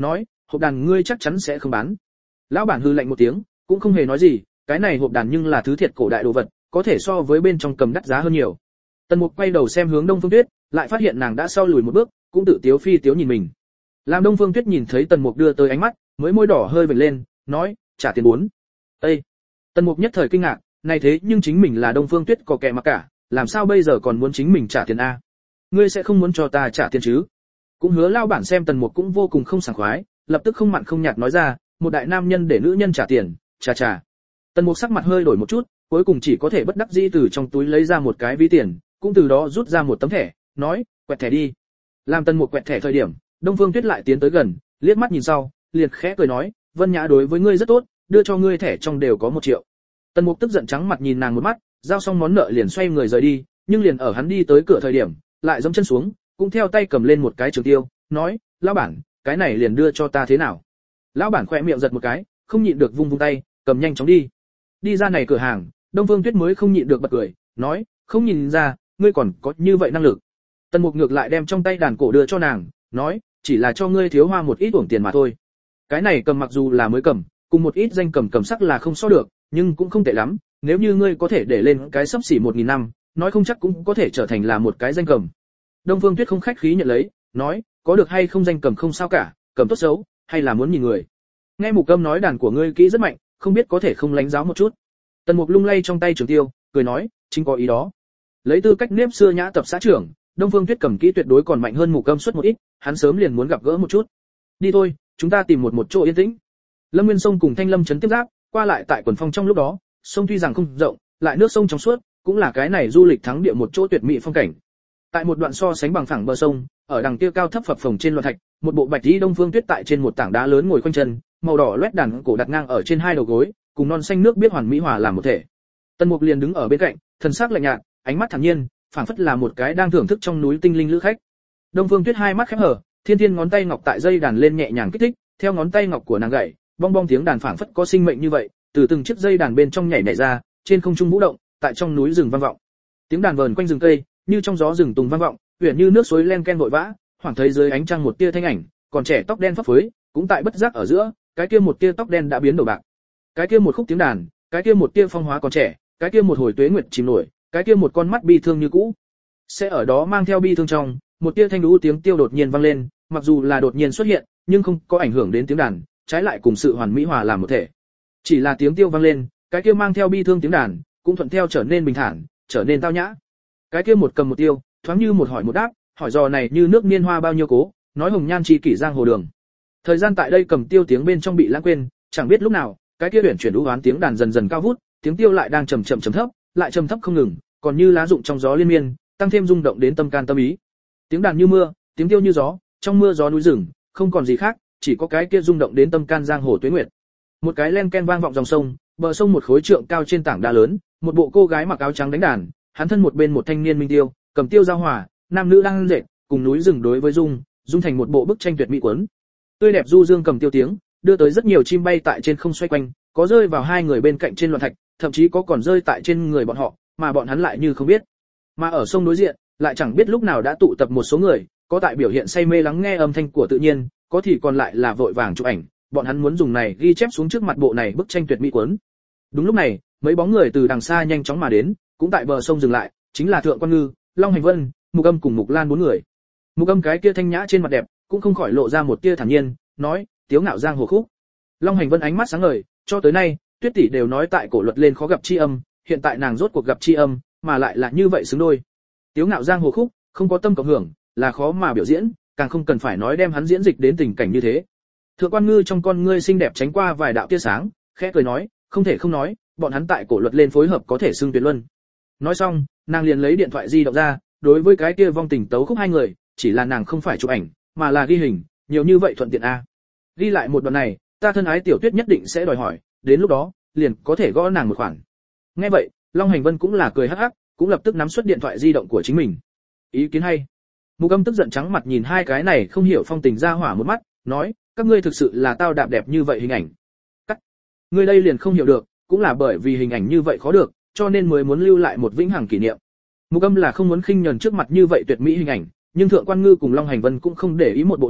hộp đàn ngươi chắc chắn sẽ không bán. Lão bản hư lạnh một tiếng, cũng không hề nói gì, cái này hộp đàn nhưng là thứ thiệt cổ đại đồ vật, có thể so với bên trong cầm đắt giá hơn nhiều. Tần Mục quay đầu xem hướng Đông Phương Tuyết, lại phát hiện nàng đã sau lùi một bước, cũng tự tiếu phi tiếu nhìn mình. Làm Đông Phương Tuyết nhìn thấy Tần Mục đưa tới ánh mắt, mới môi đỏ hơi vểnh lên, nói, trả tiền bốn. Ê! Tần Mục nhất thời kinh ngạc, này thế nhưng chính mình là Đông Phương Tuyết có kẻ mà cả, làm sao bây giờ còn muốn chính mình trả tiền a? Ngươi sẽ không muốn cho ta trả tiền chứ? Cũng hứa lao bản xem Tần Mục cũng vô cùng không sảng khoái, lập tức không mặn không nhạt nói ra, một đại nam nhân để nữ nhân trả tiền, chà chà. Tần Mục sắc mặt hơi đổi một chút, cuối cùng chỉ có thể bất đắc dĩ từ trong túi lấy ra một cái ví tiền, cũng từ đó rút ra một tấm thẻ, nói, quẹt thẻ đi. Làm Tần Mục quẹt thẻ thời điểm, Đông Phương Tuyết lại tiến tới gần, liếc mắt nhìn sau, liền khẽ cười nói, Vân Nhã đối với ngươi rất tốt, đưa cho ngươi thẻ trong đều có một triệu. Tần Mục tức giận trắng mặt nhìn nàng một mắt, giao xong món nợ liền xoay người rời đi, nhưng liền ở hắn đi tới cửa thời điểm, lại giẫm chân xuống, cũng theo tay cầm lên một cái trường tiêu, nói, lão bản, cái này liền đưa cho ta thế nào? Lão bản khẽ miệng giật một cái, không nhịn được vung vung tay, cầm nhanh chóng đi. Đi ra này cửa hàng, Đông Phương Tuyết mới không nhịn được bật cười, nói, không nhìn ra, ngươi còn có như vậy năng lực. Tần Mục ngược lại đem trong tay đàn cổ đưa cho nàng, nói, chỉ là cho ngươi thiếu hoa một ít uổng tiền mà thôi. Cái này cầm mặc dù là mới cầm, cùng một ít danh cầm cầm sắc là không so được, nhưng cũng không tệ lắm, nếu như ngươi có thể để lên cái sấp xỉ một nghìn năm, nói không chắc cũng có thể trở thành là một cái danh cầm. Đông Phương Tuyết không khách khí nhận lấy, nói, có được hay không danh cầm không sao cả, cầm tốt xấu, hay là muốn nhìn người. Nghe Mục Âm nói đàn của ngươi kỹ rất mạnh, không biết có thể không lánh giáo một chút. Tần Mục lung lay trong tay trường tiêu, cười nói, chính có ý đó. Lấy tư cách nếp xưa nhã tập xã trưởng, Đông Phương Tuyết cầm kỹ tuyệt đối còn mạnh hơn Mục Âm suất một ít, hắn sớm liền muốn gặp gỡ một chút. Đi thôi, chúng ta tìm một một chỗ yên tĩnh. Lâm Nguyên Sông cùng Thanh Lâm trấn tiếp giáp, qua lại tại quần phong trong lúc đó, sông tuy rằng không rộng, lại nước sông trong suốt, cũng là cái này du lịch thắng địa một chỗ tuyệt mỹ phong cảnh. Tại một đoạn so sánh bằng phẳng bờ sông, ở đằng kia cao thấp phập phồng trên loạn thạch, một bộ bạch y Đông Phương Tuyết tại trên một tảng đá lớn ngồi khoanh chân, màu đỏ loét đàn cổ đặt ngang ở trên hai đầu gối, cùng non xanh nước biết hoàn mỹ hòa làm một thể. Tần Mục liền đứng ở bên cạnh, thần sắc lạnh nhạt, ánh mắt thản nhiên, phảng phất là một cái đang thưởng thức trong núi tinh linh lữ khách. Đông Phương Tuyết hai mắt khép hờ, thiên thiên ngón tay ngọc tại dây đàn lên nhẹ nhàng kích thích, theo ngón tay ngọc của nàng gảy, bong bong tiếng đàn phảng phất có sinh mệnh như vậy, từ từng chiếc dây đàn bên trong nhảy nhảy ra, trên không trung vũ động, tại trong núi rừng vang vọng. Tiếng đàn vờn quanh rừng cây, như trong gió rừng tùng vang vọng, huyền như nước suối len ken vội vã, hoàng thấy dưới ánh trăng một tia thanh ảnh, còn trẻ tóc đen phấp phới, cũng tại bất giác ở giữa, cái kia một tia tóc đen đã biến đầu bạc. Cái kia một khúc tiếng đàn, cái kia một tia phong hóa còn trẻ, cái kia một hồi tuế nguyệt chìm nổi, cái kia một con mắt bi thương như cũ. Sẽ ở đó mang theo bi thương trong, một tia thanh đũ tiếng tiêu đột nhiên vang lên, mặc dù là đột nhiên xuất hiện, nhưng không có ảnh hưởng đến tiếng đàn, trái lại cùng sự hoàn mỹ hòa làm một thể. Chỉ là tiếng tiêu vang lên, cái kia mang theo bi thương tiếng đàn, cũng thuận theo trở nên bình thản, trở nên tao nhã. Cái kia một cầm một tiêu, thoáng như một hỏi một đáp, hỏi dò này như nước niên hoa bao nhiêu cố, nói hồng nhan chi kỷ giang hồ đường. Thời gian tại đây cầm tiêu tiếng bên trong bị lãng quên, chẳng biết lúc nào, cái kia huyền chuyển đũ hoán tiếng đàn dần dần cao vút, tiếng tiêu lại đang trầm chậm trầm thấp, lại trầm thấp không ngừng, còn như lá rụng trong gió liên miên, tăng thêm rung động đến tâm can tâm ý. Tiếng đàn như mưa, tiếng tiêu như gió, trong mưa gió núi rừng, không còn gì khác, chỉ có cái kia rung động đến tâm can giang hồ tuế nguyệt. Một cái len ken vang vọng dòng sông, bờ sông một khối trượng cao trên tảng đá lớn, một bộ cô gái mặc áo trắng đánh đàn, hắn thân một bên một thanh niên minh tiêu, cầm tiêu giao hòa, nam nữ đang dệt, cùng núi rừng đối với dung, dung thành một bộ bức tranh tuyệt mỹ cuốn. Tươi đẹp du dương cầm tiêu tiếng, đưa tới rất nhiều chim bay tại trên không xoay quanh, có rơi vào hai người bên cạnh trên loạn thạch, thậm chí có còn rơi tại trên người bọn họ, mà bọn hắn lại như không biết. Mà ở sông đối diện, lại chẳng biết lúc nào đã tụ tập một số người, có tại biểu hiện say mê lắng nghe âm thanh của tự nhiên, có thì còn lại là vội vàng chụp ảnh, bọn hắn muốn dùng này ghi chép xuống trước mặt bộ này bức tranh tuyệt mỹ cuốn. Đúng lúc này, mấy bóng người từ đằng xa nhanh chóng mà đến, cũng tại bờ sông dừng lại, chính là Thượng Quan Ngư, Long Hành Vân, Mục Âm cùng Mục Lan bốn người. Mục Âm cái kia thanh nhã trên mặt đẹp, cũng không khỏi lộ ra một tia thản nhiên, nói, tiếu ngạo giang hồ khúc. Long Hành Vân ánh mắt sáng ngời, cho tới nay, Tuyết tỷ đều nói tại cổ luật lên khó gặp chi âm, hiện tại nàng rốt cuộc gặp chi âm, mà lại là như vậy xứng đôi. Tiếu ngạo giang hồ khúc, không có tâm cộng hưởng, là khó mà biểu diễn, càng không cần phải nói đem hắn diễn dịch đến tình cảnh như thế. Thượng Quan Ngư trong con ngươi xinh đẹp tránh qua vài đạo tia sáng, khẽ cười nói, không thể không nói, bọn hắn tại cổ luật lên phối hợp có thể xưng tuyệt luân. Nói xong, nàng liền lấy điện thoại di động ra, đối với cái kia vong tình tấu khúc hai người, chỉ là nàng không phải chụp ảnh, mà là ghi hình, nhiều như vậy thuận tiện a. Ghi lại một đoạn này, ta thân ái tiểu Tuyết nhất định sẽ đòi hỏi, đến lúc đó, liền có thể gõ nàng một khoản. Nghe vậy, Long Hành Vân cũng là cười hắc hắc, cũng lập tức nắm xuất điện thoại di động của chính mình. Ý kiến hay. Mục Âm tức giận trắng mặt nhìn hai cái này không hiểu phong tình ra hỏa một mắt, nói, các ngươi thực sự là tao đạp đẹp như vậy hình ảnh. Cắt. Ngươi đây liền không hiểu được, cũng là bởi vì hình ảnh như vậy khó được, cho nên mới muốn lưu lại một vĩnh hằng kỷ niệm. Mục Âm là không muốn khinh nhẫn trước mặt như vậy tuyệt mỹ hình ảnh, nhưng Thượng Quan Ngư cùng Long Hành Vân cũng không để ý một bộ này,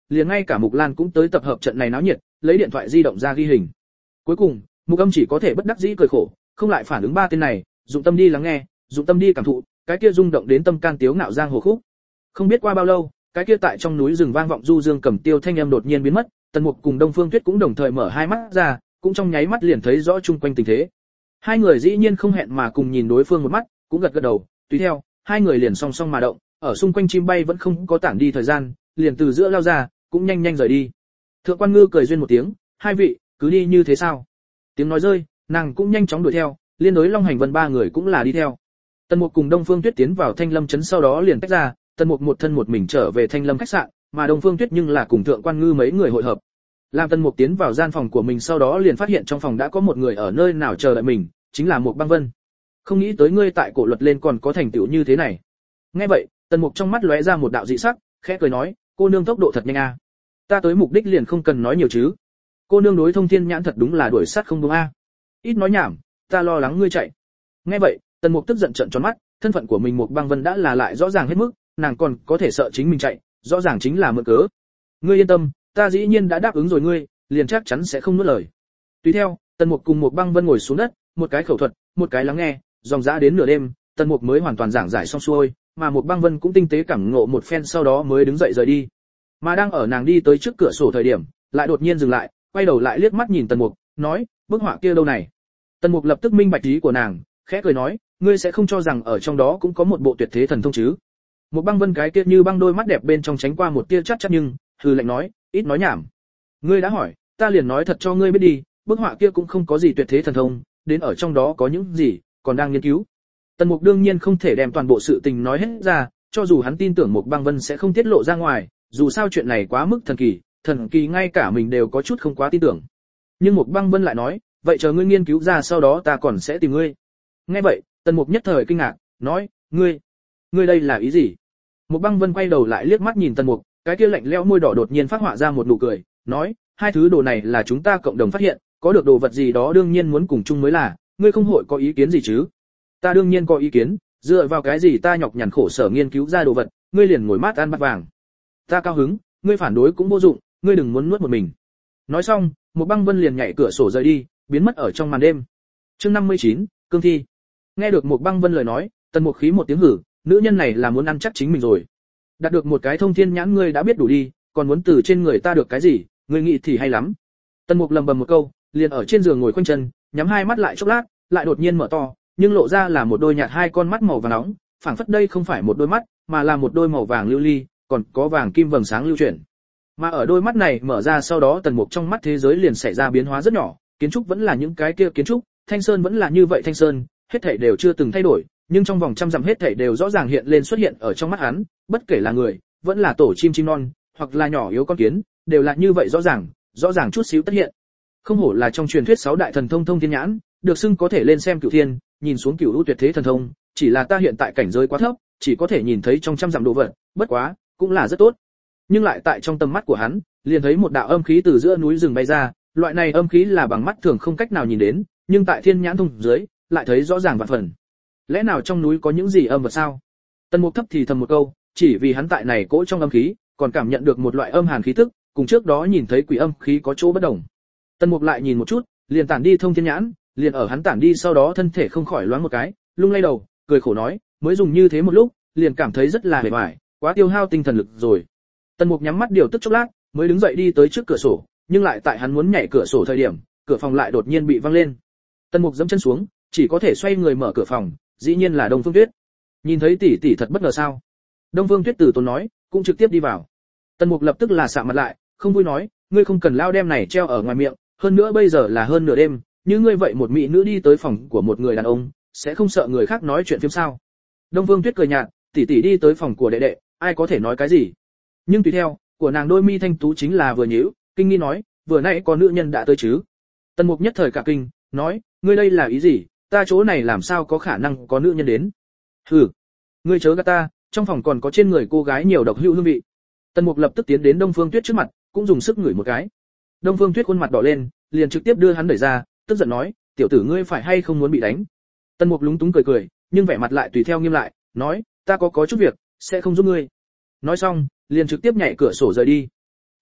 liền ngay cả Mục Lan cũng tới tập hợp trận này náo nhiệt, lấy điện thoại di động ra ghi hình. Cuối cùng, Mục Âm chỉ có thể bất đắc dĩ cười khổ, không lại phản ứng ba tên này, dụng tâm đi lắng nghe, dụng tâm đi cảm thụ, cái kia rung động đến tâm can tiếu ngạo giang hồ khúc. Không biết qua bao lâu, cái kia tại trong núi rừng vang vọng du dương cầm tiêu thanh âm đột nhiên biến mất, Tần Mục cùng Đông Phương Tuyết cũng đồng thời mở hai mắt ra, cũng trong nháy mắt liền thấy rõ chung quanh tình thế. Hai người dĩ nhiên không hẹn mà cùng nhìn đối phương một mắt, cũng gật gật đầu, tùy theo, hai người liền song song mà động, ở xung quanh chim bay vẫn không có tản đi thời gian, liền từ giữa lao ra, cũng nhanh nhanh rời đi. Thượng Quan Ngư cười duyên một tiếng, hai vị, cứ đi như thế sao? Tiếng nói rơi, nàng cũng nhanh chóng đuổi theo, liên đối Long Hành Vân ba người cũng là đi theo. Tần Mục cùng Đông Phương Tuyết tiến vào Thanh Lâm trấn sau đó liền tách ra, Tần Mục một thân một mình trở về Thanh Lâm khách sạn, mà Đông Phương Tuyết nhưng là cùng Thượng Quan Ngư mấy người hội hợp. Làm Tần Mục tiến vào gian phòng của mình sau đó liền phát hiện trong phòng đã có một người ở nơi nào chờ đợi mình, chính là Mục Băng Vân. Không nghĩ tới ngươi tại cổ luật lên còn có thành tựu như thế này. Nghe vậy, Tần Mục trong mắt lóe ra một đạo dị sắc, khẽ cười nói, cô nương tốc độ thật nhanh a. Ta tới mục đích liền không cần nói nhiều chứ. Cô nương đối Thông Thiên nhãn thật đúng là đuổi sát không đúng a. Ít nói nhảm, ta lo lắng ngươi chạy. Nghe vậy, Tần Mục tức giận trợn tròn mắt, thân phận của mình Mục Băng Vân đã là lại rõ ràng hết mức, nàng còn có thể sợ chính mình chạy, rõ ràng chính là mượn cớ. Ngươi yên tâm, ta dĩ nhiên đã đáp ứng rồi ngươi, liền chắc chắn sẽ không nuốt lời. Tùy theo, Tần Mục cùng Mục Băng Vân ngồi xuống đất, một cái khẩu thuật, một cái lắng nghe, dòng dã đến nửa đêm, Tần Mục mới hoàn toàn giảng giải xong xuôi, mà Mục Băng Vân cũng tinh tế cảm ngộ một phen sau đó mới đứng dậy rời đi. Mà đang ở nàng đi tới trước cửa sổ thời điểm, lại đột nhiên dừng lại, quay đầu lại liếc mắt nhìn Tần Mục, nói, bức họa kia đâu này? Tần Mục lập tức minh bạch ý của nàng, khẽ cười nói, ngươi sẽ không cho rằng ở trong đó cũng có một bộ tuyệt thế thần thông chứ? Mục Băng Vân cái kia như băng đôi mắt đẹp bên trong tránh qua một tia chắc chắc nhưng, hừ lạnh nói, ít nói nhảm. Ngươi đã hỏi, ta liền nói thật cho ngươi biết đi, bức họa kia cũng không có gì tuyệt thế thần thông, đến ở trong đó có những gì, còn đang nghiên cứu. Tần Mục đương nhiên không thể đem toàn bộ sự tình nói hết ra, cho dù hắn tin tưởng Mục Băng Vân sẽ không tiết lộ ra ngoài, dù sao chuyện này quá mức thần kỳ, thần kỳ ngay cả mình đều có chút không quá tin tưởng. Nhưng Mục Băng Vân lại nói, vậy chờ ngươi nghiên cứu ra sau đó ta còn sẽ tìm ngươi. Nghe vậy, Tần Mục nhất thời kinh ngạc, nói, ngươi, ngươi đây là ý gì? Mục Băng Vân quay đầu lại liếc mắt nhìn Tần Mục, cái kia lạnh lẽo môi đỏ đột nhiên phát họa ra một nụ cười, nói, hai thứ đồ này là chúng ta cộng đồng phát hiện, có được đồ vật gì đó đương nhiên muốn cùng chung mới là, ngươi không hội có ý kiến gì chứ? Ta đương nhiên có ý kiến, dựa vào cái gì ta nhọc nhằn khổ sở nghiên cứu ra đồ vật, ngươi liền ngồi mát ăn bát vàng. Ta cao hứng, ngươi phản đối cũng vô dụng, ngươi đừng muốn nuốt một mình. Nói xong, Mục Băng Vân liền nhảy cửa sổ rời đi, biến mất ở trong màn đêm. Chương năm mươi chín, cương thi. Nghe được Mục Băng Vân lời nói, Tần Mục khí một tiếng hử, nữ nhân này là muốn ăn chắc chính mình rồi. Đạt được một cái thông thiên nhãn ngươi đã biết đủ đi, còn muốn từ trên người ta được cái gì, ngươi nghĩ thì hay lắm. Tần Mục lầm bầm một câu, liền ở trên giường ngồi khoanh chân, nhắm hai mắt lại chốc lát, lại đột nhiên mở to, nhưng lộ ra là một đôi nhạt hai con mắt màu vàng nóng, phảng phất đây không phải một đôi mắt, mà là một đôi màu vàng lưu ly, còn có vàng kim vầng sáng lưu chuyển. Mà ở đôi mắt này mở ra sau đó Tần Mục trong mắt thế giới liền xảy ra biến hóa rất nhỏ, kiến trúc vẫn là những cái kia kiến trúc, thanh sơn vẫn là như vậy thanh sơn, hết thảy đều chưa từng thay đổi, nhưng trong vòng trăm dặm hết thảy đều rõ ràng hiện lên xuất hiện ở trong mắt hắn, bất kể là người, vẫn là tổ chim chim non, hoặc là nhỏ yếu con kiến, đều là như vậy rõ ràng, rõ ràng chút xíu tất hiện. Không hổ là trong truyền thuyết sáu đại thần thông thông thiên nhãn, được xưng có thể lên xem cửu thiên, nhìn xuống cửu u tuyệt thế thần thông, chỉ là ta hiện tại cảnh giới quá thấp, chỉ có thể nhìn thấy trong trăm dặm đồ vật, bất quá, cũng là rất tốt. Nhưng lại tại trong tầm mắt của hắn, liền thấy một đạo âm khí từ giữa núi rừng bay ra, loại này âm khí là bằng mắt thường không cách nào nhìn đến, nhưng tại thiên nhãn thông dưới, lại thấy rõ ràng vạn phần. Lẽ nào trong núi có những gì âm vật sao? Tần Mục thấp thì thầm một câu, chỉ vì hắn tại này cỗ trong âm khí, còn cảm nhận được một loại âm hàn khí tức, cùng trước đó nhìn thấy quỷ âm khí có chỗ bất đồng. Tần Mục lại nhìn một chút, liền tản đi thông thiên nhãn, liền ở hắn tản đi sau đó thân thể không khỏi loáng một cái, lung lay đầu, cười khổ nói, mới dùng như thế một lúc, liền cảm thấy rất là mệt mỏi, quá tiêu hao tinh thần lực rồi. Tần Mục nhắm mắt điều tức chốc lát, mới đứng dậy đi tới trước cửa sổ, nhưng lại tại hắn muốn nhảy cửa sổ thời điểm, cửa phòng lại đột nhiên bị văng lên. Tần Mục giẫm chân xuống, chỉ có thể xoay người mở cửa phòng, dĩ nhiên là Đông Phương Tuyết. Nhìn thấy tỷ tỷ thật bất ngờ sao? Đông Phương Tuyết từ tốn nói, cũng trực tiếp đi vào. Tần Mục lập tức là sạm mặt lại, không vui nói, ngươi không cần lao đem này treo ở ngoài miệng, hơn nữa bây giờ là hơn nửa đêm, như ngươi vậy một mỹ nữ đi tới phòng của một người đàn ông, sẽ không sợ người khác nói chuyện phiếm sao? Đông Phương Tuyết cười nhạt, tỷ tỷ đi tới phòng của đệ đệ, ai có thể nói cái gì? Nhưng tùy theo, của nàng đôi mi thanh tú chính là vừa nhíu, kinh nghi nói, vừa nãy có nữ nhân đã tới chứ? Tần Mục nhất thời cả kinh, nói, ngươi đây là ý gì? Ta chỗ này làm sao có khả năng có nữ nhân đến? Hừ, ngươi chớ gạt ta, trong phòng còn có trên người cô gái nhiều độc hữu hương vị. Tần Mục lập tức tiến đến Đông Phương Tuyết trước mặt, cũng dùng sức ngửi một cái. Đông Phương Tuyết khuôn mặt đỏ lên, liền trực tiếp đưa hắn đẩy ra, tức giận nói, tiểu tử ngươi phải hay không muốn bị đánh? Tần Mục lúng túng cười cười, nhưng vẻ mặt lại tùy theo nghiêm lại, nói, ta có có chút việc, sẽ không giúp ngươi. Nói xong, liền trực tiếp nhảy cửa sổ rời đi.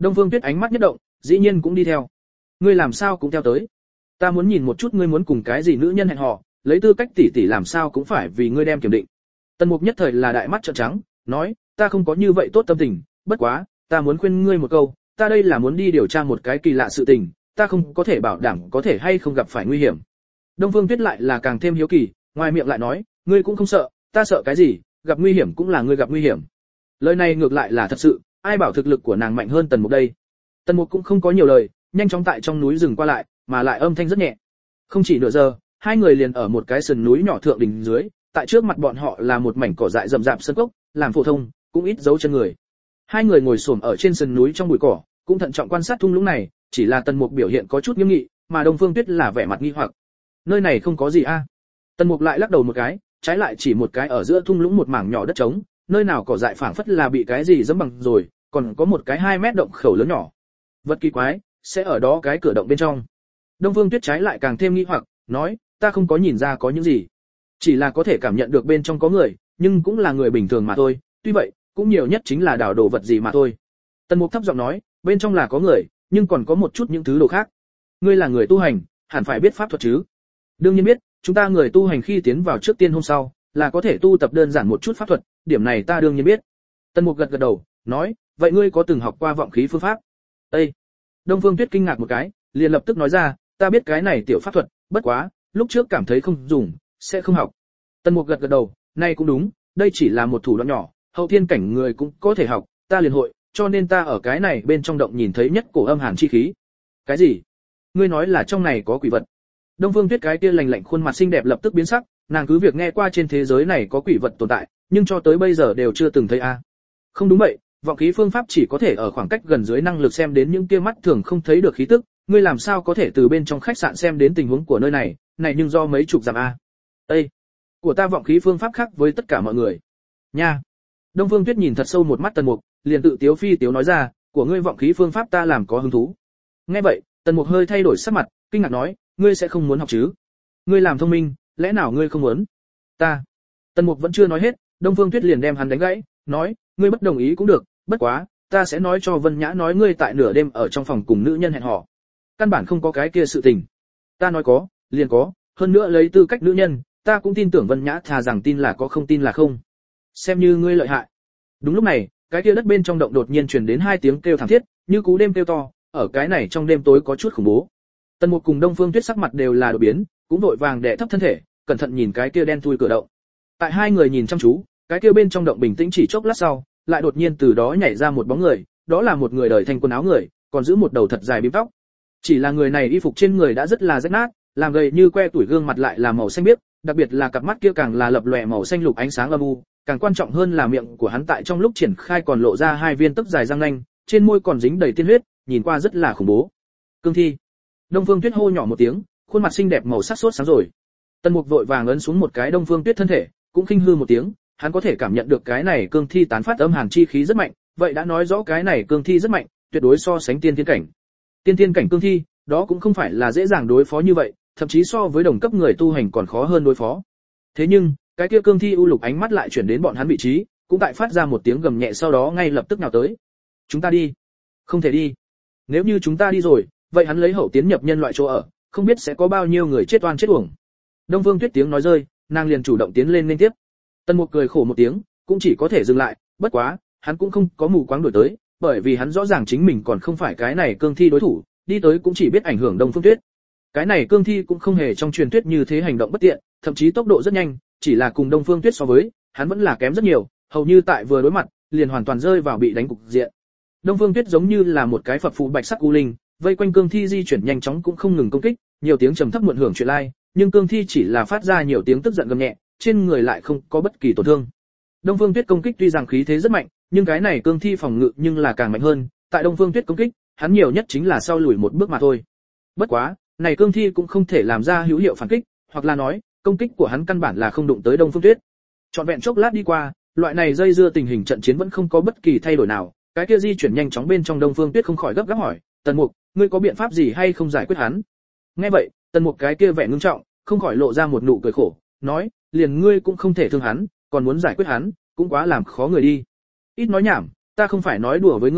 Đông Phương Tuyết ánh mắt nhất động, dĩ nhiên cũng đi theo. Ngươi làm sao cũng theo tới? Ta muốn nhìn một chút ngươi muốn cùng cái gì nữ nhân hẹn hò, lấy tư cách tỷ tỷ làm sao cũng phải vì ngươi đem kiểm định. Tần Mục nhất thời là đại mắt trợn trắng, nói, ta không có như vậy tốt tâm tình, bất quá, ta muốn khuyên ngươi một câu, ta đây là muốn đi điều tra một cái kỳ lạ sự tình, ta không có thể bảo đảm có thể hay không gặp phải nguy hiểm. Đông Phương Tuyết lại là càng thêm hiếu kỳ, ngoài miệng lại nói, ngươi cũng không sợ, ta sợ cái gì, gặp nguy hiểm cũng là ngươi gặp nguy hiểm. Lời này ngược lại là thật sự, ai bảo thực lực của nàng mạnh hơn Tần Mục đây. Tần Mục cũng không có nhiều lời, nhanh chóng tại trong núi rừng qua lại, mà lại âm thanh rất nhẹ. Không chỉ nửa giờ, hai người liền ở một cái sườn núi nhỏ thượng đỉnh dưới, tại trước mặt bọn họ là một mảnh cỏ dại rậm rạp sơn cốc, làm phổ thông, cũng ít dấu chân người. Hai người ngồi xổm ở trên sườn núi trong bụi cỏ, cũng thận trọng quan sát thung lũng này, chỉ là Tần Mục biểu hiện có chút nghiêm nghị, mà Đông Phương Tuyết là vẻ mặt nghi hoặc. Nơi này không có gì a? À? Tần Mục lại lắc đầu một cái, trái lại chỉ một cái ở giữa thung lũng một mảng nhỏ đất trống, nơi nào cỏ dại phảng phất là bị cái gì giẫm bằng rồi, còn có một cái hai mét động khẩu lớn nhỏ. Vật kỳ quái, sẽ ở đó cái cửa động bên trong. Đông Phương Tuyết trái lại càng thêm nghi hoặc, nói, ta không có nhìn ra có những gì, chỉ là có thể cảm nhận được bên trong có người, nhưng cũng là người bình thường mà thôi, tuy vậy, cũng nhiều nhất chính là đào đồ vật gì mà thôi. Tần Mục thấp giọng nói, bên trong là có người, nhưng còn có một chút những thứ đồ khác. Ngươi là người tu hành, hẳn phải biết pháp thuật chứ? Đương nhiên biết, chúng ta người tu hành khi tiến vào trước tiên hôm sau, là có thể tu tập đơn giản một chút pháp thuật, điểm này ta đương nhiên biết. Tần Mục gật gật đầu, nói, vậy ngươi có từng học qua vọng khí phương pháp? Ê! Đông Phương Tuyết kinh ngạc một cái, liền lập tức nói ra, ta biết cái này tiểu pháp thuật, bất quá, lúc trước cảm thấy không dùng, sẽ không học. Tần Mục gật gật đầu, nay cũng đúng, đây chỉ là một thủ đoạn nhỏ, hậu thiên cảnh người cũng có thể học, ta liền hội, cho nên ta ở cái này bên trong động nhìn thấy nhất cổ âm hàn chi khí. Cái gì? Ngươi nói là trong này có quỷ vật? Đông Phương Tuyết cái kia lạnh lạnh khuôn mặt xinh đẹp lập tức biến sắc, nàng cứ việc nghe qua trên thế giới này có quỷ vật tồn tại, nhưng cho tới bây giờ đều chưa từng thấy a. Không đúng vậy, vọng khí phương pháp chỉ có thể ở khoảng cách gần dưới năng lực xem đến những kia mắt thường không thấy được khí tức, ngươi làm sao có thể từ bên trong khách sạn xem đến tình huống của nơi này, này nhưng do mấy chục dặm a. Ê, của ta vọng khí phương pháp khác với tất cả mọi người. Nha. Đông Phương Tuyết nhìn thật sâu một mắt Tần Mục, liền tự tiếu phi tiếu nói ra, của ngươi vọng khí phương pháp ta làm có hứng thú. Nghe vậy, Tần Mục hơi thay đổi sắc mặt, kinh ngạc nói, ngươi sẽ không muốn học chứ? Ngươi làm thông minh, lẽ nào ngươi không muốn? Ta. Tần Mục vẫn chưa nói hết, Đông Phương Tuyết liền đem hắn đánh gãy, nói, ngươi bất đồng ý cũng được, bất quá, ta sẽ nói cho Vân Nhã nói ngươi tại nửa đêm ở trong phòng cùng nữ nhân hẹn hò. Căn bản không có cái kia sự tình. Ta nói có, liền có, hơn nữa lấy tư cách nữ nhân, ta cũng tin tưởng Vân Nhã thà rằng tin là có không tin là không. Xem như ngươi lợi hại. Đúng lúc này, cái kia đất bên trong động đột nhiên truyền đến hai tiếng kêu thảm thiết, như cú đêm kêu to, ở cái này trong đêm tối có chút khủng bố. Tần Mục cùng Đông Phương Tuyết sắc mặt đều là đổi biến, cũng vội vàng đè thấp thân thể, cẩn thận nhìn cái kia đen thui cửa động. Tại hai người nhìn chăm chú, cái kia bên trong động bình tĩnh chỉ chốc lát sau, lại đột nhiên từ đó nhảy ra một bóng người, đó là một người đời thành quần áo người, còn giữ một đầu thật dài bím tóc. Chỉ là người này y phục trên người đã rất là rách nát, làm gầy như que tuổi, gương mặt lại là màu xanh biếc, đặc biệt là cặp mắt kia càng là lập lòe màu xanh lục ánh sáng âm u, càng quan trọng hơn là miệng của hắn tại trong lúc triển khai còn lộ ra hai viên tấc dài răng nanh, trên môi còn dính đầy tiên huyết, nhìn qua rất là khủng bố. Cương thi. Đông Phương Tuyết hô nhỏ một tiếng, khuôn mặt xinh đẹp màu sắc sốt sáng rồi. Tần Mục vội vàng ấn xuống một cái Đông Phương Tuyết thân thể, cũng khinh hư một tiếng, hắn có thể cảm nhận được cái này cương thi tán phát âm hàn chi khí rất mạnh, vậy đã nói rõ cái này cương thi rất mạnh, tuyệt đối so sánh tiên thiên cảnh. Tiên thiên cảnh cương thi, đó cũng không phải là dễ dàng đối phó như vậy, thậm chí so với đồng cấp người tu hành còn khó hơn đối phó. Thế nhưng, cái kia cương thi u lục ánh mắt lại chuyển đến bọn hắn vị trí, cũng tại phát ra một tiếng gầm nhẹ, sau đó ngay lập tức nào tới. Chúng ta đi. Không thể đi. Nếu như chúng ta đi rồi, vậy hắn lấy hậu tiến nhập nhân loại chỗ ở, không biết sẽ có bao nhiêu người chết oan chết uổng. Đông Phương Tuyết tiếng nói rơi, nàng liền chủ động tiến lên liên tiếp. Tần Mục cười khổ một tiếng, cũng chỉ có thể dừng lại, bất quá, hắn cũng không có mù quáng đuổi tới, bởi vì hắn rõ ràng chính mình còn không phải cái này cương thi đối thủ, đi tới cũng chỉ biết ảnh hưởng Đông Phương Tuyết. Cái này cương thi cũng không hề trong truyền thuyết như thế hành động bất tiện, thậm chí tốc độ rất nhanh, chỉ là cùng Đông Phương Tuyết so với, hắn vẫn là kém rất nhiều, hầu như tại vừa đối mặt, liền hoàn toàn rơi vào bị đánh cục diện. Đông Phương Tuyết giống như là một cái phật phù bạch sắc u linh, vây quanh cương thi di chuyển nhanh chóng cũng không ngừng công kích, nhiều tiếng trầm thấp muộn hưởng chuyện lai, nhưng cương thi chỉ là phát ra nhiều tiếng tức giận gầm nhẹ, trên người lại không có bất kỳ tổn thương. Đông Phương Tuyết công kích tuy rằng khí thế rất mạnh, nhưng cái này cương thi phòng ngự nhưng là càng mạnh hơn, tại Đông Phương Tuyết công kích, hắn nhiều nhất chính là sau lùi một bước mà thôi. Bất quá, này cương thi cũng không thể làm ra hữu hiệu phản kích, hoặc là nói, công kích của hắn căn bản là không đụng tới Đông Phương Tuyết. Trọn vẹn chốc lát đi qua, loại này dây dưa tình hình trận chiến vẫn không có bất kỳ thay đổi nào, cái kia di chuyển nhanh chóng bên trong Đông Phương Tuyết không khỏi gấp gáp hỏi, "Tần Mục, ngươi có biện pháp gì hay không giải quyết hắn?" Nghe vậy, Tần Mục cái kia vẻ ngưng trọng, không khỏi lộ ra một nụ cười khổ, nói, "Liền ngươi cũng không thể thương hắn, còn muốn giải quyết hắn, cũng quá làm khó người đi." Ít nói nhảm, ta không phải nói đùa với ngươi,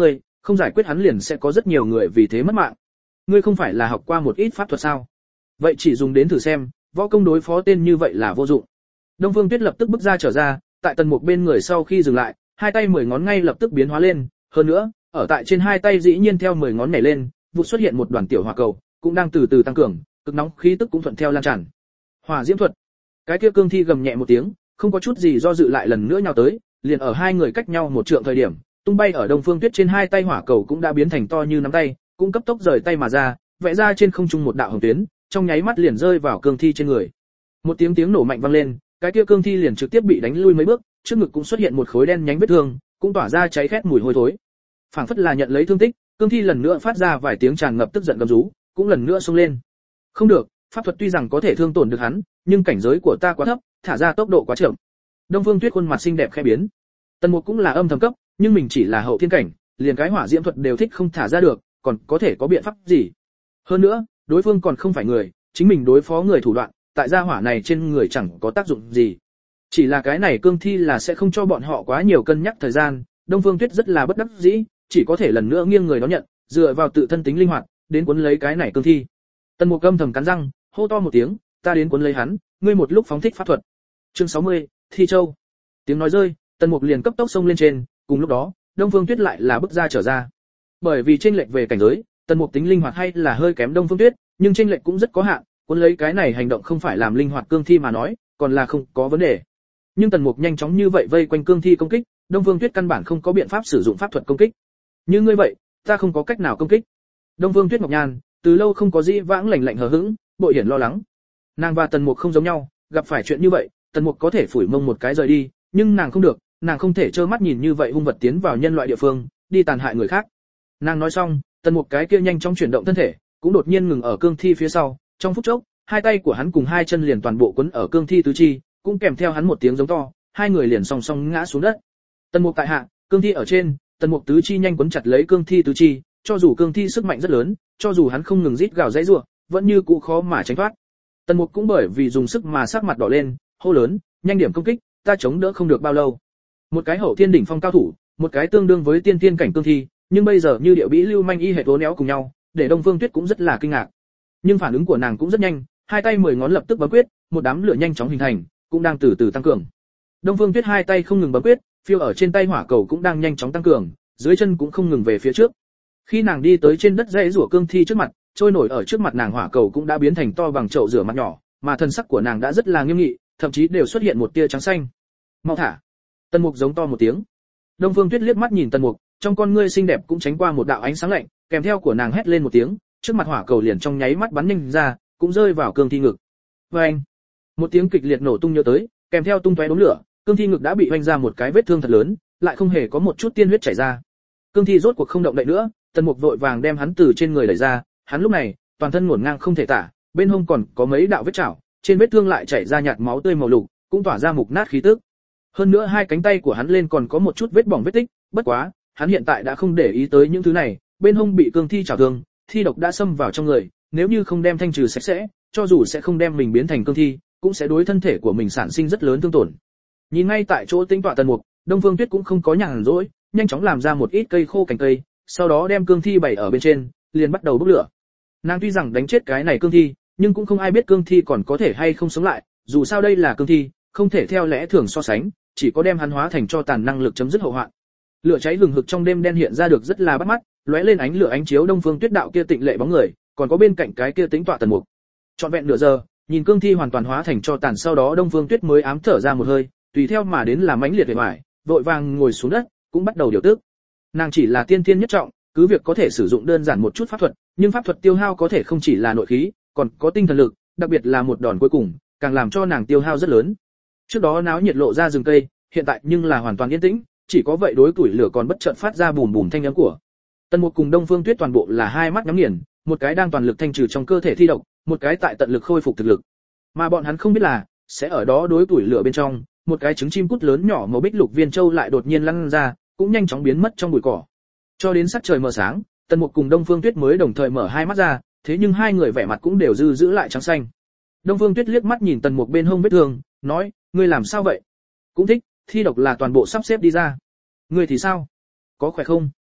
không giải quyết hắn liền sẽ có rất nhiều người vì thế mất mạng. Ngươi không phải là học qua một ít pháp thuật sao? Vậy chỉ dùng đến thử xem, võ công đối phó tên như vậy là vô dụng. Đông Phương Tuyết lập tức bước ra trở ra, tại Tần Mục bên người sau khi dừng lại, hai tay mười ngón ngay lập tức biến hóa lên, hơn nữa, ở tại trên hai tay dĩ nhiên theo mười ngón nhảy lên, vụt xuất hiện một đoàn tiểu hỏa cầu, cũng đang từ từ tăng cường, cực nóng khí tức cũng thuận theo lan tràn. Hỏa diễm thuật. Cái kia cương thi gầm nhẹ một tiếng, không có chút gì do dự lại lần nữa nhào tới, liền ở hai người cách nhau một trượng thời điểm, tung bay ở Đông Phương Tuyết trên hai tay hỏa cầu cũng đã biến thành to như nắm tay, cũng cấp tốc rời tay mà ra, vẽ ra trên không trung một đạo hồng tuyến, trong nháy mắt liền rơi vào cương thi trên người. Một tiếng tiếng nổ mạnh vang lên, cái kia cương thi liền trực tiếp bị đánh lui mấy bước, trước ngực cũng xuất hiện một khối đen nhánh vết thương, cũng tỏa ra cháy khét mùi hôi thối. Phảng phất là nhận lấy thương tích, cương thi lần nữa phát ra vài tiếng tràn ngập tức giận gầm rú, cũng lần nữa xông lên. Không được, pháp thuật tuy rằng có thể thương tổn được hắn, nhưng cảnh giới của ta quá thấp, thả ra tốc độ quá chậm. Đông Phương Tuyết khuôn mặt xinh đẹp khẽ biến. Tần Mục cũng là âm thầm cấp, nhưng mình chỉ là hậu thiên cảnh, liền cái hỏa diễm thuật đều thích không thả ra được, còn có thể có biện pháp gì? Hơn nữa, đối phương còn không phải người, chính mình đối phó người thủ đoạn, tại gia hỏa này trên người chẳng có tác dụng gì. Chỉ là cái này cương thi là sẽ không cho bọn họ quá nhiều cân nhắc thời gian, Đông Phương Tuyết rất là bất đắc dĩ, chỉ có thể lần nữa nghiêng người đón nhận, dựa vào tự thân tính linh hoạt, đến cuốn lấy cái này cương thi. Tần Mục âm thầm cắn răng, hô to một tiếng, ta đến cuốn lấy hắn, ngươi một lúc phóng thích pháp thuật. Chương sáu mươi, Thi Châu. Tiếng nói rơi, Tần Mục liền cấp tốc xông lên trên, cùng lúc đó, Đông Phương Tuyết lại là bước ra trở ra. Bởi vì chênh lệch về cảnh giới, Tần Mục tính linh hoạt hay là hơi kém Đông Phương Tuyết, nhưng chênh lệch cũng rất có hạn, cuốn lấy cái này hành động không phải làm linh hoạt cương thi mà nói, còn là không có vấn đề. Nhưng Tần Mục nhanh chóng như vậy vây quanh cương thi công kích, Đông Phương Tuyết căn bản không có biện pháp sử dụng pháp thuật công kích. Như ngươi vậy, ta không có cách nào công kích. Đông Phương Tuyết ngọc nhan, từ lâu không có dĩ vãng lạnh lạnh hờ hững, bội hiển lo lắng. Nàng và Tần Mục không giống nhau, gặp phải chuyện như vậy, Tần Mục có thể phủi mông một cái rời đi, nhưng nàng không được, nàng không thể trơ mắt nhìn như vậy hung vật tiến vào nhân loại địa phương, đi tàn hại người khác. Nàng nói xong, Tần Mục cái kia nhanh chóng chuyển động thân thể, cũng đột nhiên ngừng ở cương thi phía sau, trong phút chốc, hai tay của hắn cùng hai chân liền toàn bộ quấn ở cương thi tứ chi, cũng kèm theo hắn một tiếng giống to, hai người liền song song ngã xuống đất. Tần Mục tại hạ, cương thi ở trên, Tần Mục tứ chi nhanh quấn chặt lấy cương thi tứ chi, cho dù cương thi sức mạnh rất lớn, cho dù hắn không ngừng rít gào dãy rủa, vẫn như cũ khó mà tránh thoát. Tần Mục cũng bởi vì dùng sức mà sắc mặt đỏ lên, hô lớn, nhanh điểm công kích, ta chống đỡ không được bao lâu. Một cái hậu thiên đỉnh phong cao thủ, một cái tương đương với tiên tiên cảnh cương thi, nhưng bây giờ như điệu bĩ lưu manh y hệt uốn éo cùng nhau, để Đông Phương Tuyết cũng rất là kinh ngạc. Nhưng phản ứng của nàng cũng rất nhanh, hai tay mười ngón lập tức bấm quyết, một đám lửa nhanh chóng hình thành, cũng đang từ từ tăng cường. Đông Phương Tuyết hai tay không ngừng bấm quyết, phiêu ở trên tay hỏa cầu cũng đang nhanh chóng tăng cường, dưới chân cũng không ngừng về phía trước. Khi nàng đi tới trên đất dãy rủa cương thi trước mặt, trôi nổi ở trước mặt nàng hỏa cầu cũng đã biến thành to bằng chậu rửa mặt nhỏ, mà thân sắc của nàng đã rất là nghiêm nghị, thậm chí đều xuất hiện một tia trắng xanh. Mau thả! Tần Mục giống to một tiếng. Đông Phương Tuyết liếc mắt nhìn Tần Mục, trong con ngươi xinh đẹp cũng tránh qua một đạo ánh sáng lạnh, kèm theo của nàng hét lên một tiếng, trước mặt hỏa cầu liền trong nháy mắt bắn nhanh ra, cũng rơi vào cương thi ngực. Oeng! Một tiếng kịch liệt nổ tung nhớ tới, kèm theo tung tóe đốm lửa, cương thi ngực đã bị hoành ra một cái vết thương thật lớn, lại không hề có một chút tiên huyết chảy ra. Cương thi rốt cuộc không động đậy nữa, Tần Mục vội vàng đem hắn từ trên người đẩy ra, hắn lúc này, toàn thân ngổn ngang không thể tả, bên hông còn có mấy đạo vết chảo, trên vết thương lại chảy ra nhạt máu tươi màu lục, cũng tỏa ra mục nát khí tức. Hơn nữa hai cánh tay của hắn lên còn có một chút vết bỏng vết tích, bất quá, hắn hiện tại đã không để ý tới những thứ này, bên hông bị cương thi chảo thương, thi độc đã xâm vào trong người, nếu như không đem thanh trừ sạch sẽ, cho dù sẽ không đem mình biến thành cương thi, cũng sẽ đối thân thể của mình sản sinh rất lớn thương tổn. Nhìn ngay tại chỗ tính tọa Tần Mục, Đông Phương Tuyết cũng không có nhàn rỗi, nhanh chóng làm ra một ít cây khô cành cây, sau đó đem cương thi bày ở bên trên, liền bắt đầu bốc lửa. Nàng tuy rằng đánh chết cái này cương thi, nhưng cũng không ai biết cương thi còn có thể hay không sống lại, dù sao đây là cương thi, không thể theo lẽ thường so sánh, chỉ có đem hắn hóa thành cho tàn năng lực chấm dứt hậu hoạn. Lửa cháy hừng hực trong đêm đen hiện ra được rất là bắt mắt, lóe lên ánh lửa ánh chiếu Đông Phương Tuyết đạo kia tịnh lệ bóng người, còn có bên cạnh cái kia tính tọa Tần Mục. Trọn vẹn nửa giờ, nhìn cương thi hoàn toàn hóa thành cho tàn sau đó Đông Phương Tuyết mới ám thở ra một hơi, tùy theo mà đến là mãnh liệt về mải, vội vàng ngồi xuống đất, cũng bắt đầu điều tức. Nàng chỉ là tiên thiên nhất trọng, cứ việc có thể sử dụng đơn giản một chút pháp thuật, nhưng pháp thuật tiêu hao có thể không chỉ là nội khí, còn có tinh thần lực, đặc biệt là một đòn cuối cùng, càng làm cho nàng tiêu hao rất lớn. Trước đó náo nhiệt lộ ra rừng cây, hiện tại nhưng là hoàn toàn yên tĩnh, chỉ có vậy đối tuổi lửa còn bất chợt phát ra bùm bùm thanh âm của. Tần Mục cùng Đông Phương Tuyết toàn bộ là hai mắt nhắm nghiền, một cái đang toàn lực thanh trừ trong cơ thể thi độc, một cái tại tận lực khôi phục thực lực. Mà bọn hắn không biết là, sẽ ở đó đối tuổi lửa bên trong, một cái trứng chim cút lớn nhỏ màu bích lục viên châu lại đột nhiên lăn ra, cũng nhanh chóng biến mất trong bụi cỏ. Cho đến sắc trời mờ sáng, Tần Mục cùng Đông Phương Tuyết mới đồng thời mở hai mắt ra, thế nhưng hai người vẻ mặt cũng đều dư giữ lại trắng xanh. Đông Phương Tuyết liếc mắt nhìn Tần Mục bên hông vết thương, nói, ngươi làm sao vậy? Cũng thích, thi độc là toàn bộ sắp xếp đi ra. Ngươi thì sao? Có khỏe không?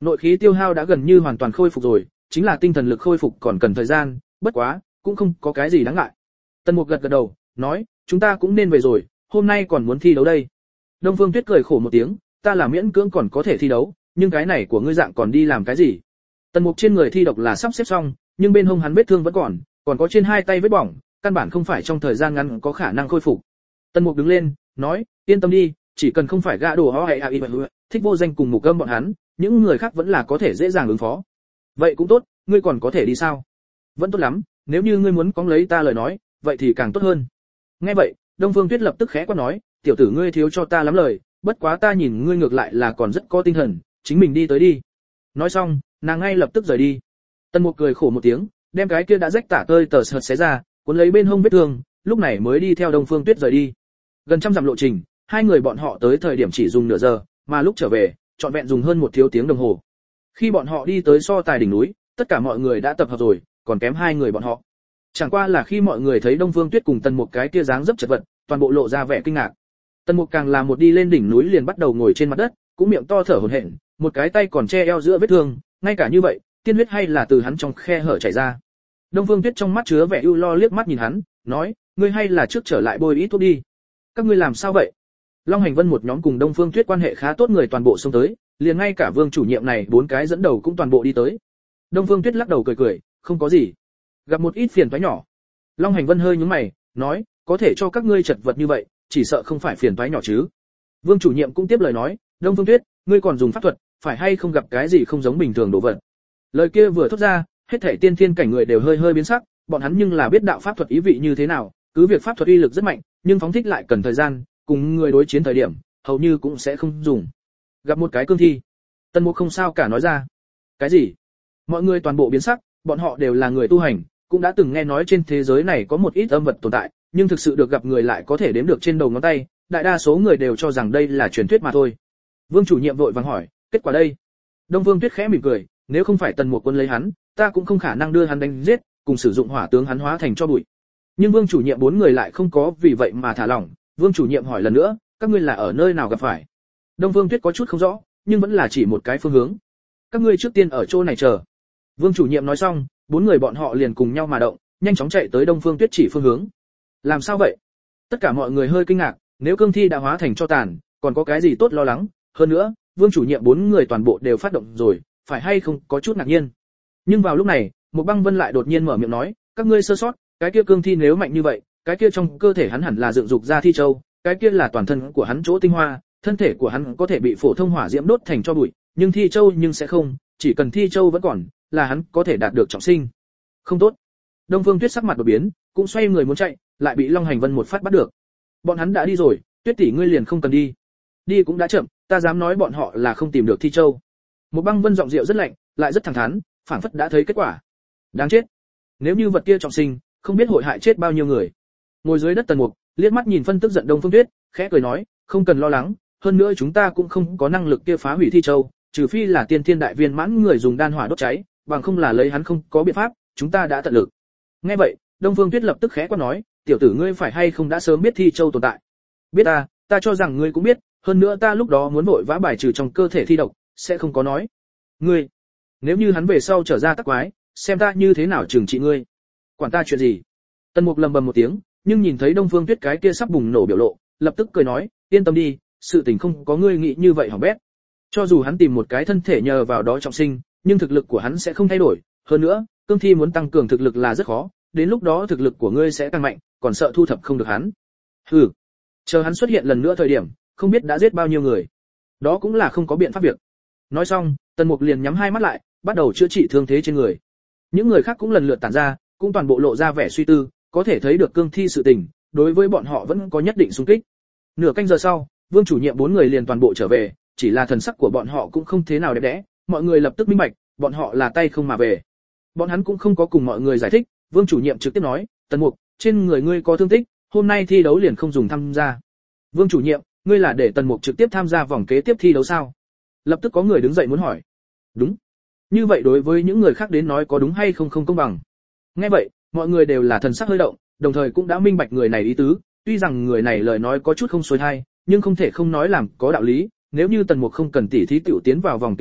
Nội khí tiêu hao đã gần như hoàn toàn khôi phục rồi, chính là tinh thần lực khôi phục còn cần thời gian, bất quá, cũng không có cái gì đáng ngại. Tần Mục gật gật đầu, nói, chúng ta cũng nên về rồi, hôm nay còn muốn thi đấu đây. Đông Phương Tuyết cười khổ một tiếng, ta là miễn cưỡng còn có thể thi đấu, nhưng cái này của ngươi dạng còn đi làm cái gì? Tần Mục trên người thi độc là sắp xếp xong, nhưng bên hông hắn vết thương vẫn còn, còn có trên hai tay vết bỏng, căn bản không phải trong thời gian ngắn có khả năng khôi phục. Tần Mục đứng lên, nói, yên tâm đi, chỉ cần không phải gã đồ ho hay a i thích vô danh cùng Mục Âm bọn hắn, những người khác vẫn là có thể dễ dàng ứng phó. Vậy cũng tốt, ngươi còn có thể đi sao? Vẫn tốt lắm, nếu như ngươi muốn cóng lấy ta lời nói, vậy thì càng tốt hơn. Nghe vậy, Đông Phương Tuyết lập tức khẽ quát nói, tiểu tử ngươi thiếu cho ta lắm lời, bất quá ta nhìn ngươi ngược lại là còn rất có tinh thần, chính mình đi tới đi. Nói xong, nàng ngay lập tức rời đi. Tần Mục cười khổ một tiếng, đem cái kia đã rách tả tơi tờ sợt xé ra, cuốn lấy bên hông vết thương, lúc này mới đi theo Đông Phương Tuyết rời đi. Gần trăm dặm lộ trình, hai người bọn họ tới thời điểm chỉ dùng nửa giờ, mà lúc trở về, trọn vẹn dùng hơn một thiếu tiếng đồng hồ. Khi bọn họ đi tới so tài đỉnh núi, tất cả mọi người đã tập hợp rồi, còn kém hai người bọn họ. Chẳng qua là khi mọi người thấy Đông Phương Tuyết cùng Tần Mục cái kia dáng dấp chật vật, toàn bộ lộ ra vẻ kinh ngạc. Tần Mục càng là một đi lên đỉnh núi liền bắt đầu ngồi trên mặt đất, cũng miệng to thở hổn hển, một cái tay còn che eo giữa vết thương, ngay cả như vậy, tiên huyết hay là từ hắn trong khe hở chảy ra. Đông Phương Tuyết trong mắt chứa vẻ ưu lo liếc mắt nhìn hắn, nói, ngươi hay là trước trở lại bôi ít thuốc đi. Các ngươi làm sao vậy? Long Hành Vân một nhóm cùng Đông Phương Tuyết quan hệ khá tốt người toàn bộ xông tới, liền ngay cả Vương chủ nhiệm này bốn cái dẫn đầu cũng toàn bộ đi tới. Đông Phương Tuyết lắc đầu cười cười, không có gì, gặp một ít phiền toái nhỏ. Long Hành Vân hơi nhướng mày, nói, có thể cho các ngươi chật vật như vậy, chỉ sợ không phải phiền toái nhỏ chứ? Vương chủ nhiệm cũng tiếp lời nói, Đông Phương Tuyết, ngươi còn dùng pháp thuật, phải hay không gặp cái gì không giống bình thường đồ vật? Lời kia vừa thốt ra, hết thảy tiên thiên cảnh người đều hơi hơi biến sắc, bọn hắn nhưng là biết đạo pháp thuật ý vị như thế nào, cứ việc pháp thuật uy lực rất mạnh, nhưng phóng thích lại cần thời gian, cùng người đối chiến thời điểm, hầu như cũng sẽ không dùng. Gặp một cái cương thi, Tần Mục không sao cả nói ra. Cái gì? Mọi người toàn bộ biến sắc, bọn họ đều là người tu hành, cũng đã từng nghe nói trên thế giới này có một ít âm vật tồn tại, nhưng thực sự được gặp người lại có thể đếm được trên đầu ngón tay, đại đa số người đều cho rằng đây là truyền thuyết mà thôi. Vương chủ nhiệm vội vàng hỏi, kết quả đây? Đông Phương Tuyết khẽ mỉm cười, nếu không phải Tần Mục quân lấy hắn, ta cũng không khả năng đưa hắn đánh giết, cùng sử dụng hỏa tướng hắn hóa thành cho bụi. Nhưng Vương chủ nhiệm bốn người lại không có vì vậy mà thả lỏng, Vương chủ nhiệm hỏi lần nữa, các ngươi là ở nơi nào gặp phải? Đông Phương Tuyết có chút không rõ, nhưng vẫn là chỉ một cái phương hướng. Các ngươi trước tiên ở chỗ này chờ. Vương chủ nhiệm nói xong, bốn người bọn họ liền cùng nhau mà động, nhanh chóng chạy tới Đông Phương Tuyết chỉ phương hướng. Làm sao vậy? Tất cả mọi người hơi kinh ngạc, nếu cương thi đã hóa thành cho tàn, còn có cái gì tốt lo lắng? Hơn nữa, Vương chủ nhiệm bốn người toàn bộ đều phát động rồi, phải hay không có chút ngạc nhiên. Nhưng vào lúc này, một băng vân lại đột nhiên mở miệng nói, các ngươi sơ sót, cái kia cương thi nếu mạnh như vậy, cái kia trong cơ thể hắn hẳn là dựng dục ra thi châu, cái kia là toàn thân của hắn chỗ tinh hoa, thân thể của hắn có thể bị phổ thông hỏa diễm đốt thành cho bụi, nhưng thi châu nhưng sẽ không, chỉ cần thi châu vẫn còn, là hắn có thể đạt được trọng sinh. Không tốt. Đông Phương Tuyết sắc mặt đột biến, cũng xoay người muốn chạy, lại bị Long Hành Vân một phát bắt được. Bọn hắn đã đi rồi, Tuyết tỷ ngươi liền không cần đi. Đi cũng đã chậm, ta dám nói bọn họ là không tìm được thi châu. Một băng vân giọng rượu rất lạnh, lại rất thẳng thắn, phảng phất đã thấy kết quả. Đáng chết. Nếu như vật kia trọng sinh, không biết hội hại chết bao nhiêu người. Ngồi dưới đất Tần Mục, liếc mắt nhìn phân tức giận Đông Phương Tuyết, khẽ cười nói, không cần lo lắng, hơn nữa chúng ta cũng không có năng lực kia phá hủy thi châu, trừ phi là tiên thiên đại viên mãn người dùng đan hỏa đốt cháy, bằng không là lấy hắn không có biện pháp, chúng ta đã tận lực. Nghe vậy, Đông Phương Tuyết lập tức khẽ quát nói, tiểu tử ngươi phải hay không đã sớm biết thi châu tồn tại? Biết ta, ta cho rằng ngươi cũng biết, hơn nữa ta lúc đó muốn vội vã bài trừ trong cơ thể thi độc, sẽ không có nói. Ngươi, nếu như hắn về sau trở ra tắc quái, xem ta như thế nào trừng trị ngươi. Quản ta chuyện gì? Tần Mục lầm bầm một tiếng, nhưng nhìn thấy Đông Phương Tuyết cái kia sắp bùng nổ biểu lộ, lập tức cười nói, yên tâm đi, sự tình không có ngươi nghĩ như vậy hỏng bét. Cho dù hắn tìm một cái thân thể nhờ vào đó trọng sinh, nhưng thực lực của hắn sẽ không thay đổi, hơn nữa, cương thi muốn tăng cường thực lực là rất khó, đến lúc đó thực lực của ngươi sẽ tăng mạnh, còn sợ thu thập không được hắn. Hừ, chờ hắn xuất hiện lần nữa thời điểm, không biết đã giết bao nhiêu người. Đó cũng là không có biện pháp việc. Nói xong, Tần Mục liền nhắm hai mắt lại, bắt đầu chữa trị thương thế trên người. Những người khác cũng lần lượt tản ra, cũng toàn bộ lộ ra vẻ suy tư, có thể thấy được cương thi sự tình, đối với bọn họ vẫn có nhất định xung kích. Nửa canh giờ sau, Vương chủ nhiệm bốn người liền toàn bộ trở về, chỉ là thần sắc của bọn họ cũng không thế nào đẹp đẽ, mọi người lập tức minh bạch, bọn họ là tay không mà về. Bọn hắn cũng không có cùng mọi người giải thích, Vương chủ nhiệm trực tiếp nói, Tần Mục, trên người ngươi có thương tích, hôm nay thi đấu liền không dùng tham gia. Vương chủ nhiệm, ngươi là để Tần Mục trực tiếp tham gia vòng kế tiếp thi đấu sao? Lập tức có người đứng dậy muốn hỏi. Đúng. Như vậy đối với những người khác đến nói có đúng hay không không công bằng. Nghe vậy, mọi người đều là thần sắc hơi động, đồng thời cũng đã minh bạch người này ý tứ, tuy rằng người này lời nói có chút không xuôi tai, nhưng không thể không nói làm có đạo lý, nếu như Tần Mục không cần tỉ thí tiểu tiến vào vòng kế tiếp,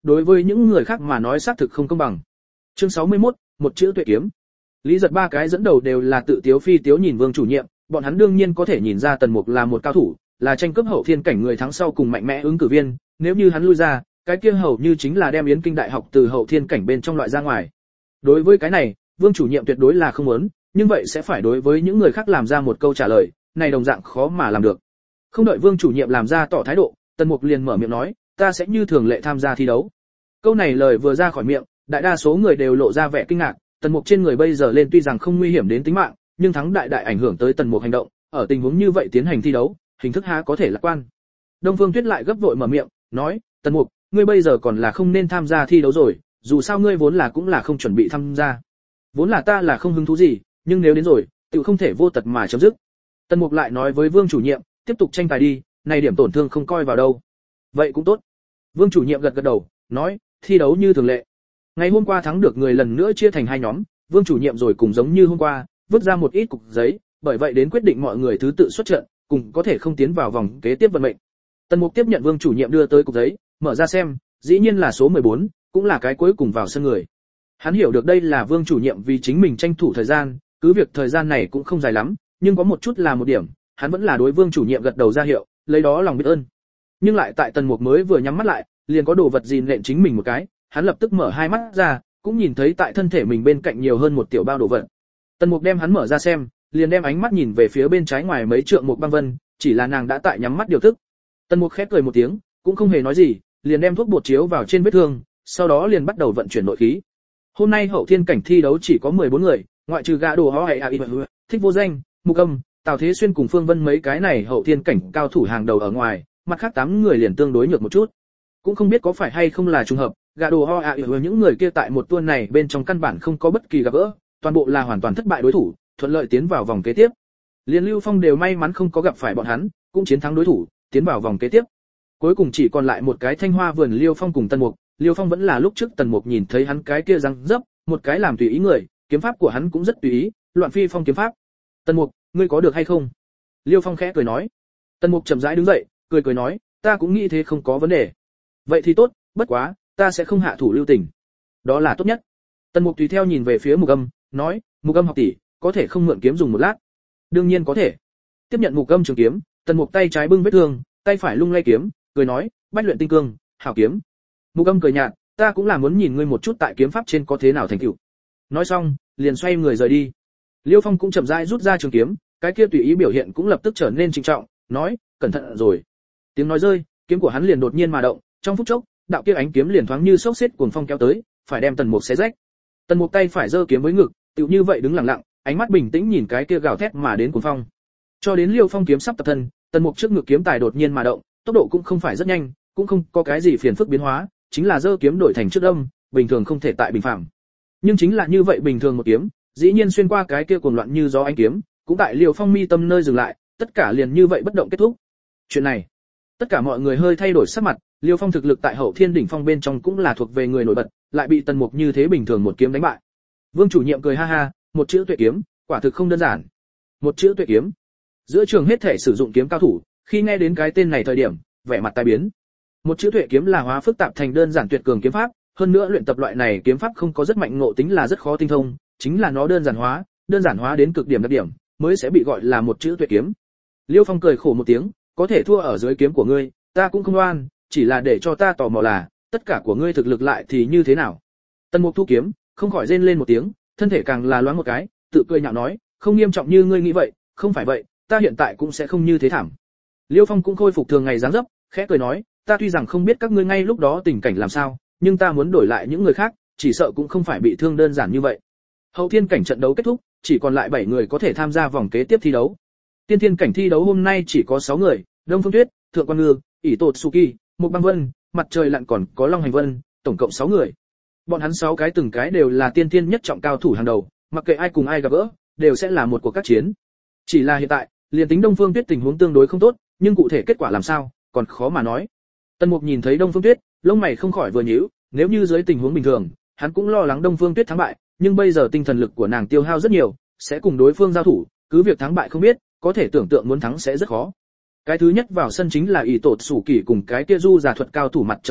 đối với những người khác mà nói xác thực không công bằng. Chương sáu mươi mốt, một chữ tuệ kiếm. Lý Giật ba cái dẫn đầu đều là tự tiếu phi tiếu nhìn Vương chủ nhiệm, bọn hắn đương nhiên có thể nhìn ra Tần Mục là một cao thủ, là tranh cướp hậu thiên cảnh người thắng sau cùng mạnh mẽ ứng cử viên, nếu như hắn lui ra, cái kia hầu như chính là đem Yến Kinh đại học từ hậu thiên cảnh bên trong loại ra ngoài. Đối với cái này, Vương chủ nhiệm tuyệt đối là không muốn, nhưng vậy sẽ phải đối với những người khác làm ra một câu trả lời, này đồng dạng khó mà làm được. Không đợi Vương chủ nhiệm làm ra tỏ thái độ, Tần Mục liền mở miệng nói, ta sẽ như thường lệ tham gia thi đấu. Câu này lời vừa ra khỏi miệng, đại đa số người đều lộ ra vẻ kinh ngạc, Tần Mục trên người bây giờ lên tuy rằng không nguy hiểm đến tính mạng, nhưng thắng đại đại ảnh hưởng tới Tần Mục hành động, ở tình huống như vậy tiến hành thi đấu, hình thức há có thể lạc quan. Đông Phương Tuyết lại gấp vội mở miệng, nói, Tần Mục, ngươi bây giờ còn là không nên tham gia thi đấu rồi, dù sao ngươi vốn là cũng là không chuẩn bị tham gia. Vốn là ta là không hứng thú gì, nhưng nếu đến rồi, tự không thể vô tật mà chấm dứt. Tần Mục lại nói với Vương chủ nhiệm, tiếp tục tranh tài đi, này điểm tổn thương không coi vào đâu. Vậy cũng tốt. Vương chủ nhiệm gật gật đầu, nói, thi đấu như thường lệ. Ngày hôm qua thắng được người lần nữa chia thành hai nhóm, Vương chủ nhiệm rồi cùng giống như hôm qua, vứt ra một ít cục giấy, bởi vậy đến quyết định mọi người thứ tự xuất trận, cùng có thể không tiến vào vòng kế tiếp vận mệnh. Tần Mục tiếp nhận Vương chủ nhiệm đưa tới cục giấy, mở ra xem, dĩ nhiên là số mười bốn, cũng là cái cuối cùng vào sân người. Hắn hiểu được đây là Vương chủ nhiệm vì chính mình tranh thủ thời gian, cứ việc thời gian này cũng không dài lắm, nhưng có một chút là một điểm, hắn vẫn là đối Vương chủ nhiệm gật đầu ra hiệu, lấy đó lòng biết ơn. Nhưng lại tại Tần Mục mới vừa nhắm mắt lại, liền có đồ vật gì nện chính mình một cái, hắn lập tức mở hai mắt ra, cũng nhìn thấy tại thân thể mình bên cạnh nhiều hơn một tiểu bao đồ vật. Tần Mục đem hắn mở ra xem, liền đem ánh mắt nhìn về phía bên trái ngoài mấy trượng Mục Băng Vân, chỉ là nàng đã tại nhắm mắt điều tức. Tần Mục khép cười một tiếng, cũng không hề nói gì, liền đem thuốc bột chiếu vào trên vết thương, sau đó liền bắt đầu vận chuyển nội khí. Hôm nay hậu thiên cảnh thi đấu chỉ có mười bốn người, ngoại trừ gã đồ ho hay a thích vô danh, Mục Âm, Tào Thế Xuyên cùng Phương Vân mấy cái này hậu thiên cảnh cao thủ hàng đầu ở ngoài, mặt khác tám người liền tương đối nhược một chút. Cũng không biết có phải hay không là trùng hợp, gã đồ ho a những người kia tại một tuần này bên trong căn bản không có bất kỳ gặp gỡ, toàn bộ là hoàn toàn thất bại đối thủ, thuận lợi tiến vào vòng kế tiếp. Liên Lưu Phong đều may mắn không có gặp phải bọn hắn, cũng chiến thắng đối thủ, tiến vào vòng kế tiếp. Cuối cùng chỉ còn lại một cái Thanh Hoa vườn Liêu Phong cùng Tần Mục, Liêu Phong vẫn là lúc trước Tần Mục nhìn thấy hắn cái kia răng dấp, một cái làm tùy ý người, kiếm pháp của hắn cũng rất tùy ý, loạn phi phong kiếm pháp. Tần Mục, ngươi có được hay không? Liêu Phong khẽ cười nói. Tần Mục chậm rãi đứng dậy, cười cười nói, ta cũng nghĩ thế không có vấn đề. Vậy thì tốt, bất quá, ta sẽ không hạ thủ lưu tình. Đó là tốt nhất. Tần Mục tùy theo nhìn về phía Mục Âm, nói, Mục Âm học tỷ, có thể không mượn kiếm dùng một lát? Đương nhiên có thể. Tiếp nhận Mục Âm trường kiếm, Tần Mục tay trái bưng vết thương, tay phải lung lay kiếm, cười nói, bách luyện tinh cương, hảo kiếm. Mục Âm cười nhạt, ta cũng là muốn nhìn ngươi một chút tại kiếm pháp trên có thế nào thành tựu. Nói xong, liền xoay người rời đi. Liêu Phong cũng chậm rãi rút ra trường kiếm, cái kia tùy ý biểu hiện cũng lập tức trở nên trịnh trọng, nói, cẩn thận rồi. Tiếng nói rơi, kiếm của hắn liền đột nhiên mà động, trong phút chốc, đạo kia ánh kiếm liền thoáng như sốc xếp cuồng phong kéo tới, phải đem Tần Mục xé rách. Tần Mục tay phải giơ kiếm với ngực, tựu như vậy đứng lặng lặng, ánh mắt bình tĩnh nhìn cái kia gào thét mà đến cuồng phong. Cho đến Liêu Phong kiếm sắp tập thân, Tần Mục trước ngực kiếm tài đột nhiên mà động, tốc độ cũng không phải rất nhanh, cũng không có cái gì phiền phức biến hóa, chính là giơ kiếm đổi thành trước âm, bình thường không thể tại bình phàm. Nhưng chính là như vậy bình thường một kiếm, dĩ nhiên xuyên qua cái kia cuồng loạn như gió ánh kiếm, cũng tại Liêu Phong mi tâm nơi dừng lại, tất cả liền như vậy bất động kết thúc. Chuyện này, tất cả mọi người hơi thay đổi sắc mặt, Liêu Phong thực lực tại hậu thiên đỉnh phong bên trong cũng là thuộc về người nổi bật, lại bị Tần Mục như thế bình thường một kiếm đánh bại. Vương chủ nhiệm cười ha ha, một chữ tuyệt kiếm, quả thực không đơn giản. Một chữ tuyệt kiếm. Giữa trường hết thể sử dụng kiếm cao thủ, khi nghe đến cái tên này thời điểm, vẻ mặt tai biến. Một chữ tuyệt kiếm là hóa phức tạp thành đơn giản tuyệt cường kiếm pháp, hơn nữa luyện tập loại này kiếm pháp không có rất mạnh ngộ tính là rất khó tinh thông, chính là nó đơn giản hóa, đơn giản hóa đến cực điểm đặc điểm, mới sẽ bị gọi là một chữ tuyệt kiếm. Liêu Phong cười khổ một tiếng, có thể thua ở dưới kiếm của ngươi, ta cũng không oan, chỉ là để cho ta tò mò là, tất cả của ngươi thực lực lại thì như thế nào. Tần Mục thu kiếm, không khỏi rên lên một tiếng, thân thể càng là loáng một cái, tự cười nhạo nói, không nghiêm trọng như ngươi nghĩ vậy, không phải vậy, ta hiện tại cũng sẽ không như thế thảm. Liêu Phong cũng khôi phục thường ngày dáng dấp, khẽ cười nói, ta tuy rằng không biết các ngươi ngay lúc đó tình cảnh làm sao, nhưng ta muốn đổi lại những người khác, chỉ sợ cũng không phải bị thương đơn giản như vậy. Hậu thiên cảnh trận đấu kết thúc, chỉ còn lại bảy người có thể tham gia vòng kế tiếp thi đấu. Tiên thiên cảnh thi đấu hôm nay chỉ có sáu người, Đông Phương Tuyết, Thượng Quan Ngư, ỷ Tột Suki, Mục Băng Vân, Mặt Trời Lặn còn có Long Hành Vân, tổng cộng sáu người. Bọn hắn sáu cái từng cái đều là tiên thiên nhất trọng cao thủ hàng đầu, mặc kệ ai cùng ai gặp gỡ, đều sẽ là một cuộc các chiến. Chỉ là hiện tại, liền tính Đông Phương Tuyết tình huống tương đối không tốt, nhưng cụ thể kết quả làm sao, còn khó mà nói. Tần Mục nhìn thấy Đông Phương Tuyết, lông mày không khỏi vừa nhíu, nếu như dưới tình huống bình thường, hắn cũng lo lắng Đông Phương Tuyết thắng bại, nhưng bây giờ tinh thần lực của nàng tiêu hao rất nhiều, sẽ cùng đối phương giao thủ, cứ việc thắng bại không biết, có thể tưởng tượng muốn thắng sẽ rất khó. Cái thứ nhất vào sân chính là ỷ Tột Sủ Kỳ cùng cái kia du giả thuật cao thủ Mặt Trời Lặn,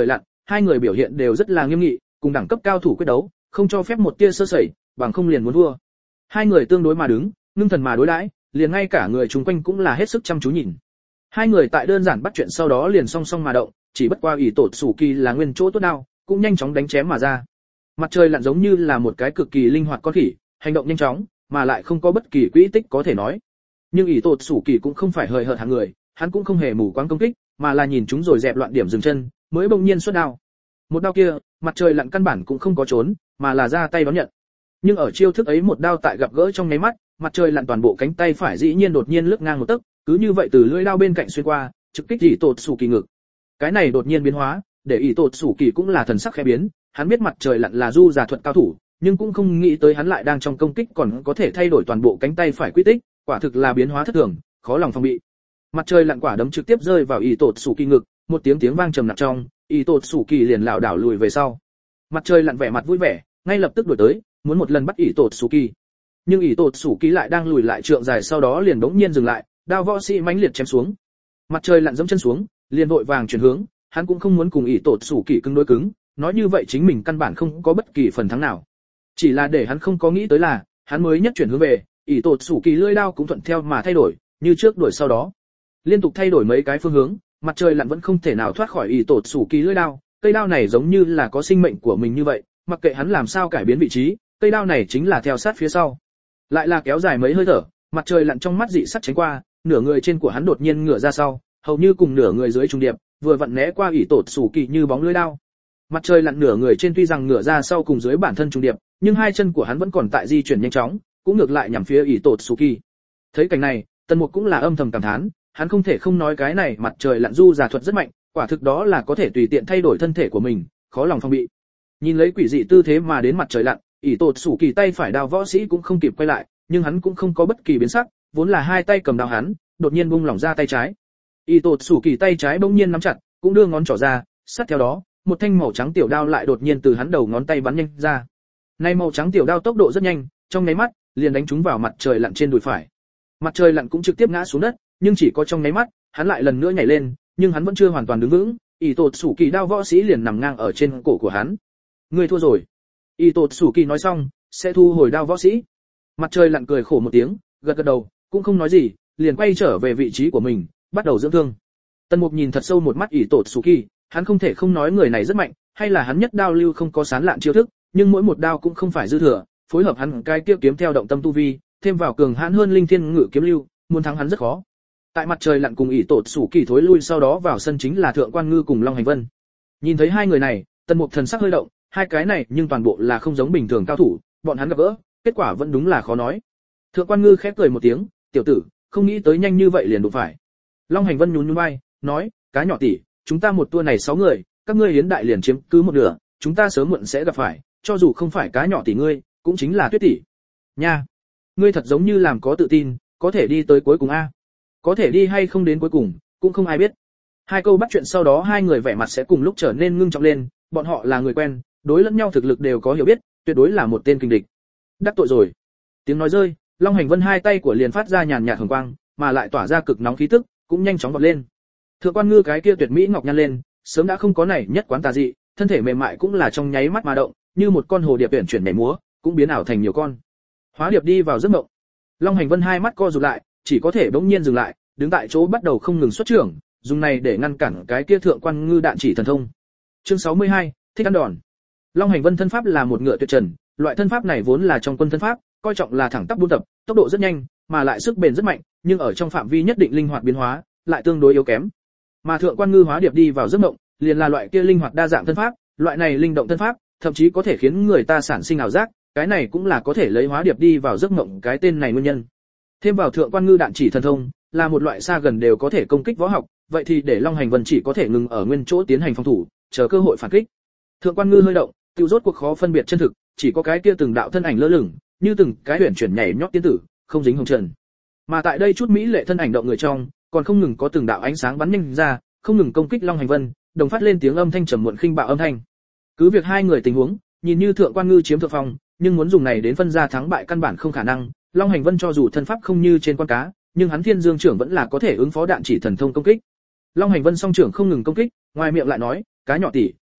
hai người biểu hiện đều rất là nghiêm nghị, cùng đẳng cấp cao thủ quyết đấu, không cho phép một tia sơ sẩy, bằng không liền muốn thua. Hai người tương đối mà đứng, ngưng thần mà đối đãi, liền ngay cả người chúng quanh cũng là hết sức chăm chú nhìn. Hai người tại đơn giản bắt chuyện sau đó liền song song mà động, chỉ bất qua ỷ tột sủ kỳ là nguyên chỗ tốt đao, cũng nhanh chóng đánh chém mà ra. Mặt trời lặn giống như là một cái cực kỳ linh hoạt con khỉ, hành động nhanh chóng, mà lại không có bất kỳ quỹ tích có thể nói. Nhưng ỷ tột sủ kỳ cũng không phải hời hợt hạng người, hắn cũng không hề mù quáng công kích, mà là nhìn chúng rồi dẹp loạn điểm dừng chân, mới bỗng nhiên xuất đao. Một đao kia, mặt trời lặn căn bản cũng không có trốn, mà là ra tay đón nhận. Nhưng ở chiêu thức ấy một đao tại gặp gỡ trong nháy mắt, mặt trời lặn toàn bộ cánh tay phải dĩ nhiên đột nhiên lướt ngang một tấc, cứ như vậy từ lưỡi đao bên cạnh xuyên qua, trực kích ỷ tột sủ kỳ ngực. Cái này đột nhiên biến hóa, để ỷ tột sủ kỳ cũng là thần sắc khẽ biến, hắn biết mặt trời lặn là du giả thuật cao thủ, nhưng cũng không nghĩ tới hắn lại đang trong công kích còn có thể thay đổi toàn bộ cánh tay phải quy tích, quả thực là biến hóa thất thường, khó lòng phòng bị. Mặt trời lặn quả đấm trực tiếp rơi vào ỷ tột sủ kỳ ngực, một tiếng tiếng vang trầm nặng trong, ỷ tột sủ kỳ liền lảo đảo lùi về sau. Mặt trời lặn vẻ mặt vui vẻ, ngay lập tức đuổi tới, muốn một lần bắt ỷ tột sủ kỳ. Nhưng ỷ tột sủ kỳ lại đang lùi lại trượng dài, sau đó liền bỗng nhiên dừng lại, đao võ sĩ mãnh liệt chém xuống. Mặt trời lặn giẫm chân xuống, liền vội vàng chuyển hướng, hắn cũng không muốn cùng ỷ tột sủ kỳ cứng đối cứng, nói như vậy chính mình căn bản không có bất kỳ phần thắng nào. Chỉ là để hắn không có nghĩ tới là, hắn mới nhất chuyển hướng về, ỷ tột sủ kỳ lưỡi đao cũng thuận theo mà thay đổi, như trước đuổi sau đó. Liên tục thay đổi mấy cái phương hướng, mặt trời lặn vẫn không thể nào thoát khỏi ỷ tột sủ kỳ lưỡi đao, cây đao này giống như là có sinh mệnh của mình như vậy, mặc kệ hắn làm sao cải biến vị trí, cây đao này chính là theo sát phía sau. Lại là kéo dài mấy hơi thở, mặt trời lặn trong mắt dị sắc tránh qua, nửa người trên của hắn đột nhiên ngửa ra sau, hầu như cùng nửa người dưới trùng điệp, vừa vặn né qua ỷ tột sủ kỳ như bóng lưỡi đao. Mặt trời lặn nửa người trên tuy rằng ngửa ra sau cùng dưới bản thân trùng điệp, nhưng hai chân của hắn vẫn còn tại di chuyển nhanh chóng, cũng ngược lại nhằm phía ỷ tột sủ kỳ. Thấy cảnh này, Tần Mục cũng là âm thầm cảm thán, hắn không thể không nói cái này mặt trời lặn du giả thuật rất mạnh, quả thực đó là có thể tùy tiện thay đổi thân thể của mình, khó lòng phòng bị. Nhìn lấy quỷ dị tư thế mà đến mặt trời lặn, ỷ tột sủ kỳ tay phải đao võ sĩ cũng không kịp quay lại, nhưng hắn cũng không có bất kỳ biến sắc, vốn là hai tay cầm đao hắn, đột nhiên buông lỏng ra tay trái. ỷ tột sủ kỳ tay trái bỗng nhiên nắm chặt, cũng đưa ngón trỏ ra, sát theo đó, một thanh màu trắng tiểu đao lại đột nhiên từ hắn đầu ngón tay bắn nhanh ra. Nay màu trắng tiểu đao tốc độ rất nhanh, trong nháy mắt liền đánh trúng vào mặt trời lặn trên đùi phải. Mặt trời lặn cũng trực tiếp ngã xuống đất, nhưng chỉ có trong nháy mắt, hắn lại lần nữa nhảy lên, nhưng hắn vẫn chưa hoàn toàn đứng vững, ỷ tột sủ kỳ đao võ sĩ liền nằm ngang ở trên cổ của hắn. Ngươi thua rồi. ỷ tột sủ kỳ nói xong, sẽ thu hồi đao võ sĩ. Mặt trời lặn cười khổ một tiếng, gật gật đầu, cũng không nói gì, liền quay trở về vị trí của mình, bắt đầu dưỡng thương. Tần Mục nhìn thật sâu một mắt ỷ tột sủ kỳ, hắn không thể không nói người này rất mạnh, hay là hắn nhất đao lưu không có sán lạn chiêu thức, nhưng mỗi một đao cũng không phải dư thừa, phối hợp hắn cái kia kiếm theo động tâm tu vi, thêm vào cường hãn hơn linh thiên ngự kiếm lưu, muốn thắng hắn rất khó. Tại mặt trời lặn cùng ỷ tột sủ kỳ thối lui sau đó vào sân chính là Thượng Quan Ngư cùng Long Hành Vân. Nhìn thấy hai người này, Tần Mục thần sắc hơi động, hai cái này nhưng toàn bộ là không giống bình thường cao thủ, bọn hắn gặp gỡ, kết quả vẫn đúng là khó nói. Thượng Quan Ngư khép cười một tiếng, tiểu tử, không nghĩ tới nhanh như vậy liền đụng phải. Long Hành Vân nhún nhún vai, nói, cá nhỏ tỷ, chúng ta một tour này sáu người, các ngươi hiến đại liền chiếm cứ một nửa, chúng ta sớm muộn sẽ gặp phải, cho dù không phải cá nhỏ tỷ ngươi, cũng chính là Tuyết tỷ. Nha, ngươi thật giống như làm có tự tin, có thể đi tới cuối cùng a. Có thể đi hay không đến cuối cùng, cũng không ai biết. Hai câu bắt chuyện sau đó hai người vẻ mặt sẽ cùng lúc trở nên ngưng trọng lên, bọn họ là người quen, đối lẫn nhau thực lực đều có hiểu biết, tuyệt đối là một tên kình địch. Đắc tội rồi. Tiếng nói rơi, Long Hành Vân hai tay của liền phát ra nhàn nhạt hồng quang, mà lại tỏa ra cực nóng khí tức, cũng nhanh chóng vọt lên. Thượng Quan Ngư cái kia tuyệt mỹ ngọc nhăn lên, sớm đã không có này nhất quán tà dị, thân thể mềm mại cũng là trong nháy mắt mà động, như một con hồ điệp uyển chuyển nhảy múa, cũng biến ảo thành nhiều con. Hóa điệp đi vào giấc mộng. Long Hành Vân hai mắt co rụt lại, chỉ có thể bỗng nhiên dừng lại, đứng tại chỗ bắt đầu không ngừng xuất trưởng, dùng này để ngăn cản cái kia Thượng Quan Ngư đạn chỉ thần thông. Chương sáu mươi hai, thích ăn đòn. Long Hành Vân thân pháp là một ngựa tuyệt trần, loại thân pháp này vốn là trong quân thân pháp, coi trọng là thẳng tắp buôn tập, tốc độ rất nhanh, mà lại sức bền rất mạnh, nhưng ở trong phạm vi nhất định linh hoạt biến hóa, lại tương đối yếu kém. Mà Thượng Quan Ngư hóa điệp đi vào giấc mộng, liền là loại kia linh hoạt đa dạng thân pháp, loại này linh động thân pháp, thậm chí có thể khiến người ta sản sinh ảo giác, cái này cũng là có thể lấy hóa điệp đi vào giấc mộng cái tên này nguyên nhân. Thêm vào Thượng Quan Ngư đạn chỉ thần thông, là một loại xa gần đều có thể công kích võ học, vậy thì để Long Hành Vân chỉ có thể ngừng ở nguyên chỗ tiến hành phòng thủ, chờ cơ hội phản kích. Thượng Quan Ngư hơi động, tiêu rốt cuộc khó phân biệt chân thực, chỉ có cái kia từng đạo thân ảnh lơ lửng, như từng cái huyền chuyển nhảy nhót tiên tử, không dính hồng trần. Mà tại đây chút mỹ lệ thân ảnh động người trong, còn không ngừng có từng đạo ánh sáng bắn nhanh ra, không ngừng công kích Long Hành Vân, đồng phát lên tiếng âm thanh trầm muộn khinh bạo âm thanh. Cứ việc hai người tình huống, nhìn như Thượng Quan Ngư chiếm thượng phong, nhưng muốn dùng này đến phân ra thắng bại căn bản không khả năng. Long Hành Vân cho dù thân pháp không như trên con cá, nhưng hắn Thiên Dương trưởng vẫn là có thể ứng phó đạn chỉ thần thông công kích. Long Hành Vân song trưởng không ngừng công kích, ngoài miệng lại nói, cá nhỏ tỷ,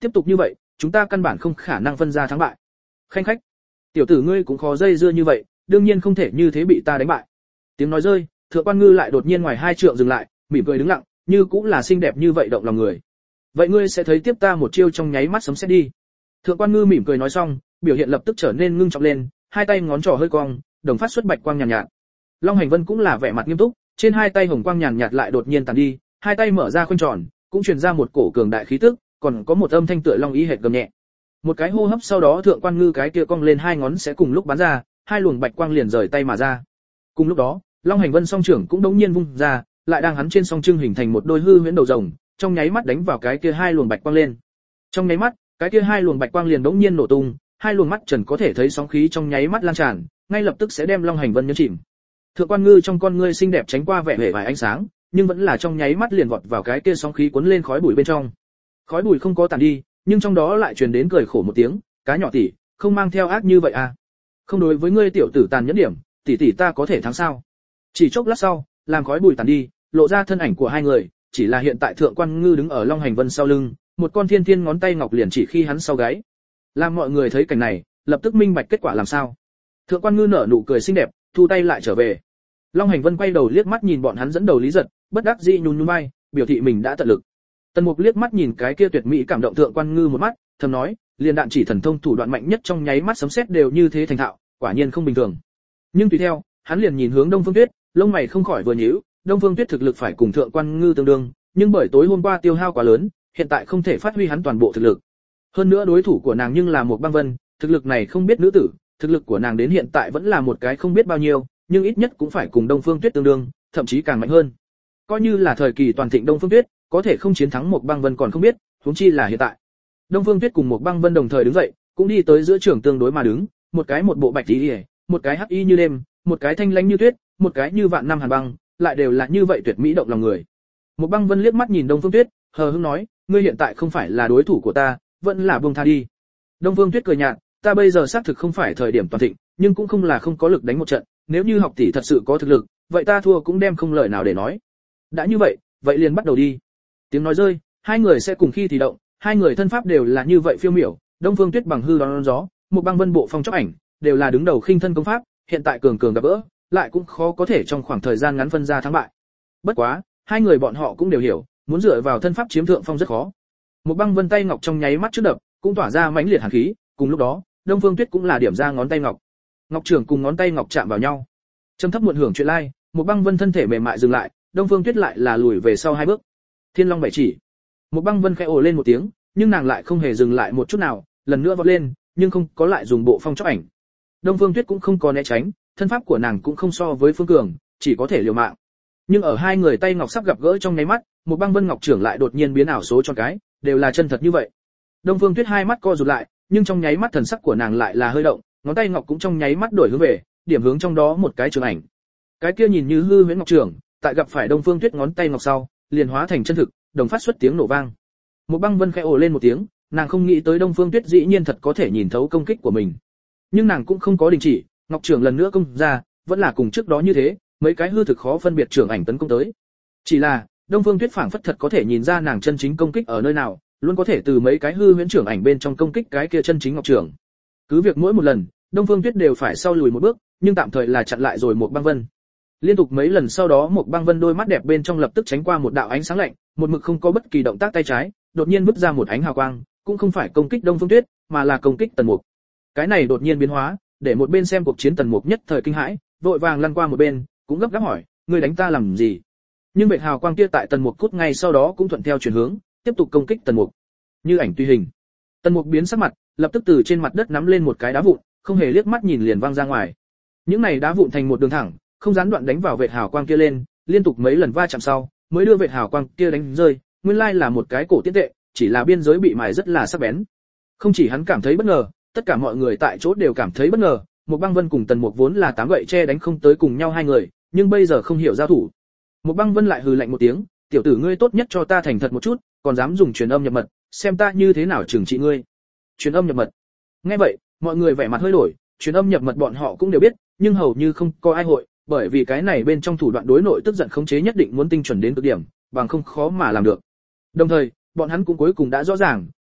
tiếp tục như vậy, chúng ta căn bản không khả năng phân ra thắng bại. Khanh khách, tiểu tử ngươi cũng khó dây dưa như vậy, đương nhiên không thể như thế bị ta đánh bại. Tiếng nói rơi, Thượng Quan Ngư lại đột nhiên ngoài hai trượng dừng lại, mỉm cười đứng lặng, như cũng là xinh đẹp như vậy động lòng người. Vậy ngươi sẽ thấy tiếp ta một chiêu trong nháy mắt sấm sét đi. Thượng Quan Ngư mỉm cười nói xong, biểu hiện lập tức trở nên ngưng trọng lên, hai tay ngón trỏ hơi cong, đồng phát xuất bạch quang nhàn nhạt, nhạt. Long Hành Vân cũng là vẻ mặt nghiêm túc, trên hai tay hồng quang nhàn nhạt lại đột nhiên tàn đi, hai tay mở ra khoanh tròn, cũng truyền ra một cổ cường đại khí tức, còn có một âm thanh tựa long ý hệt gầm nhẹ. Một cái hô hấp sau đó Thượng Quan Ngư cái kia cong lên hai ngón sẽ cùng lúc bắn ra, hai luồng bạch quang liền rời tay mà ra. Cùng lúc đó, Long Hành Vân song trưởng cũng đống nhiên vung ra, lại đang hắn trên song trưng hình thành một đôi hư huyễn đầu rồng, trong nháy mắt đánh vào cái kia hai luồng bạch quang lên. Trong nháy mắt, cái kia hai luồng bạch quang liền đống nhiên nổ tung, hai luồng mắt trần có thể thấy sóng khí trong nháy mắt lan tràn, ngay lập tức sẽ đem Long Hành Vân nhấn chìm. Thượng Quan Ngư trong con ngươi xinh đẹp tránh qua vẻ hề vài ánh sáng, nhưng vẫn là trong nháy mắt liền vọt vào cái kia sóng khí cuốn lên khói bụi bên trong. Khói bụi không có tàn đi, nhưng trong đó lại truyền đến cười khổ một tiếng, cá nhỏ tỷ, không mang theo ác như vậy à? Không đối với ngươi tiểu tử tàn nhẫn điểm, tỷ tỷ ta có thể thắng sao? Chỉ chốc lát sau, làm khói bụi tàn đi, lộ ra thân ảnh của hai người, chỉ là hiện tại Thượng Quan Ngư đứng ở Long Hành Vân sau lưng, một con thiên thiên ngón tay ngọc liền chỉ khi hắn sau gáy. Làm mọi người thấy cảnh này, lập tức minh bạch kết quả làm sao. Thượng Quan Ngư nở nụ cười xinh đẹp, thu tay lại trở về. Long Hành Vân quay đầu liếc mắt nhìn bọn hắn dẫn đầu Lý Giật, bất đắc dĩ nhún nhún vai, biểu thị mình đã tận lực. Tần Mục liếc mắt nhìn cái kia tuyệt mỹ cảm động Thượng Quan Ngư một mắt, thầm nói, liền đạn chỉ thần thông thủ đoạn mạnh nhất trong nháy mắt sấm sét đều như thế thành thạo, quả nhiên không bình thường. Nhưng tùy theo, hắn liền nhìn hướng Đông Phương Tuyết, lông mày không khỏi vừa nhíu, Đông Phương Tuyết thực lực phải cùng Thượng Quan Ngư tương đương, nhưng bởi tối hôm qua tiêu hao quá lớn, hiện tại không thể phát huy hắn toàn bộ thực lực. Hơn nữa đối thủ của nàng nhưng là một băng vân, thực lực này không biết nữ tử, thực lực của nàng đến hiện tại vẫn là một cái không biết bao nhiêu, nhưng ít nhất cũng phải cùng Đông Phương Tuyết tương đương, thậm chí càng mạnh hơn. Coi như là thời kỳ toàn thịnh Đông Phương Tuyết, có thể không chiến thắng một băng vân còn không biết, huống chi là hiện tại. Đông Phương Tuyết cùng một băng vân đồng thời đứng dậy, cũng đi tới giữa trường tương đối mà đứng, một cái một bộ bạch y, một cái hắc y như đêm, một cái thanh lãnh như tuyết, một cái như vạn năm hàn băng, lại đều là như vậy tuyệt mỹ động lòng người. Một băng vân liếc mắt nhìn Đông Phương Tuyết, hờ hững nói, ngươi hiện tại không phải là đối thủ của ta, vẫn là buông tha đi. Đông Phương Tuyết cười nhạt, ta bây giờ xác thực không phải thời điểm toàn thịnh, nhưng cũng không là không có lực đánh một trận, nếu như học tỷ thật sự có thực lực, vậy ta thua cũng đem không lời nào để nói. Đã như vậy, vậy liền bắt đầu đi. Tiếng nói rơi, hai người sẽ cùng khi thì động, hai người thân pháp đều là như vậy phiêu miểu, Đông Phương Tuyết bằng hư đón gió, một băng vân bộ phong chóc ảnh, đều là đứng đầu khinh thân công pháp, hiện tại cường cường gặp gỡ, lại cũng khó có thể trong khoảng thời gian ngắn phân ra thắng bại. Bất quá, hai người bọn họ cũng đều hiểu, muốn dựa vào thân pháp chiếm thượng phong rất khó. Một băng vân tay ngọc trong nháy mắt trước đập, cũng tỏa ra mãnh liệt hàn khí, cùng lúc đó, Đông Phương Tuyết cũng là điểm ra ngón tay ngọc. Ngọc trưởng cùng ngón tay ngọc chạm vào nhau. Trầm thấp muộn hưởng chuyện lai, một băng vân thân thể mềm mại dừng lại, Đông Phương Tuyết lại là lùi về sau hai bước. Thiên Long bảy chỉ. Một băng vân khẽ ồ lên một tiếng, nhưng nàng lại không hề dừng lại một chút nào, lần nữa vọt lên, nhưng không có lại dùng bộ phong chóc ảnh. Đông Phương Tuyết cũng không có né tránh, thân pháp của nàng cũng không so với Phương Cường, chỉ có thể liều mạng. Nhưng ở hai người tay ngọc sắp gặp gỡ trong nháy mắt, một băng vân ngọc trưởng lại đột nhiên biến ảo số cho cái, đều là chân thật như vậy. Đông Phương Tuyết hai mắt co rụt lại, nhưng trong nháy mắt thần sắc của nàng lại là hơi động, ngón tay ngọc cũng trong nháy mắt đổi hướng về, điểm hướng trong đó một cái trường ảnh. Cái kia nhìn như hư huyễn ngọc trưởng, tại gặp phải Đông Phương Tuyết ngón tay ngọc sau, liền hóa thành chân thực, đồng phát xuất tiếng nổ vang. Một băng vân khẽ ồ lên một tiếng, nàng không nghĩ tới Đông Phương Tuyết dĩ nhiên thật có thể nhìn thấu công kích của mình. Nhưng nàng cũng không có đình chỉ, ngọc trưởng lần nữa công ra, vẫn là cùng trước đó như thế, mấy cái hư thực khó phân biệt trưởng ảnh tấn công tới. Chỉ là, Đông Phương Tuyết phảng phất thật có thể nhìn ra nàng chân chính công kích ở nơi nào, luôn có thể từ mấy cái hư huyễn trưởng ảnh bên trong công kích cái kia chân chính ngọc trưởng. Cứ việc mỗi một lần, Đông Phương Tuyết đều phải sau lùi một bước, nhưng tạm thời là chặn lại rồi một băng vân. Liên tục mấy lần sau đó một băng vân đôi mắt đẹp bên trong lập tức tránh qua một đạo ánh sáng lạnh, một mực không có bất kỳ động tác tay trái, đột nhiên vứt ra một ánh hào quang, cũng không phải công kích Đông Phương Tuyết, mà là công kích Tần Mục. Cái này đột nhiên biến hóa, để một bên xem cuộc chiến Tần Mục nhất thời kinh hãi, vội vàng lăn qua một bên, cũng gấp gáp hỏi, ngươi đánh ta làm gì? Nhưng vệt hào quang kia tại Tần Mục cút ngay sau đó cũng thuận theo chuyển hướng, tiếp tục công kích Tần Mục. Như ảnh tùy hình. Tần Mục biến sắc mặt, lập tức từ trên mặt đất nắm lên một cái đá vụn, không hề liếc mắt nhìn liền văng ra ngoài. Những này đá vụn thành một đường thẳng, không gián đoạn đánh vào vệt hào quang kia lên, liên tục mấy lần va chạm sau, mới đưa vệt hào quang kia đánh rơi, nguyên lai là một cái cổ tiễn tệ, chỉ là biên giới bị mài rất là sắc bén. Không chỉ hắn cảm thấy bất ngờ, tất cả mọi người tại chỗ đều cảm thấy bất ngờ, một băng vân cùng Tần Mục vốn là tám gậy che đánh không tới cùng nhau hai người, nhưng bây giờ không hiểu giao thủ. Một băng vân lại hừ lạnh một tiếng, tiểu tử ngươi tốt nhất cho ta thành thật một chút, còn dám dùng truyền âm nhập mật, xem ta như thế nào trừng trị ngươi. Truyền âm nhập mật. Nghe vậy, mọi người vẻ mặt hơi đổi, truyền âm nhập mật bọn họ cũng đều biết, nhưng hầu như không có ai hội, bởi vì cái này bên trong thủ đoạn đối nội tức giận khống chế nhất định muốn tinh chuẩn đến cực điểm, bằng không khó mà làm được. Đồng thời, bọn hắn cũng cuối cùng đã rõ ràng,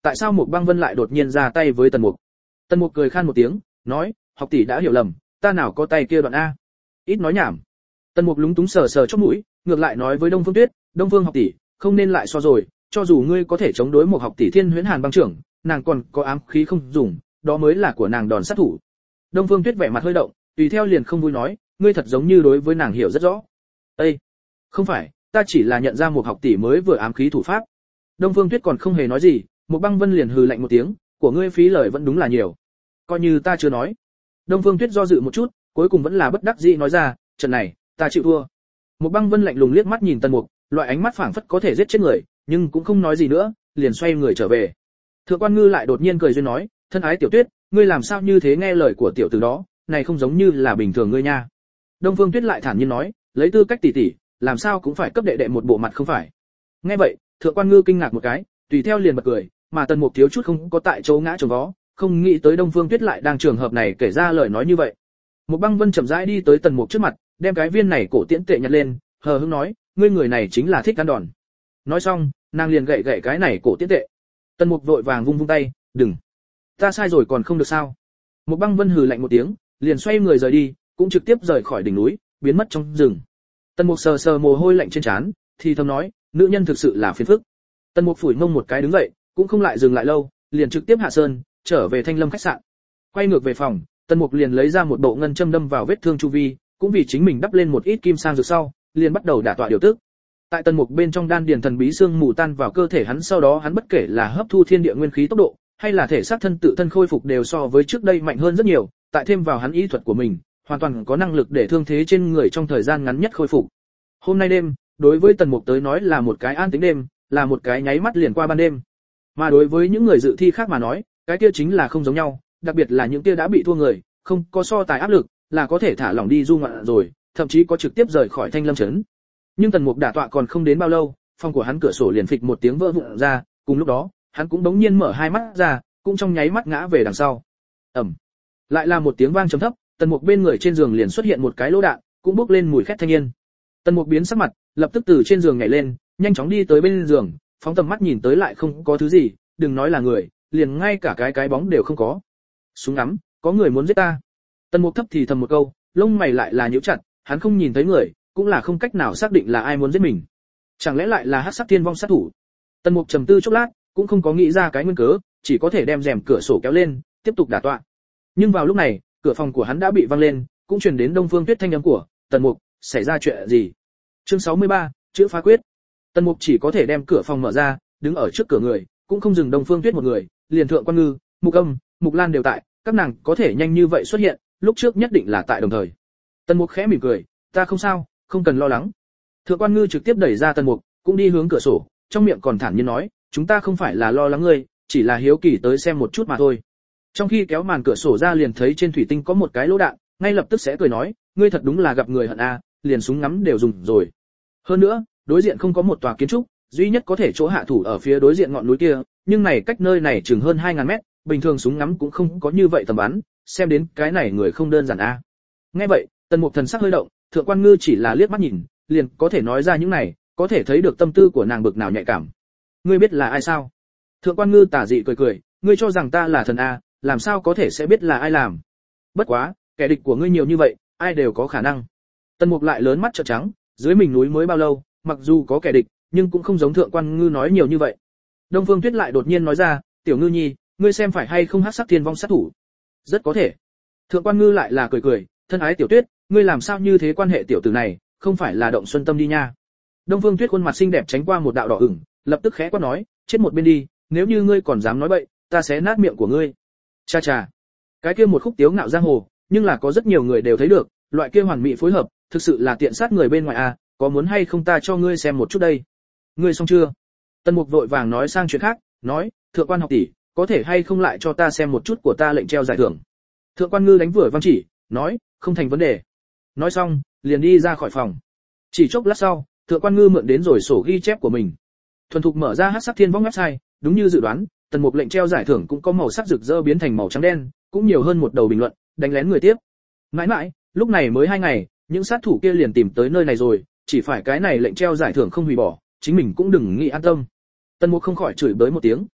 tại sao Mục Băng Vân lại đột nhiên ra tay với Tần Mục? Tần Mục cười khan một tiếng, nói, học tỷ đã hiểu lầm, ta nào có tay kia đoạn a. Ít nói nhảm. Tần Mục lúng túng sờ sờ chóp mũi, ngược lại nói với Đông Phương Tuyết, Đông Phương học tỷ, không nên lại so rồi, cho dù ngươi có thể chống đối một học tỷ Thiên Huyễn Hàn băng trưởng, nàng còn có ám khí không dùng, đó mới là của nàng đòn sát thủ. Đông Phương Tuyết vẻ mặt hơi động, tùy theo liền không vui nói, ngươi thật giống như đối với nàng hiểu rất rõ. Ê, không phải, ta chỉ là nhận ra một học tỷ mới vừa ám khí thủ pháp. Đông Phương Tuyết còn không hề nói gì, Một Băng Vân liền hừ lạnh một tiếng, của ngươi phí lời vẫn đúng là nhiều. Coi như ta chưa nói. Đông Phương Tuyết do dự một chút, cuối cùng vẫn là bất đắc dĩ nói ra, trận này, ta chịu thua. Một Băng Vân lạnh lùng liếc mắt nhìn Tần Mục, loại ánh mắt phảng phất có thể giết chết người, nhưng cũng không nói gì nữa, liền xoay người trở về. Thượng Quan Ngư lại đột nhiên cười duyên nói, thân ái Tiểu Tuyết, ngươi làm sao như thế nghe lời của tiểu tử đó, này không giống như là bình thường ngươi nha. Đông Phương Tuyết lại thản nhiên nói, lấy tư cách tỷ tỷ, làm sao cũng phải cấp đệ đệ một bộ mặt không phải. Nghe vậy, Thượng Quan Ngư kinh ngạc một cái, tùy theo liền bật cười, mà Tần Mục thiếu chút không có tại chỗ ngã chồng vó, không nghĩ tới Đông Phương Tuyết lại đang trường hợp này kể ra lời nói như vậy. Một Băng Vân chậm rãi đi tới Tần Mục trước mặt, đem cái viên này cổ tiễn tệ nhặt lên, hờ hững nói, ngươi người này chính là thích ăn đòn. Nói xong, nàng liền gậy gậy cái này cổ tiễn tệ. Tần Mục vội vàng vung vung tay, đừng, ta sai rồi còn không được sao? Một Băng Vân hừ lạnh một tiếng, liền xoay người rời đi, cũng trực tiếp rời khỏi đỉnh núi, biến mất trong rừng. Tần Mục sờ sờ mồ hôi lạnh trên trán, thì thầm nói, nữ nhân thực sự là phiền phức. Tần Mục phủi mông một cái đứng dậy, cũng không lại dừng lại lâu, liền trực tiếp hạ sơn, trở về Thanh Lâm khách sạn. Quay ngược về phòng, Tần Mục liền lấy ra một bộ ngân châm đâm vào vết thương chu vi, cũng vì chính mình đắp lên một ít kim sang dược sau, liền bắt đầu đả tọa điều tức. Tại Tần Mục bên trong đan điền thần bí xương mù tan vào cơ thể hắn, sau đó hắn bất kể là hấp thu thiên địa nguyên khí tốc độ, hay là thể xác thân tự thân khôi phục đều so với trước đây mạnh hơn rất nhiều, tại thêm vào hắn y thuật của mình, hoàn toàn có năng lực để thương thế trên người trong thời gian ngắn nhất khôi phục. Hôm nay đêm, đối với Tần Mục tới nói là một cái an tĩnh đêm, là một cái nháy mắt liền qua ban đêm. Mà đối với những người dự thi khác mà nói, cái kia chính là không giống nhau, đặc biệt là những kia đã bị thua người, không có so tài áp lực, là có thể thả lỏng đi du ngoạn rồi, thậm chí có trực tiếp rời khỏi Thanh Lâm trấn. Nhưng Tần Mục đả tọa còn không đến bao lâu, phòng của hắn cửa sổ liền phịch một tiếng vỡ vụn ra, cùng lúc đó, hắn cũng đống nhiên mở hai mắt ra, cũng trong nháy mắt ngã về đằng sau. Ầm. Lại là một tiếng vang trầm thấp, Tần Mục bên người trên giường liền xuất hiện một cái lỗ đạn, cũng bốc lên mùi khét thanh niên. Tần Mục biến sắc mặt, lập tức từ trên giường nhảy lên, nhanh chóng đi tới bên giường, phóng tầm mắt nhìn tới lại không có thứ gì, đừng nói là người, liền ngay cả cái cái bóng đều không có. Súng ngắm, có người muốn giết ta. Tần Mục thấp thì thầm một câu, lông mày lại là nhíu chặt, hắn không nhìn thấy người, cũng là không cách nào xác định là ai muốn giết mình. Chẳng lẽ lại là Hắc Sắc Thiên Vong sát thủ? Tần Mục trầm tư chốc lát, cũng không có nghĩ ra cái nguyên cớ, chỉ có thể đem rèm cửa sổ kéo lên, tiếp tục đả tọa. Nhưng vào lúc này, cửa phòng của hắn đã bị văng lên, cũng truyền đến Đông Phương Tuyết thanh âm của, "Tần Mục, xảy ra chuyện gì?" Chương sáu mươi ba, chữ phá quyết. Tần Mục chỉ có thể đem cửa phòng mở ra, đứng ở trước cửa người, cũng không dừng Đông Phương Tuyết một người, liền Thượng Quan Ngư, Mục Âm, Mục Lan đều tại, các nàng có thể nhanh như vậy xuất hiện, lúc trước nhất định là tại đồng thời. Tần Mục khẽ mỉm cười, "Ta không sao, không cần lo lắng." Thượng Quan Ngư trực tiếp đẩy ra Tần Mục, cũng đi hướng cửa sổ, trong miệng còn thản nhiên nói, "Chúng ta không phải là lo lắng ngươi, chỉ là hiếu kỳ tới xem một chút mà thôi." Trong khi kéo màn cửa sổ ra liền thấy trên thủy tinh có một cái lỗ đạn, ngay lập tức sẽ cười nói, "Ngươi thật đúng là gặp người hận a, liền súng ngắm đều dùng rồi." Hơn nữa, đối diện không có một tòa kiến trúc, duy nhất có thể chỗ hạ thủ ở phía đối diện ngọn núi kia, nhưng này cách nơi này chừng hơn hai ngàn mét, bình thường súng ngắm cũng không có như vậy tầm bắn, xem đến cái này người không đơn giản a. Nghe vậy, Tần Mục thần sắc hơi động, Thượng Quan Ngư chỉ là liếc mắt nhìn, liền có thể nói ra những này, có thể thấy được tâm tư của nàng bực nào nhạy cảm. "Ngươi biết là ai sao?" Thượng Quan Ngư tà dị cười cười, "Ngươi cho rằng ta là thần a, làm sao có thể sẽ biết là ai làm? Bất quá, kẻ địch của ngươi nhiều như vậy, ai đều có khả năng." Tần Mục lại lớn mắt trợn trắng, dưới mình núi mới bao lâu, mặc dù có kẻ địch, nhưng cũng không giống Thượng Quan Ngư nói nhiều như vậy. Đông Phương Tuyết lại đột nhiên nói ra, "Tiểu Ngư nhi, ngươi xem phải hay không Hắc Sắc Thiên Vong sát thủ?" "Rất có thể." Thượng Quan Ngư lại là cười cười, "Thân ái Tiểu Tuyết, ngươi làm sao như thế quan hệ tiểu tử này, không phải là động xuân tâm đi nha." Đông Phương Tuyết khuôn mặt xinh đẹp tránh qua một đạo đỏ ửng, lập tức khẽ quát nói, "Chết một bên đi, nếu như ngươi còn dám nói bậy, ta sẽ nát miệng của ngươi." Cha cha. Cái kia một khúc tiếu ngạo giang hồ, nhưng là có rất nhiều người đều thấy được, loại kia hoàn mỹ phối hợp, thực sự là tiện sát người bên ngoài à, có muốn hay không ta cho ngươi xem một chút đây. Ngươi xong chưa? Tần Mục vội vàng nói sang chuyện khác, nói, "Thượng Quan học tỷ, có thể hay không lại cho ta xem một chút của ta lệnh treo giải thưởng." Thượng Quan Ngư đánh vừa văng chỉ, nói, "Không thành vấn đề." Nói xong, liền đi ra khỏi phòng. Chỉ chốc lát sau, Thượng Quan Ngư mượn đến rồi sổ ghi chép của mình, thuần thục mở ra Hắc Sắc Thiên Vong website, đúng như dự đoán, Tần Mục lệnh treo giải thưởng cũng có màu sắc rực rỡ biến thành màu trắng đen, cũng nhiều hơn một đầu bình luận, đánh lén người tiếp. Mãi mãi, lúc này mới hai ngày, những sát thủ kia liền tìm tới nơi này rồi, chỉ phải cái này lệnh treo giải thưởng không hủy bỏ, chính mình cũng đừng nghĩ an tâm. Tần Mục không khỏi chửi bới một tiếng.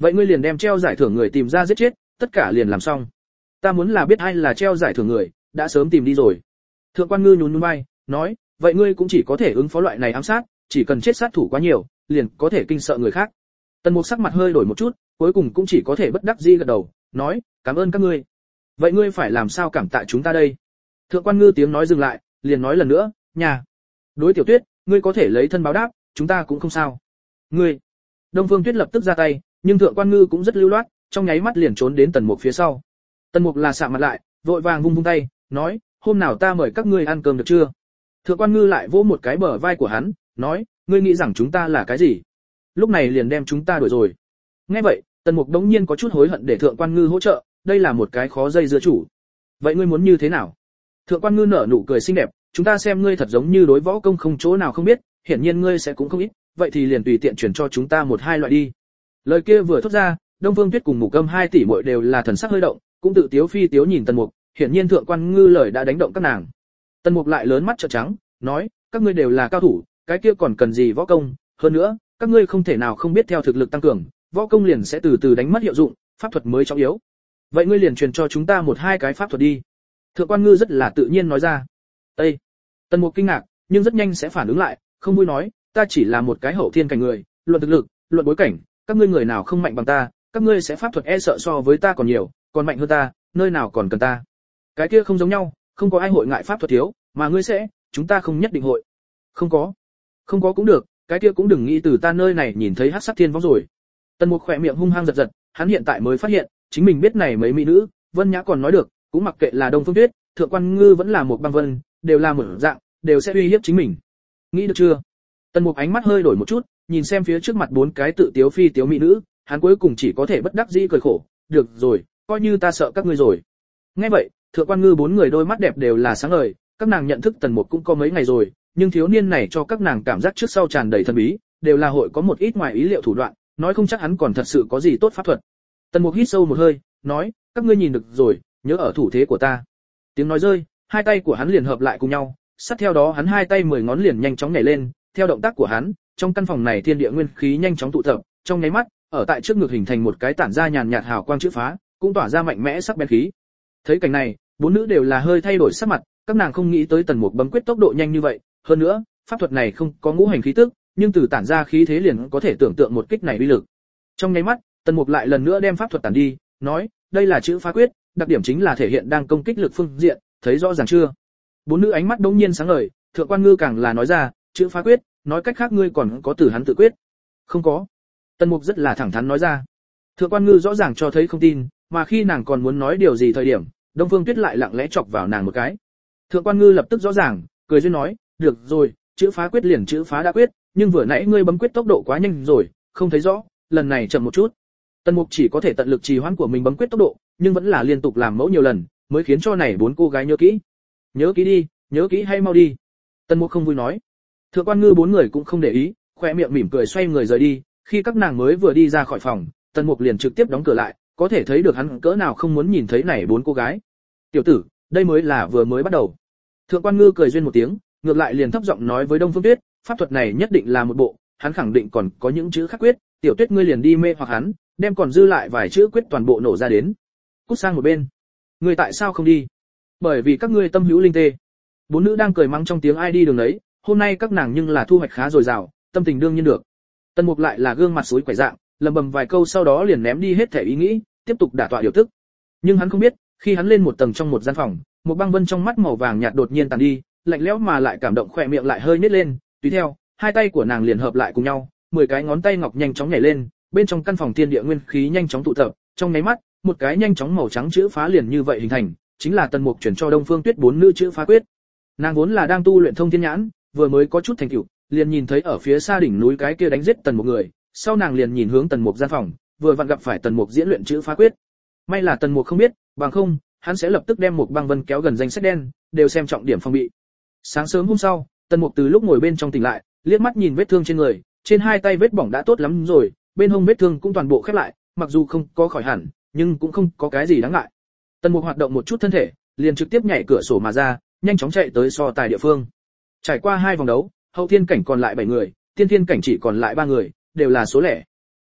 vậy ngươi liền đem treo giải thưởng người tìm ra giết chết, tất cả liền làm xong. Ta muốn là biết ai là treo giải thưởng người, đã sớm tìm đi rồi. Thượng quan Ngư nhún nhún vai, nói, vậy ngươi cũng chỉ có thể ứng phó loại này ám sát, chỉ cần chết sát thủ quá nhiều, liền có thể kinh sợ người khác. Tần Mục sắc mặt hơi đổi một chút, cuối cùng cũng chỉ có thể bất đắc dĩ gật đầu, nói, cảm ơn các ngươi. Vậy ngươi phải làm sao cảm tạ chúng ta đây? Thượng quan Ngư tiếng nói dừng lại, liền nói lần nữa, nhà. Đối Tiểu Tuyết, ngươi có thể lấy thân báo đáp, chúng ta cũng không sao. Ngươi. Đông Phương Tuyết lập tức ra tay, nhưng Thượng quan Ngư cũng rất lưu loát, trong nháy mắt liền trốn đến Tần Mục phía sau. Tần Mục là sạm mặt lại, vội vàng vung vung tay, nói, hôm nào ta mời các ngươi ăn cơm được chưa? Thượng quan Ngư lại vỗ một cái bờ vai của hắn, nói, ngươi nghĩ rằng chúng ta là cái gì? Lúc này liền đem chúng ta đuổi rồi. Nghe vậy, Tần Mục đống nhiên có chút hối hận để Thượng quan Ngư hỗ trợ, đây là một cái khó dây dưa chủ. Vậy ngươi muốn như thế nào? Thượng quan Ngư nở nụ cười xinh đẹp, chúng ta xem ngươi thật giống như đối võ công không chỗ nào không biết, hiển nhiên ngươi sẽ cũng không ít, vậy thì liền tùy tiện chuyển cho chúng ta một hai loại đi. Lời kia vừa thốt ra, Đông Phương Tuyết cùng Mục Âm hai tỷ muội đều là thần sắc hơi động, cũng tự tiếu phi tiếu nhìn Tần Mục, hiển nhiên Thượng quan Ngư lời đã đánh động các nàng. Tần Mục lại lớn mắt trợn trắng, nói, các ngươi đều là cao thủ, cái kia còn cần gì võ công, hơn nữa, các ngươi không thể nào không biết theo thực lực tăng cường, võ công liền sẽ từ từ đánh mất hiệu dụng, pháp thuật mới trọng yếu. Vậy ngươi liền truyền cho chúng ta một hai cái pháp thuật đi. Thượng quan Ngư rất là tự nhiên nói ra. Ê! Tần Mục kinh ngạc, nhưng rất nhanh sẽ phản ứng lại, không vui nói, ta chỉ là một cái hậu thiên cảnh người, luận thực lực, luận bối cảnh, các ngươi người nào không mạnh bằng ta, các ngươi sẽ pháp thuật e sợ so với ta còn nhiều, còn mạnh hơn ta, nơi nào còn cần ta. Cái kia không giống nhau, không có ai hội ngại pháp thuật thiếu, mà ngươi sẽ, chúng ta không nhất định hội. Không có. Không có cũng được, cái kia cũng đừng nghĩ từ ta nơi này nhìn thấy hắc sắc thiên võng rồi. Tần Mục khỏe miệng hung hăng giật giật, hắn hiện tại mới phát hiện, chính mình biết này mấy mỹ nữ, Vân Nhã còn nói được, cũng mặc kệ là Đông Phương Tuyết, Thượng quan Ngư vẫn là một băng vân, đều là một dạng, đều sẽ uy hiếp chính mình. Nghĩ được chưa? Tần Mục ánh mắt hơi đổi một chút, nhìn xem phía trước mặt bốn cái tự tiếu phi tiếu mỹ nữ, hắn cuối cùng chỉ có thể bất đắc dĩ cười khổ, được rồi, coi như ta sợ các ngươi rồi. Nghe vậy, Thượng quan Ngư bốn người đôi mắt đẹp đều là sáng ngời, các nàng nhận thức Tần Mục cũng có mấy ngày rồi, nhưng thiếu niên này cho các nàng cảm giác trước sau tràn đầy thần bí, đều là hội có một ít ngoài ý liệu thủ đoạn, nói không chắc hắn còn thật sự có gì tốt pháp thuật. Tần Mục hít sâu một hơi, nói, các ngươi nhìn được rồi, nhớ ở thủ thế của ta. Tiếng nói rơi, hai tay của hắn liền hợp lại cùng nhau, sát theo đó hắn hai tay mười ngón liền nhanh chóng nhảy lên, theo động tác của hắn, trong căn phòng này thiên địa nguyên khí nhanh chóng tụ tập, trong nháy mắt, ở tại trước ngực hình thành một cái tản ra nhàn nhạt hào quang chữ phá, cũng tỏa ra mạnh mẽ sắc bén khí. Thấy cảnh này, bốn nữ đều là hơi thay đổi sắc mặt, các nàng không nghĩ tới Tần Mục bấm quyết tốc độ nhanh như vậy, hơn nữa, pháp thuật này không có ngũ hành khí tức, nhưng từ tản ra khí thế liền có thể tưởng tượng một kích này uy lực. Trong nháy mắt, Tần Mục lại lần nữa đem pháp thuật tản đi, nói, đây là chữ phá quyết, đặc điểm chính là thể hiện đang công kích lực phương diện, thấy rõ ràng chưa? Bốn nữ ánh mắt đống nhiên sáng ngời, Thượng quan Ngư càng là nói ra, chữ phá quyết, nói cách khác ngươi còn có từ hắn tự quyết. Không có. Tần Mục rất là thẳng thắn nói ra. Thượng quan Ngư rõ ràng cho thấy không tin, mà khi nàng còn muốn nói điều gì thời điểm, Đông Phương Tuyết lại lặng lẽ chọc vào nàng một cái. Thượng quan Ngư lập tức rõ ràng, cười duyên nói, được rồi, chữ phá quyết liền chữ phá đã quyết, nhưng vừa nãy ngươi bấm quyết tốc độ quá nhanh rồi, không thấy rõ, lần này chậm một chút. Tần Mục chỉ có thể tận lực trì hoãn của mình bấm quyết tốc độ, nhưng vẫn là liên tục làm mẫu nhiều lần, mới khiến cho này bốn cô gái nhớ kỹ. Nhớ kỹ đi, nhớ kỹ hay mau đi. Tần Mục không vui nói. Thượng quan Ngư bốn người cũng không để ý, khoe miệng mỉm cười xoay người rời đi, khi các nàng mới vừa đi ra khỏi phòng, Tần Mục liền trực tiếp đóng cửa lại, có thể thấy được hắn cỡ nào không muốn nhìn thấy này bốn cô gái. Tiểu tử, đây mới là vừa mới bắt đầu. Thượng quan Ngư cười duyên một tiếng, ngược lại liền thấp giọng nói với Đông Phương Tuyết, pháp thuật này nhất định là một bộ, hắn khẳng định còn có những chữ khác quyết, Tiểu Tuyết ngươi liền đi mê hoặc hắn, đem còn dư lại vài chữ quyết toàn bộ nổ ra đến. Cút sang một bên. Ngươi tại sao không đi? Bởi vì các ngươi tâm hữu linh tê. Bốn nữ đang cười mắng trong tiếng ai đi đường đấy, hôm nay các nàng nhưng là thu hoạch khá dồi dào, tâm tình đương nhiên được. Tần Mục lại là gương mặt suối quẻ dạng, lầm bầm vài câu sau đó liền ném đi hết thể ý nghĩ, tiếp tục đả tọa điều tức. Nhưng hắn không biết, khi hắn lên một tầng trong một gian phòng, một băng vân trong mắt màu vàng nhạt đột nhiên tàn đi, lạnh lẽo mà lại cảm động khỏe miệng lại hơi nhếch lên, tùy theo, hai tay của nàng liền hợp lại cùng nhau, mười cái ngón tay ngọc nhanh chóng nhảy lên, bên trong căn phòng thiên địa nguyên khí nhanh chóng tụ tập, trong nháy mắt, một cái nhanh chóng màu trắng chữ phá liền như vậy hình thành, chính là Tần Mục chuyển cho Đông Phương Tuyết bốn nữ chữ phá quyết. Nàng vốn là đang tu luyện thông thiên nhãn, vừa mới có chút thành tựu, liền nhìn thấy ở phía xa đỉnh núi cái kia đánh giết Tần Mục người, sau nàng liền nhìn hướng Tần Mục gian phòng, vừa vặn gặp phải Tần Mục diễn luyện chữ phá quyết. May là Tần Mục không biết, bằng không, hắn sẽ lập tức đem một băng vân kéo gần danh sách đen, đều xem trọng điểm phòng bị. Sáng sớm hôm sau, Tần Mục từ lúc ngồi bên trong tỉnh lại, liếc mắt nhìn vết thương trên người, trên hai tay vết bỏng đã tốt lắm rồi, bên hông vết thương cũng toàn bộ khép lại, mặc dù không có khỏi hẳn, nhưng cũng không có cái gì đáng ngại. Tần Mục hoạt động một chút thân thể, liền trực tiếp nhảy cửa sổ mà ra, nhanh chóng chạy tới so tài địa phương. Trải qua hai vòng đấu, hậu thiên cảnh còn lại bảy người, tiên thiên cảnh chỉ còn lại ba người, đều là số lẻ.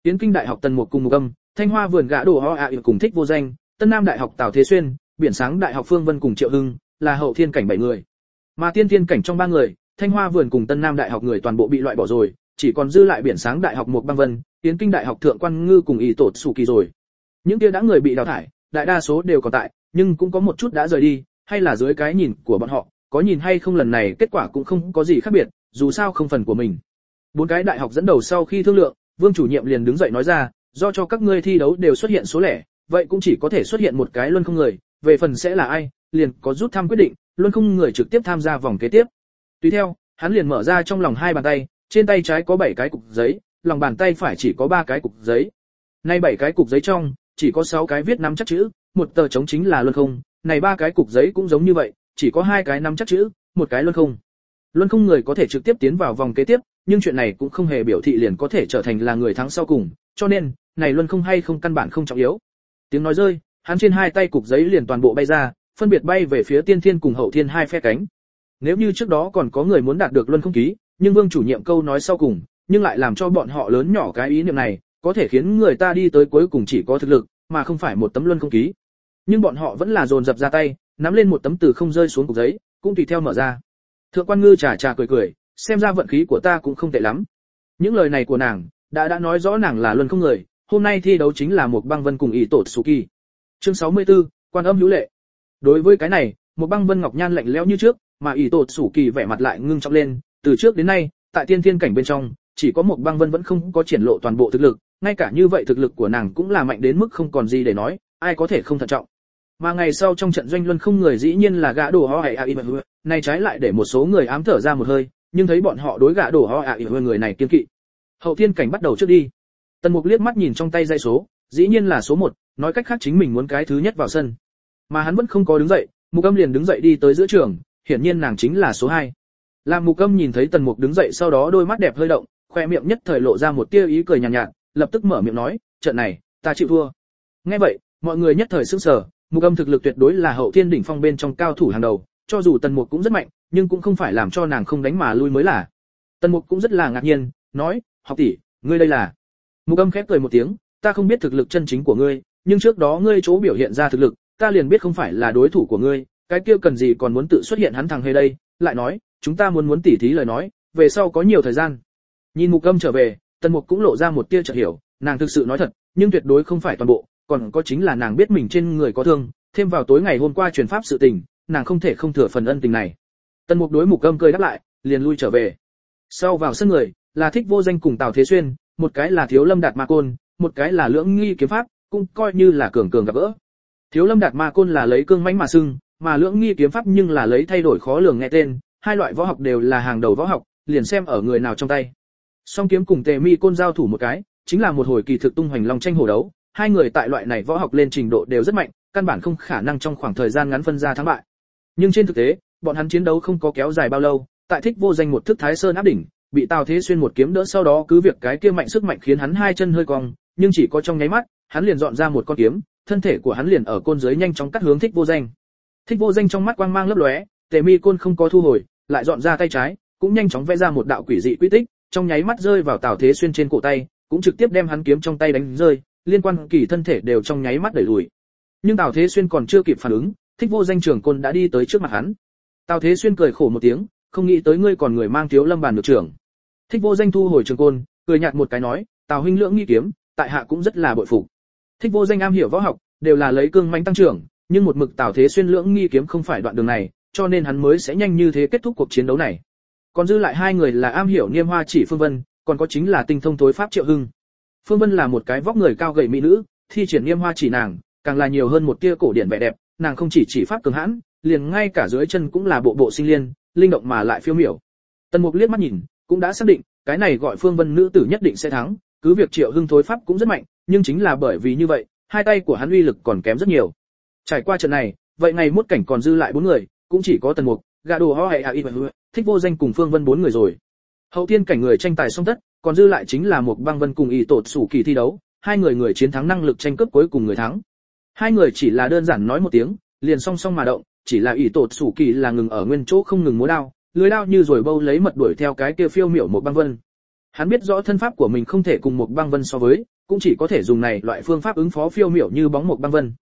Yến Kinh Đại học Tần Mục cùng Mục Âm, Thanh Hoa vườn gã đồ ho ạ cùng Thích Vô Danh, Tân Nam Đại học Tào Thế Xuyên, Biển Sáng Đại học Phương Vân cùng Triệu Hưng, là hậu thiên cảnh bảy người. Mà tiên thiên cảnh trong ba người, Thanh Hoa vườn cùng Tân Nam Đại học người toàn bộ bị loại bỏ rồi, chỉ còn dư lại Biển Sáng Đại học Mục Băng Vân, Yến Kinh Đại học Thượng Quan Ngư cùng Y Tột Sủ Kỳ rồi. Những kia đã người bị đào thải, đại đa số đều còn tại, nhưng cũng có một chút đã rời đi, hay là dưới cái nhìn của bọn họ, có nhìn hay không lần này kết quả cũng không có gì khác biệt, dù sao không phần của mình. Bốn cái đại học dẫn đầu sau khi thương lượng, Vương chủ nhiệm liền đứng dậy nói ra, do cho các ngươi thi đấu đều xuất hiện số lẻ, vậy cũng chỉ có thể xuất hiện một cái luân không người, về phần sẽ là ai, liền có rút thăm quyết định, luân không người trực tiếp tham gia vòng kế tiếp. Tùy theo, hắn liền mở ra trong lòng hai bàn tay, trên tay trái có bảy cái cục giấy, lòng bàn tay phải chỉ có ba cái cục giấy. Nay bảy cái cục giấy trong, chỉ có sáu cái viết nắm chắc chữ, một tờ trống chính là luân không, này ba cái cục giấy cũng giống như vậy, chỉ có hai cái nắm chắc chữ, một cái luân không. Luân không người có thể trực tiếp tiến vào vòng kế tiếp, nhưng chuyện này cũng không hề biểu thị liền có thể trở thành là người thắng sau cùng, cho nên, này luân không hay không căn bản không trọng yếu. Tiếng nói rơi, hắn trên hai tay cục giấy liền toàn bộ bay ra, phân biệt bay về phía tiên thiên cùng hậu thiên hai phe cánh. Nếu như trước đó còn có người muốn đạt được luân không ký, nhưng Vương chủ nhiệm câu nói sau cùng, nhưng lại làm cho bọn họ lớn nhỏ cái ý niệm này, có thể khiến người ta đi tới cuối cùng chỉ có thực lực, mà không phải một tấm luân không ký. Nhưng bọn họ vẫn là dồn dập ra tay, nắm lên một tấm từ không rơi xuống cục giấy, cũng tùy theo mở ra. Thượng Quan Ngư trà trà cười cười, xem ra vận khí của ta cũng không tệ lắm. Những lời này của nàng đã đã nói rõ nàng là luân không người, hôm nay thi đấu chính là một Băng Vân cùng Y Tột Sủ Kỳ. Chương sáu mươi tư, Quan Âm hữu lệ. Đối với cái này, một Băng Vân ngọc nhan lạnh lẽo như trước, mà Y Tột Sủ Kỳ vẻ mặt lại ngưng trọng lên, từ trước đến nay, tại tiên thiên cảnh bên trong, chỉ có một Băng Vân vẫn không có triển lộ toàn bộ thực lực, ngay cả như vậy thực lực của nàng cũng là mạnh đến mức không còn gì để nói, ai có thể không thận trọng. Mà ngày sau trong trận doanh luân không người dĩ nhiên là gã đồ ho ai này trái lại để một số người ám thở ra một hơi, nhưng thấy bọn họ đối gã đồ ho ai người này kiên kỵ. Hậu thiên cảnh bắt đầu trước đi. Tần Mục liếc mắt nhìn trong tay dây số, dĩ nhiên là số một, nói cách khác chính mình muốn cái thứ nhất vào sân. Mà hắn vẫn không có đứng dậy, Mục Âm liền đứng dậy đi tới giữa trường, hiển nhiên nàng chính là số hai. Làm Mục Âm nhìn thấy Tần Mục đứng dậy sau đó đôi mắt đẹp hơi động, khoe miệng nhất thời lộ ra một tia ý cười nhàn nhạt, nhạt, lập tức mở miệng nói, trận này, ta chịu thua. Nghe vậy, mọi người nhất thời sửng sở, Mục Âm thực lực tuyệt đối là hậu thiên đỉnh phong bên trong cao thủ hàng đầu, cho dù Tần Mục cũng rất mạnh, nhưng cũng không phải làm cho nàng không đánh mà lui mới là. Tần Mục cũng rất là ngạc nhiên, nói, học tỷ, ngươi đây là? Mục Âm khép cười một tiếng, ta không biết thực lực chân chính của ngươi, nhưng trước đó ngươi chỗ biểu hiện ra thực lực, ta liền biết không phải là đối thủ của ngươi, cái kia cần gì còn muốn tự xuất hiện hắn thằng hề đây, lại nói, chúng ta muốn muốn tỉ thí lời nói, về sau có nhiều thời gian. Nhìn Mục Âm trở về, Tần Mục cũng lộ ra một tia chợt hiểu, nàng thực sự nói thật, nhưng tuyệt đối không phải toàn bộ, còn có chính là nàng biết mình trên người có thương, thêm vào tối ngày hôm qua truyền pháp sự tình, nàng không thể không thừa phần ân tình này. Tần Mục đối Mục Âm cười đáp lại, liền lui trở về. Sau vào sân người, là Thích Vô Danh cùng Tào Thế Xuyên, một cái là Thiếu Lâm Đạt Ma Côn, một cái là Lưỡng Nghi kiếm pháp, cũng coi như là cường cường gặp gỡ. Thiếu Lâm Đạt Ma Côn là lấy cương mãnh mà xưng, mà Lưỡng Nghi kiếm pháp nhưng là lấy thay đổi khó lường nghe tên, hai loại võ học đều là hàng đầu võ học, liền xem ở người nào trong tay. Song kiếm cùng Tề Mi Côn giao thủ một cái, chính là một hồi kỳ thực tung hoành long tranh hổ đấu, hai người tại loại này võ học lên trình độ đều rất mạnh, căn bản không khả năng trong khoảng thời gian ngắn phân ra thắng bại. Nhưng trên thực tế, bọn hắn chiến đấu không có kéo dài bao lâu, tại Thích Vô Danh một thức Thái Sơn áp đỉnh, bị Tào Thế Xuyên một kiếm đỡ sau đó cứ việc cái kia mạnh sức mạnh khiến hắn hai chân hơi cong, nhưng chỉ có trong nháy mắt, hắn liền dọn ra một con kiếm, thân thể của hắn liền ở côn dưới nhanh chóng cắt hướng Thích Vô Danh. Thích Vô Danh trong mắt quang mang lấp lóe, Tề Mi Côn không có thu hồi, lại dọn ra tay trái, cũng nhanh chóng vẽ ra một đạo quỷ dị quy tích, trong nháy mắt rơi vào Tào Thế Xuyên trên cổ tay, cũng trực tiếp đem hắn kiếm trong tay đánh rơi, liên quan kỳ thân thể đều trong nháy mắt đẩy lùi. Nhưng Tào Thế Xuyên còn chưa kịp phản ứng, Thích Vô Danh trưởng côn đã đi tới trước mặt hắn. Tào Thế Xuyên cười khổ một tiếng, không nghĩ tới ngươi còn người mang Thiếu Lâm bản được trưởng. Thích Vô Danh thu hồi trường côn, cười nhạt một cái nói, Tào huynh Lưỡng Nghi kiếm, tại hạ cũng rất là bội phục. Thích Vô Danh am hiểu võ học, đều là lấy cương mãnh tăng trưởng, nhưng một mực Tào Thế Xuyên Lưỡng Nghi kiếm không phải đoạn đường này, cho nên hắn mới sẽ nhanh như thế kết thúc cuộc chiến đấu này. Còn dư lại hai người là am hiểu Niêm Hoa Chỉ Phương Vân, còn có chính là tinh thông thối pháp Triệu Hưng. Phương Vân là một cái vóc người cao gầy mỹ nữ, thi triển Niêm Hoa Chỉ nàng, càng là nhiều hơn một tia cổ điển vẻ đẹp, nàng không chỉ chỉ pháp cường hãn, liền ngay cả dưới chân cũng là bộ bộ sinh liên, linh động mà lại phiêu miểu. Tần Mục liếc mắt nhìn, cũng đã xác định, cái này gọi Phương Vân nữ tử nhất định sẽ thắng, cứ việc Triệu Hưng thối pháp cũng rất mạnh, nhưng chính là bởi vì như vậy, hai tay của hắn uy lực còn kém rất nhiều. Trải qua trận này, vậy ngày mốt cảnh còn dư lại bốn người, cũng chỉ có Tần Mục, Gà Đồ Ho Hệ Hạ Y và Thích Vô Danh cùng Phương Vân bốn người rồi. Hậu thiên cảnh người tranh tài xong tất, còn dư lại chính là một Băng Vân cùng Y Tột Sủ Kỳ thi đấu, hai người người chiến thắng năng lực tranh cướp cuối cùng người thắng. Hai người chỉ là đơn giản nói một tiếng, liền song song mà động, chỉ là Y Tột Sủ Kỳ là ngừng ở nguyên chỗ không ngừng múa đao, lưỡi đao như rồi bâu lấy mật đuổi theo cái kia phiêu miểu một Băng Vân. Hắn biết rõ thân pháp của mình không thể cùng một Băng Vân so với, cũng chỉ có thể dùng này loại phương pháp ứng phó phiêu miểu như bóng một băng vân.